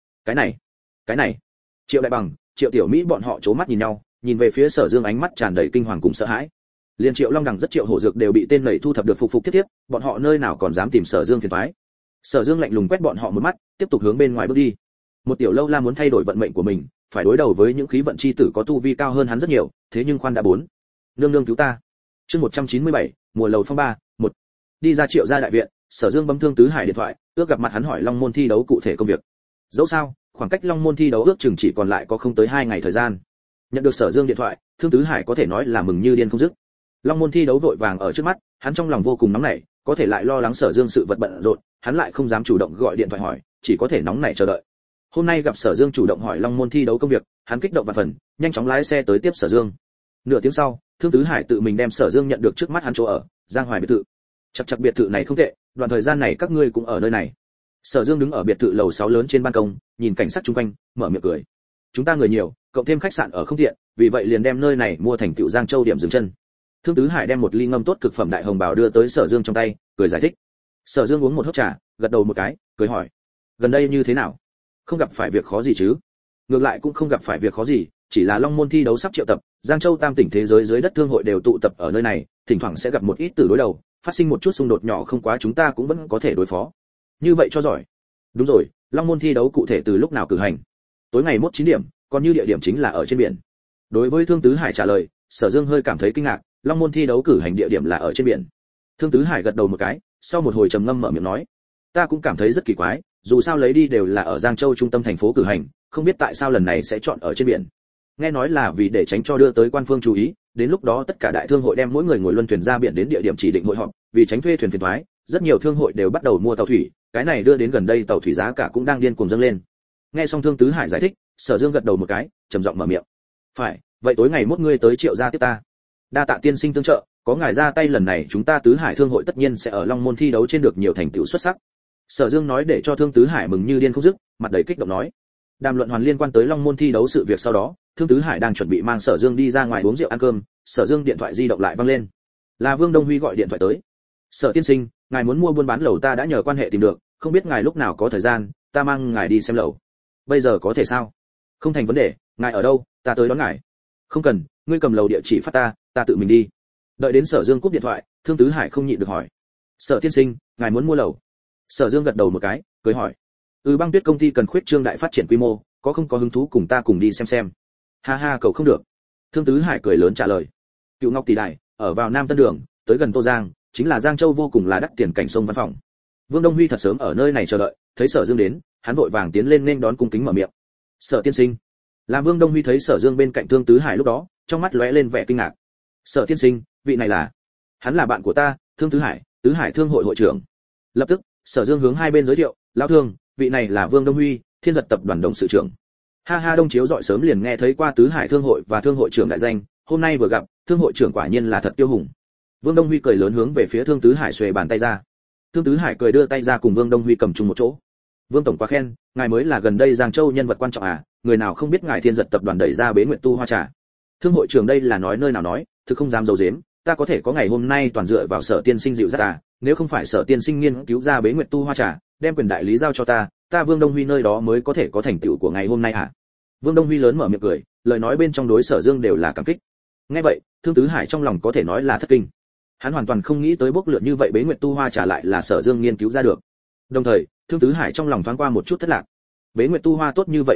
này. Triệu Đại Bằng, Triệu Tiểu Mỹ bọn họ chố mắt nhìn nhau, nhìn về phía Sở Dương ánh mắt tràn đầy kinh hoàng cùng sợ hãi. Liên Triệu Long Đẳng rất Triệu Hổ Dược đều bị tên nảy thu thập được phục tiếp, bọn họ nơi nào còn dám tìm Sở Dương phiền toái. Sở Dương lạnh lùng quét bọn họ một mắt, tiếp tục hướng bên ngoài bước đi. Một tiểu lâu la muốn thay đổi vận mệnh của mình, phải đối đầu với những khí vận chi tử có tu vi cao hơn hắn rất nhiều, thế nhưng khoan đã bốn. Nương nương cứu ta. Chương 197, mùa lầu phong ba, 1. Đi ra Triệu gia đại viện, Sở Dương bấm Thương Tứ Hải điện thoại, ước gặp mặt hắn hỏi Long môn thi đấu cụ thể công việc. Dẫu sao, khoảng cách Long môn thi đấu ước chừng chỉ còn lại có không tới 2 ngày thời gian. Nhận được Sở Dương điện thoại, Thương Tứ Hải có thể nói là mừng như điên không dứt. Long môn thi đấu vội vàng ở trước mắt, hắn trong lòng vô cùng nóng nảy, có thể lại lo lắng Sở Dương sự vật bận rộn, hắn lại không dám chủ động gọi điện thoại hỏi, chỉ có thể nóng nảy chờ đợi. Hôm nay gặp Sở Dương chủ động hỏi Long môn thi đấu công việc, hắn kích động vạn phần, nhanh chóng lái xe tới tiếp Sở Dương. Nửa tiếng sau, Thương Tứ Hải tự mình đem Sở Dương nhận được trước mắt hắn chỗ ở, Giang Hoài biệt thự. Chắc biệt thự này không tệ, đoạn thời gian này các ngươi cũng ở nơi này. Sở Dương đứng ở biệt thự lầu 6 lớn trên ban công, nhìn cảnh sắc xung quanh, mở miệng cười. Chúng ta người nhiều, cộng thêm khách sạn ở không tiện, vì vậy liền đem nơi này mua thành Tiểu Giang Châu điểm dừng chân. Thương Tứ Hải đem một ly ngâm tốt cực phẩm đại hồng bào đưa tới Sở Dương trong tay, cười giải thích. Sở Dương uống một hớp trà, gật đầu một cái, cười hỏi: "Gần đây như thế nào? Không gặp phải việc khó gì chứ?" Ngược lại cũng không gặp phải việc khó gì, chỉ là Long môn thi đấu sắp triệu tập, Giang Châu tam tỉnh thế giới dưới đất thương hội đều tụ tập ở nơi này, thỉnh thoảng sẽ gặp một ít tử đối đầu, phát sinh một chút xung đột nhỏ không quá chúng ta cũng vẫn có thể đối phó. Như vậy cho giỏi. Đúng rồi, Long môn thi đấu cụ thể từ lúc nào cử hành? Tối ngày mốt 9 điểm, còn như địa điểm chính là ở trên biển. Đối với Thương Tứ Hải trả lời, Sở Dương hơi cảm thấy kinh ngạc, Long môn thi đấu cử hành địa điểm là ở trên biển. Thương Tứ Hải gật đầu một cái, sau một hồi trầm ngâm mở miệng nói: "Ta cũng cảm thấy rất kỳ quái, dù sao lấy đi đều là ở Giang Châu trung tâm thành phố cử hành, không biết tại sao lần này sẽ chọn ở trên biển. Nghe nói là vì để tránh cho đưa tới quan phương chú ý, đến lúc đó tất cả đại thương hội đem mỗi người ngồi luân thuyền ra biển đến địa điểm chỉ định hội họp, vì tránh thuê thuyền phiền toái, rất nhiều thương hội đều bắt đầu mua tàu thủy, cái này đưa đến gần đây tàu thủy giá cả cũng đang điên cuồng dâng lên." Nghe xong Thương Tứ Hải giải thích, Sở Dương gật đầu một cái, trầm giọng mở miệng: "Phải, vậy tối ngày mốt ngươi tới Triệu gia tiếp ta. Đa tạ tiên sinh tương trợ, có ngài ra tay lần này chúng ta Tứ Hải thương hội tất nhiên sẽ ở Long môn thi đấu trên được nhiều thành tựu xuất sắc." Sở Dương nói để cho Thương Tứ Hải mừng như điên không dứt, mặt đầy kích động nói. Đàm luận hoàn liên quan tới Long môn thi đấu sự việc sau đó, Thương Tứ Hải đang chuẩn bị mang Sở Dương đi ra ngoài uống rượu ăn cơm, Sở Dương điện thoại di động lại vang lên. Là Vương Đông Huy gọi điện thoại tới. "Sở tiên sinh, ngài muốn mua buôn bán lầu ta đã nhờ quan hệ tìm được, không biết ngài lúc nào có thời gian, ta mang ngài đi xem lầu." "Bây giờ có thể sao?" "Không thành vấn đề, ngài ở đâu, ta tới đón ngài." "Không cần, ngươi cầm lầu địa chỉ phát ta tự mình đi." Đợi đến Sở Dương cúp điện thoại, Thương Tứ Hải không nhịn được hỏi: "Sở tiên sinh, ngài muốn mua lầu?" Sở Dương gật đầu một cái, cười hỏi: Băng Tuyết công ty cần khuyết trương đại phát triển quy mô, có không có hứng thú cùng ta cùng đi xem?" "Ha ha, cậu không được." Thương Tứ Hải cười lớn trả lời. Cựu Ngọc tỷ đài, ở vào Nam Tân Đường, tới gần Tô Giang, chính là Giang Châu vô cùng là đắt tiền cảnh sông văn phòng. Vương Đông Huy thật sớm ở nơi này chờ đợi, thấy Sở Dương đến, hắn vội vàng tiến lên nên đón cung kính mở miệng. "Sở tiên sinh." Làm Vương Đông Huy thấy Sở Dương bên cạnh Thương Tứ Hải lúc đó, trong mắt lóe lên vẻ kinh ngạc. "Sở tiên sinh, vị này là?" "Hắn là bạn của ta, Thương Tứ Hải thương hội hội trưởng." Lập tức, Sở Dương hướng hai bên giới thiệu: "Lão Thương, vị này là Vương Đông Huy, Thiên Giật tập đoàn董sự trưởng." Ha ha, Đông Chiếu dọi sớm liền nghe thấy qua Tứ Hải thương hội và thương hội trưởng đại danh, hôm nay vừa gặp, thương hội trưởng quả nhiên là thật tiêu hùng. Vương Đông Huy cười lớn hướng về phía Thương Tứ Hải xuề bàn tay ra. Thương Tứ Hải cười đưa tay ra cùng Vương Đông Huy cầm chung một chỗ. "Vương tổng quá khen, ngài mới là gần đây Giang Châu nhân vật quan trọng à, người nào không biết ngài Thiên Giật tập đoàn đẩy ra Bế Nguyệt Tu Hoa Trà." Thương hội trưởng đây là nói nơi nào nói, thực không dám giấu giếm, ta có thể có ngày hôm nay toàn dựa vào Sở tiên sinh dịu dắt à, nếu không phải Sở tiên sinh nghiên cứu ra Bế Nguyệt Tu Hoa Trà, đem quyền đại lý giao cho ta Vương Đông Huy nơi đó mới có thể có thành tựu của ngày hôm nay à. Vương Đông Huy lớn mở miệng cười, lời nói bên trong đối Sở Dương đều là cảm kích. Nghe vậy, Thương Tứ Hải trong lòng có thể nói là thất kinh. Hắn hoàn toàn không nghĩ tới bốc lượn như vậy Bế Nguyệt Tu Hoa Trà lại là Sở Dương nghiên cứu ra được. Đồng thời, Thương Tứ Hải trong lòng thoáng qua một chút thất lạc. Bế Nguyệt Tu Hoa tốt như vậy hạng mục,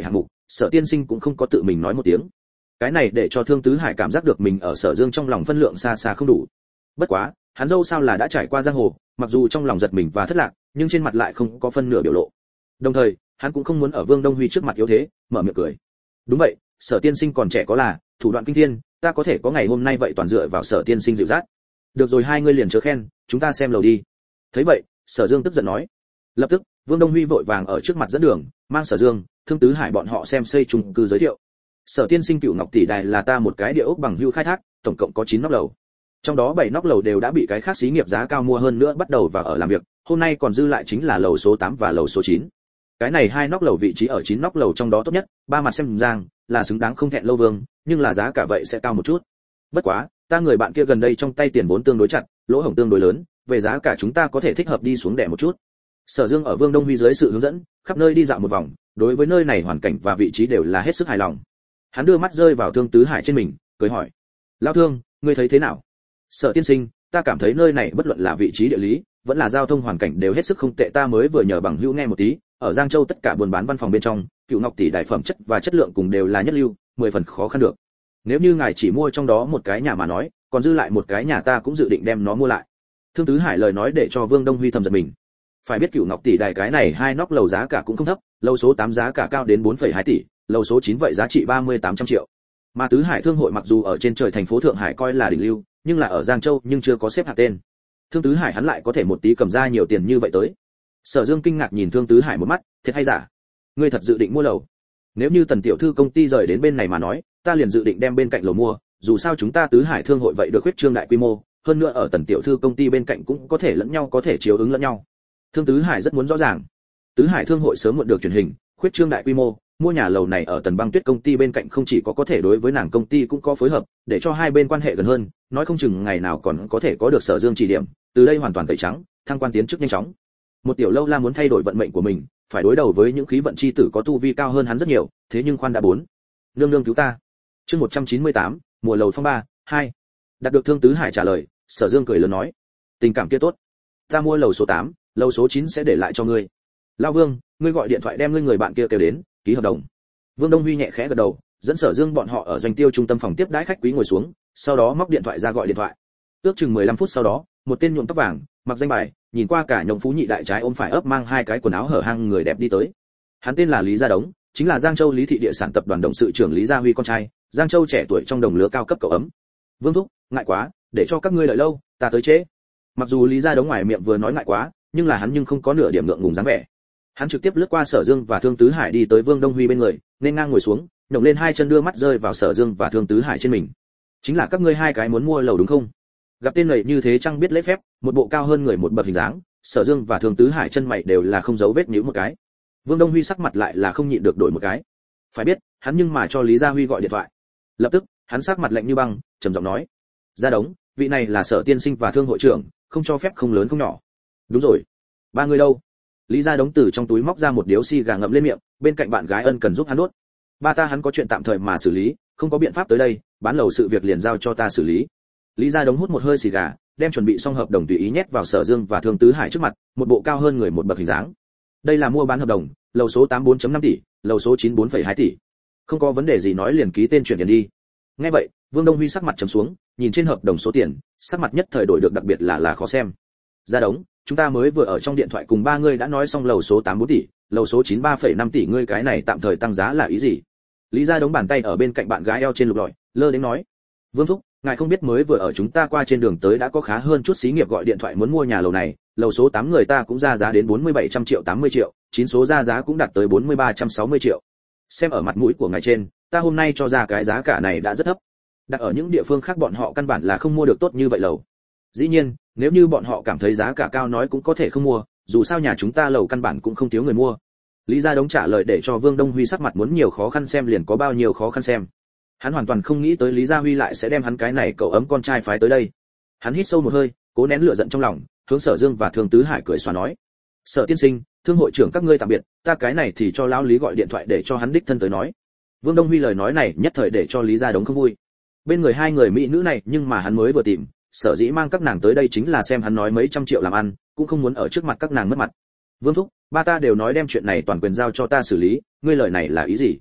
Sở tiên sinh cũng không có tự mình nói một tiếng. Cái này để cho Thương Tứ Hải cảm giác được mình ở Sở Dương trong lòng phân lượng xa xa không đủ. Bất quá, hắn dâu sao là đã trải qua giang hồ, mặc dù trong lòng giật mình và thất lạc, nhưng trên mặt lại không có phân nửa biểu lộ. Đồng thời, hắn cũng không muốn ở Vương Đông Huy trước mặt yếu thế, mở miệng cười. Đúng vậy, Sở tiên sinh còn trẻ có là thủ đoạn kinh thiên, ta có thể có ngày hôm nay vậy toàn dựa vào Sở tiên sinh dịu dắt. Được rồi, hai ngươi liền chớ khen, chúng ta xem lầu đi. Thấy vậy, Sở Dương tức giận nói. Lập tức, Vương Đông Huy vội vàng ở trước mặt dẫn đường, mang Sở Dương, Thương Tứ Hải bọn họ xem xây chung cư giới thiệu. Sở tiên sinh Cửu Ngọc tỷ đài là ta một cái địa ốc bằng hưu khai thác, tổng cộng có 9 nóc lầu. Trong đó 7 nóc lầu đều đã bị cái khác xí nghiệp giá cao mua hơn nữa bắt đầu vào ở làm việc, hôm nay còn dư lại chính là lầu số 8 và lầu số 9. Cái này hai nóc lầu vị trí ở 9 nóc lầu trong đó tốt nhất, ba mặt xem giang, là xứng đáng không thẹn lâu vương, nhưng là giá cả vậy sẽ cao một chút. Bất quá, ta người bạn kia gần đây trong tay tiền vốn tương đối chặt, lỗ hổng tương đối lớn, về giá cả chúng ta có thể thích hợp đi xuống đẻ một chút. Sở Dương ở Vương Đông Huy dưới sự hướng dẫn, khắp nơi đi dạo một vòng, đối với nơi này hoàn cảnh và vị trí đều là hết sức hài lòng. Hắn đưa mắt rơi vào Thương Tứ Hải trên mình, cười hỏi: "Lão Thương, ngươi thấy thế nào?" "Sở tiên sinh, ta cảm thấy nơi này bất luận là vị trí địa lý, vẫn là giao thông hoàn cảnh đều hết sức không tệ, ta mới vừa nhờ bằng hữu nghe một tí, ở Giang Châu tất cả buôn bán văn phòng bên trong, Cửu Ngọc tỷ đại phẩm chất và chất lượng cùng đều là nhất lưu, 10 phần khó khăn được. Nếu như ngài chỉ mua trong đó một cái nhà mà nói, còn dư lại một cái nhà ta cũng dự định đem nó mua lại." Thương Tứ Hải lời nói để cho Vương Đông Huy thầm giật mình. Phải biết Cửu Ngọc tỷ đài cái này hai nóc lầu giá cả cũng không thấp, lầu số 8 giá cả cao đến 4,2 tỷ, lầu số 9 vậy giá trị 3800 triệu. Mà Tứ Hải Thương hội mặc dù ở trên trời thành phố Thượng Hải coi là đỉnh lưu, nhưng là ở Giang Châu nhưng chưa có xếp hạng tên. Thương Tứ Hải hắn lại có thể một tí cầm ra nhiều tiền như vậy tới. Sở Dương kinh ngạc nhìn Thương Tứ Hải một mắt, thiệt hay giả? Ngươi thật dự định mua lầu? Nếu như Tần tiểu thư công ty rời đến bên này mà nói, ta liền dự định đem bên cạnh lầu mua, dù sao chúng ta Tứ Hải Thương hội vậy được huyết trương đại quy mô, hơn nữa ở Tần tiểu thư công ty bên cạnh cũng có thể lẫn nhau có thể chiếu ứng lẫn nhau. Thương Tứ Hải rất muốn rõ ràng. Tứ Hải Thương hội sớm muộn được truyền hình, khuyết trương đại quy mô, mua nhà lầu này ở Tần Băng Tuyết công ty bên cạnh không chỉ có thể đối với nàng công ty cũng có phối hợp, để cho hai bên quan hệ gần hơn, nói không chừng ngày nào còn có thể có được Sở Dương chỉ điểm, từ đây hoàn toàn tẩy trắng, thăng quan tiến chức nhanh chóng. Một tiểu lâu la muốn thay đổi vận mệnh của mình, phải đối đầu với những khí vận chi tử có tu vi cao hơn hắn rất nhiều, thế nhưng khoan đã bốn. Nương nương cứu ta. Chương 198, mùa lầu phong ba, 2. Đạt được Thương Tứ Hải trả lời, Sở Dương cười lớn nói: "Tình cảm kia tốt, ta mua lầu số 8, lầu số 9 sẽ để lại cho ngươi. Lão Vương, ngươi gọi điện thoại đem ngươi người bạn kia kêu đến, ký hợp đồng." Vương Đông Huy nhẹ khẽ gật đầu, dẫn Sở Dương bọn họ ở doanh tiêu trung tâm phòng tiếp đãi khách quý ngồi xuống, sau đó móc điện thoại ra gọi điện thoại. Ước chừng 15 phút sau đó, một tên nhuộm tóc vàng, mặc danh bài, nhìn qua cả nhộng phú nhị đại trái ôm phải ấp mang hai cái quần áo hở hang người đẹp đi tới. Hắn tên là Lý Gia Đống, chính là Giang Châu Lý thị địa sản tập đoàn董sự trưởng Lý Gia Huy con trai, Giang Châu trẻ tuổi trong đồng lứa cao cấp cậu ấm. "Vương thúc, ngại quá, để cho các ngươi đợi lâu, ta tới trễ." Mặc dù Lý Gia Đống ngoài miệng vừa nói ngại quá, nhưng là hắn nhưng không có nửa điểm ngượng ngùng dáng vẻ. Hắn trực tiếp lướt qua Sở Dương và Thương Tứ Hải đi tới Vương Đông Huy bên người, nên ngang ngồi xuống, nhổng lên hai chân đưa mắt rơi vào Sở Dương và Thương Tứ Hải trên mình. "Chính là các ngươi hai cái muốn mua lầu đúng không?" Gặp tên này như thế chẳng biết lễ phép, một bộ cao hơn người một bậc hình dáng, Sở Dương và Thương Tứ Hải chân mày đều là không giấu vết nhíu một cái. Vương Đông Huy sắc mặt lại là không nhịn được đổi một cái. Phải biết, hắn nhưng mà cho Lý Gia Huy gọi điện thoại. Lập tức, hắn sắc mặt lạnh như băng, trầm giọng nói: "Gia Đống, vị này là Sở tiên sinh và Thương hội trưởng, không cho phép không lớn không nhỏ." "Đúng rồi, ba người đâu?" Lý Gia Đống từ trong túi móc ra một điếu xì gà ngậm lên miệng, bên cạnh bạn gái ân cần giúp hắn nuốt. "Ba ta hắn có chuyện tạm thời mà xử lý, không có biện pháp tới đây, bán lầu sự việc liền giao cho ta xử lý." Lý Gia Đống hút một hơi xì gà, đem chuẩn bị xong hợp đồng tùy ý nhét vào Sở Dương và Thương Tứ Hải trước mặt, một bộ cao hơn người một bậc hình dáng. "Đây là mua bán hợp đồng, lầu số 8 4.5 tỷ, lầu số 9 4,2 tỷ. Không có vấn đề gì nói liền ký tên chuyển tiền đi." Nghe vậy, Vương Đông Huy sắc mặt trầm xuống, nhìn trên hợp đồng số tiền, sắc mặt nhất thời đổi được đặc biệt là khó xem. "Gia Đống, chúng ta mới vừa ở trong điện thoại cùng ba người đã nói xong lầu số 8 4 tỷ, lầu số 9 3,5 tỷ, ngươi cái này tạm thời tăng giá là ý gì?" Lý Gia Đống bàn tay ở bên cạnh bạn gái eo trên lục lọi, lơ đến nói: "Vương thúc, ngài không biết mới vừa ở chúng ta qua trên đường tới đã có khá hơn chút xí nghiệp gọi điện thoại muốn mua nhà lầu này, lầu số 8 người ta cũng ra giá đến 4700 triệu 80 triệu, 9 số ra giá cũng đạt tới 4360 triệu. Xem ở mặt mũi của ngài trên, ta hôm nay cho ra cái giá cả này đã rất thấp. Đặt ở những địa phương khác bọn họ căn bản là không mua được tốt như vậy lầu. Dĩ nhiên, nếu như bọn họ cảm thấy giá cả cao nói cũng có thể không mua, dù sao nhà chúng ta lầu căn bản cũng không thiếu người mua." Lý Gia Đống trả lời để cho Vương Đông Huy sắc mặt muốn nhiều khó khăn xem liền có bao nhiêu khó khăn xem. Hắn hoàn toàn không nghĩ tới Lý Gia Huy lại sẽ đem hắn cái này cậu ấm con trai phái tới đây. Hắn hít sâu một hơi, cố nén lửa giận trong lòng, hướng Sở Dương và Thương Tứ Hải cười xòa nói: "Sở tiên sinh, Thương hội trưởng các ngươi tạm biệt, ta cái này thì cho lão Lý gọi điện thoại để cho hắn đích thân tới nói." Vương Đông Huy lời nói này nhất thời để cho Lý Gia Đống không vui. Bên người hai người mỹ nữ này nhưng mà hắn mới vừa tìm, sở dĩ mang các nàng tới đây chính là xem hắn nói mấy trăm triệu làm ăn, cũng không muốn ở trước mặt các nàng mất mặt. "Vương thúc, ba ta đều nói đem chuyện này toàn quyền giao cho ta xử lý, ngươi lời này là ý gì?"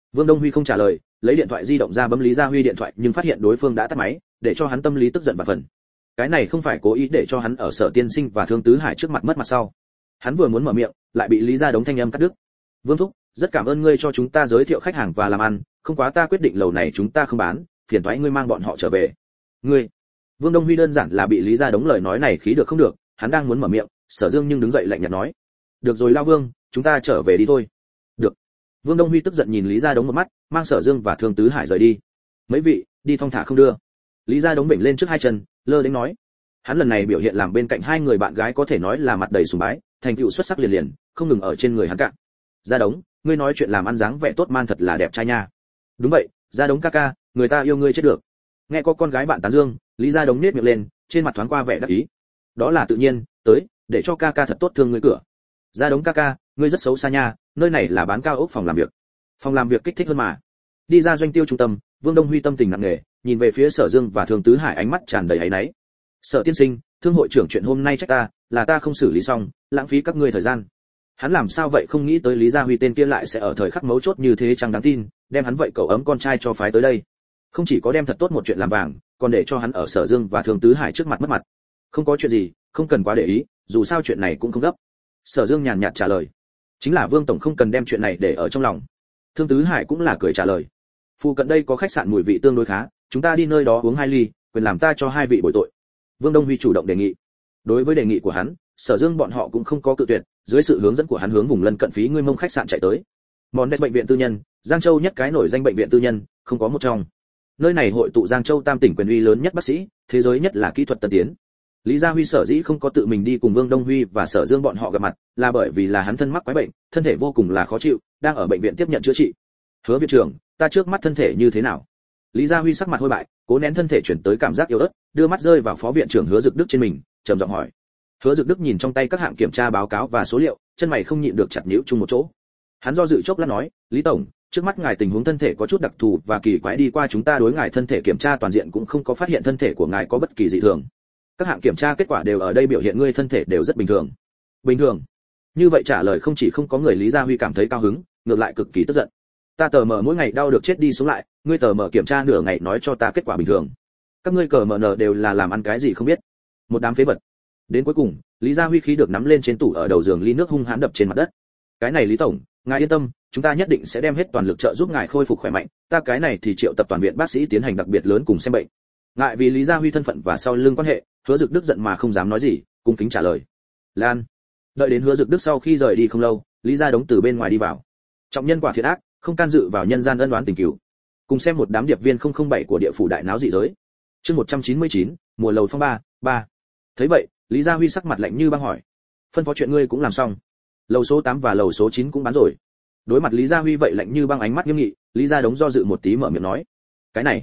Vương Đông Huy không trả lời, lấy điện thoại di động ra bấm Lý Gia Huy điện thoại, nhưng phát hiện đối phương đã tắt máy, để cho hắn tâm lý tức giận và phần. Cái này không phải cố ý để cho hắn ở Sở Tiên Sinh và Thương Tứ Hải trước mặt mất mặt sau. Hắn vừa muốn mở miệng, lại bị Lý Gia Đống thanh âm cắt đứt. Vương thúc, rất cảm ơn ngươi cho chúng ta giới thiệu khách hàng và làm ăn, không quá ta quyết định lầu này chúng ta không bán, phiền toái ngươi mang bọn họ trở về. Ngươi. Vương Đông Huy đơn giản là bị Lý Gia Đống lời nói này khí được không được, hắn đang muốn mở miệng, Sở Dương nhưng đứng dậy lạnh nhạt nói: "Được rồi Lao Vương, chúng ta trở về đi thôi." "Được." Vương Đông Huy tức giận nhìn Lý Gia Đống một mắt, mang Sở Dương và Thương Tứ Hải rời đi. "Mấy vị, đi thong thả không đưa." Lý Gia Đống bệnh lên trước hai chân, lơ đến nói. Hắn lần này biểu hiện làm bên cạnh hai người bạn gái có thể nói là mặt đầy sùng bái, thành tựu xuất sắc liền liền, không ngừng ở trên người hắn cạn. "Gia Đống, ngươi nói chuyện làm ăn dáng vẻ tốt man thật là đẹp trai nha." "Đúng vậy, Gia Đống ca ca, người ta yêu ngươi chết được." Nghe có con gái bạn tán dương, Lý Gia Đống nhếch miệng lên, trên mặt thoáng qua vẻ đắc ý. "Đó là tự nhiên, tới, để cho ca ca thật tốt thương ngươi cửa." "Gia Đống ca ca, ngươi rất xấu xa nha, nơi này là bán cao ốc phòng làm việc." "Phòng làm việc kích thích hơn mà." Đi ra doanh tiêu trung tâm, Vương Đông Huy tâm tình nặng nề, nhìn về phía Sở Dương và Thương Tứ Hải, ánh mắt tràn đầy áy náy. "Sở tiên sinh, thương hội trưởng chuyện hôm nay trách ta, là ta không xử lý xong, lãng phí các ngươi thời gian." Hắn làm sao vậy không nghĩ tới Lý Gia Huy tên kia lại sẽ ở thời khắc mấu chốt như thế chẳng đáng tin, đem hắn vậy cậu ấm con trai cho phái tới đây. Không chỉ có đem thật tốt một chuyện làm vàng, còn để cho hắn ở Sở Dương và Thương Tứ Hải trước mặt mất mặt. "Không có chuyện gì, không cần quá để ý, dù sao chuyện này cũng không gấp." Sở Dương nhàn nhạt trả lời. "Chính là Vương tổng không cần đem chuyện này để ở trong lòng." Thương Tứ Hải cũng là cười trả lời. "Phụ cận đây có khách sạn mùi vị tương đối khá, chúng ta đi nơi đó uống 2 ly, quyền làm ta cho 2 vị bồi tội." Vương Đông Huy chủ động đề nghị. Đối với đề nghị của hắn, Sở Dương bọn họ cũng không có cự tuyệt, dưới sự hướng dẫn của hắn hướng vùng lân cận phí ngươi mông khách sạn chạy tới. Mondes bệnh viện tư nhân, Giang Châu nhất cái nổi danh bệnh viện tư nhân, không có một trong. Nơi này hội tụ Giang Châu tam tỉnh quyền uy lớn nhất bác sĩ, thế giới nhất là kỹ thuật tân tiến. Lý Gia Huy sở dĩ không có tự mình đi cùng Vương Đông Huy và Sở Dương bọn họ gặp mặt, là bởi vì là hắn thân mắc quái bệnh, thân thể vô cùng là khó chịu, đang ở bệnh viện tiếp nhận chữa trị. "Hứa viện trưởng, ta trước mắt thân thể như thế nào?" Lý Gia Huy sắc mặt hôi bại, cố nén thân thể chuyển tới cảm giác yếu ớt, đưa mắt rơi vào phó viện trưởng Hứa Dực Đức trên mình, trầm giọng hỏi. Hứa Dực Đức nhìn trong tay các hạng kiểm tra báo cáo và số liệu, chân mày không nhịn được chặt nhíu chung một chỗ. Hắn do dự chốc lát nói, "Lý tổng, trước mắt ngài tình huống thân thể có chút đặc thù và kỳ quái, đi qua chúng ta đối ngài thân thể kiểm tra toàn diện cũng không có phát hiện thân thể của ngài có bất kỳ dị thường. Các hạng kiểm tra kết quả đều ở đây biểu hiện ngươi thân thể đều rất bình thường." "Bình thường?" Như vậy trả lời không chỉ không có người Lý Gia Huy cảm thấy cao hứng, ngược lại cực kỳ tức giận. "Ta tờ mờ mỗi ngày đau được chết đi sống lại, ngươi tờ mờ kiểm tra nửa ngày nói cho ta kết quả bình thường. Các ngươi cờ mờ nờ đều là làm ăn cái gì không biết. Một đám phế vật." Đến cuối cùng, Lý Gia Huy khí được nắm lên trên tủ ở đầu giường ly nước hung hãn đập trên mặt đất. "Cái này Lý tổng, ngài yên tâm, chúng ta nhất định sẽ đem hết toàn lực trợ giúp ngài khôi phục khỏe mạnh, ta cái này thì triệu tập toàn viện bác sĩ tiến hành đặc biệt lớn cùng xem bệnh." Ngại vì Lý Gia Huy thân phận và sau lưng quan hệ, Hứa Dực Đức giận mà không dám nói gì, cung kính trả lời. "Lan." Đợi đến Hứa Dực Đức sau khi rời đi không lâu, Lý Gia Đống từ bên ngoài đi vào. Trọng nhân quả thiệt ác, không can dự vào nhân gian ân oán tình cửu. Cùng xem một đám điệp viên 007 của địa phủ đại náo dị giới. Chương 199, mùa lầu phong ba. Thấy vậy, Lý Gia Huy sắc mặt lạnh như băng hỏi, "Phân phó chuyện ngươi cũng làm xong? Lầu số 8 và lầu số 9 cũng bán rồi?" Đối mặt Lý Gia Huy vậy lạnh như băng ánh mắt nghiêm nghị, Lý Gia Đống do dự một tí mở miệng nói, "Cái này,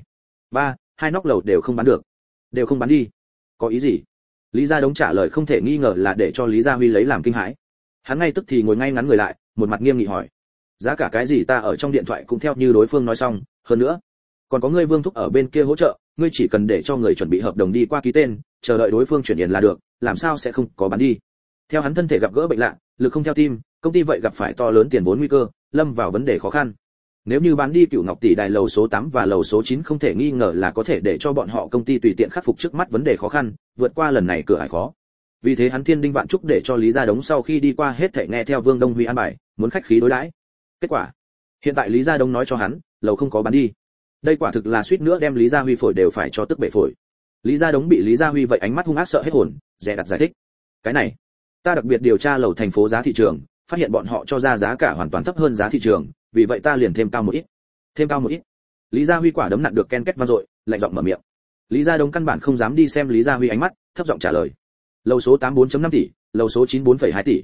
hai nóc lầu đều không bán được." "Đều không bán đi? Có ý gì?" Lý Gia Đống trả lời không thể nghi ngờ là để cho Lý Gia Huy lấy làm kinh hãi. Hắn ngay tức thì ngồi ngay ngắn người lại, một mặt nghiêm nghị hỏi, "Giá cả cái gì ta ở trong điện thoại cũng theo như đối phương nói xong, hơn nữa, còn có ngươi Vương thúc ở bên kia hỗ trợ, ngươi chỉ cần để cho người chuẩn bị hợp đồng đi qua ký tên, chờ đợi đối phương chuyển tiền là được, làm sao sẽ không có bán đi." Theo hắn thân thể gặp gỡ bệnh lạ, lực không theo tim, công ty vậy gặp phải to lớn tiền vốn nguy cơ, lâm vào vấn đề khó khăn. Nếu như bán đi Cửu Ngọc tỷ đài lầu số 8 và lầu số 9 không thể nghi ngờ là có thể để cho bọn họ công ty tùy tiện khắc phục trước mắt vấn đề khó khăn, vượt qua lần này cửa ải khó. Vì thế hắn thiên đinh vạn chúc để cho Lý Gia Đống sau khi đi qua hết thảy nghe theo Vương Đông Huy an bài, muốn khách khí đối đãi. Kết quả, hiện tại Lý Gia Đống nói cho hắn, lầu không có bán đi. Đây quả thực là suýt nữa đem Lý Gia Huy phổi đều phải cho tức bể phổi. Lý Gia Đống bị Lý Gia Huy vậy ánh mắt hung ác sợ hết hồn, dè đặt giải thích, "Cái này, ta đặc biệt điều tra lầu thành phố giá thị trường, phát hiện bọn họ cho ra giá cả hoàn toàn thấp hơn giá thị trường, vì vậy ta liền thêm cao một ít." "Thêm cao một ít?" Lý Gia Huy quả đấm nặn được ken két vang dội, lạnh giọng mở miệng. Lý Gia Đống căn bản không dám đi xem Lý Gia Huy ánh mắt, thấp giọng trả lời, "Lầu số 8 4.5 tỷ, lầu số 9 4,2 tỷ."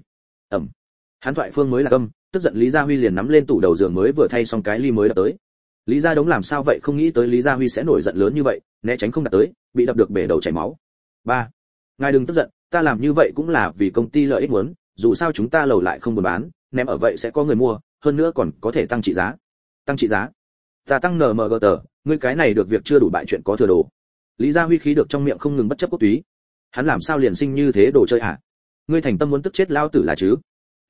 Hắn thoại phương mới là câm, tức giận Lý Gia Huy liền nắm lên tủ đầu giường mới vừa thay xong cái ly mới đập tới. Lý Gia Đống làm sao vậy không nghĩ tới Lý Gia Huy sẽ nổi giận lớn như vậy, né tránh không đạt tới, bị đập được bể đầu chảy máu. "Ngài đừng tức giận, ta làm như vậy cũng là vì công ty lợi ích muốn, dù sao chúng ta lầu lại không buôn bán, ném ở vậy sẽ có người mua, hơn nữa còn có thể tăng trị giá." "Tăng trị giá? Ta tăng NMG tờ, ngươi cái này được việc chưa đủ bại chuyện có thừa đồ." Lý Gia Huy khí được trong miệng không ngừng bất chấp quốc túy. Hắn làm sao liền sinh như thế đồ chơi hả? Ngươi thành tâm muốn tức chết lao tử là chứ?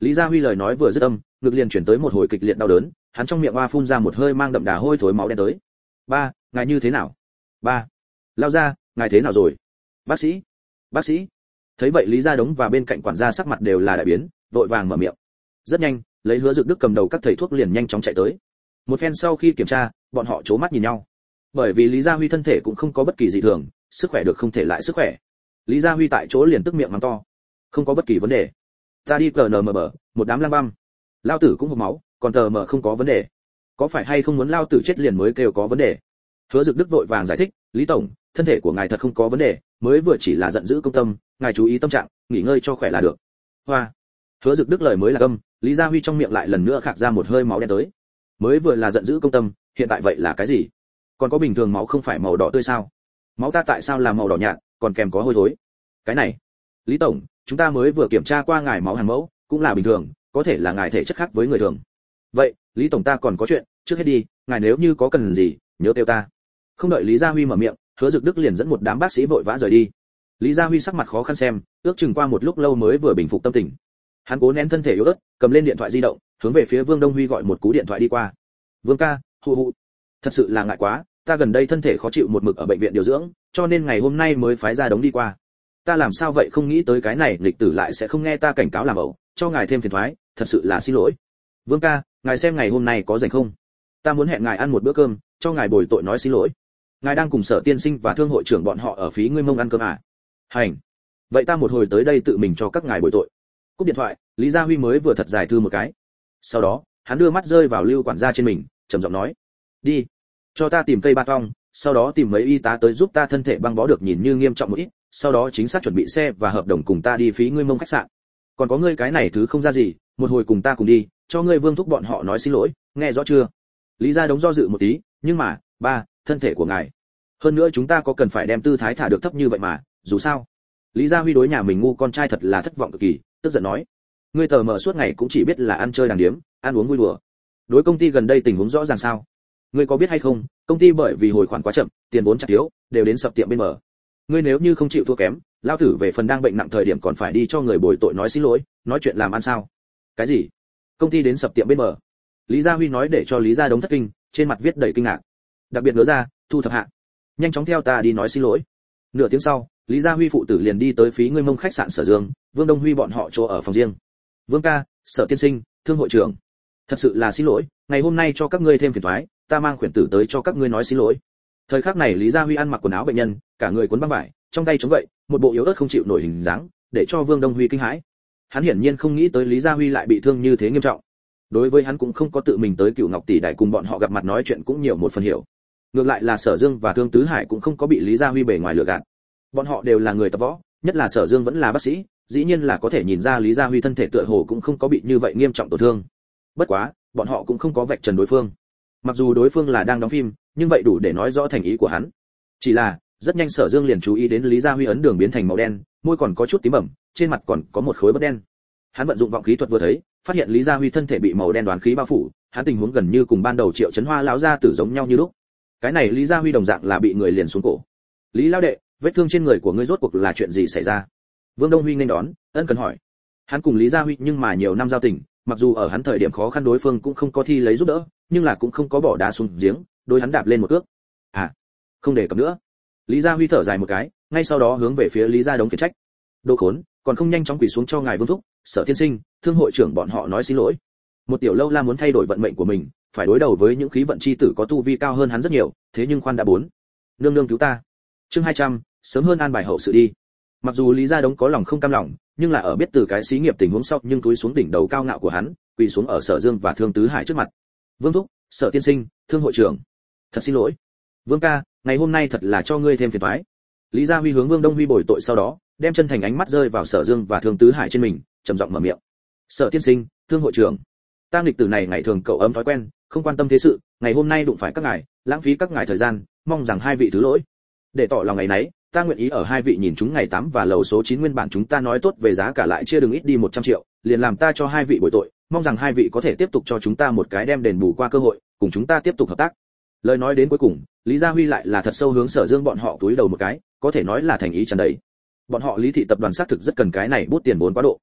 Lý Gia Huy lời nói vừa dứt âm, ngực liền chuyển tới một hồi kịch liệt đau đớn, hắn trong miệng oa phun ra một hơi mang đậm đà hôi thối máu đen tới. Ba, ngài như thế nào? Ba, lao ra, ngài thế nào rồi? Bác sĩ, bác sĩ. Thấy vậy Lý Gia Đống và bên cạnh quản gia sắc mặt đều là đại biến, vội vàng mở miệng. Rất nhanh, lấy Hứa Dực Đức cầm đầu các thầy thuốc liền nhanh chóng chạy tới. Một phen sau khi kiểm tra, bọn họ chố mắt nhìn nhau. Bởi vì Lý Gia Huy thân thể cũng không có bất kỳ dị thường, sức khỏe được không thể lại sức khỏe. Lý Gia Huy tại chỗ liền tức miệng mắng to, không có bất kỳ vấn đề. Ta đi CNMB, một đám lang băm. Lao tử cũng hộc máu, còn tờ mờ không có vấn đề. Có phải hay không muốn lao tử chết liền mới kêu có vấn đề? Hứa Dực Đức vội vàng giải thích, Lý tổng, thân thể của ngài thật không có vấn đề, mới vừa chỉ là giận dữ công tâm, ngài chú ý tâm trạng, nghỉ ngơi cho khỏe là được. Hoa. Hứa Dực Đức lời mới là gâm, Lý Gia Huy trong miệng lại lần nữa khạc ra một hơi máu đen tới. Mới vừa là giận dữ công tâm, hiện tại vậy là cái gì? Còn có bình thường máu không phải màu đỏ tươi sao? Máu ta tại sao là màu đỏ nhạt, còn kèm có hôi thối? Cái này, Lý tổng, chúng ta mới vừa kiểm tra qua ngài máu hàng mẫu, cũng là bình thường, có thể là ngài thể chất khác với người thường. Vậy, Lý tổng ta còn có chuyện, trước hết đi, ngài nếu như có cần gì, nhớ kêu ta. Không đợi Lý Gia Huy mở miệng, Hứa Dực Đức liền dẫn một đám bác sĩ vội vã rời đi. Lý Gia Huy sắc mặt khó khăn xem, ước chừng qua một lúc lâu mới vừa bình phục tâm tình. Hắn cố nén thân thể yếu ớt, cầm lên điện thoại di động, hướng về phía Vương Đông Huy gọi một cú điện thoại đi qua. Vương ca, hụ, thật sự là ngại quá, ta gần đây thân thể khó chịu một mực ở bệnh viện điều dưỡng, cho nên ngày hôm nay mới phái ra Đống đi qua. Ta làm sao vậy không nghĩ tới cái này nghịch tử lại sẽ không nghe ta cảnh cáo làm ẩu, cho ngài thêm phiền toái, thật sự là xin lỗi. Vương ca, ngài xem ngày hôm nay có rảnh không? Ta muốn hẹn ngài ăn một bữa cơm, cho ngài bồi tội nói xin lỗi. Ngài đang cùng Sở tiên sinh và thương hội trưởng bọn họ ở phí ngươi mông ăn cơm à? Hành. Vậy ta một hồi tới đây tự mình cho các ngài bồi tội. Cúp điện thoại, Lý Gia Huy mới vừa thật dài thư một cái. Sau đó, hắn đưa mắt rơi vào Lưu quản gia trên mình, trầm giọng nói: "Đi, cho ta tìm cây ba tong, sau đó tìm mấy y tá tới giúp ta thân thể băng bó được nhìn như nghiêm trọng một ít, sau đó chính xác chuẩn bị xe và hợp đồng cùng ta đi phí ngươi mông khách sạn. Còn có ngươi cái này thứ không ra gì, một hồi cùng ta cùng đi, cho ngươi Vương thúc bọn họ nói xin lỗi, nghe rõ chưa?" Lý Gia Đống do dự một tí, nhưng mà, ba, thân thể của ngài. Hơn nữa chúng ta có cần phải đem tư thái thả được thấp như vậy mà, dù sao. Lý Gia Huy đối nhà mình ngu con trai thật là thất vọng cực kỳ, tức giận nói: "Ngươi tờ mờ suốt ngày cũng chỉ biết là ăn chơi đàng điếm, ăn uống vui đùa. Đối công ty gần đây tình huống rõ ràng sao? Ngươi có biết hay không, công ty bởi vì hồi khoản quá chậm, tiền vốn chặt thiếu, đều đến sập tiệm bên mở. Ngươi nếu như không chịu thua kém, lao tử về phần đang bệnh nặng thời điểm còn phải đi cho người bồi tội nói xin lỗi, nói chuyện làm ăn sao?" "Cái gì? Công ty đến sập tiệm bên mở?" Lý Gia Huy nói để cho Lý Gia Đống thất kinh, trên mặt viết đầy kinh ngạc. Đặc biệt nhớ ra, thu thập hạ, nhanh chóng theo ta đi nói xin lỗi. Nửa tiếng sau, Lý Gia Huy phụ tử liền đi tới phí ngươi mông khách sạn Sở Dương, Vương Đông Huy bọn họ chỗ ở phòng riêng. "Vương ca, Sở tiên sinh, thương hội trưởng, thật sự là xin lỗi, ngày hôm nay cho các ngươi thêm phiền toái, ta mang khuyển tử tới cho các ngươi nói xin lỗi." Thời khắc này Lý Gia Huy ăn mặc quần áo bệnh nhân, cả người cuốn băng vải, trong tay chống gậy, một bộ yếu ớt không chịu nổi hình dáng, để cho Vương Đông Huy kinh hãi. Hắn hiển nhiên không nghĩ tới Lý Gia Huy lại bị thương như thế nghiêm trọng. Đối với hắn cũng không có tự mình tới Cửu Ngọc tỷ đại cùng bọn họ gặp mặt nói chuyện cũng nhiều một phần hiểu. Ngược lại là Sở Dương và Thương Tứ Hải cũng không có bị Lý Gia Huy bề ngoài lừa gạt. Bọn họ đều là người tập võ, nhất là Sở Dương vẫn là bác sĩ, dĩ nhiên là có thể nhìn ra Lý Gia Huy thân thể tựa hồ cũng không có bị như vậy nghiêm trọng tổn thương. Bất quá, bọn họ cũng không có vạch trần đối phương. Mặc dù đối phương là đang đóng phim, nhưng vậy đủ để nói rõ thành ý của hắn. Chỉ là, rất nhanh Sở Dương liền chú ý đến Lý Gia Huy ấn đường biến thành màu đen, môi còn có chút tím bầm, trên mặt còn có một khối bớt đen. Hắn vận dụng vọng khí thuật vừa thấy, phát hiện Lý Gia Huy thân thể bị màu đen đoán khí bao phủ, hắn tình huống gần như cùng ban đầu Triệu Chấn Hoa lão gia tử giống nhau như lúc. Cái này Lý Gia Huy đồng dạng là bị người liền xuống cổ. "Lý lão đệ, vết thương trên người của ngươi rốt cuộc là chuyện gì xảy ra?" Vương Đông Huy nên đón, ân cần hỏi. Hắn cùng Lý Gia Huy nhưng mà nhiều năm giao tình, mặc dù ở hắn thời điểm khó khăn đối phương cũng không có thi lấy giúp đỡ, nhưng là cũng không có bỏ đá xuống giếng, đối hắn đạp lên một cước. "À, không để cập nữa." Lý Gia Huy thở dài một cái, ngay sau đó hướng về phía Lý Gia Đống khiển trách: "Đồ khốn, còn không nhanh chóng quỳ xuống cho ngài Vương thúc, Sở tiên sinh, thương hội trưởng bọn họ nói xin lỗi." Một tiểu lâu la muốn thay đổi vận mệnh của mình, phải đối đầu với những khí vận chi tử có tu vi cao hơn hắn rất nhiều, thế nhưng khoan đã bốn. Nương nương cứu ta. Chương 200, sớm hơn an bài hậu sự đi. Mặc dù Lý Gia Đống có lòng không cam lòng, nhưng là ở biết từ cái xí nghiệp tình huống sau, nhưng túi xuống đỉnh đầu cao ngạo của hắn, quỳ xuống ở Sở Dương và Thương Tứ Hải trước mặt. "Vương thúc, Sở tiên sinh, thương hội trưởng, thật xin lỗi. Vương ca, ngày hôm nay thật là cho ngươi thêm phiền toái." Lý Gia Huy hướng Vương Đông Huy bồi tội sau đó, đem chân thành ánh mắt rơi vào Sở Dương và Thương Tứ Hải trên mình, trầm giọng mở miệng: "Sở tiên sinh, thương hội trưởng, ta nghịch tử này ngày thường cậu ấm thói quen, không quan tâm thế sự, ngày hôm nay đụng phải các ngài, lãng phí các ngài thời gian, mong rằng hai vị thứ lỗi. Để tỏ lòng ngày nấy, ta nguyện ý ở hai vị nhìn chúng ngày 8 và lầu số 9 nguyên bản chúng ta nói tốt về giá cả lại chia đừng ít đi 100 triệu, liền làm ta cho hai vị bồi tội, mong rằng hai vị có thể tiếp tục cho chúng ta một cái đem đền bù qua cơ hội, cùng chúng ta tiếp tục hợp tác." Lời nói đến cuối cùng, Lý Gia Huy lại là thật sâu hướng Sở Dương bọn họ túi đầu một cái, có thể nói là thành ý tràn đầy. Bọn họ Lý thị tập đoàn xác thực rất cần cái này bút tiền vốn quá độ.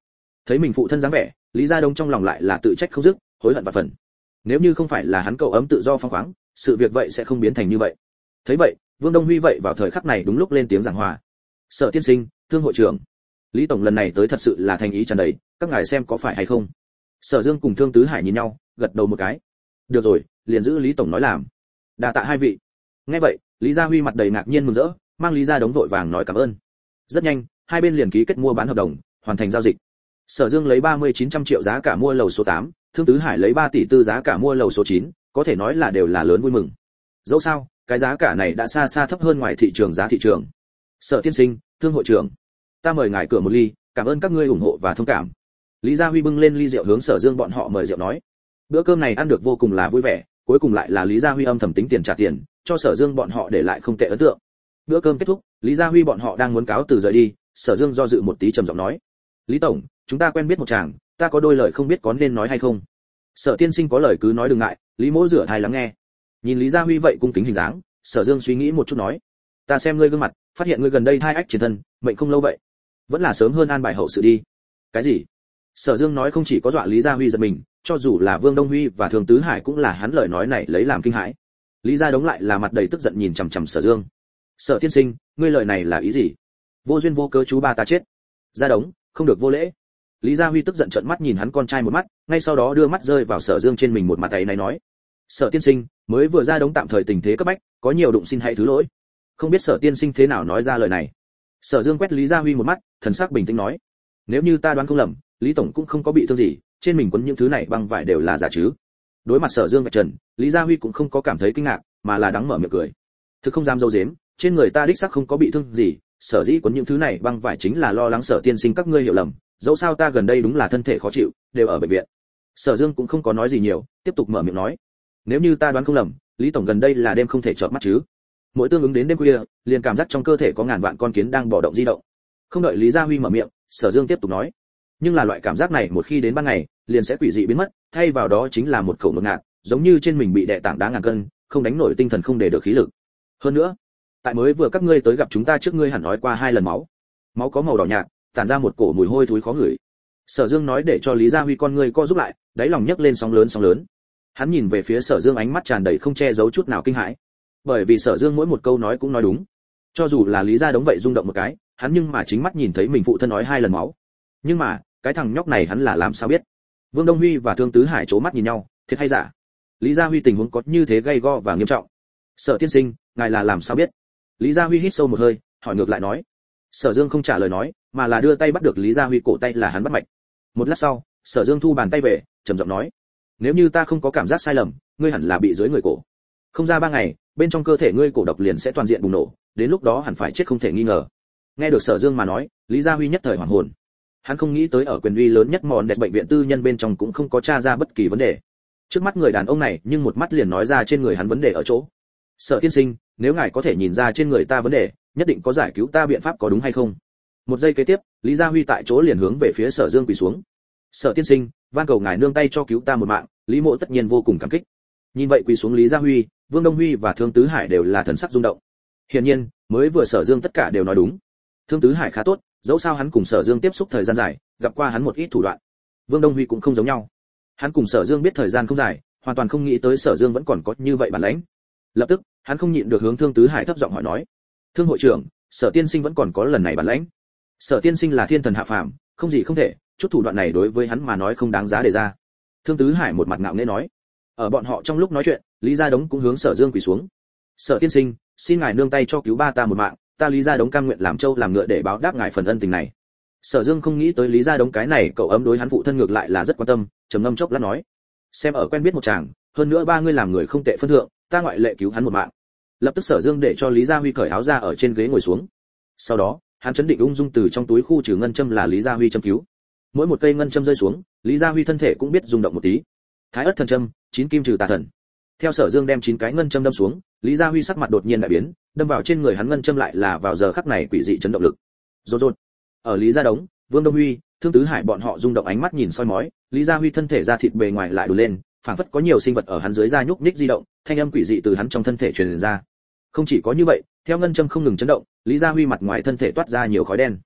Thấy mình phụ thân dáng vẻ, Lý Gia Đông trong lòng lại là tự trách không dứt, hối hận vạn phần. Nếu như không phải là hắn cậu ấm tự do phóng khoáng, sự việc vậy sẽ không biến thành như vậy. Thấy vậy, Vương Đông Huy vậy vào thời khắc này đúng lúc lên tiếng giảng hòa. Sở tiên sinh, Thương hội trưởng, Lý tổng lần này tới thật sự là thành ý tràn đầy, các ngài xem có phải hay không? Sở Dương cùng Thương Tứ Hải nhìn nhau, gật đầu một cái. Được rồi, liền giữ Lý tổng nói làm. Đa tạ hai vị. Nghe vậy, Lý Gia Huy mặt đầy ngạc nhiên mừng rỡ, mang Lý Gia Đống vội vàng nói cảm ơn. Rất nhanh, hai bên liền ký kết mua bán hợp đồng, hoàn thành giao dịch. Sở Dương lấy 30-900 triệu giá cả mua lầu số 8, Thương Tứ Hải lấy 3 tỷ tư giá cả mua lầu số 9, có thể nói là đều là lớn vui mừng. Dẫu sao, cái giá cả này đã xa xa thấp hơn ngoài thị trường giá thị trường. Sở tiên sinh, Thương hội trưởng, ta mời ngài cửa một ly, cảm ơn các ngươi ủng hộ và thông cảm. Lý Gia Huy bưng lên ly rượu hướng Sở Dương bọn họ mời rượu nói. Bữa cơm này ăn được vô cùng là vui vẻ, cuối cùng lại là Lý Gia Huy âm thầm tính tiền trả tiền, cho Sở Dương bọn họ để lại không tệ ấn tượng. Bữa cơm kết thúc, Lý Gia Huy bọn họ đang muốn cáo từ rời đi, Sở Dương do dự một tí trầm giọng nói: "Lý tổng, chúng ta quen biết một chàng, ta có đôi lời không biết có nên nói hay không." Sở tiên sinh có lời cứ nói đừng ngại, Lý Mỗ rửa thai lắng nghe. Nhìn Lý Gia Huy vậy cung kính hình dáng, Sở Dương suy nghĩ một chút nói: "Ta xem ngươi gương mặt, phát hiện ngươi gần đây thai ách chiến thân, mệnh không lâu vậy, vẫn là sớm hơn an bài hậu sự đi." "Cái gì?" Sở Dương nói không chỉ có dọa Lý Gia Huy giật mình, cho dù là Vương Đông Huy và Thường Tứ Hải cũng là hắn lời nói này lấy làm kinh hãi. Lý Gia Đống lại là mặt đầy tức giận nhìn chằm chằm Sở Dương. "Sở tiên sinh, ngươi lời này là ý gì? Vô duyên vô cớ chú ba ta chết." "Gia Đống, không được vô lễ." Lý Gia Huy tức giận trợn mắt nhìn hắn con trai một mắt, ngay sau đó đưa mắt rơi vào Sở Dương trên mình một mặt ấy này nói: "Sở tiên sinh, mới vừa ra Đống tạm thời tình thế cấp bách, có nhiều đụng xin hãy thứ lỗi." Không biết Sở tiên sinh thế nào nói ra lời này. Sở Dương quét Lý Gia Huy một mắt, thần sắc bình tĩnh nói: "Nếu như ta đoán không lầm, Lý tổng cũng không có bị thương gì, trên mình quấn những thứ này băng vải đều là giả chứ?" Đối mặt Sở Dương vạch trần, Lý Gia Huy cũng không có cảm thấy kinh ngạc, mà là đắng mở miệng cười. "Thực không dám dâu dếm, trên người ta đích xác không có bị thương gì, sở dĩ quấn những thứ này băng vải chính là lo lắng Sở tiên sinh các ngươi hiểu lầm, dẫu sao ta gần đây đúng là thân thể khó chịu, đều ở bệnh viện." Sở Dương cũng không có nói gì nhiều, tiếp tục mở miệng nói: "Nếu như ta đoán không lầm, Lý tổng gần đây là đêm không thể chợp mắt chứ?" Mỗi tương ứng đến đêm khuya, liền cảm giác trong cơ thể có ngàn vạn con kiến đang bò động di động. Không đợi Lý Gia Huy mở miệng, Sở Dương tiếp tục nói: "Nhưng là loại cảm giác này một khi đến ban ngày, liền sẽ quỷ dị biến mất, thay vào đó chính là một khẩu ngột ngạt, giống như trên mình bị đè tảng đá ngàn cân, không đánh nổi tinh thần không để được khí lực. Hơn nữa, tại mới vừa các ngươi tới gặp chúng ta trước ngươi hẳn nói qua 2 lần máu có màu đỏ nhạt, tản ra một cổ mùi hôi thối khó ngửi." Sở Dương nói để cho Lý Gia Huy con ngươi co rút lại, đáy lòng nhấc lên sóng lớn. Hắn nhìn về phía Sở Dương ánh mắt tràn đầy không che giấu chút nào kinh hãi. Bởi vì Sở Dương mỗi một câu nói cũng nói đúng. Cho dù là Lý Gia Đống vậy rung động một cái, hắn nhưng mà chính mắt nhìn thấy mình phụ thân nói 2 lần máu. Nhưng mà, cái thằng nhóc này hắn là làm sao biết? Vương Đông Huy và Thương Tứ Hải chố mắt nhìn nhau, thiệt hay giả? Lý Gia Huy tình huống có như thế gay go và nghiêm trọng. "Sở tiên sinh, ngài là làm sao biết?" Lý Gia Huy hít sâu một hơi, hỏi ngược lại nói. Sở Dương không trả lời nói, mà là đưa tay bắt được Lý Gia Huy cổ tay là hắn bắt mạch. Một lát sau, Sở Dương thu bàn tay về, trầm giọng nói: "Nếu như ta không có cảm giác sai lầm, ngươi hẳn là bị dưới người cổ. Không ra 3 ngày, bên trong cơ thể ngươi cổ độc liền sẽ toàn diện bùng nổ, đến lúc đó hẳn phải chết không thể nghi ngờ." Nghe được Sở Dương mà nói, Lý Gia Huy nhất thời hoảng hồn. Hắn không nghĩ tới ở quyền uy lớn nhất mòn đẹp bệnh viện tư nhân bên trong cũng không có tra ra bất kỳ vấn đề. Trước mắt người đàn ông này nhưng một mắt liền nói ra trên người hắn vấn đề ở chỗ. "Sở tiên sinh, nếu ngài có thể nhìn ra trên người ta vấn đề, nhất định có giải cứu ta biện pháp có đúng hay không?" Một giây kế tiếp, Lý Gia Huy tại chỗ liền hướng về phía Sở Dương quỳ xuống. "Sở tiên sinh, van cầu ngài nương tay cho cứu ta một mạng." Lý Mộ tất nhiên vô cùng cảm kích. Nhìn vậy quỳ xuống Lý Gia Huy, Vương Đông Huy và Thương Tứ Hải đều là thần sắc rung động. Hiển nhiên, mới vừa Sở Dương tất cả đều nói đúng. Thương Tứ Hải khá tốt, dẫu sao hắn cùng Sở Dương tiếp xúc thời gian dài, gặp qua hắn một ít thủ đoạn. Vương Đông Huy cũng không giống nhau. Hắn cùng Sở Dương biết thời gian không dài, hoàn toàn không nghĩ tới Sở Dương vẫn còn có như vậy bản lĩnh. Lập tức, hắn không nhịn được hướng Thương Tứ Hải thấp giọng hỏi nói: "Thương hội trưởng, Sở tiên sinh vẫn còn có lần này bản lĩnh. Sở tiên sinh là thiên thần hạ phàm, không gì không thể, chút thủ đoạn này đối với hắn mà nói không đáng giá để ra." Thương Tứ Hải một mặt ngạo nghễ nói. Ở bọn họ trong lúc nói chuyện, Lý Gia Đống cũng hướng Sở Dương quỳ xuống. "Sở tiên sinh, xin ngài nương tay cho cứu ba ta một mạng, ta Lý Gia Đống cam nguyện làm trâu làm ngựa để báo đáp ngài phần ân tình này." Sở Dương không nghĩ tới Lý Gia Đống cái này cậu ấm đối hắn phụ thân ngược lại là rất quan tâm, trầm ngâm chốc lát nói: "Xem ở quen biết một chàng, hơn nữa ba ngươi làm người không tệ phân thượng, ta ngoại lệ cứu hắn một mạng." Lập tức Sở Dương để cho Lý Gia Huy cởi áo ra ở trên ghế ngồi xuống. Sau đó, hắn chấn định ung dung từ trong túi khu trừ ngân châm là Lý Gia Huy châm cứu. Mỗi một cây ngân châm rơi xuống, Lý Gia Huy thân thể cũng biết rung động một tí. Thái ất thần châm, 9 kim trừ tà thần. Theo Sở Dương đem 9 cái ngân châm đâm xuống, Lý Gia Huy sắc mặt đột nhiên đại biến, đâm vào trên người hắn ngân châm lại là vào giờ khắc này quỷ dị chấn động lực. Rốt rốt. Ở Lý Gia Đống, Vương Đông Huy, Thương Tứ Hải bọn họ rung động ánh mắt nhìn soi mói, Lý Gia Huy thân thể da thịt bề ngoài lại đổ lên, phảng phất có nhiều sinh vật ở hắn dưới da nhúc nhích di động, thanh âm quỷ dị từ hắn trong thân thể truyền ra. Không chỉ có như vậy, theo ngân châm không ngừng chấn động, Lý Gia Huy mặt ngoài thân thể toát ra nhiều khói đen.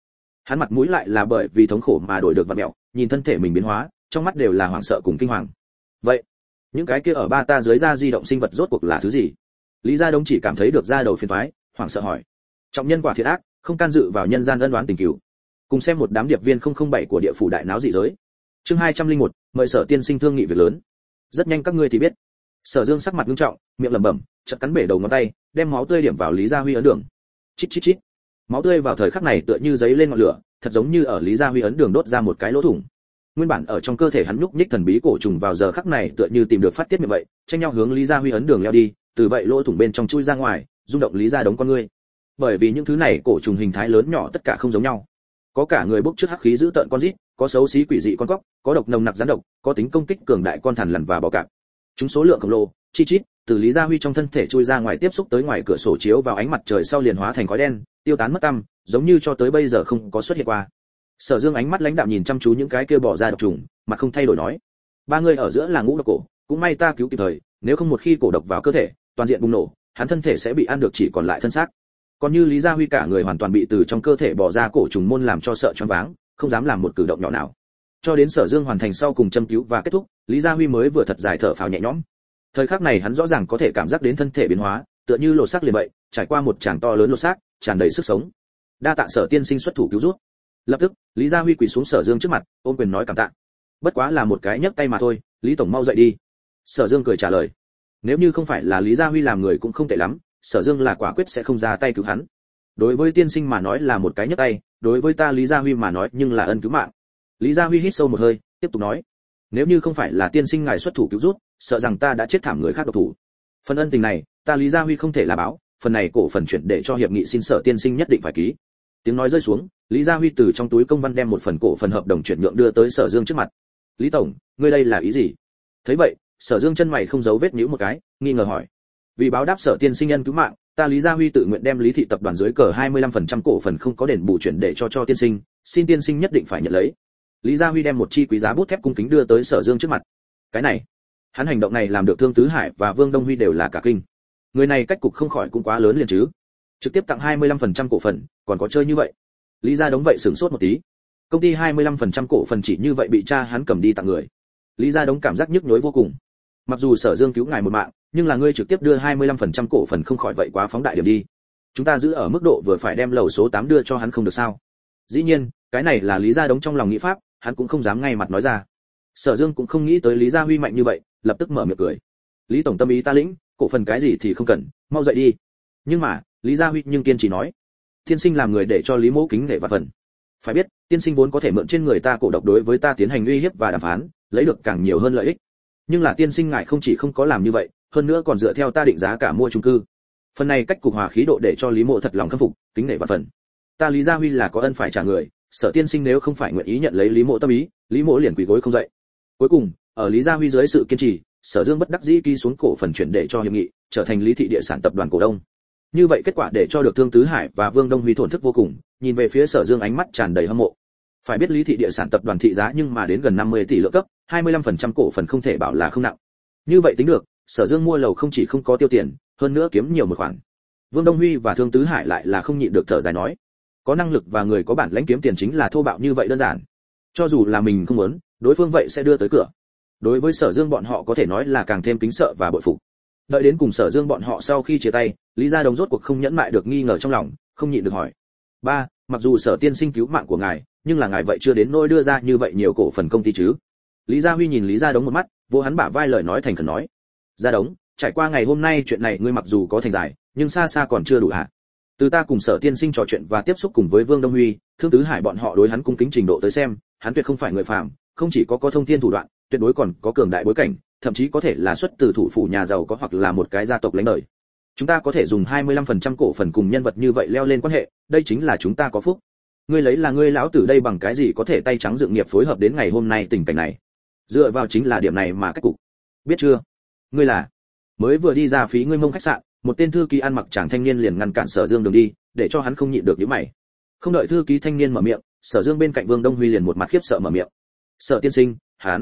Hắn mặt mũi lại là bởi vì thống khổ mà đổi được vặn mèo, nhìn thân thể mình biến hóa, trong mắt đều là hoảng sợ cùng kinh hoàng. Vậy, những cái kia ở ba ta dưới da di động sinh vật rốt cuộc là thứ gì? Lý Gia Đống chỉ cảm thấy được da đầu phiền toái, hoảng sợ hỏi. Trọng nhân quả thiệt ác, không can dự vào nhân gian ân oán tình cừu. Cùng xem một đám điệp viên 007 của địa phủ đại náo dị giới. Chương 201, mời Sở tiên sinh thương nghị việc lớn. Rất nhanh các ngươi thì biết. Sở Dương sắc mặt nghiêm trọng, miệng lẩm bẩm, chợt cắn bể đầu ngón tay, đem máu tươi điểm vào Lý Gia Huy ấn đường. Chít chít chít. Máu tươi vào thời khắc này tựa như giấy lên ngọn lửa, thật giống như ở Lý Gia Huy ấn đường đốt ra một cái lỗ thủng. Nguyên bản ở trong cơ thể hắn nhúc nhích thần bí cổ trùng vào giờ khắc này tựa như tìm được phát tiết như vậy, tranh nhau hướng Lý Gia Huy ấn đường leo đi, từ vậy lỗ thủng bên trong chui ra ngoài, rung động Lý Gia Đống con ngươi. Bởi vì những thứ này cổ trùng hình thái lớn nhỏ tất cả không giống nhau. Có cả người bốc trước hắc khí giữ tợn con rít, có xấu xí quỷ dị con cóc, có độc nồng nặc rắn độc, có tính công kích cường đại con thằn lằn và bò cạp. Chúng số lượng khổng lồ, chi chít, từ Lý Gia Huy trong thân thể chui ra ngoài tiếp xúc tới ngoài cửa sổ chiếu vào ánh mặt trời sau liền hóa thành khói đen, tiêu tán mất tăm, giống như cho tới bây giờ không có xuất hiện qua. Sở Dương ánh mắt lãnh đạm nhìn chăm chú những cái kia bỏ ra độc trùng, mặt không thay đổi nói: ba người ở giữa là ngũ độc cổ, cũng may ta cứu kịp thời, nếu không một khi cổ độc vào cơ thể, toàn diện bùng nổ, hắn thân thể sẽ bị ăn được chỉ còn lại thân xác. Còn như Lý Gia Huy cả người hoàn toàn bị từ trong cơ thể bỏ ra cổ trùng môn làm cho sợ choáng váng, không dám làm một cử động nhỏ nào. Cho đến Sở Dương hoàn thành sau cùng châm cứu và kết thúc, Lý Gia Huy mới vừa thật dài thở phào nhẹ nhõm. Thời khắc này hắn rõ ràng có thể cảm giác đến thân thể biến hóa, tựa như lột xác liền vậy, trải qua một tràng to lớn lột xác, tràn đầy sức sống. Đa tạ Sở tiên sinh xuất thủ cứu giúp. Lập tức, Lý Gia Huy quỳ xuống Sở Dương trước mặt, ôm quyền nói cảm tạ. Bất quá là một cái nhấc tay mà thôi, Lý tổng mau dậy đi. Sở Dương cười trả lời. Nếu như không phải là Lý Gia Huy làm người cũng không tệ lắm, Sở Dương là quả quyết sẽ không ra tay cứu hắn. Đối với tiên sinh mà nói là một cái nhấc tay, đối với ta Lý Gia Huy mà nói nhưng là ân cứu mạng. Lý Gia Huy hít sâu một hơi, tiếp tục nói: nếu như không phải là tiên sinh ngài xuất thủ cứu giúp, sợ rằng ta đã chết thảm người khác độc thủ. Phần ân tình này, ta Lý Gia Huy không thể là báo, phần này cổ phần chuyển để cho hiệp nghị xin Sở tiên sinh nhất định phải ký. Tiếng nói rơi xuống, Lý Gia Huy từ trong túi công văn đem một phần cổ phần hợp đồng chuyển nhượng đưa tới Sở Dương trước mặt. Lý tổng, ngươi đây là ý gì? Thấy vậy, Sở Dương chân mày không giấu vết nhíu một cái, nghi ngờ hỏi: vì báo đáp Sở tiên sinh nhân cứu mạng, ta Lý Gia Huy tự nguyện đem Lý thị tập đoàn dưới cờ 25% cổ phần không có đền bù chuyển để cho tiên sinh, xin tiên sinh nhất định phải nhận lấy. Lý Gia Huy đem một chi quý giá bút thép cung kính đưa tới Sở Dương trước mặt. Cái này, hắn hành động này làm được Thương Tứ Hải và Vương Đông Huy đều là cả kinh. Người này cách cục không khỏi cũng quá lớn liền chứ. Trực tiếp tặng 25% cổ phần, còn có chơi như vậy. Lý Gia Đống vậy sửng sốt một tí. Công ty 25% cổ phần chỉ như vậy bị cha hắn cầm đi tặng người. Lý Gia Đống cảm giác nhức nhối vô cùng. Mặc dù Sở Dương cứu ngài một mạng, nhưng là ngươi trực tiếp đưa 25% cổ phần không khỏi vậy quá phóng đại điểm đi. Chúng ta giữ ở mức độ vừa phải đem lầu số 8 đưa cho hắn không được sao? Dĩ nhiên, cái này là Lý Gia Đống trong lòng nghĩ pháp, hắn cũng không dám ngay mặt nói ra. Sở Dương cũng không nghĩ tới Lý Gia Huy mạnh như vậy, lập tức mở miệng cười. Lý tổng tâm ý ta lĩnh, cổ phần cái gì thì không cần, mau dậy đi. Nhưng mà, Lý Gia Huy nhưng kiên trì nói: tiên sinh làm người để cho Lý Mỗ kính nể và phần. Phải biết, tiên sinh vốn có thể mượn trên người ta cổ độc đối với ta tiến hành uy hiếp và đàm phán, lấy được càng nhiều hơn lợi ích. Nhưng là tiên sinh ngài không chỉ không có làm như vậy, hơn nữa còn dựa theo ta định giá cả mua chung cư. Phần này cách cục hòa khí độ để cho Lý Mộ thật lòng khâm phục, kính nể và phần. Ta Lý Gia Huy là có ân phải trả người, Sở tiên sinh nếu không phải nguyện ý nhận lấy Lý Mộ tâm ý, Lý Mộ liền quỳ gối không dậy. Cuối cùng, ở Lý Gia Huy dưới sự kiên trì, Sở Dương bất đắc dĩ ký xuống cổ phần chuyển để cho hiệp nghị, trở thành Lý thị địa sản tập đoàn cổ đông. Như vậy kết quả để cho được Thương Tứ Hải và Vương Đông Huy thổn thức vô cùng, nhìn về phía Sở Dương ánh mắt tràn đầy hâm mộ. Phải biết Lý thị địa sản tập đoàn thị giá nhưng mà đến gần 50 tỷ lượng cấp, 25% cổ phần không thể bảo là không nặng. Như vậy tính được, Sở Dương mua lầu không chỉ không có tiêu tiền, hơn nữa kiếm nhiều một khoản. Vương Đông Huy và Thương Tứ Hải lại là không nhịn được thở dài nói: có năng lực và người có bản lĩnh kiếm tiền chính là thô bạo như vậy đơn giản. Cho dù là mình không muốn, đối phương vậy sẽ đưa tới cửa. Đối với Sở Dương bọn họ có thể nói là càng thêm kính sợ và bội phục. Đợi đến cùng Sở Dương bọn họ sau khi chia tay, Lý Gia Đống rốt cuộc không nhẫn mại được nghi ngờ trong lòng, không nhịn được hỏi: ba, mặc dù Sở tiên sinh cứu mạng của ngài, nhưng là ngài vậy chưa đến nỗi đưa ra như vậy nhiều cổ phần công ty chứ? Lý Gia Huy nhìn Lý Gia Đống một mắt, vô hắn bả vai lời nói thành khẩn nói: Gia Đống, trải qua ngày hôm nay chuyện này ngươi mặc dù có thành giải, nhưng xa xa còn chưa đủ hả? Từ ta cùng Sở tiên sinh trò chuyện và tiếp xúc cùng với Vương Đông Huy, Thương Tứ Hải bọn họ đối hắn cung kính trình độ tới xem, hắn tuyệt không phải người phàm, không chỉ có thông thiên thủ đoạn, tuyệt đối còn có cường đại bối cảnh, thậm chí có thể là xuất từ thủ phủ nhà giàu có hoặc là một cái gia tộc lãnh đời. Chúng ta có thể dùng 25% cổ phần cùng nhân vật như vậy leo lên quan hệ, đây chính là chúng ta có phúc. Ngươi lấy là ngươi lão tử đây bằng cái gì có thể tay trắng dựng nghiệp phối hợp đến ngày hôm nay tình cảnh này? Dựa vào chính là điểm này mà cách cục. Biết chưa? Ngươi là mới vừa đi ra phí ngươi mông khách sạn, một tên thư ký ăn mặc chàng thanh niên liền ngăn cản Sở Dương đường đi, để cho hắn không nhịn được nhíu mày. Không đợi thư ký thanh niên mở miệng, Sở Dương bên cạnh Vương Đông Huy liền một mặt khiếp sợ mở miệng: Sở tiên sinh,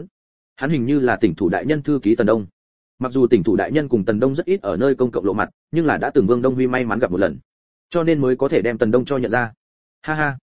hắn hình như là tỉnh thủ đại nhân thư ký Tần Đông. Mặc dù tỉnh thủ đại nhân cùng Tần Đông rất ít ở nơi công cộng lộ mặt, nhưng là đã từng Vương Đông Huy may mắn gặp một lần, cho nên mới có thể đem Tần Đông cho nhận ra. Ha ha,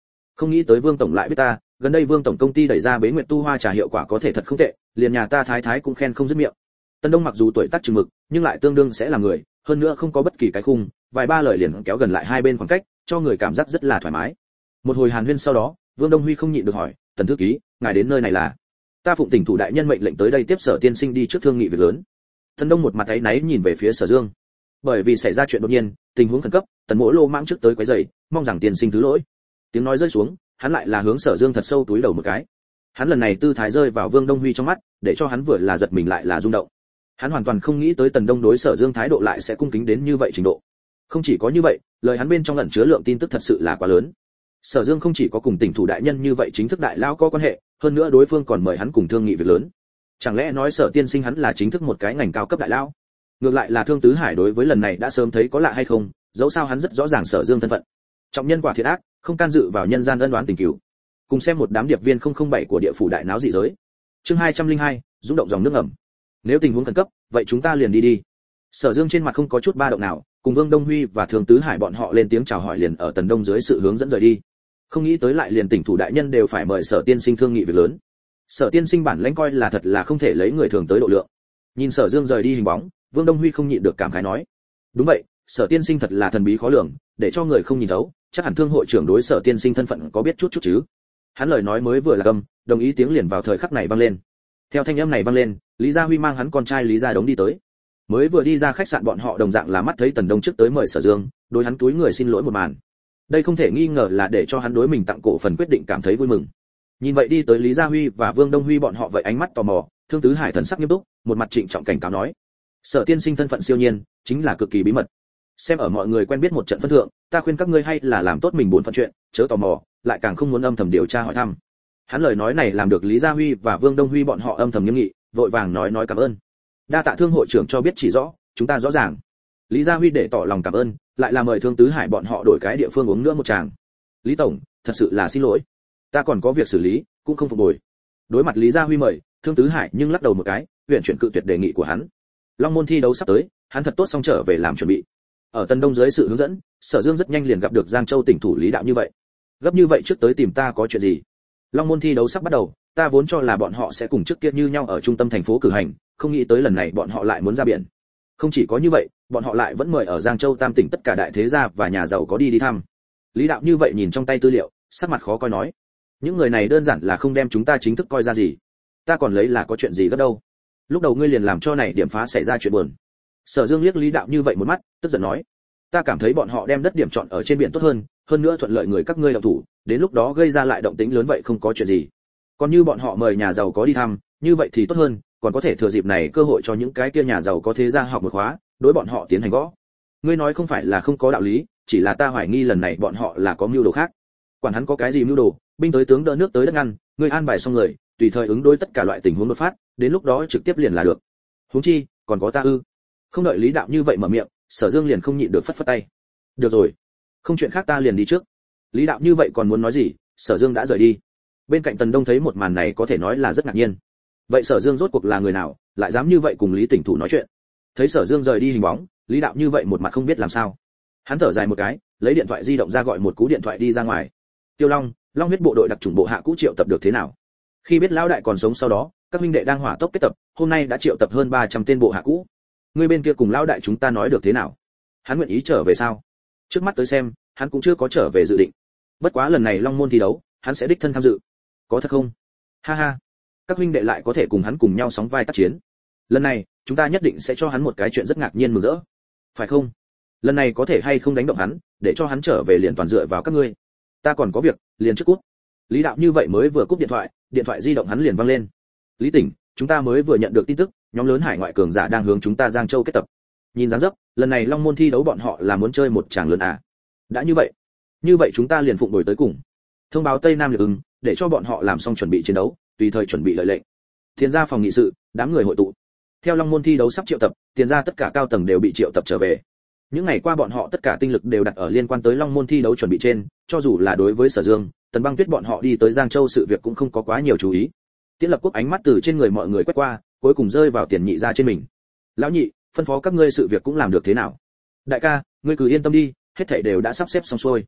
không nghĩ tới Vương tổng lại biết ta, gần đây Vương tổng công ty đẩy ra Bế Nguyệt tu hoa trà hiệu quả có thể thật không tệ, liền nhà ta thái thái cũng khen không dứt miệng. Tần Đông mặc dù tuổi tác chừng mực, nhưng lại tương đương sẽ là người, hơn nữa không có bất kỳ cái khung, vài ba lời liền kéo gần lại hai bên khoảng cách, cho người cảm giác rất là thoải mái. Một hồi hàn huyên sau đó, Vương Đông Huy không nhịn được hỏi, "Tần thư ký, ngài đến nơi này là?" "Ta phụng tỉnh thủ đại nhân mệnh lệnh tới đây tiếp Sở tiên sinh đi trước thương nghị việc lớn." Tần Đông một mặt áy náy nhìn về phía Sở Dương. Bởi vì xảy ra chuyện đột nhiên, tình huống khẩn cấp, Tần Mỗ lô mãng trước tới quấy rầy, mong rằng tiên sinh thứ lỗi. Tiếng nói rơi xuống, hắn lại là hướng Sở Dương thật sâu túi đầu một cái. Hắn lần này tư thái rơi vào Vương Đông Huy trong mắt, để cho hắn vừa là giật mình lại là rung động. Hắn hoàn toàn không nghĩ tới Tần Đông đối Sở Dương thái độ lại sẽ cung kính đến như vậy trình độ. Không chỉ có như vậy, lời hắn bên trong ẩn chứa lượng tin tức thật sự là quá lớn. Sở Dương không chỉ có cùng tỉnh thủ đại nhân như vậy chính thức đại lao có quan hệ, hơn nữa đối phương còn mời hắn cùng thương nghị việc lớn. Chẳng lẽ nói Sở tiên sinh hắn là chính thức một cái ngành cao cấp đại lao? Ngược lại là Thương Tứ Hải đối với lần này đã sớm thấy có lạ hay không, dẫu sao hắn rất rõ ràng Sở Dương thân phận. Trọng nhân quả thiệt ác, không can dự vào nhân gian ân oán tình cửu. Cùng xem một đám điệp viên 007 của địa phủ đại náo dị giới. Chương 202, rung động dòng nước ẩm. Nếu tình huống khẩn cấp, vậy chúng ta liền đi. Sở Dương trên mặt không có chút ba động nào, cùng Vương Đông Huy và Thương Tứ Hải bọn họ lên tiếng chào hỏi liền ở Tần Đông dưới sự hướng dẫn rời đi. Không nghĩ tới lại liền tỉnh thủ đại nhân đều phải mời Sở tiên sinh thương nghị việc lớn. Sở tiên sinh bản lãnh coi là thật là không thể lấy người thường tới độ lượng. Nhìn Sở Dương rời đi hình bóng, Vương Đông Huy không nhịn được cảm khái nói: "Đúng vậy, Sở tiên sinh thật là thần bí khó lường, để cho người không nhìn thấu, chắc hẳn Thương hội trưởng đối Sở tiên sinh thân phận có biết chút chứ." Hắn lời nói mới vừa là cầm, đồng ý tiếng liền vào thời khắc này vang lên. Theo thanh âm này vang lên, Lý Gia Huy mang hắn con trai Lý Gia Đống đi tới. Mới vừa đi ra khách sạn bọn họ đồng dạng là mắt thấy Tần Đông trước tới mời Sở Dương, đối hắn túi người xin lỗi một màn. Đây không thể nghi ngờ là để cho hắn đối mình tặng cổ phần quyết định cảm thấy vui mừng. Nhìn vậy đi tới Lý Gia Huy và Vương Đông Huy bọn họ vậy ánh mắt tò mò, Thương Tứ Hải thần sắc nghiêm túc, một mặt trịnh trọng cảnh cáo nói: "Sở tiên sinh thân phận siêu nhiên, chính là cực kỳ bí mật. Xem ở mọi người quen biết một trận phân thượng, ta khuyên các ngươi hay là làm tốt mình buồn phận chuyện, chớ tò mò, lại càng không muốn âm thầm điều tra hỏi thăm." Hắn lời nói này làm được Lý Gia Huy và Vương Đông Huy bọn họ âm thầm nghiêm nghị, vội vàng nói cảm ơn. "Đa tạ Thương hội trưởng cho biết chỉ rõ, chúng ta rõ ràng." Lý Gia Huy để tỏ lòng cảm ơn, lại là mời Thương Tứ Hải bọn họ đổi cái địa phương uống nữa một tràng. "Lý tổng, thật sự là xin lỗi, ta còn có việc xử lý, cũng không phục hồi." Đối mặt Lý Gia Huy mời, Thương Tứ Hải nhưng lắc đầu một cái, huyền chuyển cự tuyệt đề nghị của hắn. Long môn thi đấu sắp tới, hắn thật tốt xong trở về làm chuẩn bị. Ở Tân Đông dưới sự hướng dẫn, Sở Dương rất nhanh liền gặp được Giang Châu tỉnh thủ Lý Đạo như vậy. "Gấp như vậy trước tới tìm ta có chuyện gì?" "Long môn thi đấu sắp bắt đầu, ta vốn cho là bọn họ sẽ cùng trước kia như nhau ở trung tâm thành phố cử hành, không nghĩ tới lần này bọn họ lại muốn ra biển. Không chỉ có như vậy, bọn họ lại vẫn mời ở Giang Châu tam tỉnh tất cả đại thế gia và nhà giàu có đi thăm." Lý Đạo như vậy nhìn trong tay tư liệu, sắc mặt khó coi nói: "Những người này đơn giản là không đem chúng ta chính thức coi ra gì, ta còn lấy là có chuyện gì gấp đâu. Lúc đầu ngươi liền làm cho này điểm phá xảy ra chuyện buồn." Sở Dương liếc Lý Đạo như vậy một mắt, tức giận nói: "Ta cảm thấy bọn họ đem đất điểm chọn ở trên biển tốt hơn nữa thuận lợi người các ngươi động thủ, đến lúc đó gây ra lại động tĩnh lớn vậy không có chuyện gì. Còn như bọn họ mời nhà giàu có đi thăm, như vậy thì tốt hơn, còn có thể thừa dịp này cơ hội cho những cái kia nhà giàu có thế gia học một khóa, đối bọn họ tiến hành gõ. Ngươi nói không phải là không có đạo lý, chỉ là ta hoài nghi lần này bọn họ là có mưu đồ khác. Quản hắn có cái gì mưu đồ, binh tới tướng đỡ nước tới đất ngăn, ngươi an bài xong người, tùy thời ứng đối tất cả loại tình huống đột phát, đến lúc đó trực tiếp liền là được. Huống chi, còn có ta ư?" Không đợi Lý Đạo như vậy mở miệng, Sở Dương liền không nhịn được phất phất tay. "Được rồi, không chuyện khác ta liền đi trước." Lý Đạo như vậy còn muốn nói gì, Sở Dương đã rời đi. Bên cạnh Tần Đông thấy một màn này có thể nói là rất ngạc nhiên. Vậy Sở Dương rốt cuộc là người nào, lại dám như vậy cùng Lý Tỉnh Thủ nói chuyện? Thấy Sở Dương rời đi hình bóng, Lý Đạo như vậy một mặt không biết làm sao. Hắn thở dài một cái, lấy điện thoại di động ra gọi một cú điện thoại đi ra ngoài. "Tiêu Long, Long huyết bộ đội đặc chủng bộ hạ cũ triệu tập được thế nào?" Khi biết lão đại còn sống sau đó, các huynh đệ đang hỏa tốc kết tập, hôm nay đã triệu tập hơn 300 tên bộ hạ cũ. Ngươi bên kia cùng lão đại chúng ta nói được thế nào? Hắn nguyện ý trở về sao? Trước mắt tới xem, hắn cũng chưa có trở về dự định. Bất quá lần này Long môn thi đấu, hắn sẽ đích thân tham dự. Có thật không? Ha ha. Các huynh đệ lại có thể cùng hắn cùng nhau sóng vai tác chiến. Lần này, chúng ta nhất định sẽ cho hắn một cái chuyện rất ngạc nhiên mừng rỡ. Phải không? Lần này có thể hay không đánh động hắn, để cho hắn trở về liền toàn dựa vào các ngươi. Ta còn có việc, liền trước cút. Lý Đạo như vậy mới vừa cúp điện thoại di động hắn liền vang lên. "Lý Tỉnh, chúng ta mới vừa nhận được tin tức, nhóm lớn hải ngoại cường giả đang hướng chúng ta Giang Châu kết tập. Nhìn dáng dấp, lần này Long môn thi đấu bọn họ là muốn chơi một tràng lớn à? Đã như vậy chúng ta liền phụng đổi tới cùng. Thông báo Tây Nam Liệt ứng, để cho bọn họ làm xong chuẩn bị chiến đấu, tùy thời chuẩn bị lợi lệnh." Tiền gia phòng nghị sự, đám người hội tụ. Theo Long môn thi đấu sắp triệu tập, tiền gia tất cả cao tầng đều bị triệu tập trở về. Những ngày qua bọn họ tất cả tinh lực đều đặt ở liên quan tới Long môn thi đấu chuẩn bị trên, cho dù là đối với Sở Dương, Tần Băng Tuyết bọn họ đi tới Giang Châu sự việc cũng không có quá nhiều chú ý. Tiễn Lập Quốc ánh mắt từ trên người mọi người quét qua, cuối cùng rơi vào Tiền Nhị gia trên mình. "Lão nhị, phân phó các ngươi sự việc cũng làm được thế nào?" "Đại ca, ngươi cứ yên tâm đi, hết thảy đều đã sắp xếp xong xuôi."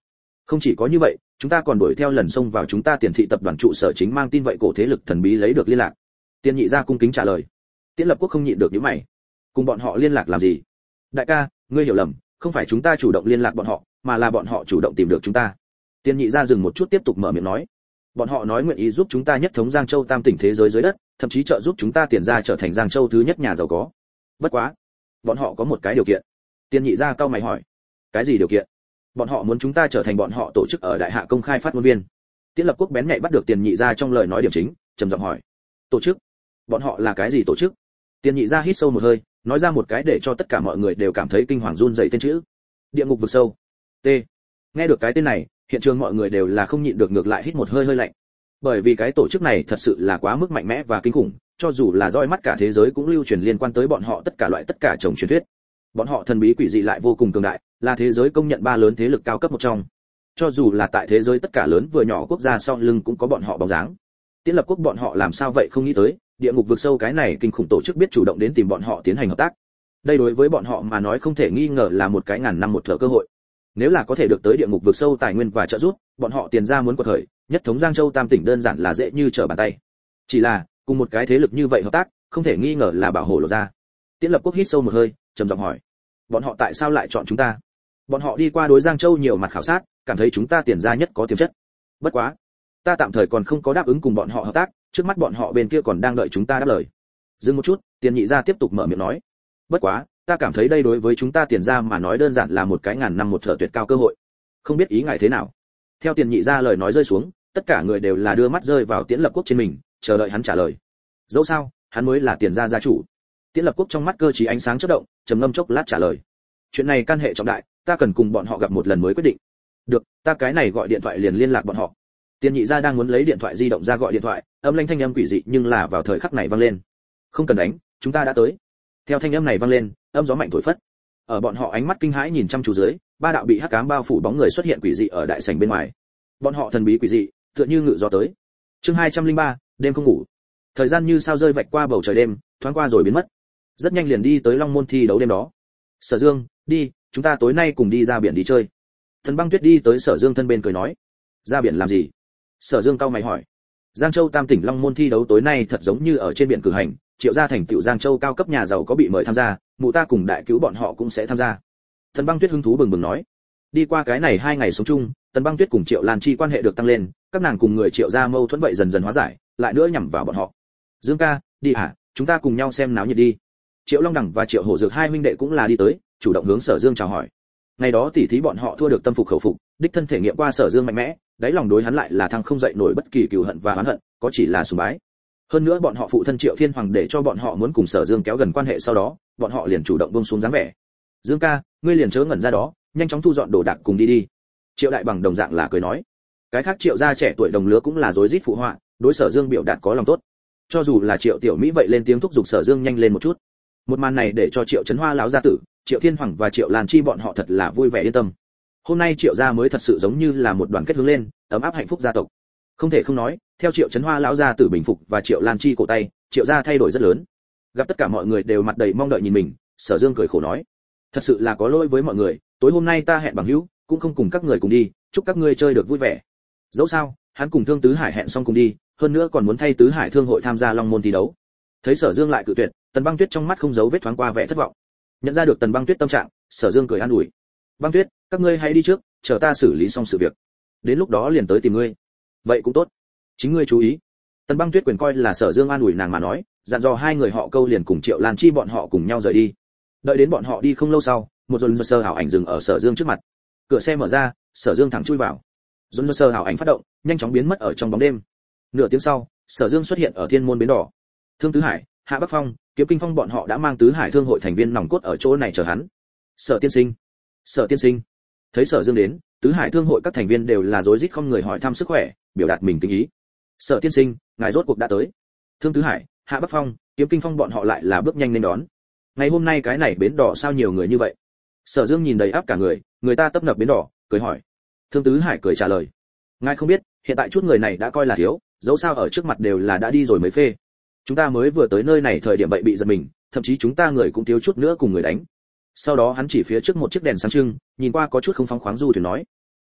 Không chỉ có như vậy, chúng ta còn đuổi theo lần xông vào chúng ta Tiền thị tập đoàn trụ sở chính mang tin vậy cổ thế lực thần bí lấy được liên lạc. Tiền nhị gia cung kính trả lời. Tiễn Lập Quốc không nhịn được nhíu mày. Cùng bọn họ liên lạc làm gì? Đại ca, ngươi hiểu lầm, không phải chúng ta chủ động liên lạc bọn họ, mà là bọn họ chủ động tìm được chúng ta. Tiền nhị gia dừng một chút tiếp tục mở miệng nói. Bọn họ nói nguyện ý giúp chúng ta nhất thống Giang Châu tam tỉnh thế giới dưới đất, thậm chí trợ giúp chúng ta Tiền gia trở thành Giang Châu thứ nhất nhà giàu có. Bất quá, bọn họ có một cái điều kiện. Tiền nhị gia cau mày hỏi. Cái gì điều kiện? Bọn họ muốn chúng ta trở thành bọn họ tổ chức ở đại hạ công khai phát ngôn viên. Tiễn Lập Quốc bén nhạy bắt được Tiền nhị gia trong lời nói điểm chính, trầm giọng hỏi. Tổ chức? Bọn họ là cái gì tổ chức? Tiền nhị gia hít sâu một hơi, nói ra một cái để cho tất cả mọi người đều cảm thấy kinh hoàng run rẩy tên chữ. Địa ngục vực sâu. T. Nghe được cái tên này, hiện trường mọi người đều là không nhịn được ngược lại hít một hơi hơi lạnh. Bởi vì cái tổ chức này thật sự là quá mức mạnh mẽ và kinh khủng, cho dù là roi mắt cả thế giới cũng lưu truyền liên quan tới bọn họ tất cả chồng truyền thuyết. Bọn họ thần bí quỷ dị lại vô cùng cường đại, là thế giới công nhận ba lớn thế lực cao cấp một trong. Cho dù là tại thế giới tất cả lớn vừa nhỏ quốc gia sau lưng cũng có bọn họ bóng dáng. Tiễn Lập Quốc bọn họ làm sao vậy không nghĩ tới, địa ngục vực sâu cái này kinh khủng tổ chức biết chủ động đến tìm bọn họ tiến hành hợp tác. Đây đối với bọn họ mà nói không thể nghi ngờ là một cái ngàn năm một thở cơ hội. Nếu là có thể được tới địa ngục vực sâu tài nguyên và trợ giúp, bọn họ Tiền gia muốn quật khởi, nhất thống Giang Châu tam tỉnh đơn giản là dễ như trở bàn tay. Chỉ là, cùng một cái thế lực như vậy hợp tác, không thể nghi ngờ là bảo hộ lộ ra. Tiễn Lập Quốc hít sâu một hơi, trầm giọng hỏi: bọn họ tại sao lại chọn chúng ta? Bọn họ đi qua đối Giang Châu nhiều mặt khảo sát, cảm thấy chúng ta Tiền gia nhất có tiềm chất. Bất quá, ta tạm thời còn không có đáp ứng cùng bọn họ hợp tác, trước mắt bọn họ bên kia còn đang đợi chúng ta đáp lời. Dừng một chút, Tiền nhị gia tiếp tục mở miệng nói: bất quá, ta cảm thấy đây đối với chúng ta Tiền gia mà nói đơn giản là một cái ngàn năm một thở tuyệt cao cơ hội. Không biết ý ngài thế nào? Theo Tiền nhị gia lời nói rơi xuống, tất cả người đều là đưa mắt rơi vào Tiễn Lập Quốc trên mình, chờ đợi hắn trả lời. Dẫu sao, hắn mới là Tiền gia gia chủ. Tiễn Lập Quốc trong mắt cơ trí ánh sáng chớp động, trầm ngâm chốc lát trả lời: chuyện này can hệ trọng đại, ta cần cùng bọn họ gặp một lần mới quyết định. Được, ta cái này gọi điện thoại liền liên lạc bọn họ. Tiền nhị gia đang muốn lấy điện thoại di động ra gọi điện thoại, âm thanh âm quỷ dị nhưng là vào thời khắc này vang lên. Không cần đánh, chúng ta đã tới. Theo thanh âm này vang lên, âm gió mạnh thổi phất. Ở bọn họ ánh mắt kinh hãi nhìn chăm chú dưới, ba đạo bị hắc ám bao phủ bóng người xuất hiện quỷ dị ở đại sảnh bên ngoài. Bọn họ thần bí quỷ dị, tựa như ngự gió tới. Chương 203, đêm không ngủ. Thời gian như sao rơi vạch qua bầu trời đêm, thoáng qua rồi biến mất. Rất nhanh liền đi tới Long Môn thi đấu đêm đó. Sở Dương, đi, chúng ta tối nay cùng đi ra biển đi chơi. Thần Băng Tuyết đi tới Sở Dương thân bên cười nói. Ra biển làm gì? Sở Dương cau mày hỏi. Giang Châu tam tỉnh Long Môn thi đấu tối nay thật giống như ở trên biển cử hành, Triệu gia thành tựu Giang Châu cao cấp nhà giàu có bị mời tham gia, mụ ta cùng đại cứu bọn họ cũng sẽ tham gia. Thần Băng Tuyết hứng thú bừng bừng nói. Đi qua cái này 2 ngày sống chung, Tần Băng Tuyết cùng Triệu Lan Chi quan hệ được tăng lên, các nàng cùng người Triệu gia mâu thuẫn vậy dần dần hóa giải, lại nữa nhằm vào bọn họ. Dương ca, đi hả? Chúng ta cùng nhau xem náo nhiệt đi. Triệu Long Đẳng và Triệu Hổ Dược hai huynh đệ cũng là đi tới, chủ động hướng Sở Dương chào hỏi. Ngày đó tỉ thí bọn họ thua được tâm phục khẩu phục, đích thân thể nghiệm qua Sở Dương mạnh mẽ, đáy lòng đối hắn lại là thằng không dậy nổi bất kỳ cừu hận và oán hận, có chỉ là sùng bái. Hơn nữa bọn họ phụ thân Triệu Thiên Hoàng để cho bọn họ muốn cùng Sở Dương kéo gần quan hệ, sau đó, bọn họ liền chủ động buông xuống dáng vẻ. Dương ca, ngươi liền chớ ngẩn ra đó, nhanh chóng thu dọn đồ đạc cùng đi đi. Triệu Đại Bằng đồng dạng là cười nói. Cái khác Triệu gia trẻ tuổi đồng lứa cũng là rối rít phụ họa, đối Sở Dương biểu đạt có lòng tốt. Cho dù là Triệu Tiểu Mỹ vậy lên tiếng thúc giục Sở Dương nhanh lên một chút. Một màn này để cho Triệu Chấn Hoa lão gia tử, Triệu Thiên Hoàng và Triệu Lan Chi bọn họ thật là vui vẻ yên tâm. Hôm nay Triệu gia mới thật sự giống như là một đoàn kết hướng lên, ấm áp hạnh phúc gia tộc. Không thể không nói, theo Triệu Chấn Hoa lão gia tử bình phục và Triệu Lan Chi cổ tay, Triệu gia thay đổi rất lớn. Gặp tất cả mọi người đều mặt đầy mong đợi nhìn mình, Sở Dương cười khổ nói: thật sự là có lỗi với mọi người, tối hôm nay ta hẹn bằng hữu, cũng không cùng các người cùng đi, chúc các ngươi chơi được vui vẻ. Dẫu sao, hắn cùng Thương Tứ Hải hẹn xong cùng đi, hơn nữa còn muốn thay Tứ Hải Thương hội tham gia Long Môn thi đấu. Thấy Sở Dương lại cự tuyệt, Tần Băng Tuyết trong mắt không giấu vết thoáng qua vẻ thất vọng. Nhận ra được Tần Băng Tuyết tâm trạng, Sở Dương cười an ủi: Băng Tuyết, các ngươi hãy đi trước, chờ ta xử lý xong sự việc, đến lúc đó liền tới tìm ngươi. Vậy cũng tốt, chính ngươi chú ý. Tần Băng Tuyết quyền coi là Sở Dương an ủi nàng mà nói, dặn dò hai người họ câu liền cùng Triệu Lan Chi bọn họ cùng nhau rời đi. Đợi đến bọn họ đi không lâu sau, một dồn sơ hảo ảnh dừng ở Sở Dương trước mặt. Cửa xe mở ra, Sở Dương thẳng chui vào. Dồn sơ hảo ảnh phát động, nhanh chóng biến mất ở trong bóng đêm. Nửa tiếng sau, Sở Dương xuất hiện ở Thiên Môn bến đỏ. Thương Tứ Hải, Hạ Bắc Phong, Kiếm Kinh Phong bọn họ đã mang Tứ Hải Thương hội thành viên nòng cốt ở chỗ này chờ hắn. Sở tiên sinh, Sở tiên sinh. Thấy Sở Dương đến, Tứ Hải Thương hội các thành viên đều là rối rít không người hỏi thăm sức khỏe, biểu đạt mình kính ý. Sở tiên sinh, ngài rốt cuộc đã tới. Thương Tứ Hải, Hạ Bắc Phong, Kiếm Kinh Phong bọn họ lại là bước nhanh lên đón. Ngày hôm nay cái này bến đỏ sao nhiều người như vậy? Sở Dương nhìn đầy áp cả người ta tấp nập bến đỏ, cười hỏi. Thương Tứ Hải cười trả lời: ngài không biết, hiện tại chút người này đã coi là thiếu, dẫu sao ở trước mặt đều là đã đi rồi mấy phê. Chúng ta mới vừa tới nơi này thời điểm vậy bị giật mình, thậm chí chúng ta người cũng thiếu chút nữa cùng người đánh. Sau đó hắn chỉ phía trước một chiếc đèn sáng trưng, nhìn qua có chút không phóng khoáng du thuyền nói: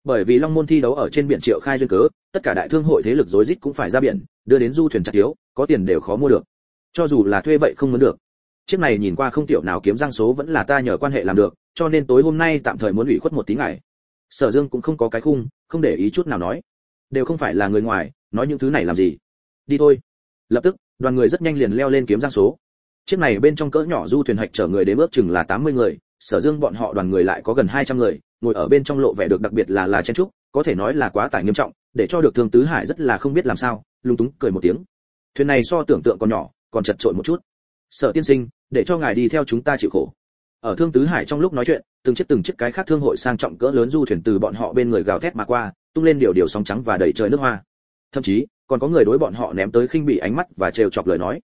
Bởi vì Long Môn thi đấu ở trên biển triệu khai duyên cớ, tất cả đại thương hội thế lực rối rít cũng phải ra biển, đưa đến du thuyền chặt thiếu, có tiền đều khó mua được. Cho dù là thuê vậy không muốn được. Chiếc này nhìn qua không tiểu nào kiếm răng số vẫn là ta nhờ quan hệ làm được, cho nên tối hôm nay tạm thời muốn ủy khuất một tí ngài. Sở Dương cũng không có cái khung, không để ý chút nào nói. Đều không phải là người ngoài, nói những thứ này làm gì? Đi thôi. Lập tức, đoàn người rất nhanh liền leo lên kiếm răng số. Chiếc này bên trong cỡ nhỏ du thuyền hạch chở người đến ước chừng là 80 người, Sở Dương bọn họ đoàn người lại có gần 200 người, ngồi ở bên trong lộ vẻ được đặc biệt là chen chúc, có thể nói là quá tải nghiêm trọng, để cho được Thương Tứ Hải rất là không biết làm sao, lung túng cười một tiếng. Thuyền này so tưởng tượng còn nhỏ, còn chật chội một chút. Sở tiên sinh, để cho ngài đi theo chúng ta chịu khổ. Ở Thương Tứ Hải trong lúc nói chuyện, từng chiếc cái khác thương hội sang trọng cỡ lớn du thuyền từ bọn họ bên người gào thét mà qua, tung lên điều sóng trắng và đầy trời nước hoa. Thậm chí, còn có người đối bọn họ ném tới khinh bỉ ánh mắt và trêu chọc lời nói.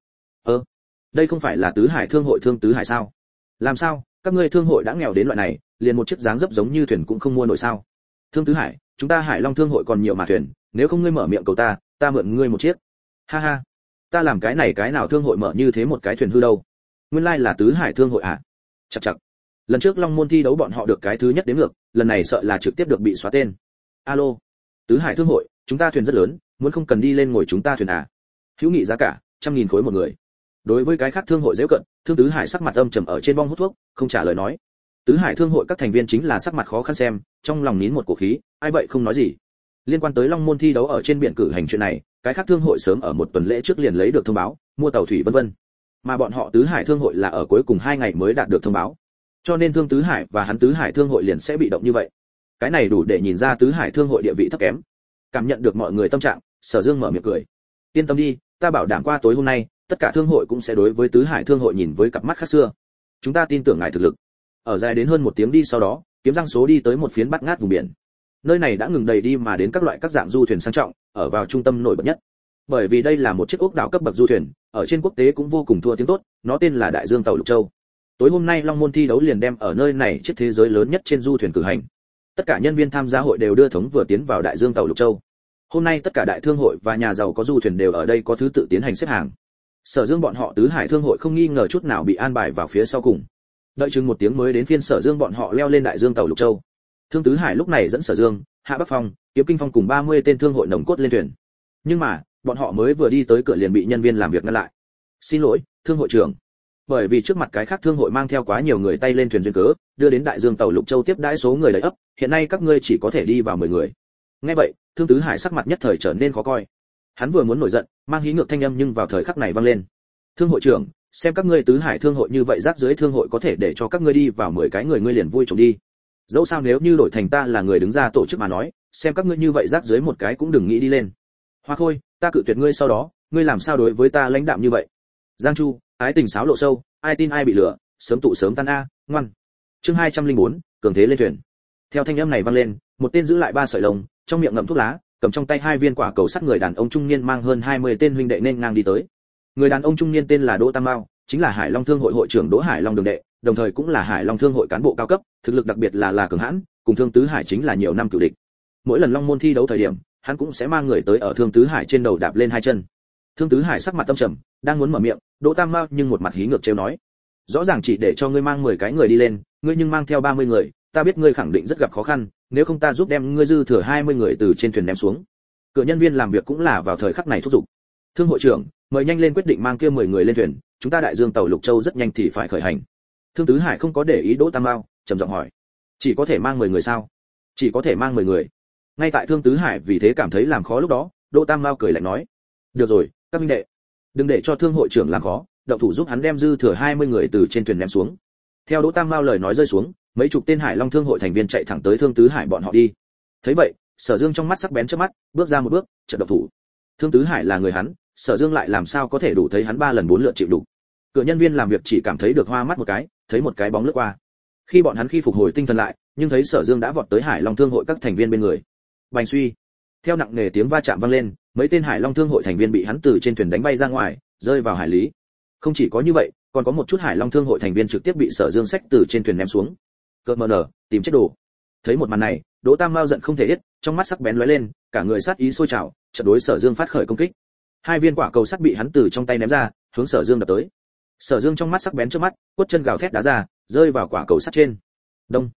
Đây không phải là Tứ Hải thương hội Thương Tứ Hải sao? Làm sao, các ngươi thương hội đã nghèo đến loại này, liền một chiếc dáng dấp giống như thuyền cũng không mua nổi sao? Thương Tứ Hải, chúng ta Hải Long thương hội còn nhiều mà thuyền, nếu không ngươi mở miệng cầu ta mượn ngươi một chiếc. Ha ha, ta làm cái nào thương hội mở như thế một cái thuyền hư đâu? Nguyên lai là Tứ Hải thương hội à? Chậc. Lần trước Long Môn thi đấu bọn họ được cái thứ nhất đến ngược, lần này sợ là trực tiếp được bị xóa tên. Alo, Tứ Hải thương hội, chúng ta thuyền rất lớn, muốn không cần đi lên ngồi chúng ta thuyền à? Hữu nghị giá cả, 100.000 khối một người. Đối với cái khác thương hội giễu cận, Thương Tứ Hải sắc mặt âm trầm ở trên bong hút thuốc, không trả lời nói. Tứ Hải thương hội các thành viên chính là sắc mặt khó khăn xem, trong lòng nín một cổ khí, ai vậy không nói gì. Liên quan tới Long Môn thi đấu ở trên biển cử hành chuyện này, cái khác thương hội sớm ở một tuần lễ trước liền lấy được thông báo, mua tàu thủy vân vân. Mà bọn họ Tứ Hải thương hội là ở cuối cùng 2 ngày mới đạt được thông báo. Cho nên Thương Tứ Hải và hắn Tứ Hải thương hội liền sẽ bị động như vậy. Cái này đủ để nhìn ra Tứ Hải thương hội địa vị thấp kém. Cảm nhận được mọi người tâm trạng, Sở Dương mở miệng cười. Yên tâm đi, ta bảo đảm qua tối hôm nay, tất cả thương hội cũng sẽ đối với Tứ Hải thương hội nhìn với cặp mắt khác xưa. Chúng ta tin tưởng ngài thực lực. Ở dài đến hơn 1 tiếng đi sau đó, kiếm răng số đi tới một phiến bát ngát vùng biển. Nơi này đã ngừng đầy đi mà đến các dạng du thuyền sang trọng, ở vào trung tâm nổi bật nhất. Bởi vì đây là một chiếc ốc đảo cấp bậc du thuyền, ở trên quốc tế cũng vô cùng thua tiếng tốt, nó tên là Đại Dương tàu Lục Châu. Tối hôm nay Long Môn thi đấu liền đem ở nơi này chiếc thế giới lớn nhất trên du thuyền cử hành. Tất cả nhân viên tham gia hội đều đưa thống vừa tiến vào Đại Dương tàu Lục Châu. Hôm nay tất cả đại thương hội và nhà giàu có du thuyền đều ở đây có thứ tự tiến hành xếp hàng. Sở Dương bọn họ Tứ Hải thương hội không nghi ngờ chút nào bị an bài vào phía sau cùng. Đợi chừng 1 tiếng mới đến phiên Sở Dương bọn họ leo lên Đại Dương tàu Lục Châu. Thương Tứ Hải lúc này dẫn Sở Dương, Hạ Bắc Phong, Kiếm Kinh Phong cùng 30 tên thương hội nồng cốt lên thuyền. Nhưng mà, bọn họ mới vừa đi tới cửa liền bị nhân viên làm việc ngăn lại. Xin lỗi, thương hội trưởng. Bởi vì trước mặt cái khác thương hội mang theo quá nhiều người tay lên thuyền duyên cớ, đưa đến Đại Dương tàu Lục Châu tiếp đãi số người đầy ấp, hiện nay các ngươi chỉ có thể đi vào 10 người. Nghe vậy, Thương Tứ Hải sắc mặt nhất thời trở nên khó coi. Hắn vừa muốn nổi giận, mang hí ngược thanh âm nhưng vào thời khắc này vang lên. Thương hội trưởng, xem các ngươi Tứ Hải thương hội như vậy rác dưới thương hội có thể để cho các ngươi đi vào 10 cái người ngươi liền vui trộm đi. Dẫu sao nếu như đổi thành ta là người đứng ra tổ chức mà nói, xem các ngươi như vậy rác dưới một cái cũng đừng nghĩ đi lên. Hoa Khôi, ta cự tuyệt ngươi sau đó, ngươi làm sao đối với ta lãnh đạm như vậy? Giang Chu, ái tình sáo lộ sâu, ai tin ai bị lừa, sớm tụ sớm tan a, ngoan. Chương 204, cường thế lên thuyền. Theo thanh âm này vang lên, một tên giữ lại 3 sợi lông, trong miệng ngậm thuốc lá, cầm trong tay 2 viên quả cầu sắt người đàn ông trung niên mang hơn 20 tên huynh đệ nên ngang đi tới. Người đàn ông trung niên tên là Đỗ Tam Mao, chính là Hải Long Thương hội hội trưởng Đỗ Hải Long đường đệ, đồng thời cũng là Hải Long Thương hội cán bộ cao cấp, thực lực đặc biệt là cường hãn, cùng Thương Tứ Hải chính là nhiều năm cửu địch. Mỗi lần Long Môn thi đấu thời điểm, hắn cũng sẽ mang người tới ở Thương Tứ Hải trên đầu đạp lên 2 chân. Thương Tứ Hải sắc mặt tâm trầm, đang muốn mở miệng, Đỗ Tam Mao nhưng một mặt hí ngược trêu nói: "Rõ ràng chỉ để cho ngươi mang 10 cái người đi lên, ngươi nhưng mang theo 30 người, ta biết ngươi khẳng định rất gặp khó khăn, nếu không ta giúp đem ngươi dư thừa 20 người từ trên thuyền ném xuống." Cửa nhân viên làm việc cũng là vào thời khắc này thúc giục: "Thương hội trưởng, mời nhanh lên quyết định mang kia 10 người lên thuyền, chúng ta Đại Dương tàu Lục Châu rất nhanh thì phải khởi hành." Thương Tứ Hải không có để ý Đỗ Tam Mao, trầm giọng hỏi: "Chỉ có thể mang 10 người sao?" "Chỉ có thể mang 10 người." Ngay tại Thương Tứ Hải vì thế cảm thấy làm khó lúc đó, Đỗ Tam Mao cười lạnh nói: "Được rồi, các huynh đệ, đừng để cho thương hội trưởng làm khó, động thủ giúp hắn đem dư thừa 20 người từ trên thuyền ném xuống." Theo Đỗ Tam Mao lời nói rơi xuống, mấy chục tên Hải Long Thương hội thành viên chạy thẳng tới Thương Tứ Hải bọn họ đi. Thấy vậy, Sở Dương trong mắt sắc bén chớp mắt, bước ra một bước, chợt động thủ. Thương Tứ Hải là người hắn, Sở Dương lại làm sao có thể đủ thấy hắn 3 lần 4 lượt chịu đủ. Cửa nhân viên làm việc chỉ cảm thấy được hoa mắt một cái, thấy một cái bóng lướt qua. Khi bọn hắn phục hồi tinh thần lại, nhưng thấy Sở Dương đã vọt tới Hải Long Thương hội các thành viên bên người. Bành suy. Theo nặng nề tiếng va chạm vang lên, mấy tên Hải Long Thương hội thành viên bị hắn từ trên thuyền đánh bay ra ngoài, rơi vào hải lý. Không chỉ có như vậy, còn có một chút Hải Long Thương hội thành viên trực tiếp bị Sở Dương xách từ trên thuyền ném xuống. Cợt mờ nở, tìm chết đồ. Thấy một màn này, Đỗ Tam Mao giận không thể yết, trong mắt sắc bén lóe lên, cả người sát ý sôi trào, chợt đối Sở Dương phát khởi công kích. 2 viên quả cầu sắt bị hắn từ trong tay ném ra, hướng Sở Dương đập tới. Sở Dương trong mắt sắc bén trước mắt, quất chân gào thét đá ra, rơi vào quả cầu sắt trên. Đông.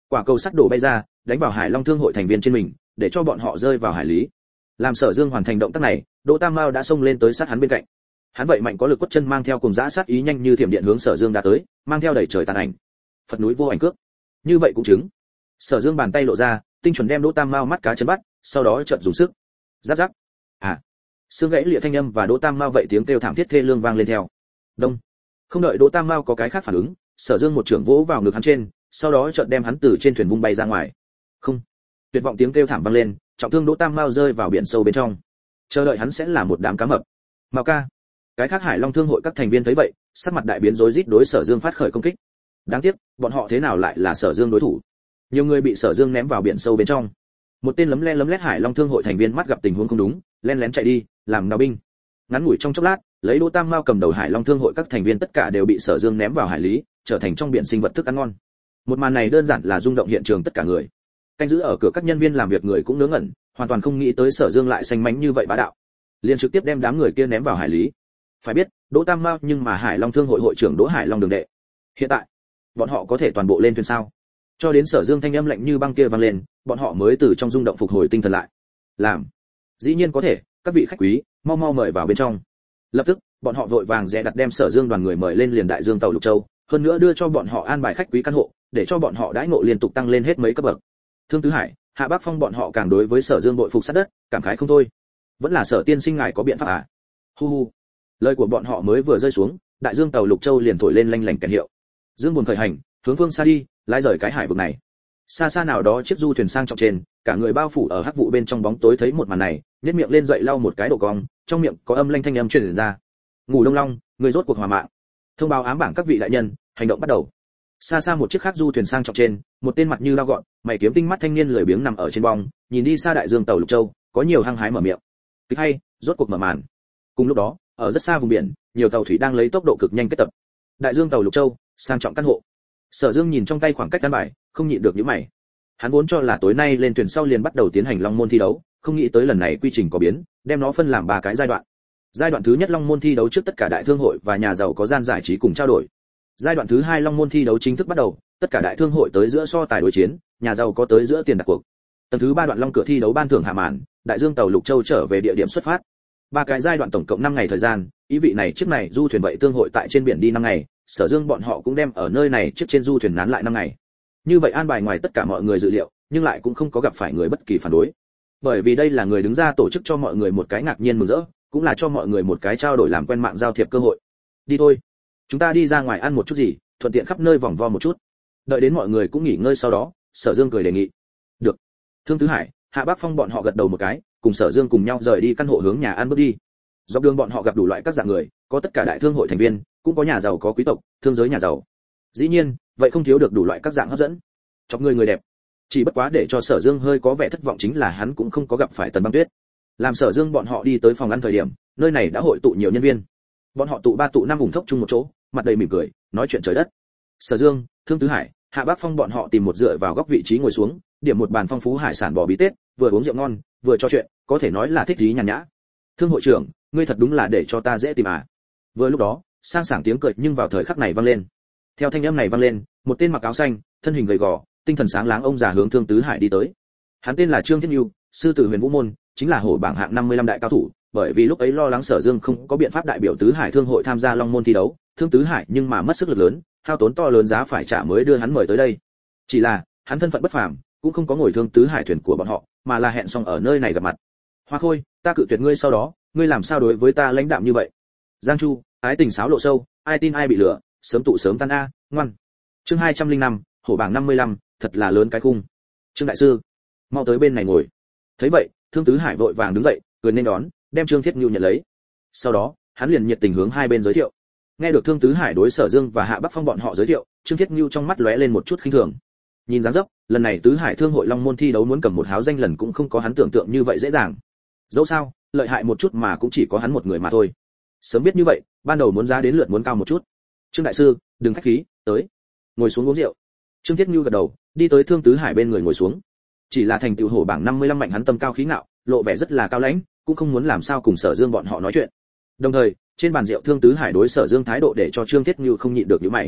Quả cầu sắt đổ bay ra, đánh vào Hải Long Thương hội thành viên trên mình, để cho bọn họ rơi vào hải lý. Làm Sở Dương hoàn thành động tác này, Đỗ Tam Mao đã xông lên tới sát hắn bên cạnh. Hắn vậy mạnh có lực quất chân mang theo cùng dã sát ý nhanh như thiểm điện hướng Sở Dương đã tới, mang theo đẩy trời tàn ảnh. Phật núi vô ảnh cước. Như vậy cũng chứng. Sở Dương bàn tay lộ ra, tinh chuẩn đem Đỗ Tam Mao mắt cá chân bắt, sau đó chợt dùng sức. Rắc rắc. À. Xương gãy lịa thanh âm và Đỗ Tam Mao vậy tiếng kêu thảm thiết thê lương vang lên theo. Đông. Không đợi Đỗ Tam Mao có cái khác phản ứng, Sở Dương một chưởng vỗ vào ngực hắn trên, sau đó chợt đem hắn từ trên thuyền vung bay ra ngoài. Không. Tuyệt vọng tiếng kêu thảm vang lên, trọng thương Đỗ Tam Mao rơi vào biển sâu bên trong. Chờ đợi hắn sẽ là một đám cá mập. Mao ca. Cái khác Hải Long Thương hội các thành viên thấy vậy, sắc mặt đại biến rối rít đối Sở Dương phát khởi công kích. Đáng tiếc, bọn họ thế nào lại là Sở Dương đối thủ? Nhiều người bị Sở Dương ném vào biển sâu bên trong. Một tên lấm lét Hải Long Thương hội thành viên mắt gặp tình huống không đúng, len lén chạy đi, làm nào binh. Ngắn ngủi trong chốc lát, lấy Đỗ Tam Mao cầm đầu Hải Long Thương hội các thành viên tất cả đều bị Sở Dương ném vào hải lý, trở thành trong biển sinh vật thức ăn ngon. Một màn này đơn giản là rung động hiện trường tất cả người. Canh giữ ở cửa các nhân viên làm việc người cũng ngớ ngẩn, hoàn toàn không nghĩ tới Sở Dương lại xanh mánh như vậy bá đạo, liền trực tiếp đem đám người kia ném vào hải lý. Phải biết, Đỗ Tam Mao nhưng mà Hải Long Thương hội hội trưởng Đỗ Hải Long đường đệ. Hiện tại, bọn họ có thể toàn bộ lên thuyền sao? Cho đến Sở Dương thanh âm lạnh như băng kia vang lên, bọn họ mới từ trong rung động phục hồi tinh thần lại. Làm? Dĩ nhiên có thể, các vị khách quý, mau mau mời vào bên trong. Lập tức, bọn họ vội vàng dè đặt đem Sở Dương đoàn người mời lên liền đại dương tàu Lục Châu, hơn nữa đưa cho bọn họ an bài khách quý căn hộ, để cho bọn họ đãi ngộ liên tục tăng lên hết mấy cấp bậc. Thương Tứ Hải, Hạ Bác Phong bọn họ càng đối với Sở Dương bội phục sát đất, cảm khái không thôi. Vẫn là Sở tiên sinh ngài có biện pháp à? Hu hu. Lời của bọn họ mới vừa rơi xuống, đại dương tàu Lục Châu liền thổi lên lanh lảnh kèn hiệu. Dương buồn khởi hành, hướng phương xa đi, lái rời cái hải vực này. Xa xa nào đó chiếc du thuyền sang trọng trên, cả người bao phủ ở hắc vụ bên trong bóng tối thấy một màn này, nhếch miệng lên dậy lau một cái độ cong, trong miệng có âm lanh thanh âm truyền ra. Ngủ Đông Long, người rốt cuộc hòa mạng. Thông báo ám bảng các vị đại nhân, hành động bắt đầu. Xa xa một chiếc khác du thuyền sang trọng trên, một tên mặt như lao gọn, mày kiếm tinh mắt thanh niên lười biếng nằm ở trên bong, nhìn đi xa đại dương tàu Lục Châu, có nhiều hăng hái mở miệng. Kịch hay, rốt cuộc mở màn. Cùng lúc đó, ở rất xa vùng biển, nhiều tàu thủy đang lấy tốc độ cực nhanh kết tập. Đại dương tàu Lục Châu, sang trọng căn hộ. Sở Dương nhìn trong tay khoảng cách căn bài, không nhịn được nhíu mày. Hắn vốn cho là tối nay lên thuyền sau liền bắt đầu tiến hành Long môn thi đấu, không nghĩ tới lần này quy trình có biến, đem nó phân làm 3 cái giai đoạn. Giai đoạn thứ nhất Long môn thi đấu trước tất cả đại thương hội và nhà giàu có gian giải trí cùng trao đổi. Giai đoạn thứ 2 Long môn thi đấu chính thức bắt đầu, tất cả đại thương hội tới giữa so tài đối chiến, nhà giàu có tới giữa tiền đặt cuộc. Tầng thứ 3 đoạn Long cửa thi đấu ban thưởng hạ màn, đại dương tàu Lục Châu trở về địa điểm xuất phát. 3 cái giai đoạn tổng cộng 5 ngày thời gian, ý vị này chiếc này du thuyền vậy tương hội tại trên biển đi 5 ngày, Sở Dương bọn họ cũng đem ở nơi này chiếc trên du thuyền nán lại 5 ngày. Như vậy an bài ngoài tất cả mọi người dự liệu, nhưng lại cũng không có gặp phải người bất kỳ phản đối. Bởi vì đây là người đứng ra tổ chức cho mọi người một cái ngạc nhiên mừng rỡ, cũng là cho mọi người một cái trao đổi làm quen mạng giao thiệp cơ hội. Đi thôi, chúng ta đi ra ngoài ăn một chút gì, thuận tiện khắp nơi vòng vo một chút. Đợi đến mọi người cũng nghỉ ngơi sau đó, Sở Dương cười đề nghị. Được. Thương Tứ Hải, Hạ Bác Phong bọn họ gật đầu một cái, cùng Sở Dương cùng nhau rời đi căn hộ hướng nhà ăn bước đi. Dọc đường bọn họ gặp đủ loại các dạng người, có tất cả đại thương hội thành viên, cũng có nhà giàu có quý tộc, thương giới nhà giàu. Dĩ nhiên, vậy không thiếu được đủ loại các dạng hấp dẫn. Chọc người đẹp. Chỉ bất quá để cho Sở Dương hơi có vẻ thất vọng chính là hắn cũng không có gặp phải Tần Băng Tuyết. Làm Sở Dương bọn họ đi tới phòng ăn thời điểm, nơi này đã hội tụ nhiều nhân viên. Bọn họ tụ 3 tụ 5 ủng thốc chung một chỗ, mặt đầy mỉm cười, nói chuyện trời đất. Sở Dương, Thương Tứ Hải, Hạ Bác Phong bọn họ tìm một dựa vào góc vị trí ngồi xuống, điểm một bàn phong phú hải sản bò bí tết, vừa uống rượu ngon, vừa trò chuyện, có thể nói là thích trí nhàn nhã. Thương hội trưởng, ngươi thật đúng là để cho ta dễ tìm à. Vừa lúc đó, sang sảng tiếng cười nhưng vào thời khắc này vang lên. Theo thanh âm này vang lên, một tên mặc áo xanh, thân hình gầy gò, tinh thần sáng láng ông già hướng Thương Tứ Hải đi tới. Hắn tên là Trương Thiết Nưu, sư tử Huyền Vũ môn, chính là hổ bảng hạng 55 đại cao thủ, bởi vì lúc ấy lo lắng Sở Dương không có biện pháp đại biểu Tứ Hải Thương hội tham gia Long môn thi đấu, Thương Tứ Hải nhưng mà mất sức lực lớn, hao tốn to lớn giá phải trả mới đưa hắn mời tới đây. Chỉ là, hắn thân phận bất phàm, cũng không có ngồi Thương Tứ Hải thuyền của bọn họ, mà là hẹn xong ở nơi này gặp mặt. Hoa Khôi, ta cự tuyệt ngươi sau đó, ngươi làm sao đối với ta lãnh đạm như vậy? Giang Chu, ái tình sáo lộ sâu, ai tin ai bị lừa, sớm tụ sớm tan a, ngoan. Chương 205, hổ bảng 55, thật là lớn cái khung. Trương đại sư, mau tới bên này ngồi. Thấy vậy, Thương Tứ Hải vội vàng đứng dậy, cười nên đón, đem Trương Thiết Nưu nhận lấy. Sau đó, hắn liền nhiệt tình hướng hai bên giới thiệu. Nghe được Thương Tứ Hải đối Sở Dương và Hạ Bắc Phong bọn họ giới thiệu, Trương Thiết Nưu trong mắt lóe lên một chút khinh thường. Nhìn dáng dấp, lần này Tứ Hải Thương hội Long môn thi đấu muốn cầm một háo danh lần cũng không có hắn tưởng tượng như vậy dễ dàng. Dẫu sao, lợi hại một chút mà cũng chỉ có hắn một người mà thôi. Sớm biết như vậy, ban đầu muốn giá đến lượt muốn cao một chút. Trương đại sư, đừng khách khí, tới. Ngồi xuống uống rượu. Trương Thiết Nưu gật đầu, đi tới Thương Tứ Hải bên người ngồi xuống. Chỉ là thành tựu hổ bảng 55 mạnh hắn tâm cao khí ngạo, lộ vẻ rất là cao lãnh, cũng không muốn làm sao cùng Sở Dương bọn họ nói chuyện. Đồng thời, trên bàn rượu Thương Tứ Hải đối Sở Dương thái độ để cho Trương Thiết Nưu không nhịn được nhíu mày.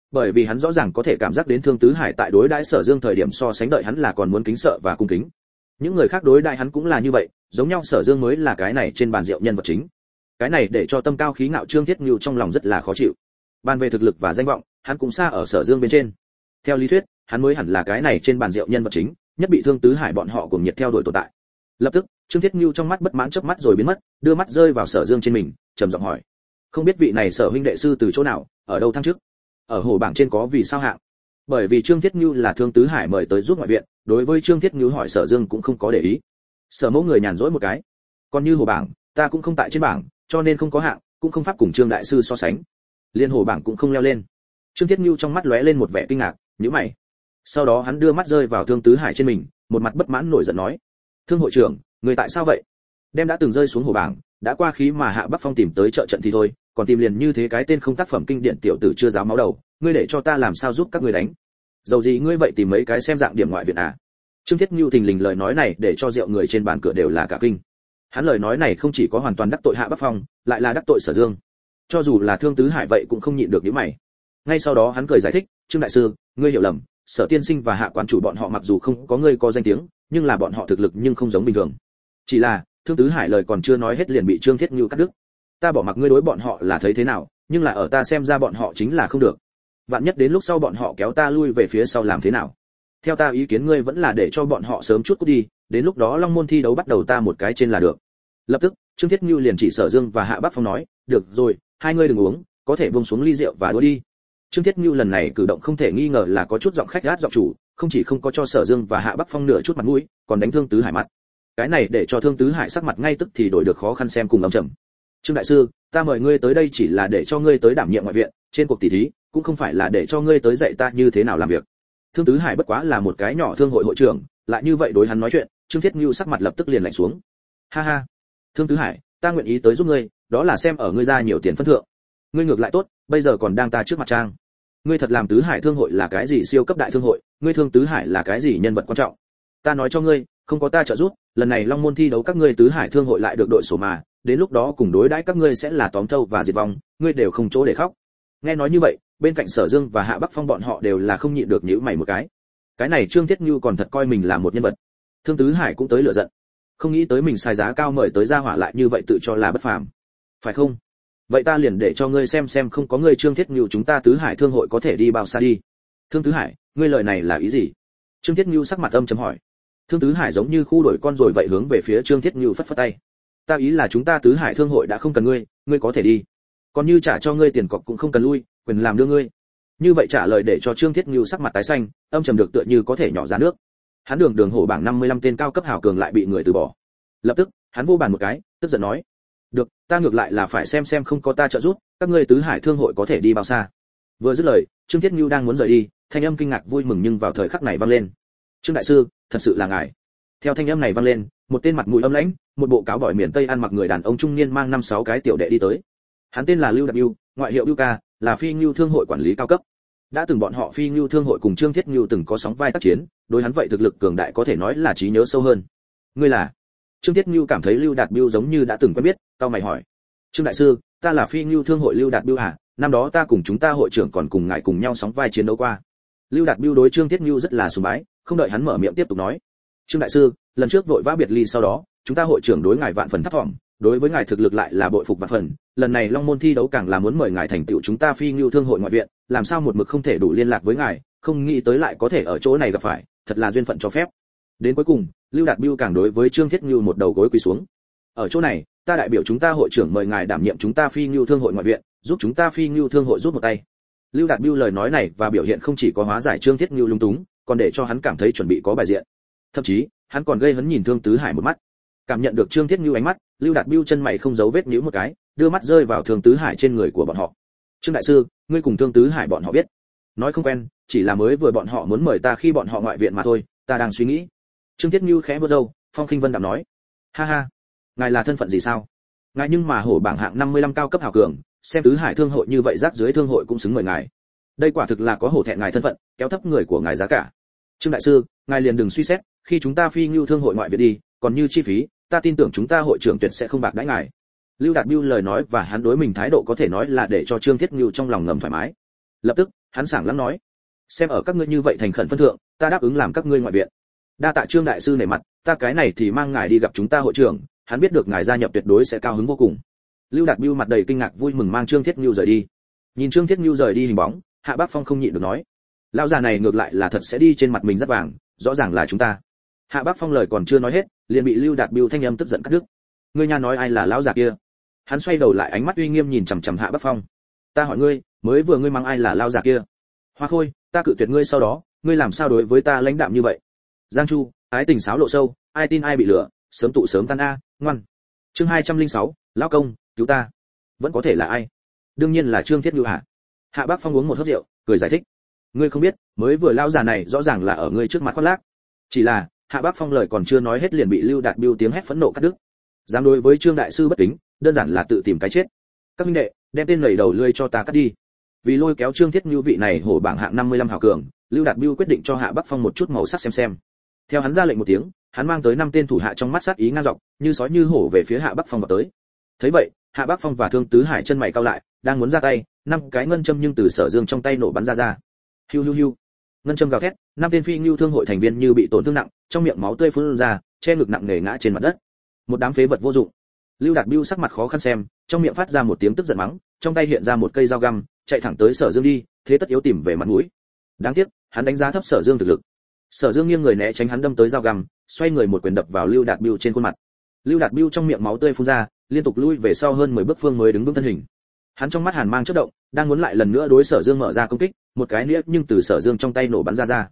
bởi vì hắn rõ ràng có thể cảm giác đến Thương Tứ Hải tại đối đãi Sở Dương thời điểm so sánh đợi hắn là còn muốn kính sợ và cung kính. Những người khác đối đãi hắn cũng là như vậy, giống nhau Sở Dương mới là cái này trên bàn rượu nhân vật chính. Cái này để cho tâm cao khí ngạo Trương Thiết Nưu trong lòng rất là khó chịu. Bàn về thực lực và danh vọng, hắn cũng xa ở Sở Dương bên trên. Theo lý thuyết, hắn mới hẳn là cái này trên bàn rượu nhân vật chính, nhất bị Thương Tứ Hải bọn họ cùng nhiệt theo đuổi tồn tại. Lập tức, Trương Thiết Nưu trong mắt bất mãn chớp mắt rồi biến mất, đưa mắt rơi vào Sở Dương trên mình, trầm giọng hỏi: "Không biết vị này Sở huynh đệ sư từ chỗ nào, ở đâu thăng chức? Ở hồ bảng trên có vì sao hạng?" Bởi vì Trương Thiết Nưu là Thương Tứ Hải mời tới giúp ngoại viện, đối với Trương Thiết Nưu hỏi Sở Dương cũng không có để ý. Sở Mẫu người nhàn rỗi một cái: "Còn như hồ bảng, ta cũng không tại trên bảng, cho nên không có hạng, cũng không pháp cùng Trương đại sư so sánh. Liên hồ bảng cũng không leo lên." Trương Thiết Nưu trong mắt lóe lên một vẻ kinh ngạc, nhíu mày. Sau đó hắn đưa mắt rơi vào Thương Tứ Hải trên mình, một mặt bất mãn nổi giận nói: "Thương hội trưởng, người tại sao vậy? Đem đã từng rơi xuống hồ bảng, đã qua khí mà Hạ Bắc Phong tìm tới trợ trận thì thôi, còn tìm liền như thế cái tên không tác phẩm kinh điển tiểu tử chưa giáo máu đầu, ngươi để cho ta làm sao giúp các ngươi đánh? Dầu gì ngươi vậy tìm mấy cái xem dạng điểm ngoại viện à?" Trương Thiết Nưu thình lình lời nói này để cho rượu người trên bàn cửa đều là cả kinh. Hắn lời nói này không chỉ có hoàn toàn đắc tội Hạ Bắc Phong, lại là đắc tội Sở Dương. Cho dù là Thương Tứ Hải vậy cũng không nhịn được nhíu mày. Ngay sau đó hắn cười giải thích: "Trương đại sư, ngươi hiểu lầm, Sở tiên sinh và Hạ quán chủ bọn họ mặc dù không có ngươi có danh tiếng, nhưng là bọn họ thực lực nhưng không giống bình thường. Chỉ là, Thương Tứ Hải lời còn chưa nói hết liền bị Trương Thiết Nưu cắt đứt. Ta bỏ mặc ngươi đối bọn họ là thấy thế nào, nhưng là ở ta xem ra bọn họ chính là không được. Vạn nhất đến lúc sau bọn họ kéo ta lui về phía sau làm thế nào? Theo ta ý kiến ngươi vẫn là để cho bọn họ sớm chút cút đi, đến lúc đó Long môn thi đấu bắt đầu ta một cái trên là được." Lập tức, Trương Thiết Nưu liền chỉ Sở Dương và Hạ Bắc Phong nói: "Được rồi, hai ngươi đừng uống, có thể buông xuống ly rượu và đũa đi." Trương Thiết Nưu lần này cử động không thể nghi ngờ là có chút giọng khách gát giọng chủ, không chỉ không có cho Sở Dương và Hạ Bắc Phong nửa chút mặt mũi, còn đánh Thương Tứ Hải mặt. Cái này để cho Thương Tứ Hải sắc mặt ngay tức thì đổi được khó khăn xem cùng âm trầm. "Trương đại sư, ta mời ngươi tới đây chỉ là để cho ngươi tới đảm nhiệm ngoại viện, trên cuộc tỷ thí, cũng không phải là để cho ngươi tới dạy ta như thế nào làm việc." Thương Tứ Hải bất quá là một cái nhỏ thương hội hội trưởng, lại như vậy đối hắn nói chuyện, Trương Thiết Nưu sắc mặt lập tức liền lạnh xuống. "Ha ha, Thương Tứ Hải, ta nguyện ý tới giúp ngươi, đó là xem ở ngươi ra nhiều tiền phân thượng. Ngươi ngược lại tốt, bây giờ còn đang ta trước mặt trang. Ngươi thật làm Tứ Hải thương hội là cái gì siêu cấp đại thương hội, ngươi Thương Tứ Hải là cái gì nhân vật quan trọng. Ta nói cho ngươi, không có ta trợ giúp, lần này Long môn thi đấu các ngươi Tứ Hải thương hội lại được đội sổ mà, đến lúc đó cùng đối đãi các ngươi sẽ là tóm thâu và diệt vong, ngươi đều không chỗ để khóc." Nghe nói như vậy, bên cạnh Sở Dương và Hạ Bắc Phong bọn họ đều là không nhịn được nhíu mày một cái. Cái này Trương Thiết Nưu còn thật coi mình là một nhân vật. Thương Tứ Hải cũng tới lửa giận. Không nghĩ tới mình sai giá cao mời tới gia hỏa lại như vậy tự cho là bất phàm. Phải không? Vậy ta liền để cho ngươi xem không có ngươi Trương Thiết Nưu chúng ta Tứ Hải thương hội có thể đi bao xa đi. Thương Tứ Hải, ngươi lời này là ý gì? Trương Thiết Nưu sắc mặt âm trầm hỏi. Thương Tứ Hải giống như khu đuổi con rồi vậy hướng về phía Trương Thiết Nưu phất phất tay. Ta ý là chúng ta Tứ Hải thương hội đã không cần ngươi, ngươi có thể đi. Còn như trả cho ngươi tiền cọc cũng không cần lui, quyền làm đưa ngươi. Như vậy trả lời để cho Trương Thiết Nưu sắc mặt tái xanh, âm trầm được tựa như có thể nhỏ ra nước. Hắn đường hổ bảng 55 tên cao cấp hảo cường lại bị người từ bỏ. Lập tức, hắn vô bàn một cái, tức giận nói: "Được, ta ngược lại là phải xem không có ta trợ giúp, các ngươi Tứ Hải thương hội có thể đi bao xa." Vừa dứt lời, Trương Thiết Nưu đang muốn rời đi, thanh âm kinh ngạc vui mừng nhưng vào thời khắc này vang lên: "Trương đại sư, thật sự là ngài." Theo thanh âm này vang lên, một tên mặt mũi âm lãnh, một bộ cáo bỏi miền Tây ăn mặc người đàn ông trung niên mang 5-6 cái tiểu đệ đi tới. Hắn tên là Lưu Đạt Bưu, ngoại hiệu Bưu ca, là Phi Ngưu thương hội quản lý cao cấp. Đã từng bọn họ Phi Ngưu thương hội cùng Trương Thiết Ngưu từng có sóng vai tác chiến, đối hắn vậy thực lực cường đại có thể nói là trí nhớ sâu hơn. "Ngươi là?" Trương Thiết Ngưu cảm thấy Lưu Đạt Bưu giống như đã từng quen biết, cau mày hỏi: "Trương đại sư, ta là Phi Ngưu thương hội Lưu Đạt Bưu à, năm đó ta cùng chúng ta hội trưởng còn cùng ngài cùng nhau sóng vai chiến đấu qua." Lưu Đạt Bưu đối Trương Thiết Ngưu rất là sùng bái, không đợi hắn mở miệng tiếp tục nói: "Trương đại sư, lần trước vội vã biệt ly sau đó, chúng ta hội trưởng đối ngài vạn phần thấp vọng, đối với ngài thực lực lại là bội phục vạn phần, lần này Long môn thi đấu càng là muốn mời ngài thành tựu chúng ta Phi Ngưu thương hội ngoại viện, làm sao một mực không thể đủ liên lạc với ngài, không nghĩ tới lại có thể ở chỗ này gặp phải, thật là duyên phận cho phép." Đến cuối cùng, Lưu Đạt Bưu càng đối với Trương Thiết Ngưu một đầu gối quỳ xuống. "Ở chỗ này, ta đại biểu chúng ta hội trưởng mời ngài đảm nhiệm chúng ta Phi Ngưu thương hội ngoại viện, giúp chúng ta Phi Ngưu thương hội rút một tay." Lưu Đạt Bưu lời nói này và biểu hiện không chỉ có hóa giải Trương Thiết Ngưu lung túng, còn để cho hắn cảm thấy chuẩn bị có bài diện. Thậm chí, hắn còn gây hấn nhìn Thương Tứ Hải một mắt. Cảm nhận được Trương Thiết Ngưu ánh mắt, Lưu Đạt Bưu chân mày không giấu vết nhíu một cái, đưa mắt rơi vào Thương Tứ Hải trên người của bọn họ. "Trương đại sư, ngươi cùng Thương Tứ Hải bọn họ biết?" "Nói không quen, chỉ là mới vừa bọn họ muốn mời ta khi bọn họ ngoại viện mà thôi, ta đang suy nghĩ." Trương Thiết Ngưu khẽ vuốt râu, phong khinh vân đạm nói: "Ha ha, ngài là thân phận gì sao? Ngài nhưng mà hổ bảng hạng 55 cao cấp hảo cường, xem Tứ Hải thương hội như vậy rác dưới thương hội cũng xứng mời ngài. Đây quả thực là có hổ thẹn ngài thân phận, kéo thấp người của ngài giá cả. Trương đại sư, ngài liền đừng suy xét, khi chúng ta Phi Ngưu thương hội ngoại viện đi, còn như chi phí, ta tin tưởng chúng ta hội trưởng tuyệt sẽ không bạc đãi ngài." Lưu Đạt Bưu lời nói và hắn đối mình thái độ có thể nói là để cho Trương Thiết Ngưu trong lòng ngầm thoải mái. Lập tức, hắn sảng lắm nói, xem ở các ngươi như vậy thành khẩn phân thượng, ta đáp ứng làm các ngươi ngoại viện. Đa tạ Trương đại sư nể mặt, ta cái này thì mang ngài đi gặp chúng ta hội trưởng, hắn biết được ngài gia nhập tuyệt đối sẽ cao hứng vô cùng. Lưu Đạt Bưu mặt đầy kinh ngạc vui mừng mang Trương Thiết Nưu rời đi. Nhìn Trương Thiết Nưu rời đi hình bóng, Hạ Bác Phong không nhịn được nói, lão già này ngược lại là thật sẽ đi trên mặt mình rất vàng, rõ ràng là chúng ta. Hạ Bác Phong lời còn chưa nói hết, liền bị Lưu Đạt Bưu thanh âm tức giận cắt đứt. Ngươi nha nói ai là lão già kia? Hắn xoay đầu lại ánh mắt uy nghiêm nhìn chằm chằm Hạ Bác Phong. Ta hỏi ngươi, mới vừa ngươi mắng ai là lão già kia? Hoa Khôi, ta cự tuyệt ngươi sau đó, ngươi làm sao đối với ta lãnh đạm như vậy? Giang Chu, ái tình sáo lộ sâu, ai tin ai bị lừa, sớm tụ sớm tan a, ngoan. Chương 206, lão công, cứu ta. Vẫn có thể là ai? Đương nhiên là Trương Thiết Nưu hạ. Hạ Bác Phong uống một hớp rượu, cười giải thích. Ngươi không biết, mới vừa lão già này rõ ràng là ở ngươi trước mặt khoác lác. Chỉ là, Hạ Bác Phong lời còn chưa nói hết liền bị Lưu Đạt Bưu tiếng hét phẫn nộ cắt đứt. Dám đối với Trương đại sư bất kính, đơn giản là tự tìm cái chết. Các huynh đệ, đem tên lầy đầu lươi cho ta cắt đi. Vì lôi kéo Trương Thiết Nưu vị này hổ bảng hạng 55 hào cường, Lưu Đạt Bưu quyết định cho Hạ Bác Phong một chút màu sắc xem. Theo hắn ra lệnh một tiếng, hắn mang tới 5 tên thủ hạ trong mắt sát ý ngang dọc, như sói như hổ về phía Hạ Bác Phong vào tới. Thấy vậy, Hạ Bác Phong và Thương Tứ Hải chân mày cau lại, đang muốn ra tay, 5 cái ngân châm nhưng từ Sở Dương trong tay nổ bắn ra. Hiu hiu hiu. Ngân châm gào thét, 5 tên phi ngưu thương hội thành viên như bị tổn thương nặng, trong miệng máu tươi phun ra, che ngực nặng nề ngã trên mặt đất. Một đám phế vật vô dụng. Lưu Đạt Bưu sắc mặt khó khăn xem, trong miệng phát ra một tiếng tức giận mắng, trong tay hiện ra một cây dao găm, chạy thẳng tới Sở Dương đi, thế tất yếu tìm về mặt mũi. Đáng tiếc, hắn đánh giá thấp Sở Dương thực lực. Sở Dương nghiêng người né tránh hắn đâm tới dao găm, xoay người một quyền đập vào Lưu Đạt Bưu trên khuôn mặt. Lưu Đạt Bưu trong miệng máu tươi phun ra, liên tục lui về sau hơn 10 bước phương mới đứng vững thân hình. Hắn trong mắt hàn mang chớp động, đang muốn lại lần nữa đối Sở Dương mở ra công kích, một cái nĩa nhưng từ Sở Dương trong tay nổ bắn ra.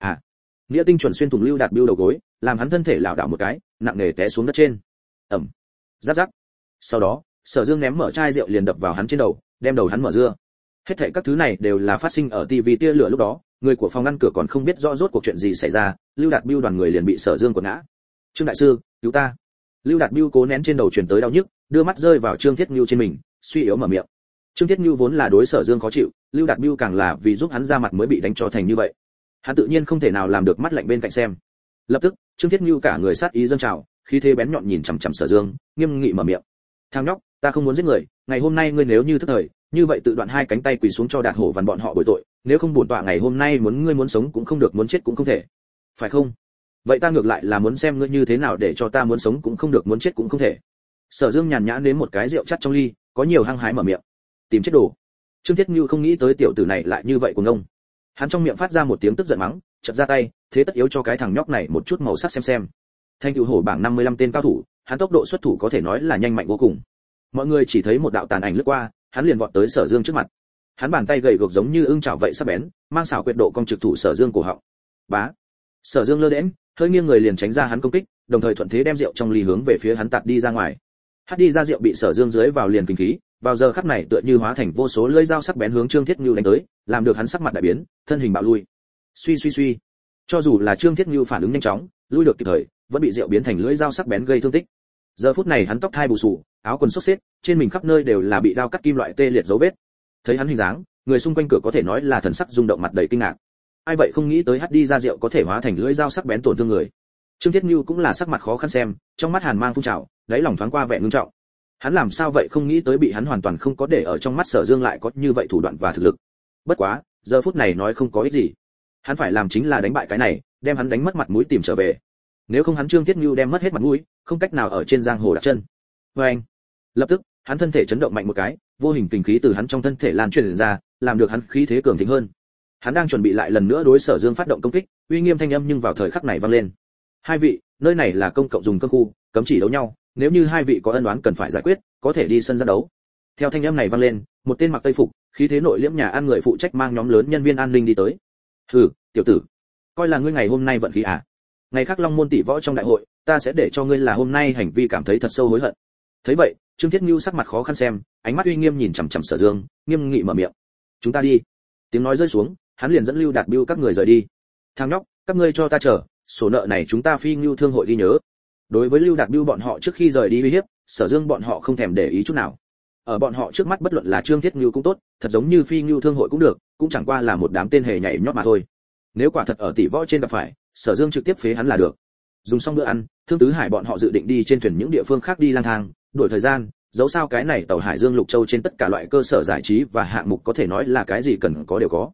Nĩa tinh chuẩn xuyên thủng Lưu Đạt Bưu đầu gối, làm hắn thân thể lảo đảo một cái, nặng nề té xuống đất trên. Ầm. Rắc rắc. Sau đó, Sở Dương ném mở chai rượu liền đập vào hắn trên đầu, đem đầu hắn mở rưa. Hết thảy các thứ này đều là phát sinh ở TV tia lửa lúc đó, người của phòng ngăn cửa còn không biết rõ rốt cuộc chuyện gì xảy ra, Lưu Đạt Bưu đoàn người liền bị Sở Dương quật ngã. Trương đại sư, cứu ta. Lưu Đạt Bưu cố nén trên đầu truyền tới đau nhức, đưa mắt rơi vào Trương Thiết Nưu trên mình, suy yếu mở miệng. Trương Thiết Nưu vốn là đối Sở Dương khó chịu, Lưu Đạt Bưu càng là vì giúp hắn ra mặt mới bị đánh cho thành như vậy. Hắn tự nhiên không thể nào làm được mắt lạnh bên cạnh xem. Lập tức, Trương Thiết Nưu cả người sát ý dâng trào, khí thế bén nhọn nhìn chằm chằm Sở Dương, nghiêm nghị mở miệng. Thằng nhóc, ta không muốn giết người, ngày hôm nay ngươi nếu như thức thời, như vậy tự đoạn 2 cánh tay quỳ xuống cho Đạt Hổ Văn bọn họ bồi tội, nếu không bổn tọa ngày hôm nay ngươi muốn sống cũng không được, muốn chết cũng không thể. Phải không? Vậy ta ngược lại là muốn xem ngươi như thế nào để cho ta muốn sống cũng không được, muốn chết cũng không thể. Sở Dương nhàn nhã đến một cái rượu chắt trong ly, có nhiều hăng hái mở miệng. Tìm chết đồ. Trương Thiết Nưu không nghĩ tới tiểu tử này lại như vậy của ngông. Hắn trong miệng phát ra một tiếng tức giận mắng, chợt ra tay, thế tất yếu cho cái thằng nhóc này một chút màu sắc xem. Thanh cửu hổ bảng 55 tên cao thủ, hắn tốc độ xuất thủ có thể nói là nhanh mạnh vô cùng. Mọi người chỉ thấy một đạo tàn ảnh lướt qua, hắn liền vọt tới Sở Dương trước mặt. Hắn bàn tay gầy gộc giống như ưng chảo vậy sắc bén, mang xảo quyệt độ cong trực thủ Sở Dương cổ họng. Bá. Sở Dương lơ đễnh, hơi nghiêng người liền tránh ra hắn công kích, đồng thời thuận thế đem rượu trong ly hướng về phía hắn tạt đi ra ngoài. Hắt đi ra rượu bị Sở Dương dưới vào liền kinh khí, vào giờ khắc này tựa như hóa thành vô số lưỡi dao sắc bén hướng Trương Thiết Nưu đánh tới, làm được hắn sắc mặt đại biến, thân hình bạo lui. Suy. Cho dù là Trương Thiết Nưu phản ứng nhanh chóng, lui được kịp thời, vẫn bị rượu biến thành lưỡi dao sắc bén gây thương tích. Giờ phút này hắn tóc thai bù xù, áo quần xốc xếch, trên mình khắp nơi đều là bị đao cắt kim loại tê liệt dấu vết. Thấy hắn hình dáng, người xung quanh cửa có thể nói là thần sắc rung động, mặt đầy kinh ngạc. Ai vậy không nghĩ tới hắt đi ra rượu có thể hóa thành lưỡi dao sắc bén tổn thương người. Trương Thiết Nưu cũng là sắc mặt khó khăn xem, trong mắt hàn mang phun trào, đáy lòng thoáng qua vẻ ngưng trọng. Hắn làm sao vậy không nghĩ tới bị hắn hoàn toàn không có để ở trong mắt Sở Dương lại có như vậy thủ đoạn và thực lực. Bất quá, giờ phút này nói không có ích gì. Hắn phải làm chính là đánh bại cái này, đem hắn đánh mất mặt mũi tìm trở về. Nếu không hắn Trương Thiết Nưu đem mất hết mặt mũi, không cách nào ở trên giang hồ đặt chân. Oeng! Lập tức, hắn thân thể chấn động mạnh một cái, vô hình kình khí từ hắn trong thân thể lan truyền ra, làm được hắn khí thế cường thịnh hơn. Hắn đang chuẩn bị lại lần nữa đối Sở Dương phát động công kích, uy nghiêm thanh âm nhưng vào thời khắc này vang lên. Hai vị, nơi này là công cộng dùng cơm khu, cấm chỉ đấu nhau, nếu như hai vị có ân oán cần phải giải quyết, có thể đi sân ra đấu. Theo thanh âm này vang lên, một tên mặc tây phục, khí thế nội liễm nhà ăn người phụ trách mang nhóm lớn nhân viên an ninh đi tới. Hừ, tiểu tử, coi là ngươi ngày hôm nay vận khí à? Ngày khác Long môn tỷ võ trong đại hội, ta sẽ để cho ngươi là hôm nay hành vi cảm thấy thật sâu hối hận. Thấy vậy, Trương Thiết Nưu sắc mặt khó khăn xem, ánh mắt uy nghiêm nhìn chằm chằm Sở Dương, nghiêm nghị mở miệng. Chúng ta đi. Tiếng nói rơi xuống, hắn liền dẫn Lưu Đạt Bưu các người rời đi. Thằng nhóc, các ngươi cho ta chờ, sổ nợ này chúng ta Phi Ngưu thương hội ghi nhớ. Đối với Lưu Đạt Bưu bọn họ trước khi rời đi uy hiếp, Sở Dương bọn họ không thèm để ý chút nào. Ở bọn họ trước mắt bất luận là Trương Thiết Nưu cũng tốt, thật giống như Phi Ngưu thương hội cũng được, cũng chẳng qua là một đám tên hề nhảy nhót mà thôi. Nếu quả thật ở tỷ võ trên gặp phải, Sở Dương trực tiếp phế hắn là được. Dùng xong bữa ăn, Thương Tứ Hải bọn họ dự định đi trên thuyền những địa phương khác đi lang thang, đổi thời gian, dẫu sao cái này tàu Hải Dương Lục Châu trên tất cả loại cơ sở giải trí và hạng mục có thể nói là cái gì cần có đều có.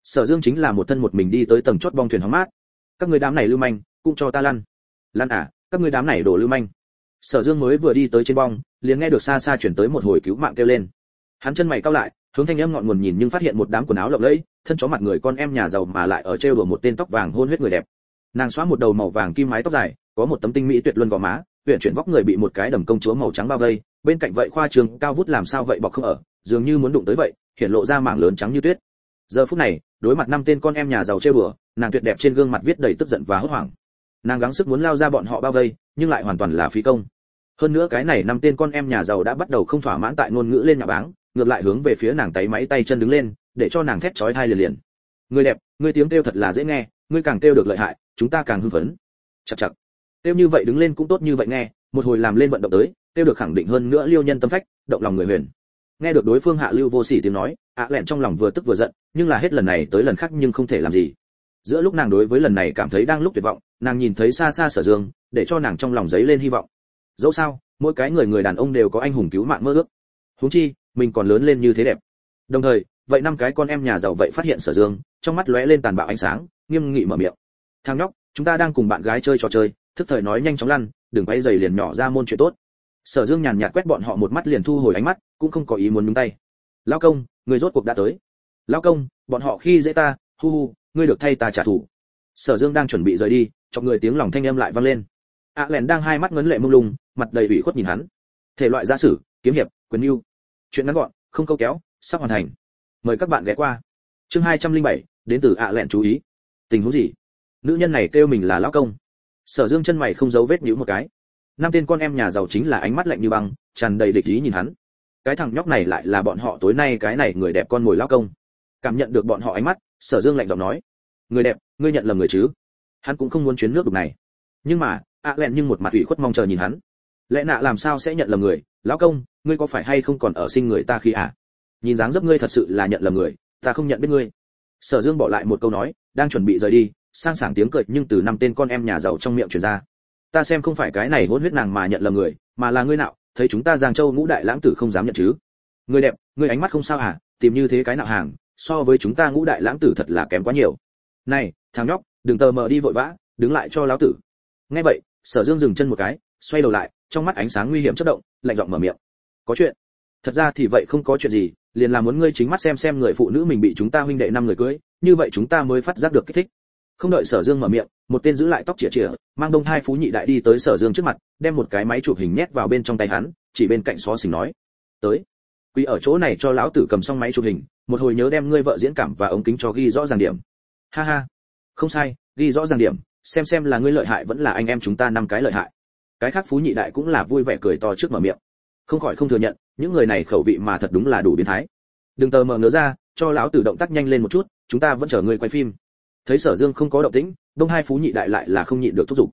Sở Dương chính là một thân một mình đi tới tầng chót bong thuyền hóng mát. Các người đám này lưu manh, cũng cho ta lăn. Lăn à, các người đám này đổ lưu manh. Sở Dương mới vừa đi tới trên bong, liền nghe được xa xa chuyển tới một hồi cứu mạng kêu lên. Hắn chân mày cau lại, hướng thanh âm ngọn nguồn nhìn nhưng phát hiện một đám quần áo lộng lẫy, thân chó mặt người con em nhà giàu mà lại ở trêu đùa một tên tóc vàng hôn huyết người đẹp. Nàng xóa một đầu màu vàng kim mái tóc dài, có một tấm tinh mỹ tuyệt luân gò má, huyền chuyển vóc người bị một cái đầm công chúa màu trắng bao vây, bên cạnh vậy khoa trương cao vút làm sao vậy bọc không ở, dường như muốn đụng tới vậy, hiện lộ ra mảng lớn trắng như tuyết. Giờ phút này, đối mặt 5 tên con em nhà giàu trêu đùa, nàng tuyệt đẹp trên gương mặt viết đầy tức giận và hốt hoảng. Nàng gắng sức muốn lao ra bọn họ bao vây, nhưng lại hoàn toàn là phí công. Hơn nữa cái này 5 tên con em nhà giàu đã bắt đầu không thỏa mãn tại ngôn ngữ lên nhạ báng, ngược lại hướng về phía nàng tay máy tay chân đứng lên, để cho nàng thét chói tai liền liền. Người đẹp, ngươi tiếng kêu thật là dễ nghe, ngươi càng kêu được lợi hại, chúng ta càng hưng phấn. Chậc chậc. Kêu như vậy đứng lên cũng tốt như vậy nghe, một hồi làm lên vận động tới, kêu được khẳng định hơn nữa liêu nhân tâm phách, động lòng người huyền. Nghe được đối phương hạ lưu vô sỉ tiếng nói, lẹn trong lòng vừa tức vừa giận, nhưng là hết lần này tới lần khác nhưng không thể làm gì. Giữa lúc nàng đối với lần này cảm thấy đang lúc tuyệt vọng, nàng nhìn thấy xa xa Sở Dương, để cho nàng trong lòng dấy lên hy vọng. Dẫu sao, mỗi cái người đàn ông đều có anh hùng cứu mạng mơ ước. Huống chi, mình còn lớn lên như thế đẹp. Đồng thời, vậy 5 cái con em nhà giàu vậy phát hiện Sở Dương, trong mắt lóe lên tàn bạo ánh sáng, nghiêm nghị mở miệng. Thằng nhóc, chúng ta đang cùng bạn gái chơi trò chơi, thức thời nói nhanh chóng lăn, đừng bay giày liền nhỏ ra môn chuyện tốt. Sở Dương nhàn nhạt quét bọn họ một mắt liền thu hồi ánh mắt, cũng không có ý muốn nhúng tay. Lão công, người rốt cuộc đã tới. Lão công, bọn họ khi dễ ta, hu hu, ngươi được thay ta trả thù. Sở Dương đang chuẩn bị rời đi, trong người tiếng lòng thanh âm lại vang lên. Lẹn đang hai mắt ngấn lệ mông lung, mặt đầy ủy khuất nhìn hắn. Thể loại giả sử, kiếm hiệp, quyền lưu. Chuyện ngắn gọn, không câu kéo, sắp hoàn thành. Mời các bạn ghé qua. Chương 207, đến từ Lẹn chú ý. Tình huống gì? Nữ nhân này kêu mình là lão công. Sở Dương chân mày không giấu vết nhíu một cái. 5 tên con em nhà giàu chính là ánh mắt lạnh như băng, tràn đầy địch ý nhìn hắn. Cái thằng nhóc này lại là bọn họ tối nay cái này người đẹp con mồi lão công. Cảm nhận được bọn họ ánh mắt, Sở Dương lạnh giọng nói: "Người đẹp, ngươi nhận lầm người chứ?" Hắn cũng không muốn chuyến nước đục này. Nhưng mà, Lẹn nhưng một mặt ủy khuất mong chờ nhìn hắn. Lẽ nạ làm sao sẽ nhận lầm người, lão công, ngươi có phải hay không còn ở sinh người ta khi à? Nhìn dáng dấp ngươi thật sự là nhận lầm người, ta không nhận biết ngươi. Sở Dương bỏ lại một câu nói, đang chuẩn bị rời đi, sang sảng tiếng cười nhưng từ 5 tên con em nhà giàu trong miệng truyền ra. Ta xem không phải cái này hôn huyết nàng mà nhận lầm người, mà là ngươi nạo, thấy chúng ta Giang Châu ngũ đại lãng tử không dám nhận chứ? Ngươi đẹp, ngươi ánh mắt không sao à, tìm như thế cái nạo hàng, so với chúng ta ngũ đại lãng tử thật là kém quá nhiều. Này, thằng nhóc, đừng tờ mờ đi vội vã, đứng lại cho lão tử. Nghe vậy, Sở Dương dừng chân một cái, xoay đầu lại, trong mắt ánh sáng nguy hiểm chớp động, lạnh giọng mở miệng. Có chuyện? Thật ra thì vậy không có chuyện gì, liền là muốn ngươi chính mắt xem người phụ nữ mình bị chúng ta huynh đệ 5 người cưới, như vậy chúng ta mới phát giác được kích thích. Không đợi Sở Dương mở miệng, một tên giữ lại tóc chĩa, mang đông hai phú nhị đại đi tới Sở Dương trước mặt, đem một cái máy chụp hình nhét vào bên trong tay hắn, chỉ bên cạnh xó xỉnh nói: "Tới, quỳ ở chỗ này cho lão tử cầm xong máy chụp hình, một hồi nhớ đem ngươi vợ diễn cảm và ống kính cho ghi rõ ràng điểm." Ha ha, không sai, ghi rõ ràng điểm, xem là ngươi lợi hại vẫn là anh em chúng ta 5 cái lợi hại. Cái khác phú nhị đại cũng là vui vẻ cười to trước mở miệng. Không khỏi không thừa nhận, những người này khẩu vị mà thật đúng là đủ biến thái. Đừng tờ mờ ngớ ra, cho lão tử động tác nhanh lên một chút, chúng ta vẫn chờ ngươi quay phim. Thấy Sở Dương không có động tĩnh, đông hai phú nhị đại lại là không nhịn được thúc giục.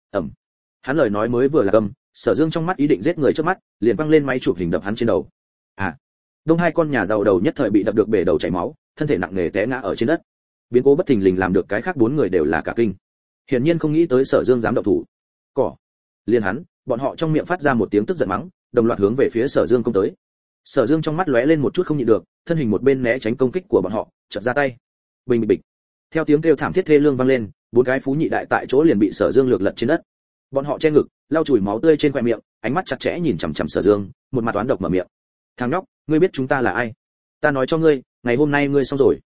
Hắn lời nói mới vừa là cầm, Sở Dương trong mắt ý định giết người trước mắt, liền quăng lên máy chụp hình đập hắn trên đầu. Đông hai con nhà giàu đầu nhất thời bị đập được bể đầu chảy máu, thân thể nặng nề té ngã ở trên đất. Biến cố bất thình lình làm được cái khác 4 người đều là cả kinh. Hiển nhiên không nghĩ tới Sở Dương dám động thủ. Cỏ. Liên hắn, bọn họ trong miệng phát ra một tiếng tức giận mắng, đồng loạt hướng về phía Sở Dương công tới. Sở Dương trong mắt lóe lên một chút không nhịn được, thân hình một bên né tránh công kích của bọn họ, chợt ra tay. Bình bịch bịch. Theo tiếng kêu thảm thiết thê lương vang lên, 4 cái phú nhị đại tại chỗ liền bị Sở Dương lược lật trên đất. Bọn họ che ngực, lau chùi máu tươi trên khóe miệng, ánh mắt chặt chẽ nhìn chằm chằm Sở Dương, một mặt toán độc mở miệng. "Thằng nhóc, ngươi biết chúng ta là ai? Ta nói cho ngươi, ngày hôm nay ngươi xong rồi."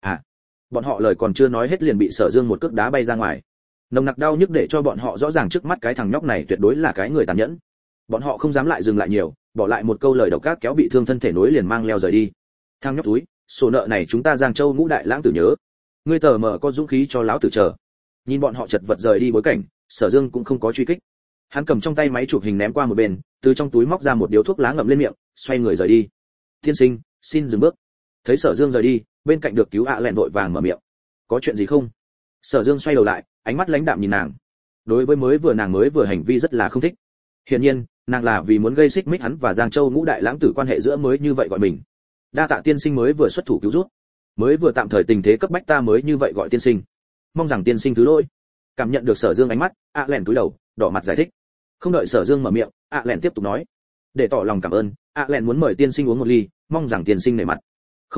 Bọn họ lời còn chưa nói hết liền bị Sở Dương một cước đá bay ra ngoài. Nồng nặc đau nhức để cho bọn họ rõ ràng trước mắt cái thằng nhóc này tuyệt đối là cái người tàn nhẫn. Bọn họ không dám lại dừng lại nhiều, bỏ lại một câu lời độc ác kéo bị thương thân thể nối liền mang leo rời đi. "Thằng nhóc túi, sổ nợ này chúng ta Giang Châu ngũ đại lãng tử nhớ. Ngươi tờ mờ có dũng khí cho lão tử chờ." Nhìn bọn họ chật vật rời đi bối cảnh, Sở Dương cũng không có truy kích. Hắn cầm trong tay máy chụp hình ném qua một bên, từ trong túi móc ra một điếu thuốc lá ngậm lên miệng, xoay người rời đi. "Tiên sinh, xin dừng bước." Thấy Sở Dương rời đi, bên cạnh được cứu lẹn vội vàng mở miệng. "Có chuyện gì không?" Sở Dương xoay đầu lại, ánh mắt lãnh đạm nhìn nàng. Đối với nàng mới vừa hành vi rất là không thích. Hiển nhiên, nàng là vì muốn gây xích mích hắn và Giang Châu ngũ đại lãng tử quan hệ giữa mới như vậy gọi mình. Đa tạ tiên sinh mới vừa xuất thủ cứu giúp, mới vừa tạm thời tình thế cấp bách ta mới như vậy gọi tiên sinh. Mong rằng tiên sinh thứ lỗi. Cảm nhận được Sở Dương ánh mắt, lẹn cúi đầu, đỏ mặt giải thích. Không đợi Sở Dương mở miệng, lẹn tiếp tục nói. Để tỏ lòng cảm ơn, lẹn muốn mời tiên sinh uống một ly, mong rằng tiên sinh nể mặt. Không cần,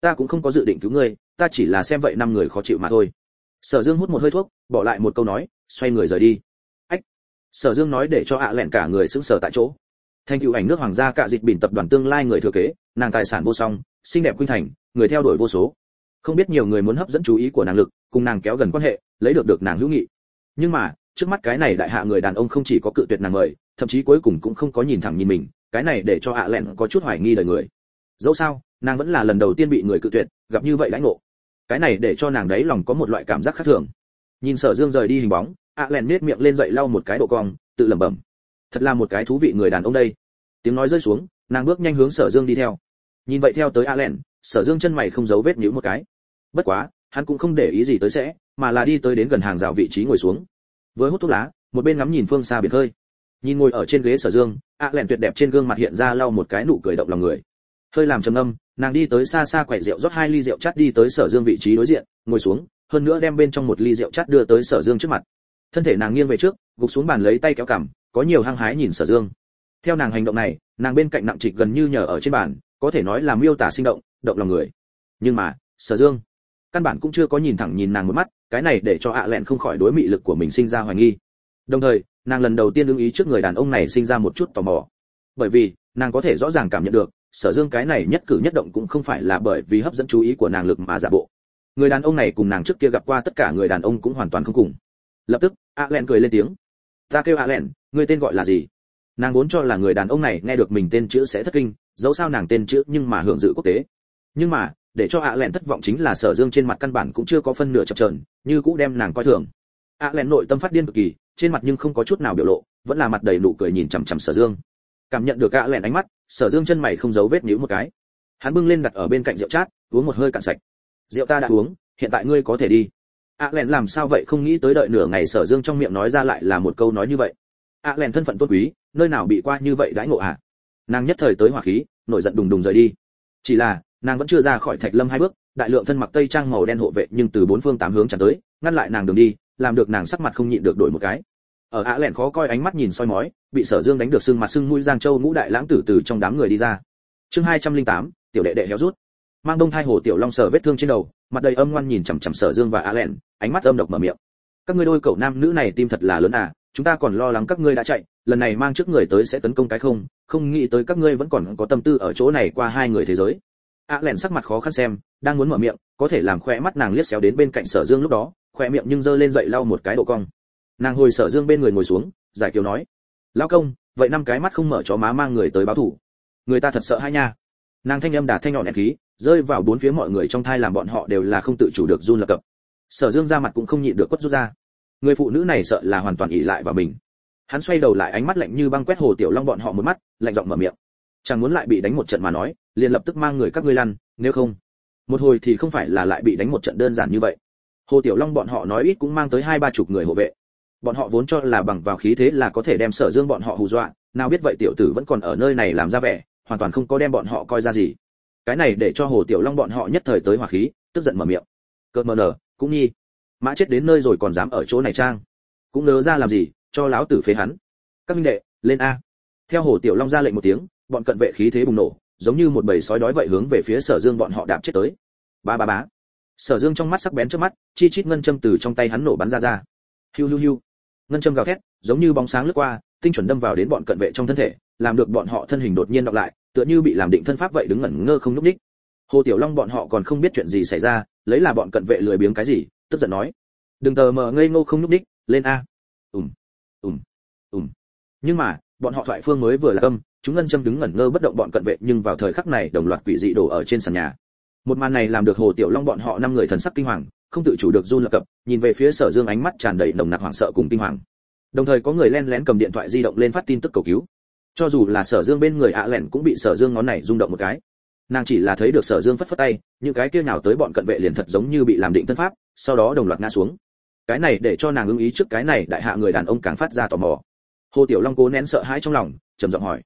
ta cũng không có dự định cứu ngươi, ta chỉ là xem vậy năm người khó chịu mà thôi. Sở Dương hút một hơi thuốc, bỏ lại một câu nói, xoay người rời đi. Ách. Sở Dương nói để cho ạ lẹn cả người sững sờ tại chỗ. Thành tựu ảnh nước hoàng gia cạ dịch bỉn tập đoàn tương lai người thừa kế, nàng tài sản vô song, xinh đẹp khuynh thành, người theo đuổi vô số. Không biết nhiều người muốn hấp dẫn chú ý của nàng lực, cùng nàng kéo gần quan hệ, lấy được nàng hữu nghị. Nhưng mà, trước mắt cái này đại hạ người đàn ông không chỉ có cự tuyệt nàng mời, thậm chí cuối cùng cũng không có nhìn thẳng nhìn mình, cái này để cho ạ lẹn có chút hoài nghi đời người. Dẫu sao, nàng vẫn là lần đầu tiên bị người cự tuyệt, gặp như vậy đãi ngộ. Cái này để cho nàng đấy lòng có một loại cảm giác khác thường. Nhìn Sở Dương rời đi hình bóng, ạ lẹn nhếch miệng lên dậy lau một cái độ cong, tự lẩm bẩm, thật là một cái thú vị người đàn ông đây. Tiếng nói rơi xuống, nàng bước nhanh hướng Sở Dương đi theo. Nhìn vậy theo tới ạ lẹn, Sở Dương chân mày không giấu vết nhíu một cái. Bất quá, hắn cũng không để ý gì tới sẽ, mà là đi tới đến gần hàng rào vị trí ngồi xuống. Với hút thuốc lá, một bên ngắm nhìn phương xa biển khơi. Nhìn ngồi ở trên ghế Sở Dương, ạ lẹn tuyệt đẹp trên gương mặt hiện ra lau một cái nụ cười động lòng người. Hơi làm trầm ngâm, nàng đi tới xa xa quầy rượu rót 2 ly rượu chát đi tới Sở Dương vị trí đối diện, ngồi xuống, hơn nữa đem bên trong một ly rượu chát đưa tới Sở Dương trước mặt. Thân thể nàng nghiêng về trước, gục xuống bàn lấy tay kéo cằm, có nhiều hăng hái nhìn Sở Dương. Theo nàng hành động này, nàng bên cạnh nặng trịch gần như nhờ ở trên bàn, có thể nói là miêu tả sinh động, động lòng người. Nhưng mà, Sở Dương căn bản cũng chưa có nhìn thẳng nhìn nàng một mắt, cái này để cho ạ lẹn không khỏi đối mị lực của mình sinh ra hoài nghi. Đồng thời, nàng lần đầu tiên ưng ý trước người đàn ông này sinh ra một chút tò mò. Bởi vì, nàng có thể rõ ràng cảm nhận được, Sở Dương cái này nhất cử nhất động cũng không phải là bởi vì hấp dẫn chú ý của nàng lực mà giả bộ. Người đàn ông này cùng nàng trước kia gặp qua tất cả người đàn ông cũng hoàn toàn không cùng. Lập tức, Allen cười lên tiếng. Ta kêu Allen, ngươi tên gọi là gì? Nàng vốn cho là người đàn ông này nghe được mình tên chữ sẽ thất kinh, dẫu sao nàng tên chữ nhưng mà hưởng dự quốc tế. Nhưng mà, để cho Allen thất vọng chính là Sở Dương trên mặt căn bản cũng chưa có phân nửa chập chờn, như cũ đem nàng coi thường. Allen nội tâm phát điên cực kỳ, trên mặt nhưng không có chút nào biểu lộ, vẫn là mặt đầy nụ cười nhìn chằm chằm Sở Dương. Cảm nhận được Allen ánh mắt, Sở Dương chân mày không giấu vết nhíu một cái. Hắn bưng lên đặt ở bên cạnh rượu chát, uống một hơi cạn sạch. Rượu ta đã uống, hiện tại ngươi có thể đi. Allen làm sao vậy không nghĩ tới đợi nửa ngày Sở Dương trong miệng nói ra lại là một câu nói như vậy. Allen thân phận tôn quý, nơi nào bị qua như vậy đãi ngộ à? Nàng nhất thời tới hỏa khí, nổi giận đùng đùng rời đi. Chỉ là, nàng vẫn chưa ra khỏi Thạch Lâm 2 bước, đại lượng thân mặc tây trang màu đen hộ vệ nhưng từ 4 phương 8 hướng tràn tới, ngăn lại nàng đường đi, làm được nàng sắc mặt không nhịn được đổi một cái. Ở Allen khó coi ánh mắt nhìn soi mói, bị Sở Dương đánh được sưng mặt sưng mũi Giang Châu ngũ đại lãng tử từ trong đám người đi ra. Chương 208, tiểu đệ đệ héo rút. Mang đông thai hồ tiểu long Sở vết thương trên đầu, mặt đầy âm ngoan nhìn chằm chằm Sở Dương và Allen, ánh mắt âm độc mở miệng. Các ngươi đôi cậu nam nữ này tim thật là lớn à, chúng ta còn lo lắng các ngươi đã chạy, lần này mang trước người tới sẽ tấn công cái không nghĩ tới các ngươi vẫn còn có tâm tư ở chỗ này qua 2 người thế giới. Allen sắc mặt khó khăn xem, đang muốn mở miệng, có thể làm khóe mắt nàng liếc xéo đến bên cạnh Sở Dương lúc đó, khóe miệng nhưng giơ lên dậy lau một cái độ cong. Nàng hồi Sở Dương bên người ngồi xuống, giải kiều nói: "Lão công, vậy 5 cái mắt không mở chó má mang người tới báo thủ. Người ta thật sợ hai nha." Nàng thanh âm đả thanh nhọn nén khí, rơi vào 4 phía mọi người trong thai làm bọn họ đều là không tự chủ được run lập cập. Sở Dương ra mặt cũng không nhịn được quất rút ra. Người phụ nữ này sợ là hoàn toàn ỷ lại vào mình. Hắn xoay đầu lại ánh mắt lạnh như băng quét Hồ Tiểu Long bọn họ một mắt, lạnh giọng mở miệng: "Chẳng muốn lại bị đánh một trận mà nói, liền lập tức mang người các ngươi lăn, nếu không, một hồi thì không phải là lại bị đánh một trận đơn giản như vậy." Hồ Tiểu Long bọn họ nói ít cũng mang tới 2-3 người hộ vệ. Bọn họ vốn cho là bằng vào khí thế là có thể đem Sở Dương bọn họ hù dọa, nào biết vậy tiểu tử vẫn còn ở nơi này làm ra vẻ, hoàn toàn không có đem bọn họ coi ra gì. Cái này để cho Hồ Tiểu Long bọn họ nhất thời tới hỏa khí, tức giận mở miệng: "Cợt mờ nở, cũng nhi, mã chết đến nơi rồi còn dám ở chỗ này trang, cũng nỡ ra làm gì, cho láo tử phế hắn. Các minh đệ, lên a." Theo Hồ Tiểu Long ra lệnh một tiếng, bọn cận vệ khí thế bùng nổ, giống như một bầy sói đói vậy hướng về phía Sở Dương bọn họ đạp chết tới. Ba ba bá. Sở Dương trong mắt sắc bén trước mắt, chi chít ngân châm từ trong tay hắn nổ bắn ra. Hiu hiu hiu. Ngân châm gào thét, giống như bóng sáng lướt qua, tinh chuẩn đâm vào đến bọn cận vệ trong thân thể, làm được bọn họ thân hình đột nhiên đọc lại, tựa như bị làm định thân pháp vậy đứng ngẩn ngơ không nhúc nhích. Hồ Tiểu Long bọn họ còn không biết chuyện gì xảy ra, lấy là bọn cận vệ lười biếng cái gì, tức giận nói: "Đừng tờ mờ ngây ngô không nhúc nhích, lên a." Ùm, ùm, ùm. Nhưng mà, bọn họ thoại phương mới vừa là câm, chúng ngân châm đứng ngẩn ngơ bất động bọn cận vệ nhưng vào thời khắc này đồng loạt quỷ dị đổ ở trên sàn nhà. Một màn này làm được Hồ Tiểu Long bọn họ 5 người thần sắc kinh hoàng, không tự chủ được run lập cập, nhìn về phía Sở Dương ánh mắt tràn đầy nồng nặc hoảng sợ cùng kinh hoàng. Đồng thời có người lén lén cầm điện thoại di động lên phát tin tức cầu cứu. Cho dù là Sở Dương bên người ạ lẻn cũng bị Sở Dương ngón này rung động một cái. Nàng chỉ là thấy được Sở Dương phất phất tay, những cái kia nào tới bọn cận vệ liền thật giống như bị làm định thân pháp, sau đó đồng loạt ngã xuống. Cái này để cho nàng ưng ý trước cái này đại hạ người đàn ông càng phát ra tò mò. Hồ Tiểu Long cố nén sợ hãi trong lòng, trầm giọng hỏi: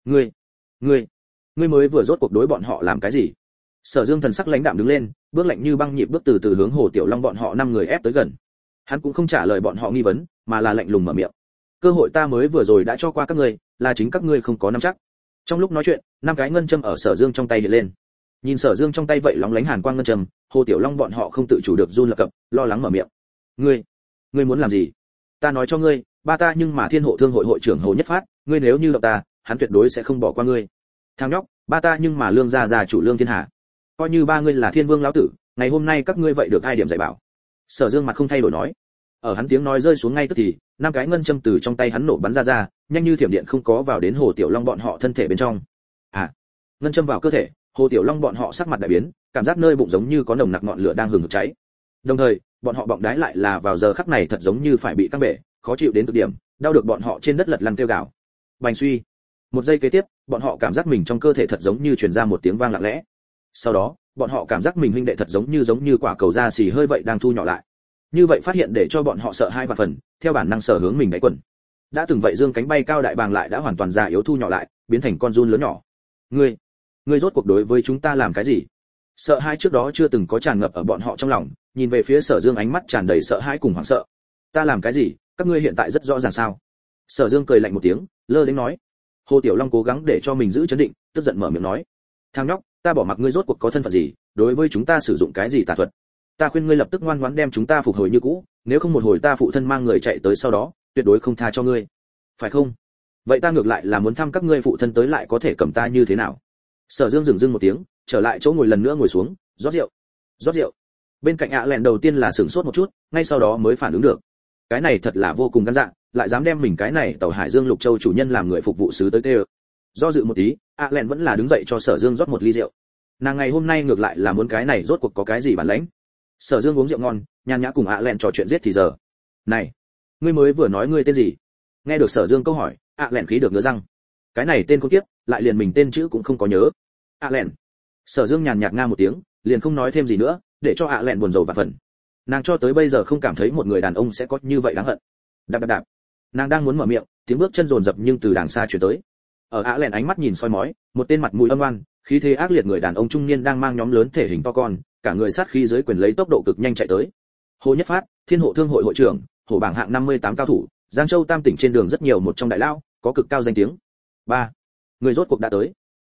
ngươi mới vừa rốt cuộc đối bọn họ làm cái gì?" Sở Dương thần sắc lãnh đạm đứng lên, bước lạnh như băng nhịp bước từ từ hướng Hồ Tiểu Long bọn họ 5 người ép tới gần. Hắn cũng không trả lời bọn họ nghi vấn, mà là lạnh lùng mở miệng: "Cơ hội ta mới vừa rồi đã cho qua các ngươi, là chính các ngươi không có nắm chắc." Trong lúc nói chuyện, 5 cái ngân châm ở Sở Dương trong tay hiện lên. Nhìn Sở Dương trong tay vậy lóng lánh hàn quang ngân trầm, Hồ Tiểu Long bọn họ không tự chủ được run lập cập, lo lắng mở miệng. Ngươi muốn làm gì? Ta nói cho ngươi, ba ta nhưng mà Thiên Hộ Thương hội hội trưởng Hồ Nhất Phát, ngươi nếu như động ta, hắn tuyệt đối sẽ không bỏ qua ngươi. Thằng nhóc, ba ta nhưng mà Lương gia chủ Lương Thiên Hà. Coi như ba ngươi là Thiên Vương lão tử, ngày hôm nay các ngươi vậy được ai điểm dạy bảo. Sở Dương mặt không thay đổi nói. Ở hắn tiếng nói rơi xuống ngay tức thì, năm cái ngân châm từ trong tay hắn nổ bắn ra, nhanh như thiểm điện không có vào đến Hồ Tiểu Long bọn họ thân thể bên trong. Ngân châm vào cơ thể, Hồ Tiểu Long bọn họ sắc mặt đại biến, cảm giác nơi bụng giống như có nồng nặc ngọn lửa đang hừng hực cháy. Đồng thời, bọn họ bọng đái lại là vào giờ khắc này thật giống như phải bị căng bể, khó chịu đến cực điểm, đau được bọn họ trên đất lật lăn kêu gào. Bành suy. Một giây kế tiếp, bọn họ cảm giác mình trong cơ thể thật giống như truyền ra một tiếng vang lặng lẽ. Sau đó, bọn họ cảm giác mình huynh đệ thật giống như quả cầu da xì hơi vậy đang thu nhỏ lại. Như vậy phát hiện để cho bọn họ sợ hai vạn phần, theo bản năng sở hướng mình đáy quần. Đã từng vậy dương cánh bay cao đại bàng lại đã hoàn toàn già yếu thu nhỏ lại, biến thành con giun lớn nhỏ. Ngươi rốt cuộc đối với chúng ta làm cái gì? Sợ hãi trước đó chưa từng có tràn ngập ở bọn họ trong lòng, nhìn về phía Sở Dương ánh mắt tràn đầy sợ hãi cùng hoảng sợ. Ta làm cái gì, các ngươi hiện tại rất rõ ràng sao? Sở Dương cười lạnh một tiếng, lơ đến nói. Hồ Tiểu Long cố gắng để cho mình giữ trấn định, tức giận mở miệng nói: "Thằng nhóc, ta bỏ mặc ngươi rốt cuộc có thân phận gì, đối với chúng ta sử dụng cái gì tà thuật? Ta khuyên ngươi lập tức ngoan ngoãn đem chúng ta phục hồi như cũ, nếu không một hồi ta phụ thân mang người chạy tới sau đó, tuyệt đối không tha cho ngươi. Phải không? Vậy ta ngược lại là muốn thăm các ngươi phụ thân tới lại có thể cầm ta như thế nào?" Sở Dương dừng một tiếng, trở lại chỗ ngồi lần nữa ngồi xuống, rót rượu. Bên cạnh lẹn đầu tiên là sửng sốt một chút, ngay sau đó mới phản ứng được. Cái này thật là vô cùng gan dạ, lại dám đem mình cái này tàu Hải Dương Lục Châu chủ nhân làm người phục vụ sứ tới tê. Do dự một tí, lẹn vẫn là đứng dậy cho Sở Dương rót một ly rượu. Nàng ngày hôm nay ngược lại là muốn cái này rốt cuộc có cái gì bản lĩnh. Sở Dương uống rượu ngon, nhàn nhã cùng lẹn trò chuyện giết thì giờ. Này, ngươi mới vừa nói ngươi tên gì? Nghe được Sở Dương câu hỏi, lẹn khí được ngứa răng. Cái này tên con kiếp, lại liền mình tên chữ cũng không có nhớ. Lẹn. Sở Dương nhàn nhạt nga một tiếng, liền không nói thêm gì nữa, để cho lẹn buồn rầu vạn phần. Nàng cho tới bây giờ không cảm thấy một người đàn ông sẽ có như vậy đáng hận. Đạp. Nàng đang muốn mở miệng, tiếng bước chân dồn dập nhưng từ đằng xa truyền tới. Ở lẹn ánh mắt nhìn soi mói, một tên mặt mũi âm oan, khí thế ác liệt người đàn ông trung niên đang mang nhóm lớn thể hình to con, cả người sát khí dưới quyền lấy tốc độ cực nhanh chạy tới. Hồ Nhất Phát, Thiên Hộ Thương hội hội trưởng, hổ bảng hạng 58 cao thủ, Giang Châu Tam tỉnh trên đường rất nhiều một trong đại lao, có cực cao danh tiếng. Người rốt cuộc đã tới.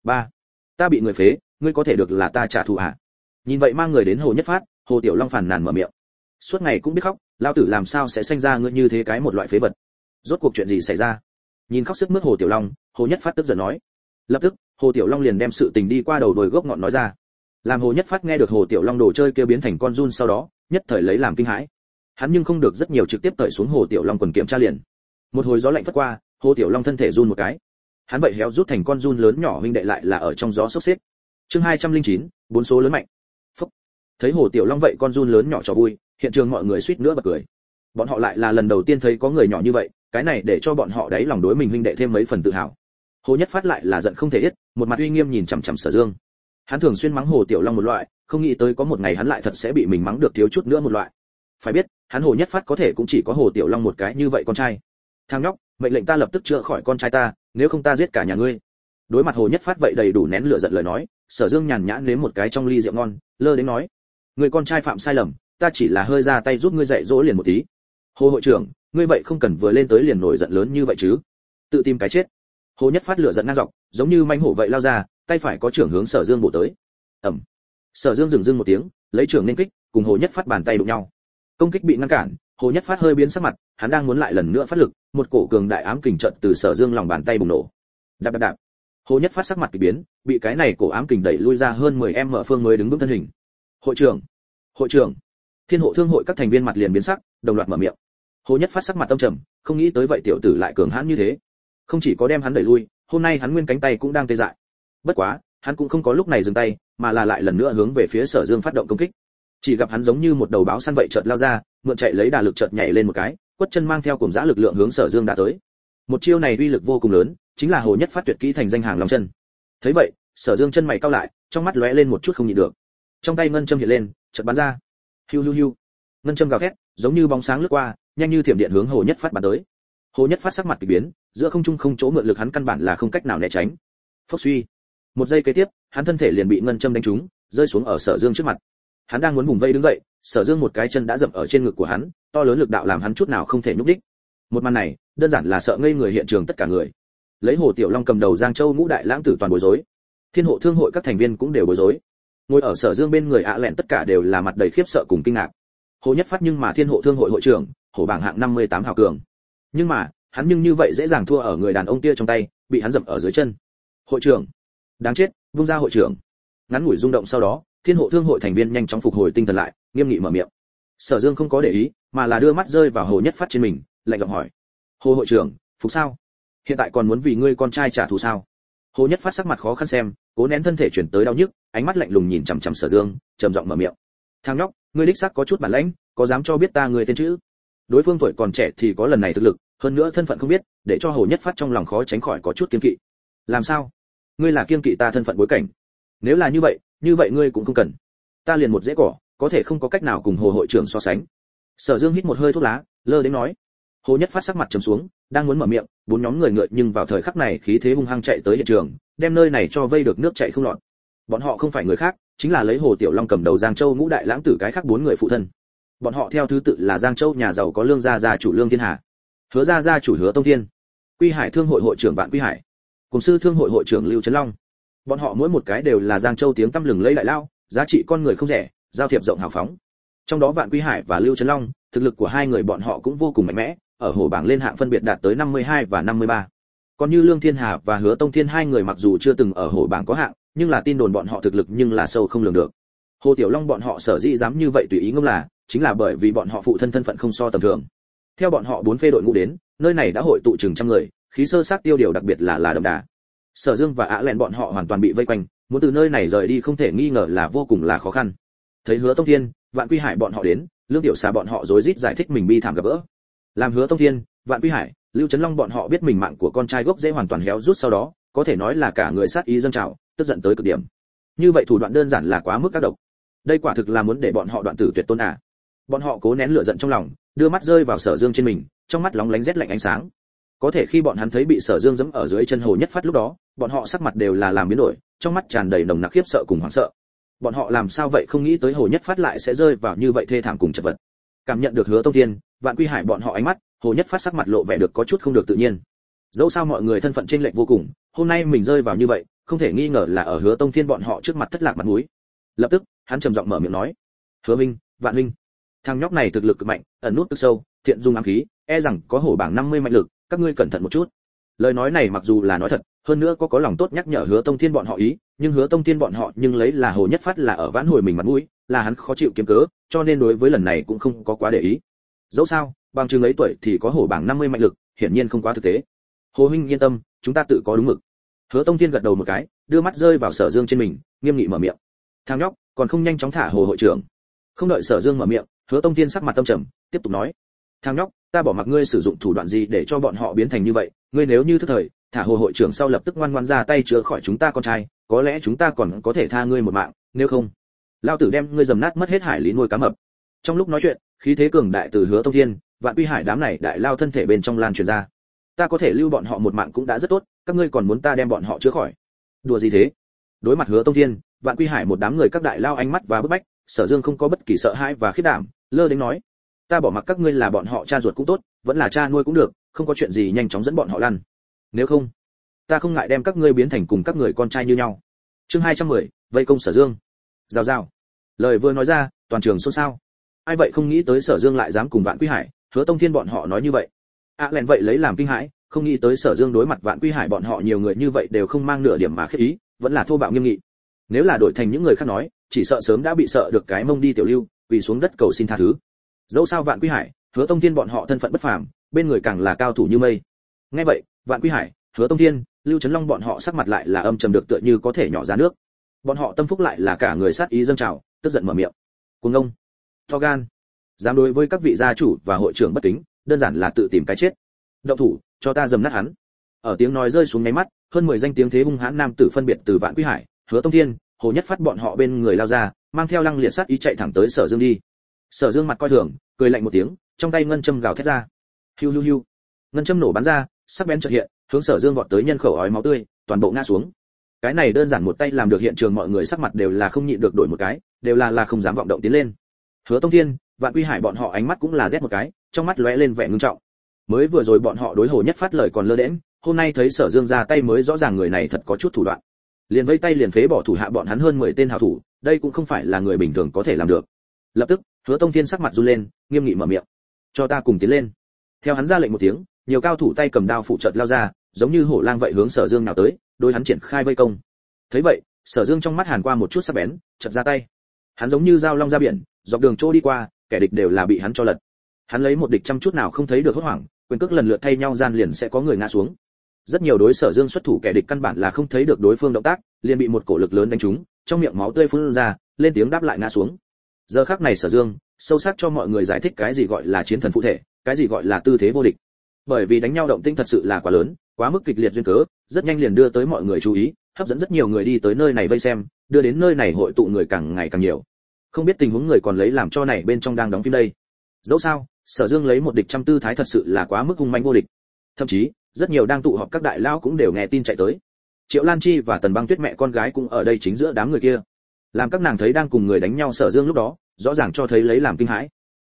Ta bị người phế, ngươi có thể được là ta trả thù à? Nhìn vậy mang người đến Hồ Nhất Phát, Hồ Tiểu Long phàn nàn mở miệng. Suốt ngày cũng biết khóc, lao tử làm sao sẽ sinh ra ngươi như thế cái một loại phế vật? Rốt cuộc chuyện gì xảy ra? Nhìn khóc sức mướt Hồ Tiểu Long, Hồ Nhất Phát tức giận nói. Lập tức, Hồ Tiểu Long liền đem sự tình đi qua đầu đuôi gốc ngọn nói ra. Làm Hồ Nhất Phát nghe được Hồ Tiểu Long đồ chơi kia biến thành con giun sau đó, nhất thời lấy làm kinh hãi. Hắn nhưng không được rất nhiều trực tiếp tởi xuống Hồ Tiểu Long quần kiểm tra liền. Một hồi gió lạnh phất qua, Hồ Tiểu Long thân thể run một cái. Hắn vậy héo rút thành con giun lớn nhỏ huynh đệ lại là ở trong gió sốc xếp. Chương 209, bốn số lớn mạnh. Phúc. Thấy Hồ Tiểu Long vậy con giun lớn nhỏ cho vui, hiện trường mọi người suýt nữa bật cười. Bọn họ lại là lần đầu tiên thấy có người nhỏ như vậy, cái này để cho bọn họ đáy lòng đối mình huynh đệ thêm mấy phần tự hào. Hồ Nhất Phát lại là giận không thể ít, một mặt uy nghiêm nhìn chằm chằm Sở Dương. Hắn thường xuyên mắng Hồ Tiểu Long một loại, không nghĩ tới có một ngày hắn lại thật sẽ bị mình mắng được thiếu chút nữa một loại. Phải biết, hắn Hồ Nhất Phát có thể cũng chỉ có Hồ Tiểu Long một cái như vậy con trai. Thằng nhóc, mệnh lệnh ta lập tức chữa khỏi con trai ta, nếu không ta giết cả nhà ngươi. Đối mặt Hồ Nhất Phát vậy đầy đủ nén lửa giận lời nói, Sở Dương nhàn nhã nếm một cái trong ly rượu ngon, lơ đến nói: "Người con trai phạm sai lầm, ta chỉ là hơi ra tay giúp ngươi dạy dỗ liền một tí. Hồ hội trưởng, ngươi vậy không cần vừa lên tới liền nổi giận lớn như vậy chứ? Tự tìm cái chết." Hồ Nhất Phát lửa giận ngang dọc, giống như manh hổ vậy lao ra, tay phải có trưởng hướng Sở Dương bổ tới. Ầm. Sở Dương dừng một tiếng, lấy trưởng nên kích, cùng Hồ Nhất Phát bàn tay đụng nhau. Công kích bị ngăn cản, Hồ Nhất Phát hơi biến sắc mặt, hắn đang muốn lại lần nữa phát lực, một cổ cường đại ám kình trận từ Sở Dương lòng bàn tay bùng nổ. Đạp. Hồ Nhất Phát sắc mặt kỳ biến, bị cái này cổ ám kình đẩy lui ra hơn 10m phương mới đứng vững thân hình. Hội trưởng, Thiên Hộ Thương hội các thành viên mặt liền biến sắc, đồng loạt mở miệng. Hồ Nhất Phát sắc mặt âm trầm, không nghĩ tới vậy tiểu tử lại cường hãn như thế. Không chỉ có đem hắn đẩy lui, hôm nay hắn nguyên cánh tay cũng đang tê dại. Bất quá, hắn cũng không có lúc này dừng tay, mà là lại lần nữa hướng về phía Sở Dương phát động công kích. Chỉ gặp hắn giống như một đầu báo săn vậy chợt lao ra, mượn chạy lấy đà lực chợt nhảy lên một cái, quất chân mang theo cùng dã lực lượng hướng Sở Dương đã tới. Một chiêu này uy lực vô cùng lớn, chính là Hồ Nhất Phát tuyệt kỹ thành danh hàng long chân. Thấy vậy, Sở Dương chân mày cau lại, trong mắt lóe lên một chút không nhịn được. Trong tay ngân châm hiện lên, chợt bắn ra. Hiu. Ngân châm gào thét, giống như bóng sáng lướt qua, nhanh như thiểm điện hướng Hồ Nhất Phát bắn tới. Hồ Nhất Phát sắc mặt kỳ biến, giữa không trung không chỗ mượn lực hắn căn bản là không cách nào né tránh. Phốc suy. Một giây kế tiếp, hắn thân thể liền bị ngân châm đánh trúng, rơi xuống ở Sở Dương trước mặt. Hắn đang muốn vùng vây đứng dậy, Sở Dương một cái chân đã dậm ở trên ngực của hắn, to lớn lực đạo làm hắn chút nào không thể nhúc đích. Một màn này, đơn giản là sợ ngây người hiện trường tất cả người. Lấy Hồ Tiểu Long cầm đầu Giang Châu ngũ đại lãng tử toàn bối rối. Thiên Hộ Thương hội các thành viên cũng đều bối rối. Ngồi ở Sở Dương bên người ạ lẹn tất cả đều là mặt đầy khiếp sợ cùng kinh ngạc. Hồ Nhất Phát nhưng mà Thiên Hộ Thương hội hội trưởng, hổ bảng hạng 58 hào cường. Nhưng mà, hắn nhưng như vậy dễ dàng thua ở người đàn ông kia trong tay, bị hắn dẫm ở dưới chân. Hội trưởng, đáng chết, vung ra hội trưởng. Ngắn ngủi rung động sau đó, Thiên Hộ Thương hội thành viên nhanh chóng phục hồi tinh thần lại, nghiêm nghị mở miệng. Sở Dương không có để ý, mà là đưa mắt rơi vào Hồ Nhất Phát trên mình, lạnh giọng hỏi: "Hồ hội trưởng, phục sao? Hiện tại còn muốn vì ngươi con trai trả thù sao?" Hồ Nhất Phát sắc mặt khó khăn xem, cố nén thân thể chuyển tới đau nhức, ánh mắt lạnh lùng nhìn chằm chằm Sở Dương, trầm giọng mở miệng: "Thằng nhóc, ngươi đích xác có chút bản lĩnh, có dám cho biết ta người tên chữ?" Đối phương tuổi còn trẻ thì có lần này thực lực, hơn nữa thân phận không biết, để cho Hồ Nhất Phát trong lòng khó tránh khỏi có chút kiêng kỵ. "Làm sao? Ngươi là kiêng kỵ ta thân phận bối cảnh? Nếu là như vậy ngươi cũng không cần. Ta liền một dễ cỏ, có thể không có cách nào cùng Hồ hội trưởng so sánh." Sở Dương hít một hơi thuốc lá, lơ đến nói. Hồ Nhất Phát sắc mặt trầm xuống, đang muốn mở miệng, bốn nhóm người ngựa nhưng vào thời khắc này khí thế hung hăng chạy tới hiện trường, đem nơi này cho vây được nước chảy không lọt. Bọn họ không phải người khác, chính là lấy Hồ Tiểu Long cầm đầu Giang Châu ngũ đại lãng tử cái khác bốn người phụ thân. Bọn họ theo thứ tự là Giang Châu nhà giàu có Lương gia gia chủ Lương Thiên Hà, Hứa gia gia chủ Hứa Tông Thiên, Quy Hải Thương hội hội trưởng Vạn Quy Hải, cùng Sư Thương hội hội trưởng Lưu Trấn Long. Bọn họ mỗi một cái đều là Giang Châu tiếng tăm lừng lẫy đại lao, giá trị con người không rẻ, giao thiệp rộng hào phóng. Trong đó Vạn Quy Hải và Lưu Trấn Long, thực lực của hai người bọn họ cũng vô cùng mạnh mẽ, ở hổ bảng lên hạng phân biệt đạt tới 52 và 53. Còn như Lương Thiên Hà và Hứa Tông Thiên hai người mặc dù chưa từng ở hổ bảng có hạng, nhưng là tin đồn bọn họ thực lực nhưng là sâu không lường được. Hồ Tiểu Long bọn họ sở dĩ dám như vậy tùy ý ngông là, chính là bởi vì bọn họ phụ thân thân phận không so tầm thường. Theo bọn họ bốn phê đội ngũ đến, nơi này đã hội tụ chừng trăm người, khí sơ xác tiêu điều đặc biệt là đậm đà. Sở Dương và Á Lẹn bọn họ hoàn toàn bị vây quanh, muốn từ nơi này rời đi không thể nghi ngờ là vô cùng là khó khăn. Thấy Hứa Tông Thiên, Vạn Quy Hải bọn họ đến, Lương Tiểu Xà bọn họ rối rít giải thích mình bi thảm gặp gỡ. Làm Hứa Tông Thiên, Vạn Quy Hải, Lưu Trấn Long bọn họ biết mình mạng của con trai gốc rễ hoàn toàn héo rút sau đó, có thể nói là cả người sát ý dâng trào, tức giận tới cực điểm. Như vậy thủ đoạn đơn giản là quá mức các độc. Đây quả thực là muốn để bọn họ đoạn tử tuyệt tôn à. Bọn họ cố nén lửa giận trong lòng, đưa mắt rơi vào Sở Dương trên mình, trong mắt lóng lánh rét lạnh ánh sáng. Có thể khi bọn hắn thấy bị Sở Dương giẫm ở dưới chân Hồ Nhất Phát lúc đó, bọn họ sắc mặt đều là làm biến đổi, trong mắt tràn đầy nồng nặc khiếp sợ cùng hoảng sợ. Bọn họ làm sao vậy không nghĩ tới Hồ Nhất Phát lại sẽ rơi vào như vậy thê thảm cùng chật vật. Cảm nhận được Hứa Tông Thiên, Vạn Quy Hải bọn họ ánh mắt, Hồ Nhất Phát sắc mặt lộ vẻ được có chút không được tự nhiên. Dẫu sao mọi người thân phận chênh lệch vô cùng, hôm nay mình rơi vào như vậy, không thể nghi ngờ là ở Hứa Tông Thiên bọn họ trước mặt thất lạc mặt mũi. Lập tức, hắn trầm giọng mở miệng nói: "Hứa Minh, Vạn Minh, thằng nhóc này thực lực cực mạnh, ẩn nút cực sâu, thiện dung ám khí, e rằng có hổ bảng 50 mạnh lực, các ngươi cẩn thận một chút." Lời nói này mặc dù là nói thật, hơn nữa có lòng tốt nhắc nhở Hứa Tông Thiên bọn họ ý, nhưng Hứa Tông Thiên bọn họ nhưng lấy là Hồ Nhất Phát là ở vãn hồi mình mặt mũi, là hắn khó chịu kiếm cớ, cho nên đối với lần này cũng không có quá để ý. Dẫu sao, bằng chừng ấy tuổi thì có hổ bảng 50 mạnh lực, hiển nhiên không quá thực tế. Hồ huynh yên tâm, chúng ta tự có đúng mực. Hứa Tông Thiên gật đầu một cái, đưa mắt rơi vào Sở Dương trên mình, nghiêm nghị mở miệng: "Thằng nhóc, còn không nhanh chóng thả Hồ hội trưởng." Không đợi Sở Dương mở miệng, Hứa Tông Thiên sắc mặt tâm trầm, tiếp tục nói: "Thằng nhóc, ta bỏ mặc ngươi sử dụng thủ đoạn gì để cho bọn họ biến thành như vậy, ngươi nếu như thức thời, thả Hồ hội trưởng sau lập tức ngoan ngoãn ra tay chữa khỏi chúng ta con trai, có lẽ chúng ta còn có thể tha ngươi một mạng, nếu không, lao tử đem ngươi dầm nát mất hết hải lý nuôi cá mập." Trong lúc nói chuyện, khí thế cường đại từ Hứa Tông Thiên, Vạn Quy Hải đám này đại lao thân thể bên trong lan truyền ra. "Ta có thể lưu bọn họ một mạng cũng đã rất tốt, các ngươi còn muốn ta đem bọn họ chữa khỏi? Đùa gì thế?" Đối mặt Hứa Tông Thiên, Vạn Quy Hải một đám người các đại lao ánh mắt và bức bách, Sở Dương không có bất kỳ sợ hãi và khiếp đảm, lơ đến nói: "Ta bỏ mặc các ngươi là bọn họ cha ruột cũng tốt, vẫn là cha nuôi cũng được, không có chuyện gì nhanh chóng dẫn bọn họ lăn. Nếu không, ta không ngại đem các ngươi biến thành cùng các người con trai như nhau." Chương 210, vây công Sở Dương. Rào rào. Lời vừa nói ra, toàn trường xôn xao. Ai vậy không nghĩ tới Sở Dương lại dám cùng Vạn Quy Hải, Hứa Tông Thiên bọn họ nói như vậy. Lẹn vậy lấy làm kinh hãi, không nghĩ tới Sở Dương đối mặt Vạn Quy Hải bọn họ nhiều người như vậy đều không mang nửa điểm mà khiếp ý, vẫn là thô bạo nghiêm nghị. Nếu là đổi thành những người khác nói, chỉ sợ sớm đã bị sợ được cái mông đi tiểu lưu, quỳ xuống đất cầu xin tha thứ. Dẫu sao Vạn Quy Hải, Hứa Tông Thiên bọn họ thân phận bất phàm, bên người càng là cao thủ như mây. Nghe vậy, Vạn Quy Hải, Hứa Tông Thiên, Lưu Trấn Long bọn họ sắc mặt lại là âm trầm được tựa như có thể nhỏ ra nước. Bọn họ tâm phúc lại là cả người sát ý dâng trào, tức giận mở miệng: "Cuồng ngông, to gan, dám đối với các vị gia chủ và hội trưởng bất kính, đơn giản là tự tìm cái chết. Động thủ, cho ta dầm nát hắn." Ở tiếng nói rơi xuống nháy mắt, hơn 10 danh tiếng thế hung hãn nam tử phân biệt từ Vạn Quy Hải, Hứa Tông Thiên, Hồ Nhất Phát bọn họ bên người lao ra, mang theo lăng liệt sát ý chạy thẳng tới Sở Dương đi. Sở Dương mặt coi thường, cười lạnh một tiếng, trong tay ngân châm gào thét ra. Hiu hiu hiu. Ngân châm nổ bắn ra, sắc bén chợt hiện, hướng Sở Dương vọt tới nhân khẩu ói máu tươi, toàn bộ ngã xuống. Cái này đơn giản một tay làm được hiện trường mọi người sắc mặt đều là không nhịn được đổi một cái, đều là không dám vọng động tiến lên. Hứa Tông Thiên, Vạn Quy Hải bọn họ ánh mắt cũng là rét một cái, trong mắt lóe lên vẻ ngưng trọng. Mới vừa rồi bọn họ đối Hồ Nhất Phát lời còn lơ đễnh, hôm nay thấy Sở Dương ra tay mới rõ ràng người này thật có chút thủ đoạn. Liền vây tay liền phế bỏ thủ hạ bọn hắn hơn 10 tên hảo thủ, đây cũng không phải là người bình thường có thể làm được. Lập tức, Hứa Tông Thiên sắc mặt run lên, nghiêm nghị mở miệng: "Cho ta cùng tiến lên." Theo hắn ra lệnh một tiếng, nhiều cao thủ tay cầm đao phụ chợt lao ra, giống như hổ lang vậy hướng Sở Dương nào tới, đối hắn triển khai vây công. Thấy vậy, Sở Dương trong mắt hàn qua một chút sắc bén, chợt ra tay. Hắn giống như dao long ra biển, dọc đường trôi đi qua, kẻ địch đều là bị hắn cho lật. Hắn lấy một địch trăm chút nào không thấy được hốt hoảng, quyền cước lần lượt thay nhau gian liền sẽ có người ngã xuống. Rất nhiều đối Sở Dương xuất thủ kẻ địch căn bản là không thấy được đối phương động tác, liền bị một cổ lực lớn đánh trúng, trong miệng máu tươi phun ra, lên tiếng đáp lại ngã xuống. Giờ khắc này Sở Dương sâu sắc cho mọi người giải thích cái gì gọi là chiến thần phụ thể, cái gì gọi là tư thế vô địch. Bởi vì đánh nhau động tĩnh thật sự là quá lớn, quá mức kịch liệt duyên cớ, rất nhanh liền đưa tới mọi người chú ý, hấp dẫn rất nhiều người đi tới nơi này vây xem, đưa đến nơi này hội tụ người càng ngày càng nhiều. Không biết tình huống người còn lấy làm cho này bên trong đang đóng phim đây. Dẫu sao, Sở Dương lấy một địch trăm tư thái thật sự là quá mức hung manh vô địch. Thậm chí, rất nhiều đang tụ họp các đại lao cũng đều nghe tin chạy tới. Triệu Lan Chi và Tần Băng Tuyết mẹ con gái cũng ở đây chính giữa đám người kia. Làm các nàng thấy đang cùng người đánh nhau Sở Dương lúc đó, rõ ràng cho thấy lấy làm kinh hãi.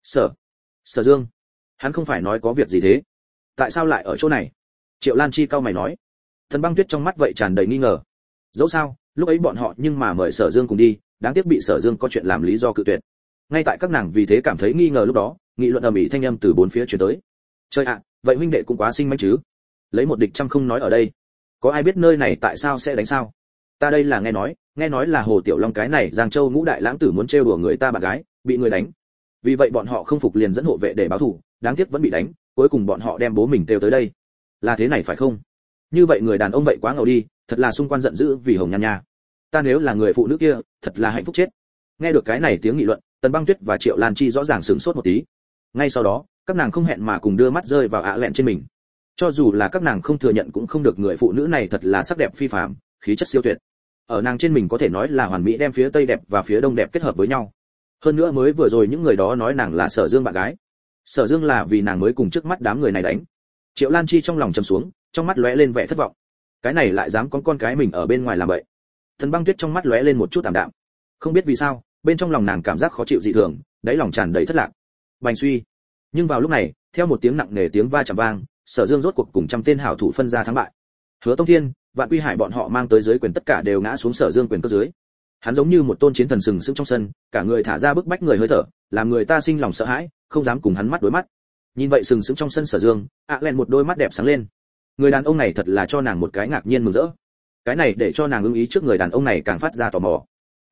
Sở Dương, hắn không phải nói có việc gì thế? Tại sao lại ở chỗ này? Triệu Lan Chi cau mày nói. Tần Băng Tuyết trong mắt vậy tràn đầy nghi ngờ. Dẫu sao, lúc ấy bọn họ nhưng mà mời Sở Dương cùng đi, đáng tiếc bị Sở Dương có chuyện làm lý do cự tuyệt. Ngay tại các nàng vì thế cảm thấy nghi ngờ lúc đó, nghị luận ầm ĩ thanh âm từ bốn phía truyền tới. Trời ạ, vậy huynh đệ cũng quá sinh manh chứ? Lấy một địch trăm không nói ở đây, có ai biết nơi này tại sao sẽ đánh sao? Ta đây là nghe nói là Hồ Tiểu Long cái này Giang Châu ngũ đại lãng tử muốn trêu đùa người ta bạn gái, bị người đánh. Vì vậy bọn họ không phục liền dẫn hộ vệ để báo thù, đáng tiếc vẫn bị đánh, cuối cùng bọn họ đem bố mình kêu tới đây. Là thế này phải không? Như vậy người đàn ông vậy quá ngầu đi, thật là xung quanh giận dữ vì Hồng Nhan nha. Ta nếu là người phụ nữ kia, thật là hạnh phúc chết. Nghe được cái này tiếng nghị luận, Tần Băng Tuyết và Triệu Lan Chi rõ ràng sửng sốt một tí. Ngay sau đó, các nàng không hẹn mà cùng đưa mắt rơi vào ạ lẹn trên mình. Cho dù là các nàng không thừa nhận cũng không được, người phụ nữ này thật là sắc đẹp phi phàm, khí chất siêu tuyệt. Ở nàng trên mình có thể nói là hoàn mỹ đem phía tây đẹp và phía đông đẹp kết hợp với nhau. Hơn nữa mới vừa rồi những người đó nói nàng là Sở Dương bạn gái. Sở Dương là vì nàng mới cùng trước mắt đám người này đánh. Triệu Lan Chi trong lòng trầm xuống, trong mắt lóe lên vẻ thất vọng. Cái này lại dám con cái mình ở bên ngoài làm vậy. Tần Băng Tuyết trong mắt lóe lên một chút tạm đạm. Không biết vì sao, bên trong lòng nàng cảm giác khó chịu dị thường, đáy lòng tràn đầy thất lạc. Bành suy. Nhưng vào lúc này, theo một tiếng nặng nề tiếng va chạm vang, Sở Dương rốt cuộc cùng trăm tên hảo thủ phân ra thắng bại. Hứa Tông Thiên, Vạn Quy Hải bọn họ mang tới dưới quyền tất cả đều ngã xuống Sở Dương quyền cơ dưới. Hắn giống như một tôn chiến thần sừng sững trong sân, cả người thả ra bức bách người hơi thở, làm người ta sinh lòng sợ hãi, không dám cùng hắn mắt đối mắt. Nhìn vậy sừng sững trong sân Sở Dương, Len một đôi mắt đẹp sáng lên. Người đàn ông này thật là cho nàng một cái ngạc nhiên mừng rỡ. Cái này để cho nàng ưng ý trước người đàn ông này càng phát ra tò mò.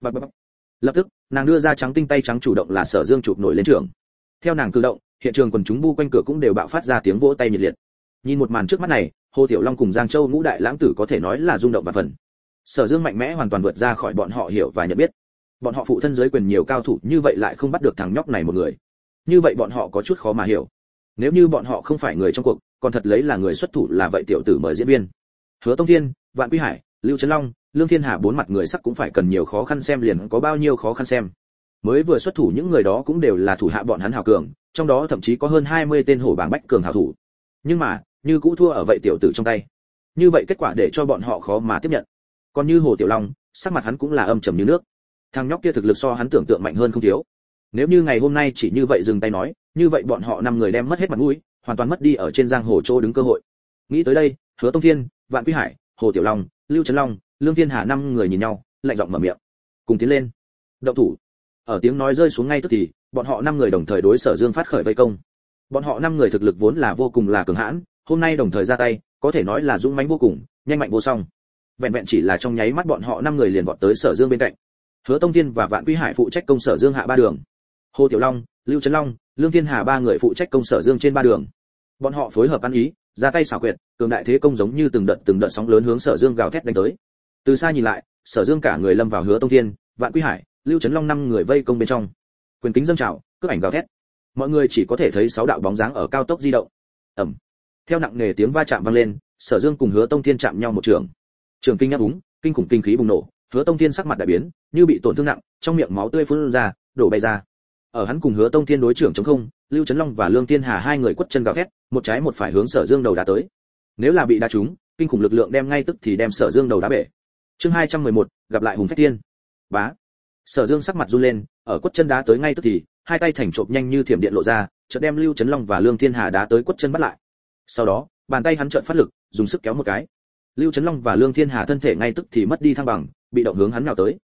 Lập tức, nàng đưa ra trắng tinh tay trắng chủ động là Sở Dương chụp nổi lên trường. Theo nàng cử động, hiện trường quần chúng bu quanh cửa cũng đều bạo phát ra tiếng vỗ tay nhiệt liệt. Nhìn một màn trước mắt này, Hồ Tiểu Long cùng Giang Châu ngũ đại lãng tử có thể nói là rung động và phần. Sở Dương mạnh mẽ hoàn toàn vượt ra khỏi bọn họ hiểu và nhận biết. Bọn họ phụ thân giới quyền nhiều cao thủ như vậy lại không bắt được thằng nhóc này một người. Như vậy bọn họ có chút khó mà hiểu. Nếu như bọn họ không phải người trong cuộc, còn thật lấy là người xuất thủ là vậy tiểu tử mời diễn viên. Hứa Tông Thiên, Vạn Quy Hải, Lưu Trấn Long, Lương Thiên Hà bốn mặt người sắc cũng phải cần nhiều khó khăn xem liền có bao nhiêu khó khăn xem. Mới vừa xuất thủ những người đó cũng đều là thủ hạ bọn hắn hào cường, trong đó thậm chí có hơn 20 tên hổ bảng bách cường hảo thủ. Nhưng mà, như cũ thua ở vậy tiểu tử trong tay. Như vậy kết quả để cho bọn họ khó mà tiếp nhận. Còn như Hồ Tiểu Long, sắc mặt hắn cũng là âm trầm như nước. Thằng nhóc kia thực lực so hắn tưởng tượng mạnh hơn không thiếu. Nếu như ngày hôm nay chỉ như vậy dừng tay nói, như vậy bọn họ 5 người đem mất hết mặt mũi, hoàn toàn mất đi ở trên giang hồ chỗ đứng cơ hội. Nghĩ tới đây, Hứa Tông Thiên, Vạn Quy Hải, Hồ Tiểu Long, Lưu Trấn Long, Lương Thiên Hà 5 người nhìn nhau, lạnh giọng mở miệng. Cùng tiến lên. Động thủ. Ở tiếng nói rơi xuống ngay tức thì, bọn họ 5 người đồng thời đối Sở Dương phát khởi vây công. Bọn họ 5 người thực lực vốn là vô cùng là cường hãn, hôm nay đồng thời ra tay, có thể nói là dũng mãnh vô cùng, nhanh mạnh vô song. Vẹn vẹn chỉ là trong nháy mắt bọn họ 5 người liền vọt tới Sở Dương bên cạnh. Hứa Tông Thiên và Vạn Quy Hải phụ trách công Sở Dương hạ 3 đường. Hồ Tiểu Long, Lưu Trấn Long, Lương Thiên Hà 3 người phụ trách công Sở Dương trên 3 đường. Bọn họ phối hợp ăn ý, ra tay xảo quyệt, cường đại thế công giống như từng đợt sóng lớn hướng Sở Dương gào thét đánh tới. Từ xa nhìn lại, Sở Dương cả người lâm vào Hứa Tông Thiên, Vạn Quy Hải, Lưu Trấn Long 5 người vây công bên trong. Quyền kính dâng trào, cước ảnh gào thét. Mọi người chỉ có thể thấy 6 đạo bóng dáng ở cao tốc di động. Ầm. Theo nặng nề tiếng va chạm vang lên, Sở Dương cùng Hứa Tông Thiên chạm nhau một trường. Trường kinh áp úng, kinh khủng kinh khí bùng nổ, Hứa Tông Thiên sắc mặt đại biến, như bị tổn thương nặng, trong miệng máu tươi phun ra, đổ bay ra. Ở hắn cùng Hứa Tông Thiên đối trưởng chống không, Lưu Trấn Long và Lương Thiên Hà 2 người quất chân gào thét, một trái một phải hướng Sở Dương đầu đá tới. Nếu là bị đá trúng, kinh khủng lực lượng đem ngay tức thì đem Sở Dương đầu đá bể. Chương 211, gặp lại Hùng Phách Thiên. Bá. Sở Dương sắc mặt run lên, ở quất chân đá tới ngay tức thì, hai tay thành trộm nhanh như thiểm điện lộ ra, chợt đem Lưu Trấn Long và Lương Thiên Hà đá tới quất chân bắt lại. Sau đó, bàn tay hắn chợt phát lực, dùng sức kéo một cái. Lưu Trấn Long và Lương Thiên Hà thân thể ngay tức thì mất đi thăng bằng, bị động hướng hắn nhào tới.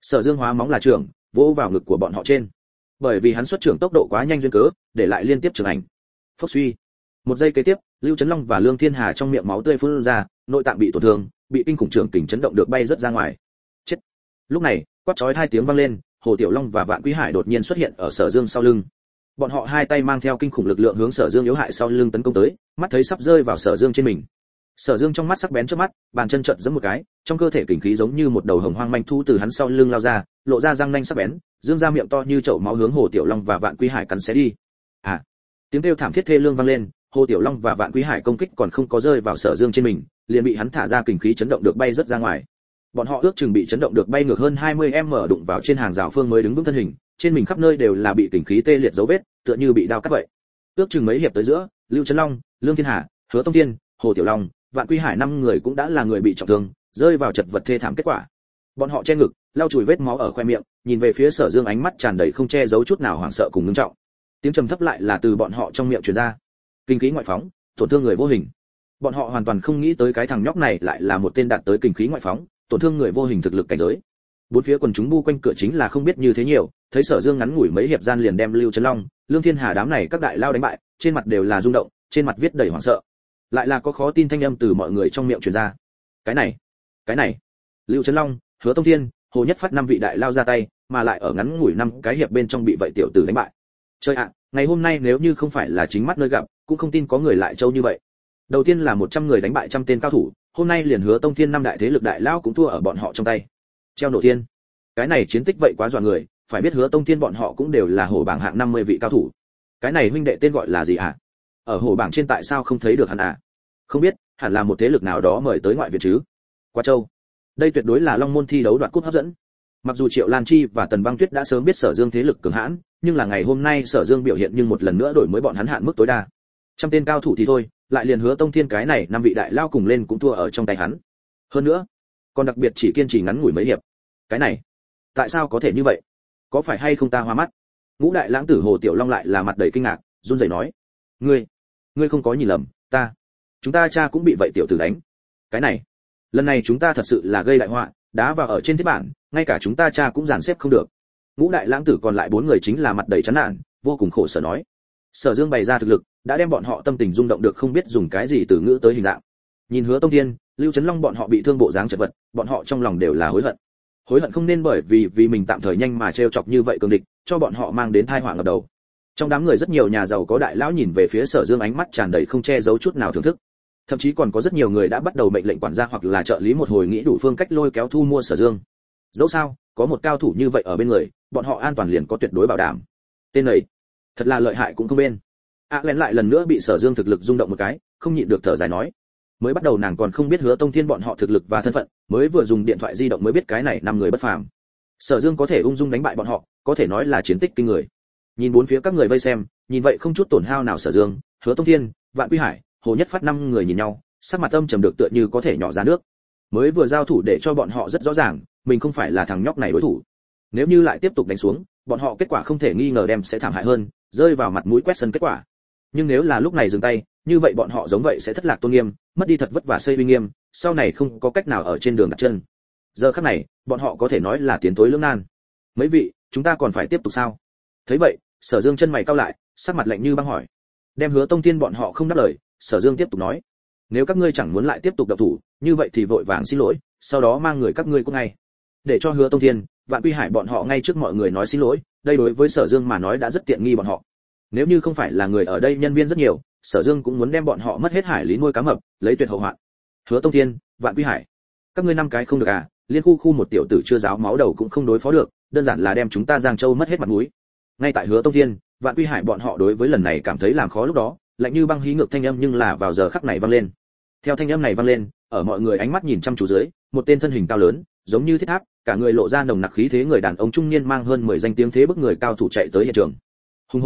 Sở Dương hóa móng là trưởng, vỗ vào ngực của bọn họ trên. Bởi vì hắn xuất trưởng tốc độ quá nhanh duyên cớ, để lại liên tiếp trường ảnh. Phốc suy. Một giây kế tiếp, Lưu Chấn Long và Lương Thiên Hà trong miệng máu tươi phun ra, nội tạng bị tổn thương, bị kinh khủng trưởng kình chấn động được bay rất ra ngoài. Chết. Lúc này, quát chói hai tiếng vang lên, Hồ Tiểu Long và Vạn Quý Hải đột nhiên xuất hiện ở Sở Dương sau lưng. Bọn họ hai tay mang theo kinh khủng lực lượng hướng Sở Dương yếu hại sau lưng tấn công tới, mắt thấy sắp rơi vào Sở Dương trên mình. Sở Dương trong mắt sắc bén trước mắt, bàn chân trợn giẫm một cái, trong cơ thể kình khí giống như một đầu hồng hoang manh thu từ hắn sau lưng lao ra, lộ ra răng nanh sắc bén, dương ra miệng to như chậu máu hướng Hồ Tiểu Long và Vạn Quý Hải cắn xé đi. À! Tiếng kêu thảm thiết thê lương vang lên, Hồ Tiểu Long và Vạn Quý Hải công kích còn không có rơi vào Sở Dương trên mình, liền bị hắn thả ra kình khí chấn động được bay rất ra ngoài. Bọn họ ước chừng bị chấn động được bay ngược hơn 20m đụng vào trên hàng rào phương mới đứng vững thân hình, trên mình khắp nơi đều là bị kình khí tê liệt dấu vết, tựa như bị đao cắt vậy. Ước chừng mấy hiệp tới giữa, Lưu Chấn Long, Lương Thiên Hà, Hứa Tông Thiên, Hồ Tiểu Long, Vạn Quý Hải năm người cũng đã là người bị trọng thương, rơi vào chật vật thê thảm kết quả. Bọn họ che ngực, lau chùi vết máu ở khoe miệng, nhìn về phía Sở Dương ánh mắt tràn đầy không che giấu chút nào hoảng sợ cùng ngưng trọng. Tiếng trầm thấp lại là từ bọn họ trong miệng truyền ra. Kinh khí ngoại phóng, tổn thương người vô hình. Bọn họ hoàn toàn không nghĩ tới cái thằng nhóc này lại là một tên đạt tới kinh khí ngoại phóng, tổn thương người vô hình thực lực cảnh giới. Bốn phía quần chúng bu quanh cửa chính là không biết như thế nhiều, thấy Sở Dương ngắn ngủi mấy hiệp gian liền đem Lưu Chấn Long, Lương Thiên Hà đám này các đại lao đánh bại, trên mặt đều là rung động, trên mặt viết đầy hoảng sợ. Lại là có khó tin thanh âm từ mọi người trong miệng truyền ra. Cái này, Lưu Chấn Long, Hứa Tông Thiên, Hồ Nhất Phát năm vị đại lao ra tay, mà lại ở ngắn ngủi năm cái hiệp bên trong bị vậy tiểu tử đánh bại. Chơi ạ, ngày hôm nay nếu như không phải là chính mắt nơi gặp, cũng không tin có người lại trâu như vậy. Đầu tiên là 100 người đánh bại trăm tên cao thủ, hôm nay liền Hứa Tông Thiên năm đại thế lực đại lao cũng thua ở bọn họ trong tay. Treo nổ thiên. Cái này chiến tích vậy quá dọa người, phải biết Hứa Tông Thiên bọn họ cũng đều là hổ bảng hạng 50 vị cao thủ. Cái này huynh đệ tên gọi là gì ạ? Ở hổ bảng trên tại sao không thấy được hắn à? Không biết, hẳn là một thế lực nào đó mời tới ngoại viện chứ. Quá châu. Đây tuyệt đối là Long Môn thi đấu đoạt cúp hấp dẫn. Mặc dù Triệu Lan Chi và Tần Băng Tuyết đã sớm biết Sở Dương thế lực cường hãn, nhưng là ngày hôm nay Sở Dương biểu hiện nhưng một lần nữa đổi mới bọn hắn hạn mức tối đa. Trăm tên cao thủ thì thôi, lại liền Hứa Tông Thiên cái này năm vị đại lao cùng lên cũng thua ở trong tay hắn. Hơn nữa, còn đặc biệt chỉ kiên trì ngắn ngủi mấy hiệp. Cái này, tại sao có thể như vậy? Có phải hay không ta hoa mắt? Ngũ đại lãng tử Hồ Tiểu Long lại là mặt đầy kinh ngạc, run rẩy nói: "Ngươi không có nhìn lầm, chúng ta cha cũng bị vậy tiểu tử đánh. Cái này, lần này chúng ta thật sự là gây đại họa, đá vào ở trên thiết bản, ngay cả chúng ta cha cũng dàn xếp không được." Ngũ đại lãng tử còn lại 4 người chính là mặt đầy chán nản, vô cùng khổ sở nói. Sở Dương bày ra thực lực, đã đem bọn họ tâm tình rung động được không biết dùng cái gì từ ngữ tới hình dạng. Nhìn Hứa Tông Thiên, Lưu Chấn Long bọn họ bị thương bộ dáng chật vật, bọn họ trong lòng đều là hối hận. Hối hận không nên bởi vì mình tạm thời nhanh mà trêu chọc như vậy cường địch, cho bọn họ mang đến tai họa ngập đầu. Trong đám người rất nhiều nhà giàu có đại lão nhìn về phía Sở Dương ánh mắt tràn đầy không che giấu chút nào thưởng thức. Thậm chí còn có rất nhiều người đã bắt đầu mệnh lệnh quản gia hoặc là trợ lý một hồi nghĩ đủ phương cách lôi kéo thu mua Sở Dương. Dẫu sao, có một cao thủ như vậy ở bên người, bọn họ an toàn liền có tuyệt đối bảo đảm. Tên này, thật là lợi hại cũng không bên. Lén lại lần nữa bị Sở Dương thực lực rung động một cái, không nhịn được thở dài nói. Mới bắt đầu nàng còn không biết Hứa Tông Thiên bọn họ thực lực và thân phận, mới vừa dùng điện thoại di động mới biết cái này 5 người bất phàm. Sở Dương có thể ung dung đánh bại bọn họ, có thể nói là chiến tích kinh người. Nhìn bốn phía các người vây xem, nhìn vậy không chút tổn hao nào Sở Dương, Hứa Tông Thiên, Vạn Quý Hải, Hồ Nhất Phát 5 người nhìn nhau, sắc mặt âm trầm được tựa như có thể nhỏ ra nước. Mới vừa giao thủ để cho bọn họ rất rõ ràng, mình không phải là thằng nhóc này đối thủ. Nếu như lại tiếp tục đánh xuống, bọn họ kết quả không thể nghi ngờ đem sẽ thảm hại hơn, rơi vào mặt mũi quét sân kết quả. Nhưng nếu là lúc này dừng tay, như vậy bọn họ giống vậy sẽ thất lạc tôn nghiêm, mất đi thật vất vả xây uy nghiêm, sau này không có cách nào ở trên đường đặt chân. Giờ khắc này, bọn họ có thể nói là tiến tối lưỡng nan. Mấy vị, chúng ta còn phải tiếp tục sao? Thấy vậy, Sở Dương chân mày cau lại, sắc mặt lạnh như băng hỏi. Đem Hứa Tông Thiên bọn họ không đáp lời, Sở Dương tiếp tục nói: nếu các ngươi chẳng muốn lại tiếp tục động thủ, như vậy thì vội vàng xin lỗi, sau đó mang người các ngươi cũng ngay. Để cho Hứa Tông Thiên, Vạn Quý Hải bọn họ ngay trước mọi người nói xin lỗi, đây đối với Sở Dương mà nói đã rất tiện nghi bọn họ. Nếu như không phải là người ở đây nhân viên rất nhiều, Sở Dương cũng muốn đem bọn họ mất hết hải lý nuôi cá mập, lấy tuyệt hậu hoạn. Hứa Tông Thiên, Vạn Quý Hải, các ngươi 5 cái không được à? Liên khu một tiểu tử chưa giáo máu đầu cũng không đối phó được, đơn giản là đem chúng ta Giang Châu mất hết mặt mũi. Ngay tại Hứa Tông Thiên, Vạn Quý Hải bọn họ đối với lần này cảm thấy làm khó lúc đó, lạnh như băng hí ngược thanh âm nhưng là vào giờ khắc này vang lên. Theo thanh âm này vang lên, ở mọi người ánh mắt nhìn chăm chú dưới, một tên thân hình cao lớn, giống như thiết tháp, cả người lộ ra nồng nặc khí thế người đàn ông trung niên mang hơn 10 danh tiếng thế bức người cao thủ chạy tới hiện trường. Hùng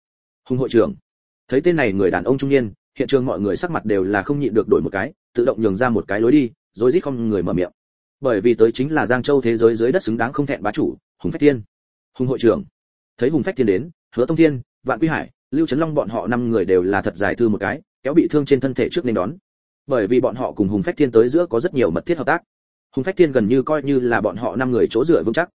hội trưởng. Thấy tên này người đàn ông trung niên, hiện trường mọi người sắc mặt đều là không nhịn được đổi một cái, tự động nhường ra một cái lối đi, rối rít không người mở miệng. Bởi vì tới chính là Giang Châu thế giới dưới đất xứng đáng không thẹn bá chủ, Hùng Phách Thiên. Hùng hội trưởng. Thấy Hùng Phách Thiên đến, Hứa Tông Thiên, Vạn Quý Hải, Lưu Chấn Long bọn họ 5 người đều là thật dài thư một cái, kéo bị thương trên thân thể trước nên đón. Bởi vì bọn họ cùng Hùng Phách Thiên tới giữa có rất nhiều mật thiết hợp tác. Hùng Phách Thiên gần như coi như là bọn họ 5 người chỗ dựa vững chắc.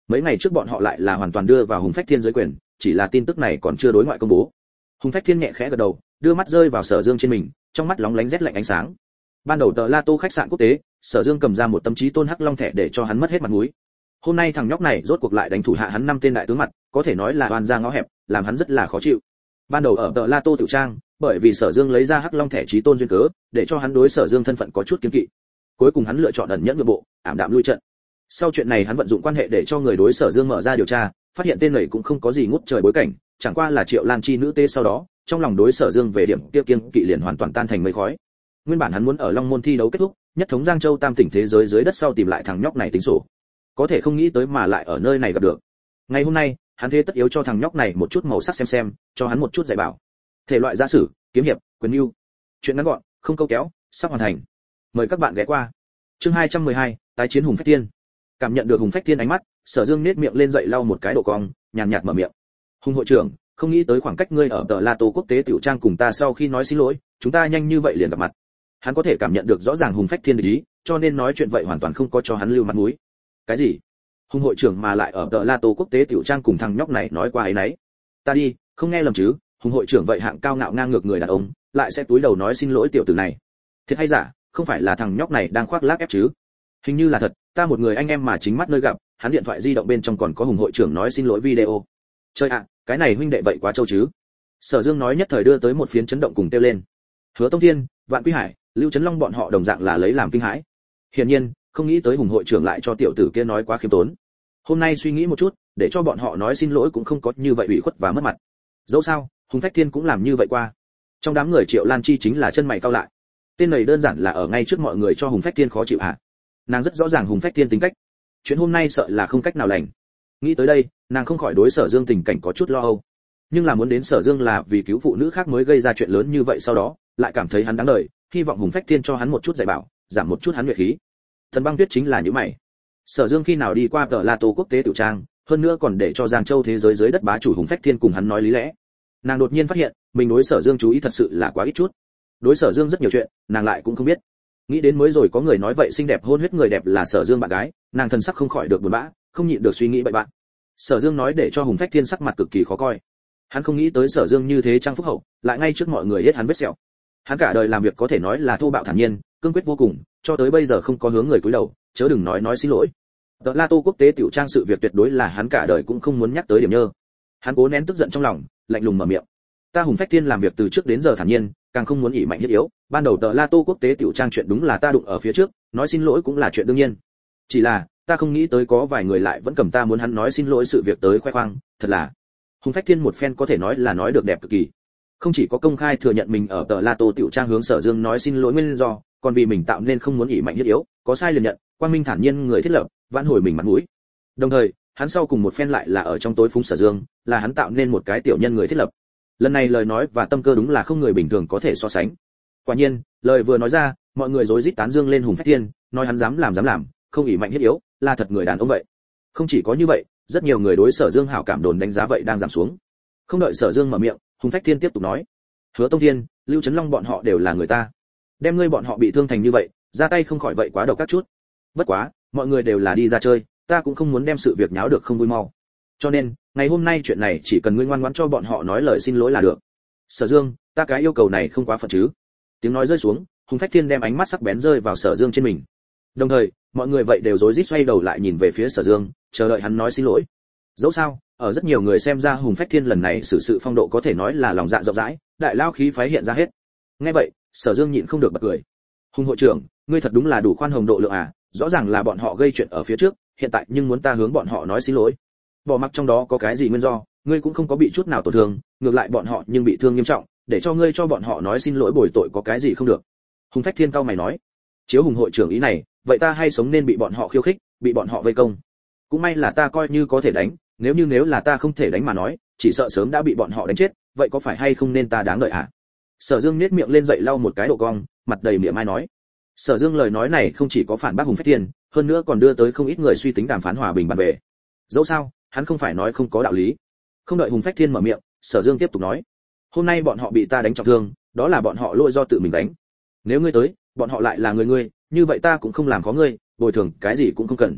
Mấy ngày trước bọn họ lại là hoàn toàn đưa vào Hùng Phách Thiên dưới quyền, chỉ là tin tức này còn chưa đối ngoại công bố. Hùng Phách Thiên nhẹ khẽ gật đầu, đưa mắt rơi vào Sở Dương trên mình, trong mắt lóng lánh rét lạnh ánh sáng. Ban đầu tờ La Tô khách sạn quốc tế, Sở Dương cầm ra một tấm chí tôn hắc long thẻ để cho hắn mất hết mặt mũi. Hôm nay thằng nhóc này rốt cuộc lại đánh thủ hạ hắn 5 tên đại tướng mặt, có thể nói là oan ra ngõ hẹp, làm hắn rất là khó chịu. Ban đầu ở tờ La Tô tiểu trang, bởi vì Sở Dương lấy ra hắc long thẻ chí tôn duyên cớ, để cho hắn đối Sở Dương thân phận có chút kiêng kỵ. Cuối cùng hắn lựa chọn ẩn nhẫn nhượng bộ, ảm đạm lui trận. Sau chuyện này hắn vận dụng quan hệ để cho người đối Sở Dương mở ra điều tra, phát hiện tên này cũng không có gì ngút trời bối cảnh, chẳng qua là Triệu Lan Chi nữ tê. Sau đó, trong lòng đối Sở Dương về điểm kia kiêng kỵ liền hoàn toàn tan thành mây khói. Nguyên bản hắn muốn ở Long Môn thi đấu kết thúc, nhất thống Giang Châu tam tỉnh thế giới dưới đất sau tìm lại thằng nhóc này tính sổ. Có thể không nghĩ tới mà lại ở nơi này gặp được. Ngày hôm nay, hắn thế tất yếu cho thằng nhóc này một chút màu sắc xem, cho hắn một chút dạy bảo. Thể loại giả sử, kiếm hiệp, quyền lưu. Chuyện ngắn gọn, không câu kéo, sắp hoàn thành. Mời các bạn ghé qua. Chương 212, tái chiến Hùng Phách Thiên. Cảm nhận được Hùng Phách Thiên ánh mắt, Sở Dương nhếch miệng lên dậy lau một cái độ cong, nhàn nhạt mở miệng. Hùng hội trưởng, không nghĩ tới khoảng cách ngươi ở tờ La Tô quốc tế tiểu trang cùng ta sau khi nói xin lỗi, chúng ta nhanh như vậy liền gặp mặt. Hắn có thể cảm nhận được rõ ràng Hùng Phách Thiên ý, cho nên nói chuyện vậy hoàn toàn không có cho hắn lưu mặt mũi. Cái gì? Hùng hội trưởng mà lại ở tờ La Tô quốc tế tiểu trang cùng thằng nhóc này nói qua ấy nấy. Ta đi, không nghe lầm chứ? Hùng hội trưởng vậy hạng cao ngạo ngang ngược người đàn ông, lại sẽ túi đầu nói xin lỗi tiểu tử này. Thiệt hay giả, không phải là thằng nhóc này đang khoác lác ép chứ? Hình như là thật, ta một người anh em mà chính mắt nơi gặp, hắn điện thoại di động bên trong còn có Hùng hội trưởng nói xin lỗi video. Chơi ạ, cái này huynh đệ vậy quá trâu chứ. Sở Dương nói nhất thời đưa tới một phiến chấn động cùng kêu lên. Hứa Tông Thiên, Vạn Quý Hải, Lưu Trấn Long bọn họ đồng dạng là lấy làm kinh hãi. Hiển nhiên, không nghĩ tới Hùng hội trưởng lại cho tiểu tử kia nói quá khiêm tốn. Hôm nay suy nghĩ một chút, để cho bọn họ nói xin lỗi cũng không có như vậy ủy khuất và mất mặt. Dẫu sao, Hùng Phách Thiên cũng làm như vậy qua. Trong đám người Triệu Lan Chi chính là chân mày cau lại. Tên này đơn giản là ở ngay trước mọi người cho Hùng Phách Thiên khó chịu hả? Nàng rất rõ ràng Hùng Phách Thiên tính cách. Chuyện hôm nay sợ là không cách nào lành. Nghĩ tới đây, nàng không khỏi đối Sở Dương tình cảnh có chút lo âu. Nhưng là muốn đến Sở Dương là vì cứu phụ nữ khác mới gây ra chuyện lớn như vậy, sau đó lại cảm thấy hắn đáng đời, hy vọng Hùng Phách Thiên cho hắn một chút dạy bảo, giảm một chút hắn nhuệ khí. Thần Băng Tuyết chính là như mày. Sở Dương khi nào đi qua tờ La Tô quốc tế tiểu trang, hơn nữa còn để cho Giang Châu thế giới dưới đất bá chủ Hùng Phách Thiên cùng hắn nói lý lẽ. Nàng đột nhiên phát hiện, mình đối Sở Dương chú ý thật sự là quá ít chút. Đối Sở Dương rất nhiều chuyện, nàng lại cũng không biết. Nghĩ đến mới rồi có người nói vậy xinh đẹp hôn huyết người đẹp là Sở Dương bạn gái, nàng thần sắc không khỏi được buồn bã, không nhịn được suy nghĩ bậy bạn. Sở Dương nói để cho Hùng Phách Thiên sắc mặt cực kỳ khó coi. Hắn không nghĩ tới Sở Dương như thế trang phúc hậu, lại ngay trước mọi người hết hắn vết sẹo. Hắn cả đời làm việc có thể nói là thô bạo thản nhiên, cương quyết vô cùng, cho tới bây giờ không có hướng người cúi đầu, chớ đừng nói xin lỗi. Tờ La Tô quốc tế tiểu trang sự việc tuyệt đối là hắn cả đời cũng không muốn nhắc tới điểm nhơ. Hắn cố nén tức giận trong lòng, lạnh lùng mở miệng. Ta Hùng Phách Thiên làm việc từ trước đến giờ thản nhiên, càng không muốn ỷ mạnh hiếp yếu, ban đầu tờ La Tô quốc tế tiểu trang chuyện đúng là ta đụng ở phía trước, nói xin lỗi cũng là chuyện đương nhiên. Chỉ là, ta không nghĩ tới có vài người lại vẫn cầm ta muốn hắn nói xin lỗi sự việc tới khoe khoang, thật là. Hùng Phách Thiên một phen có thể nói là nói được đẹp cực kỳ. Không chỉ có công khai thừa nhận mình ở tờ La Tô tiểu trang hướng Sở Dương nói xin lỗi nguyên do, còn vì mình tạo nên không muốn ỷ mạnh hiếp yếu, có sai liền nhận, quang minh thản nhiên người thiết lập, vãn hồi mình mặt mũi. Đồng thời, hắn sau cùng một phen lại là ở trong tối phúng Sở Dương, là hắn tạo nên một cái tiểu nhân người thiết lập. Lần này lời nói và tâm cơ đúng là không người bình thường có thể so sánh. Quả nhiên, lời vừa nói ra, mọi người rối rít tán dương lên Hùng Phách Thiên, nói hắn dám làm, không ỷ mạnh hiếp yếu, là thật người đàn ông vậy. Không chỉ có như vậy, rất nhiều người đối Sở Dương hảo cảm đồn đánh giá vậy đang giảm xuống. Không đợi Sở Dương mở miệng, Hùng Phách Thiên tiếp tục nói: Hứa Tông Thiên, Lưu Trấn Long bọn họ đều là người ta. Đem ngươi bọn họ bị thương thành như vậy, ra tay không khỏi vậy quá độc các chút. Bất quá, mọi người đều là đi ra chơi, ta cũng không muốn đem sự việc nháo được không vui mau. Cho nên, ngày hôm nay chuyện này chỉ cần ngươi ngoan ngoãn cho bọn họ nói lời xin lỗi là được. Sở Dương, ta cái yêu cầu này không quá phận chứ? Tiếng nói rơi xuống, Hùng Phách Thiên đem ánh mắt sắc bén rơi vào Sở Dương trên mình. Đồng thời, mọi người vậy đều rối rít xoay đầu lại nhìn về phía Sở Dương, chờ đợi hắn nói xin lỗi. Dẫu sao, ở rất nhiều người xem ra Hùng Phách Thiên lần này xử sự phong độ có thể nói là lòng dạ rộng rãi, đại lao khí phái hiện ra hết. Nghe vậy, Sở Dương nhịn không được bật cười. Hùng hội trưởng, ngươi thật đúng là đủ khoan hồng độ lượng à, rõ ràng là bọn họ gây chuyện ở phía trước, hiện tại nhưng muốn ta hướng bọn họ nói xin lỗi. Bỏ mặc trong đó có cái gì nguyên do, ngươi cũng không có bị chút nào tổn thương, ngược lại bọn họ nhưng bị thương nghiêm trọng, để cho ngươi cho bọn họ nói xin lỗi bồi tội có cái gì không được. Hùng Phách Thiên cao mày nói. Chiếu Hùng hội trưởng ý này, vậy ta hay sống nên bị bọn họ khiêu khích, bị bọn họ vây công. Cũng may là ta coi như có thể đánh, nếu là ta không thể đánh mà nói, chỉ sợ sớm đã bị bọn họ đánh chết, vậy có phải hay không nên ta đáng đợi à? Sở Dương nhếch miệng lên dậy lau một cái độ cong, mặt đầy mỉa mai nói. Sở Dương lời nói này không chỉ có phản bác Hùng Phách Thiên, hơn nữa còn đưa tới không ít người suy tính đàm phán hòa bình bàn về. Dẫu sao, hắn không phải nói không có đạo lý. Không đợi Hùng Phách Thiên mở miệng, Sở Dương tiếp tục nói. Hôm nay bọn họ bị ta đánh trọng thương, đó là bọn họ lỗi do tự mình đánh. Nếu ngươi tới, bọn họ lại là người ngươi, như vậy ta cũng không làm khó ngươi, bồi thường cái gì cũng không cần.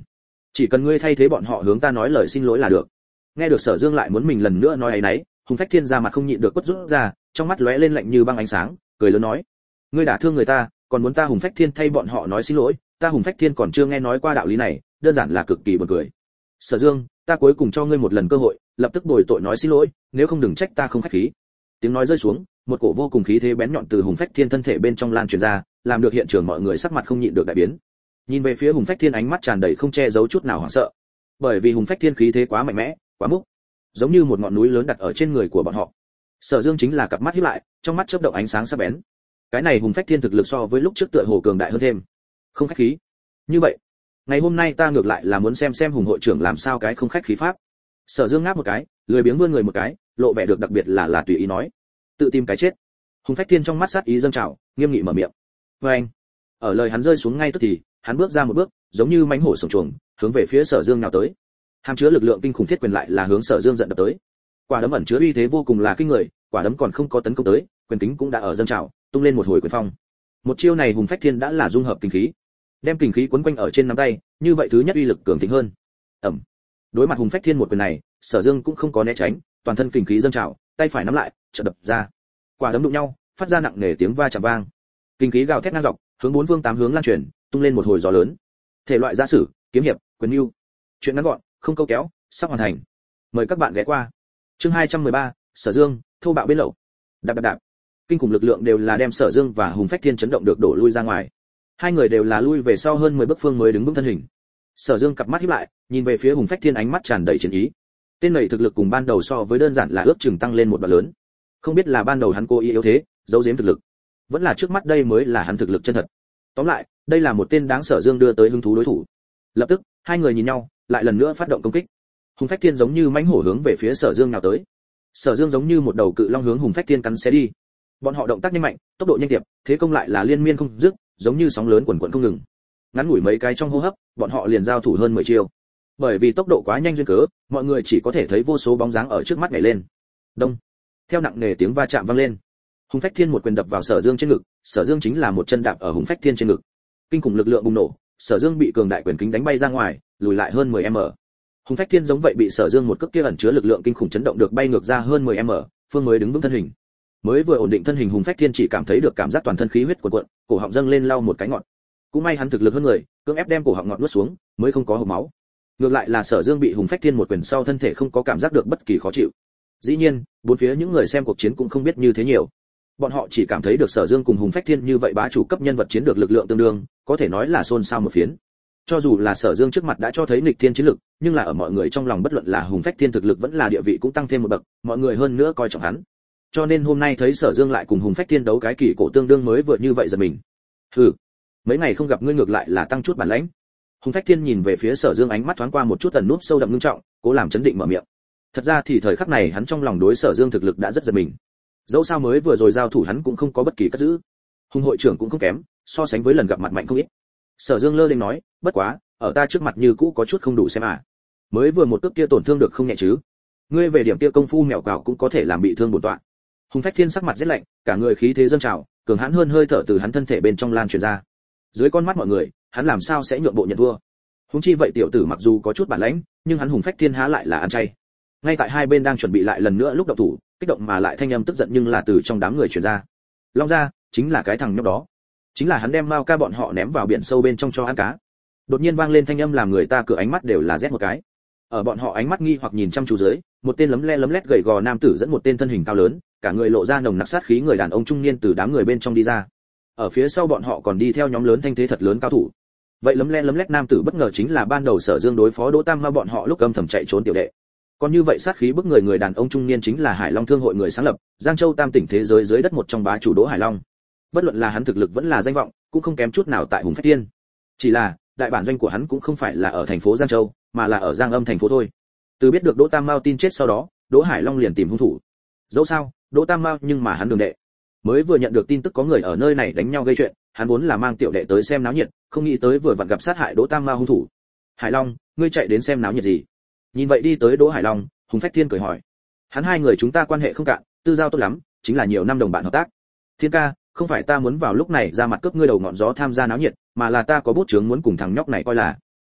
chỉ cần ngươi thay thế bọn họ hướng ta nói lời xin lỗi là được. Nghe được Sở Dương lại muốn mình lần nữa nói ấy nấy, Hùng Phách Thiên ra mặt không nhịn được quất rút ra, trong mắt lóe lên lạnh như băng ánh sáng, cười lớn nói: ngươi đả thương người ta, còn muốn ta Hùng Phách Thiên thay bọn họ nói xin lỗi, ta Hùng Phách Thiên còn chưa nghe nói qua đạo lý này, đơn giản là cực kỳ buồn cười. Sở Dương, ta cuối cùng cho ngươi một lần cơ hội, lập tức bồi tội nói xin lỗi, nếu không đừng trách ta không khách khí. Tiếng nói rơi xuống, một cổ vô cùng khí thế bén nhọn từ Hùng Phách Thiên thân thể bên trong lan truyền ra, làm được hiện trường mọi người sắc mặt không nhịn được đại biến. Nhìn về phía Hùng Phách Thiên ánh mắt tràn đầy không che giấu chút nào hoảng sợ, bởi vì Hùng Phách Thiên khí thế quá mạnh mẽ, quá múc, giống như một ngọn núi lớn đặt ở trên người của bọn họ. Sở Dương chính là cặp mắt híp lại, trong mắt chớp động ánh sáng sắc bén. Cái này Hùng Phách Thiên thực lực so với lúc trước tựa hồ cường đại hơn thêm. Không khách khí. Như vậy, ngày hôm nay ta ngược lại là muốn xem Hùng hội trưởng làm sao cái không khách khí pháp. Sở Dương ngáp một cái, lười biếng vươn người một cái, lộ vẻ được đặc biệt là tùy ý nói, tự tìm cái chết. Hùng Phách Thiên trong mắt sát ý dâng trào, nghiêm nghị mở miệng. Và anh, ở lời hắn rơi xuống ngay tức thì, hắn bước ra một bước, giống như mãnh hổ sổng chuồng, hướng về phía Sở Dương nào tới. Hàm chứa lực lượng kinh khủng thiết quyền lại là hướng Sở Dương giận đập tới. Quả đấm ẩn chứa uy thế vô cùng là kinh người, quả đấm còn không có tấn công tới, quyền kính cũng đã ở dâng trào, tung lên một hồi quyền phong. Một chiêu này Hùng Phách Thiên đã là dung hợp kinh khí, đem kinh khí quấn quanh ở trên nắm tay, như vậy thứ nhất uy lực cường thịnh hơn. Ầm. Đối mặt Hùng Phách Thiên một quyền này, Sở Dương cũng không có né tránh, toàn thân kinh khí dâng trào, tay phải nắm lại, chợt đập ra. Quả đấm đụng nhau, phát ra nặng nề tiếng va chạm vang. Kinh khí gào thét ngang dọc, hướng bốn phương tám hướng lan truyền, tung lên một hồi gió lớn. Thể loại giả sử, kiếm hiệp, quyền lưu. Chuyện ngắn gọn, không câu kéo, sắp hoàn thành. Mời các bạn ghé qua. Chương 213, Sở Dương, thô bạo bên lậu. Đạp đạp đạp. Kinh khủng lực lượng đều là đem Sở Dương và Hùng Phách Thiên chấn động được đổ lui ra ngoài. Hai người đều là lui về sau hơn 10 bước phương mới đứng vững thân hình. Sở Dương cặp mắt híp lại, nhìn về phía Hùng Phách Thiên ánh mắt tràn đầy chiến ý. Tên này thực lực cùng ban đầu so với đơn giản là ước chừng tăng lên một đoạn lớn. Không biết là ban đầu hắn cố ý yếu thế, giấu giếm thực lực, vẫn là trước mắt đây mới là hắn thực lực chân thật. Tóm lại, đây là một tên đáng Sở Dương đưa tới hứng thú đối thủ. Lập tức, hai người nhìn nhau, lại lần nữa phát động công kích. Hùng Phách Thiên giống như mãnh hổ hướng về phía Sở Dương nào tới. Sở Dương giống như một đầu cự long hướng Hùng Phách Thiên cắn xé đi. Bọn họ động tác nhanh mạnh, tốc độ nhanh tiệp, thế công lại là liên miên không dứt, giống như sóng lớn quần quần không ngừng. Ngắn ngủi mấy cái trong hô hấp, bọn họ liền giao thủ hơn 10 chiêu. Bởi vì tốc độ quá nhanh duyên cớ, mọi người chỉ có thể thấy vô số bóng dáng ở trước mắt nhảy lên. Đông. Theo nặng nề tiếng va chạm vang lên, Hùng Phách Thiên một quyền đập vào Sở Dương trên ngực, Sở Dương chính là một chân đạp ở Hùng Phách Thiên trên ngực. Kinh khủng lực lượng bùng nổ, Sở Dương bị cường đại quyền kính đánh bay ra ngoài, lùi lại hơn 10m. Hùng Phách Thiên giống vậy bị Sở Dương một cước kia ẩn chứa lực lượng kinh khủng chấn động được bay ngược ra hơn 10m, phương mới đứng vững thân hình. Mới vừa ổn định thân hình Hùng Phách Thiên chỉ cảm thấy được cảm giác toàn thân khí huyết cuộn cuộn, cổ họng dâng lên lau một cái ngọt. Cũng may hắn thực lực hơn người, cưỡng ép đem cổ họng ngọt nuốt xuống, mới không có hộc máu. Ngược lại là Sở Dương bị Hùng Phách Thiên một quyền sau thân thể không có cảm giác được bất kỳ khó chịu. Dĩ nhiên, bốn phía những người xem cuộc chiến cũng không biết như thế nhiều. Bọn họ chỉ cảm thấy được Sở Dương cùng Hùng Phách Thiên như vậy bá chủ cấp nhân vật chiến được lực lượng tương đương, có thể nói là xôn xao một phiến. Cho dù là Sở Dương trước mặt đã cho thấy nghịch thiên chiến lực, nhưng là ở mọi người trong lòng bất luận là Hùng Phách Thiên thực lực vẫn là địa vị cũng tăng thêm một bậc, mọi người hơn nữa coi trọng hắn. Cho nên hôm nay thấy Sở Dương lại cùng Hùng Phách Thiên đấu cái kỳ cổ tương đương mới vừa như vậy giật mình. Hừ, mấy ngày không gặp ngươi ngược lại là tăng chút bản lãnh. Hùng Phách Thiên nhìn về phía Sở Dương ánh mắt thoáng qua một chút tần núp sâu đậm ngưng trọng, cố làm chấn định mở miệng. Thật ra thì thời khắc này hắn trong lòng đối Sở Dương thực lực đã rất giật mình. Dẫu sao mới vừa rồi giao thủ hắn cũng không có bất kỳ cất giữ. Hùng hội trưởng cũng không kém, so sánh với lần gặp mặt mạnh không ít. Sở Dương lơ lênh nói, bất quá, ở ta trước mặt như cũ có chút không đủ xem à. Mới vừa một cước kia tổn thương được không nhẹ chứ? Ngươi về điểm kia công phu mèo cào cũng có thể làm bị thương bổn tọa. Hùng Phách Thiên sắc mặt rét lạnh, cả người khí thế dâng trào, cường hãn hơn hơi thở từ hắn thân thể bên trong lan truyền ra. Dưới con mắt mọi người, hắn làm sao sẽ nhượng bộ nhận thua? Huống chi vậy tiểu tử mặc dù có chút bản lãnh, nhưng hắn Hùng Phách Thiên há lại là ăn chay. Ngay tại hai bên đang chuẩn bị lại lần nữa lúc động thủ, kích động mà lại thanh âm tức giận nhưng là từ trong đám người truyền ra. Long gia, chính là cái thằng nhóc đó. Chính là hắn đem Mao Ca bọn họ ném vào biển sâu bên trong cho ăn cá. Đột nhiên vang lên thanh âm làm người ta cửa ánh mắt đều là rét một cái. Ở bọn họ ánh mắt nghi hoặc nhìn chăm chú dưới, một tên lấm lét gầy gò nam tử dẫn một tên thân hình cao lớn, cả người lộ ra nồng nặc sát khí người đàn ông trung niên từ đám người bên trong đi ra. Ở phía sau bọn họ còn đi theo nhóm lớn thanh thế thật lớn cao thủ. Vậy lấm lét nam tử bất ngờ chính là ban đầu Sở Dương đối phó Đỗ Tam Ma bọn họ lúc âm thầm chạy trốn tiểu đệ. Còn như vậy sát khí bức người đàn ông trung niên chính là Hải Long Thương hội người sáng lập, Giang Châu Tam tỉnh thế giới dưới đất một trong bá chủ Đỗ Hải Long. Bất luận là hắn thực lực vẫn là danh vọng, cũng không kém chút nào tại Hùng Phách Thiên. Chỉ là, đại bản doanh của hắn cũng không phải là ở thành phố Giang Châu, mà là ở Giang Âm thành phố thôi. Từ biết được Đỗ Tam Mao tin chết sau đó, Đỗ Hải Long liền tìm hung thủ. Dẫu sao, Đỗ Tam Mao nhưng mà hắn đường đệ. Mới vừa nhận được tin tức có người ở nơi này đánh nhau gây chuyện, hắn vốn là mang tiểu đệ tới xem náo nhiệt, không nghĩ tới vừa vặn gặp sát hại Đỗ Tam Mao hung thủ. Hải Long, ngươi chạy đến xem náo nhiệt gì? Nhìn vậy đi tới Đỗ Hải Long, Hùng Phách Thiên cười hỏi. Hắn hai người chúng ta quan hệ không cạn, tư giao tốt lắm, chính là nhiều năm đồng bạn hợp tác. Thiên ca, không phải ta muốn vào lúc này ra mặt cướp ngươi đầu ngọn gió tham gia náo nhiệt, mà là ta có bút chướng muốn cùng thằng nhóc này coi là.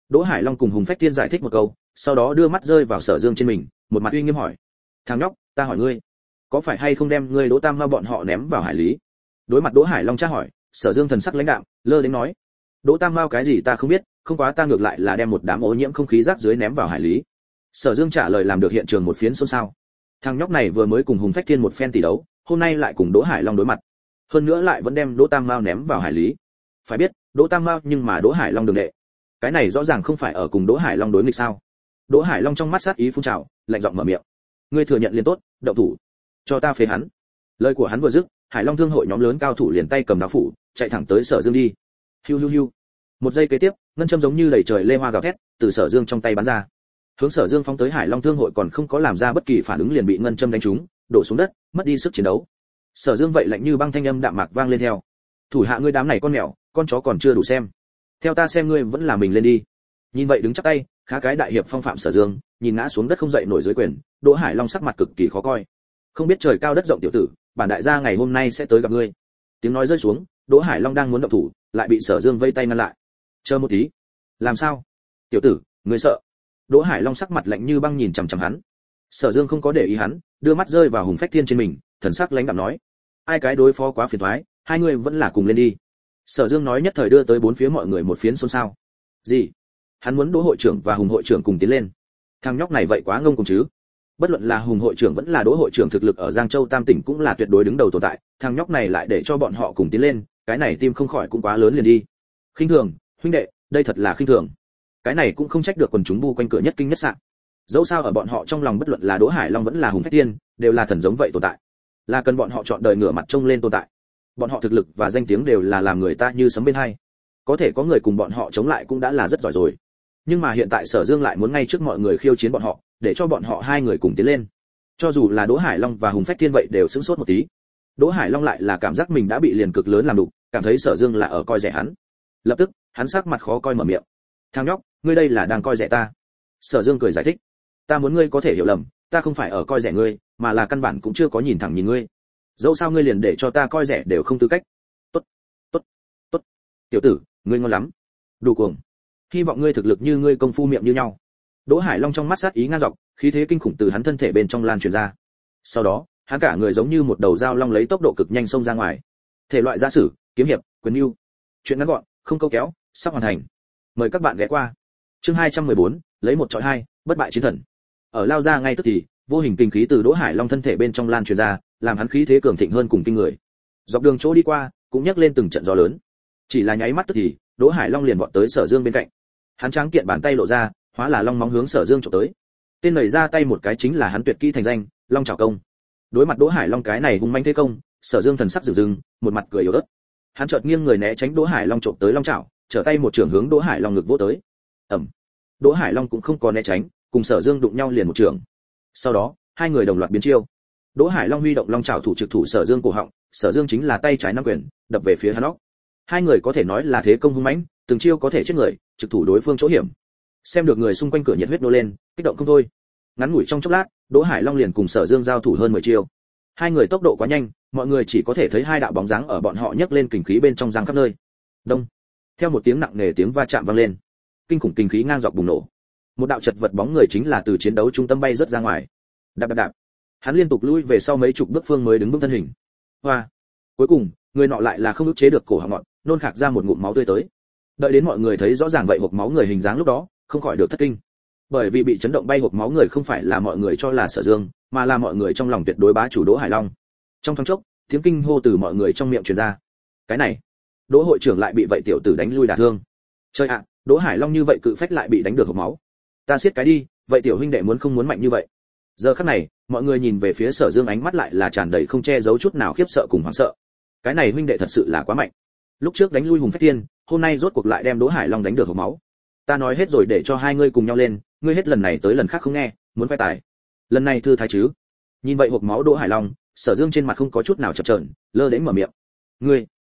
Đỗ Hải Long cùng Hùng Phách Thiên giải thích một câu, sau đó đưa mắt rơi vào Sở Dương trên mình, một mặt uy nghiêm hỏi: "Thằng nhóc, ta hỏi ngươi, có phải hay không đem ngươi Đỗ Tam Ma bọn họ ném vào hải lý?" Đối mặt Đỗ Hải Long tra hỏi, Sở Dương thần sắc lãnh đạm, lơ đến nói: "Đỗ Tam Ma cái gì ta không biết, không quá ta ngược lại là đem một đám ô nhiễm không khí rác dưới ném vào hải lý." Sở Dương trả lời làm được hiện trường một phiến xôn xao. Thằng nhóc này vừa mới cùng Hùng Phách Thiên một phen tỷ đấu, hôm nay lại cùng Đỗ Hải Long đối mặt, hơn nữa lại vẫn đem Đỗ Tam Mao ném vào hải lý. Phải biết, Đỗ Tam Mao nhưng mà Đỗ Hải Long đường đệ, cái này rõ ràng không phải ở cùng Đỗ Hải Long đối nghịch sao? Đỗ Hải Long trong mắt sát ý phun trào, lạnh giọng mở miệng: "Ngươi thừa nhận liền tốt, động thủ, cho ta phế hắn." Lời của hắn vừa dứt, Hải Long thương hội nhóm lớn cao thủ liền tay cầm đao phủ, chạy thẳng tới Sở Dương đi. Hiu hiu hiu. Một giây kế tiếp, ngân châm giống như đầy trời lê hoa gào thét, từ Sở Dương trong tay bắn ra. Hướng Sở Dương phóng tới Hải Long thương hội còn không có làm ra bất kỳ phản ứng liền bị ngân châm đánh trúng, đổ xuống đất, mất đi sức chiến đấu. Sở Dương vậy lạnh như băng thanh âm đạm mạc vang lên theo: "Thủ hạ ngươi đám này con mèo, con chó còn chưa đủ xem. Theo ta xem ngươi vẫn là mình lên đi." Nhìn vậy đứng chắp tay, khá cái đại hiệp phong phạm Sở Dương, nhìn ngã xuống đất không dậy nổi dưới quyền, Đỗ Hải Long sắc mặt cực kỳ khó coi. "Không biết trời cao đất rộng tiểu tử, bản đại gia ngày hôm nay sẽ tới gặp ngươi." Tiếng nói rơi xuống, Đỗ Hải Long đang muốn động thủ, lại bị Sở Dương vây tay ngăn lại. "Chờ một tí." "Làm sao?" "Tiểu tử, ngươi sợ?" Đỗ Hải Long sắc mặt lạnh như băng nhìn chằm chằm hắn. Sở Dương không có để ý hắn, đưa mắt rơi vào Hùng Phách Thiên trên mình, thần sắc lãnh đạm nói: "Ai cái đối phó quá phiền toái, hai người vẫn là cùng lên đi." Sở Dương nói nhất thời đưa tới bốn phía mọi người một phiến xôn xao. "Gì? Hắn muốn Đỗ hội trưởng và Hùng hội trưởng cùng tiến lên? Thằng nhóc này vậy quá ngông cuồng chứ?" Bất luận là Hùng hội trưởng vẫn là Đỗ hội trưởng thực lực ở Giang Châu Tam tỉnh cũng là tuyệt đối đứng đầu tồn tại, thằng nhóc này lại để cho bọn họ cùng tiến lên, cái này tim không khỏi cũng quá lớn liền đi. Khinh thường, huynh đệ, đây thật là khinh thường. Cái này cũng không trách được quần chúng bu quanh cửa nhất kinh nhất sạn. Dẫu sao ở bọn họ trong lòng bất luận là Đỗ Hải Long vẫn là Hùng Phách Thiên, đều là thần giống vậy tồn tại. Là cần bọn họ chọn đời ngửa mặt trông lên tồn tại. Bọn họ thực lực và danh tiếng đều là làm người ta như sấm bên hai. Có thể có người cùng bọn họ chống lại cũng đã là rất giỏi rồi. Nhưng mà hiện tại Sở Dương lại muốn ngay trước mọi người khiêu chiến bọn họ, để cho bọn họ hai người cùng tiến lên. Cho dù là Đỗ Hải Long và Hùng Phách Thiên vậy đều sững sốt một tí. Đỗ Hải Long lại là cảm giác mình đã bị liền cực lớn làm đục, cảm thấy Sở Dương là ở coi rẻ hắn. Lập tức, hắn sắc mặt khó coi mở miệng: "Thằng nhóc, ngươi đây là đang coi rẻ ta." Sở Dương cười giải thích: "Ta muốn ngươi có thể hiểu lầm, ta không phải ở coi rẻ ngươi, mà là căn bản cũng chưa có nhìn thẳng nhìn ngươi. Dẫu sao ngươi liền để cho ta coi rẻ đều không tư cách." "Tốt, tốt, tốt. Tiểu tử, ngươi ngon lắm. Đủ cuồng. Hy vọng ngươi thực lực như ngươi công phu miệng như nhau." Đỗ Hải Long trong mắt sát ý ngang dọc, khí thế kinh khủng từ hắn thân thể bên trong lan truyền ra. Sau đó, hắn cả người giống như một đầu dao long lấy tốc độ cực nhanh xông ra ngoài. Thể loại giả sử, kiếm hiệp, quyền lưu. Chuyện ngắn gọn, không câu kéo, sắp hoàn thành. Mời các bạn ghé qua. Chương 214, lấy một chọi hai, bất bại chiến thần. Ở lao ra ngay tức thì, vô hình kinh khí từ Đỗ Hải Long thân thể bên trong lan truyền ra, làm hắn khí thế cường thịnh hơn cùng kinh người. Dọc đường chỗ đi qua, cũng nhấc lên từng trận gió lớn. Chỉ là nháy mắt tức thì, Đỗ Hải Long liền vọt tới Sở Dương bên cạnh. Hắn tráng kiện bàn tay lộ ra, hóa là long móng hướng Sở Dương chụp tới. Tên nảy ra tay một cái chính là hắn tuyệt kỹ thành danh, Long Chảo Công. Đối mặt Đỗ Hải Long cái này hung manh thế công, Sở Dương thần sắc rừng rừng, một mặt cười yếu ớt. Hắn chợt nghiêng người né tránh Đỗ Hải Long chụp tới long chảo, trở tay một trường hướng Đỗ Hải Long ngực vỗ tới. Ầm. Đỗ Hải Long cũng không có né tránh, cùng Sở Dương đụng nhau liền một trường. Sau đó, hai người đồng loạt biến chiêu. Đỗ Hải Long huy động long chảo thủ trực thủ Sở Dương cổ họng, Sở Dương chính là tay trái nắm quyền, đập về phía hắn óc. Hai người có thể nói là thế công hung mãnh, từng chiêu có thể chết người, trực thủ đối phương chỗ hiểm. Xem được người xung quanh cửa nhiệt huyết nô lên, kích động không thôi. Ngắn ngủi trong chốc lát, Đỗ Hải Long liền cùng Sở Dương giao thủ hơn 10 chiêu. Hai người tốc độ quá nhanh, mọi người chỉ có thể thấy hai đạo bóng dáng ở bọn họ nhấc lên kình khí bên trong giang khắp nơi. Đông. Theo một tiếng nặng nề tiếng va chạm vang lên, kinh khủng kình khí ngang dọc bùng nổ. Một đạo chật vật bóng người chính là từ chiến đấu trung tâm bay rất ra ngoài. Đạp đạp đạp. Hắn liên tục lui về sau mấy chục bước phương mới đứng vững thân hình. Hoa. Cuối cùng, người nọ lại là không ức chế được cổ họng ngọn, nôn khạc ra một ngụm máu tươi tới. Đợi đến mọi người thấy rõ ràng vậy hộp máu người hình dáng lúc đó, không khỏi được thất kinh. Bởi vì bị chấn động bay hộp máu người không phải là mọi người cho là Sở Dương, mà là mọi người trong lòng tuyệt đối bá chủ Đỗ Hải Long. Trong thoáng chốc, tiếng kinh hô từ mọi người trong miệng truyền ra. Cái này, Đỗ hội trưởng lại bị vậy tiểu tử đánh lui đả thương. Trời ạ, Đỗ Hải Long như vậy cự phách lại bị đánh được hộc máu. Ta siết cái đi, vậy tiểu huynh đệ muốn không muốn mạnh như vậy. Giờ khắc này, mọi người nhìn về phía Sở Dương ánh mắt lại là tràn đầy không che giấu chút nào khiếp sợ cùng hoảng sợ. Cái này huynh đệ thật sự là quá mạnh. Lúc trước đánh lui Hùng Phách Thiên, hôm nay rốt cuộc lại đem Đỗ Hải Long đánh được hộc máu. Ta nói hết rồi để cho hai ngươi cùng nhau lên, ngươi hết lần này tới lần khác không nghe, muốn khoe tài. Lần này thư thái chứ? Nhìn vậy hộc máu Đỗ Hải Long, Sở Dương trên mặt không có chút nào chập chờn, lơ đễnh mở miệng. Ngươi,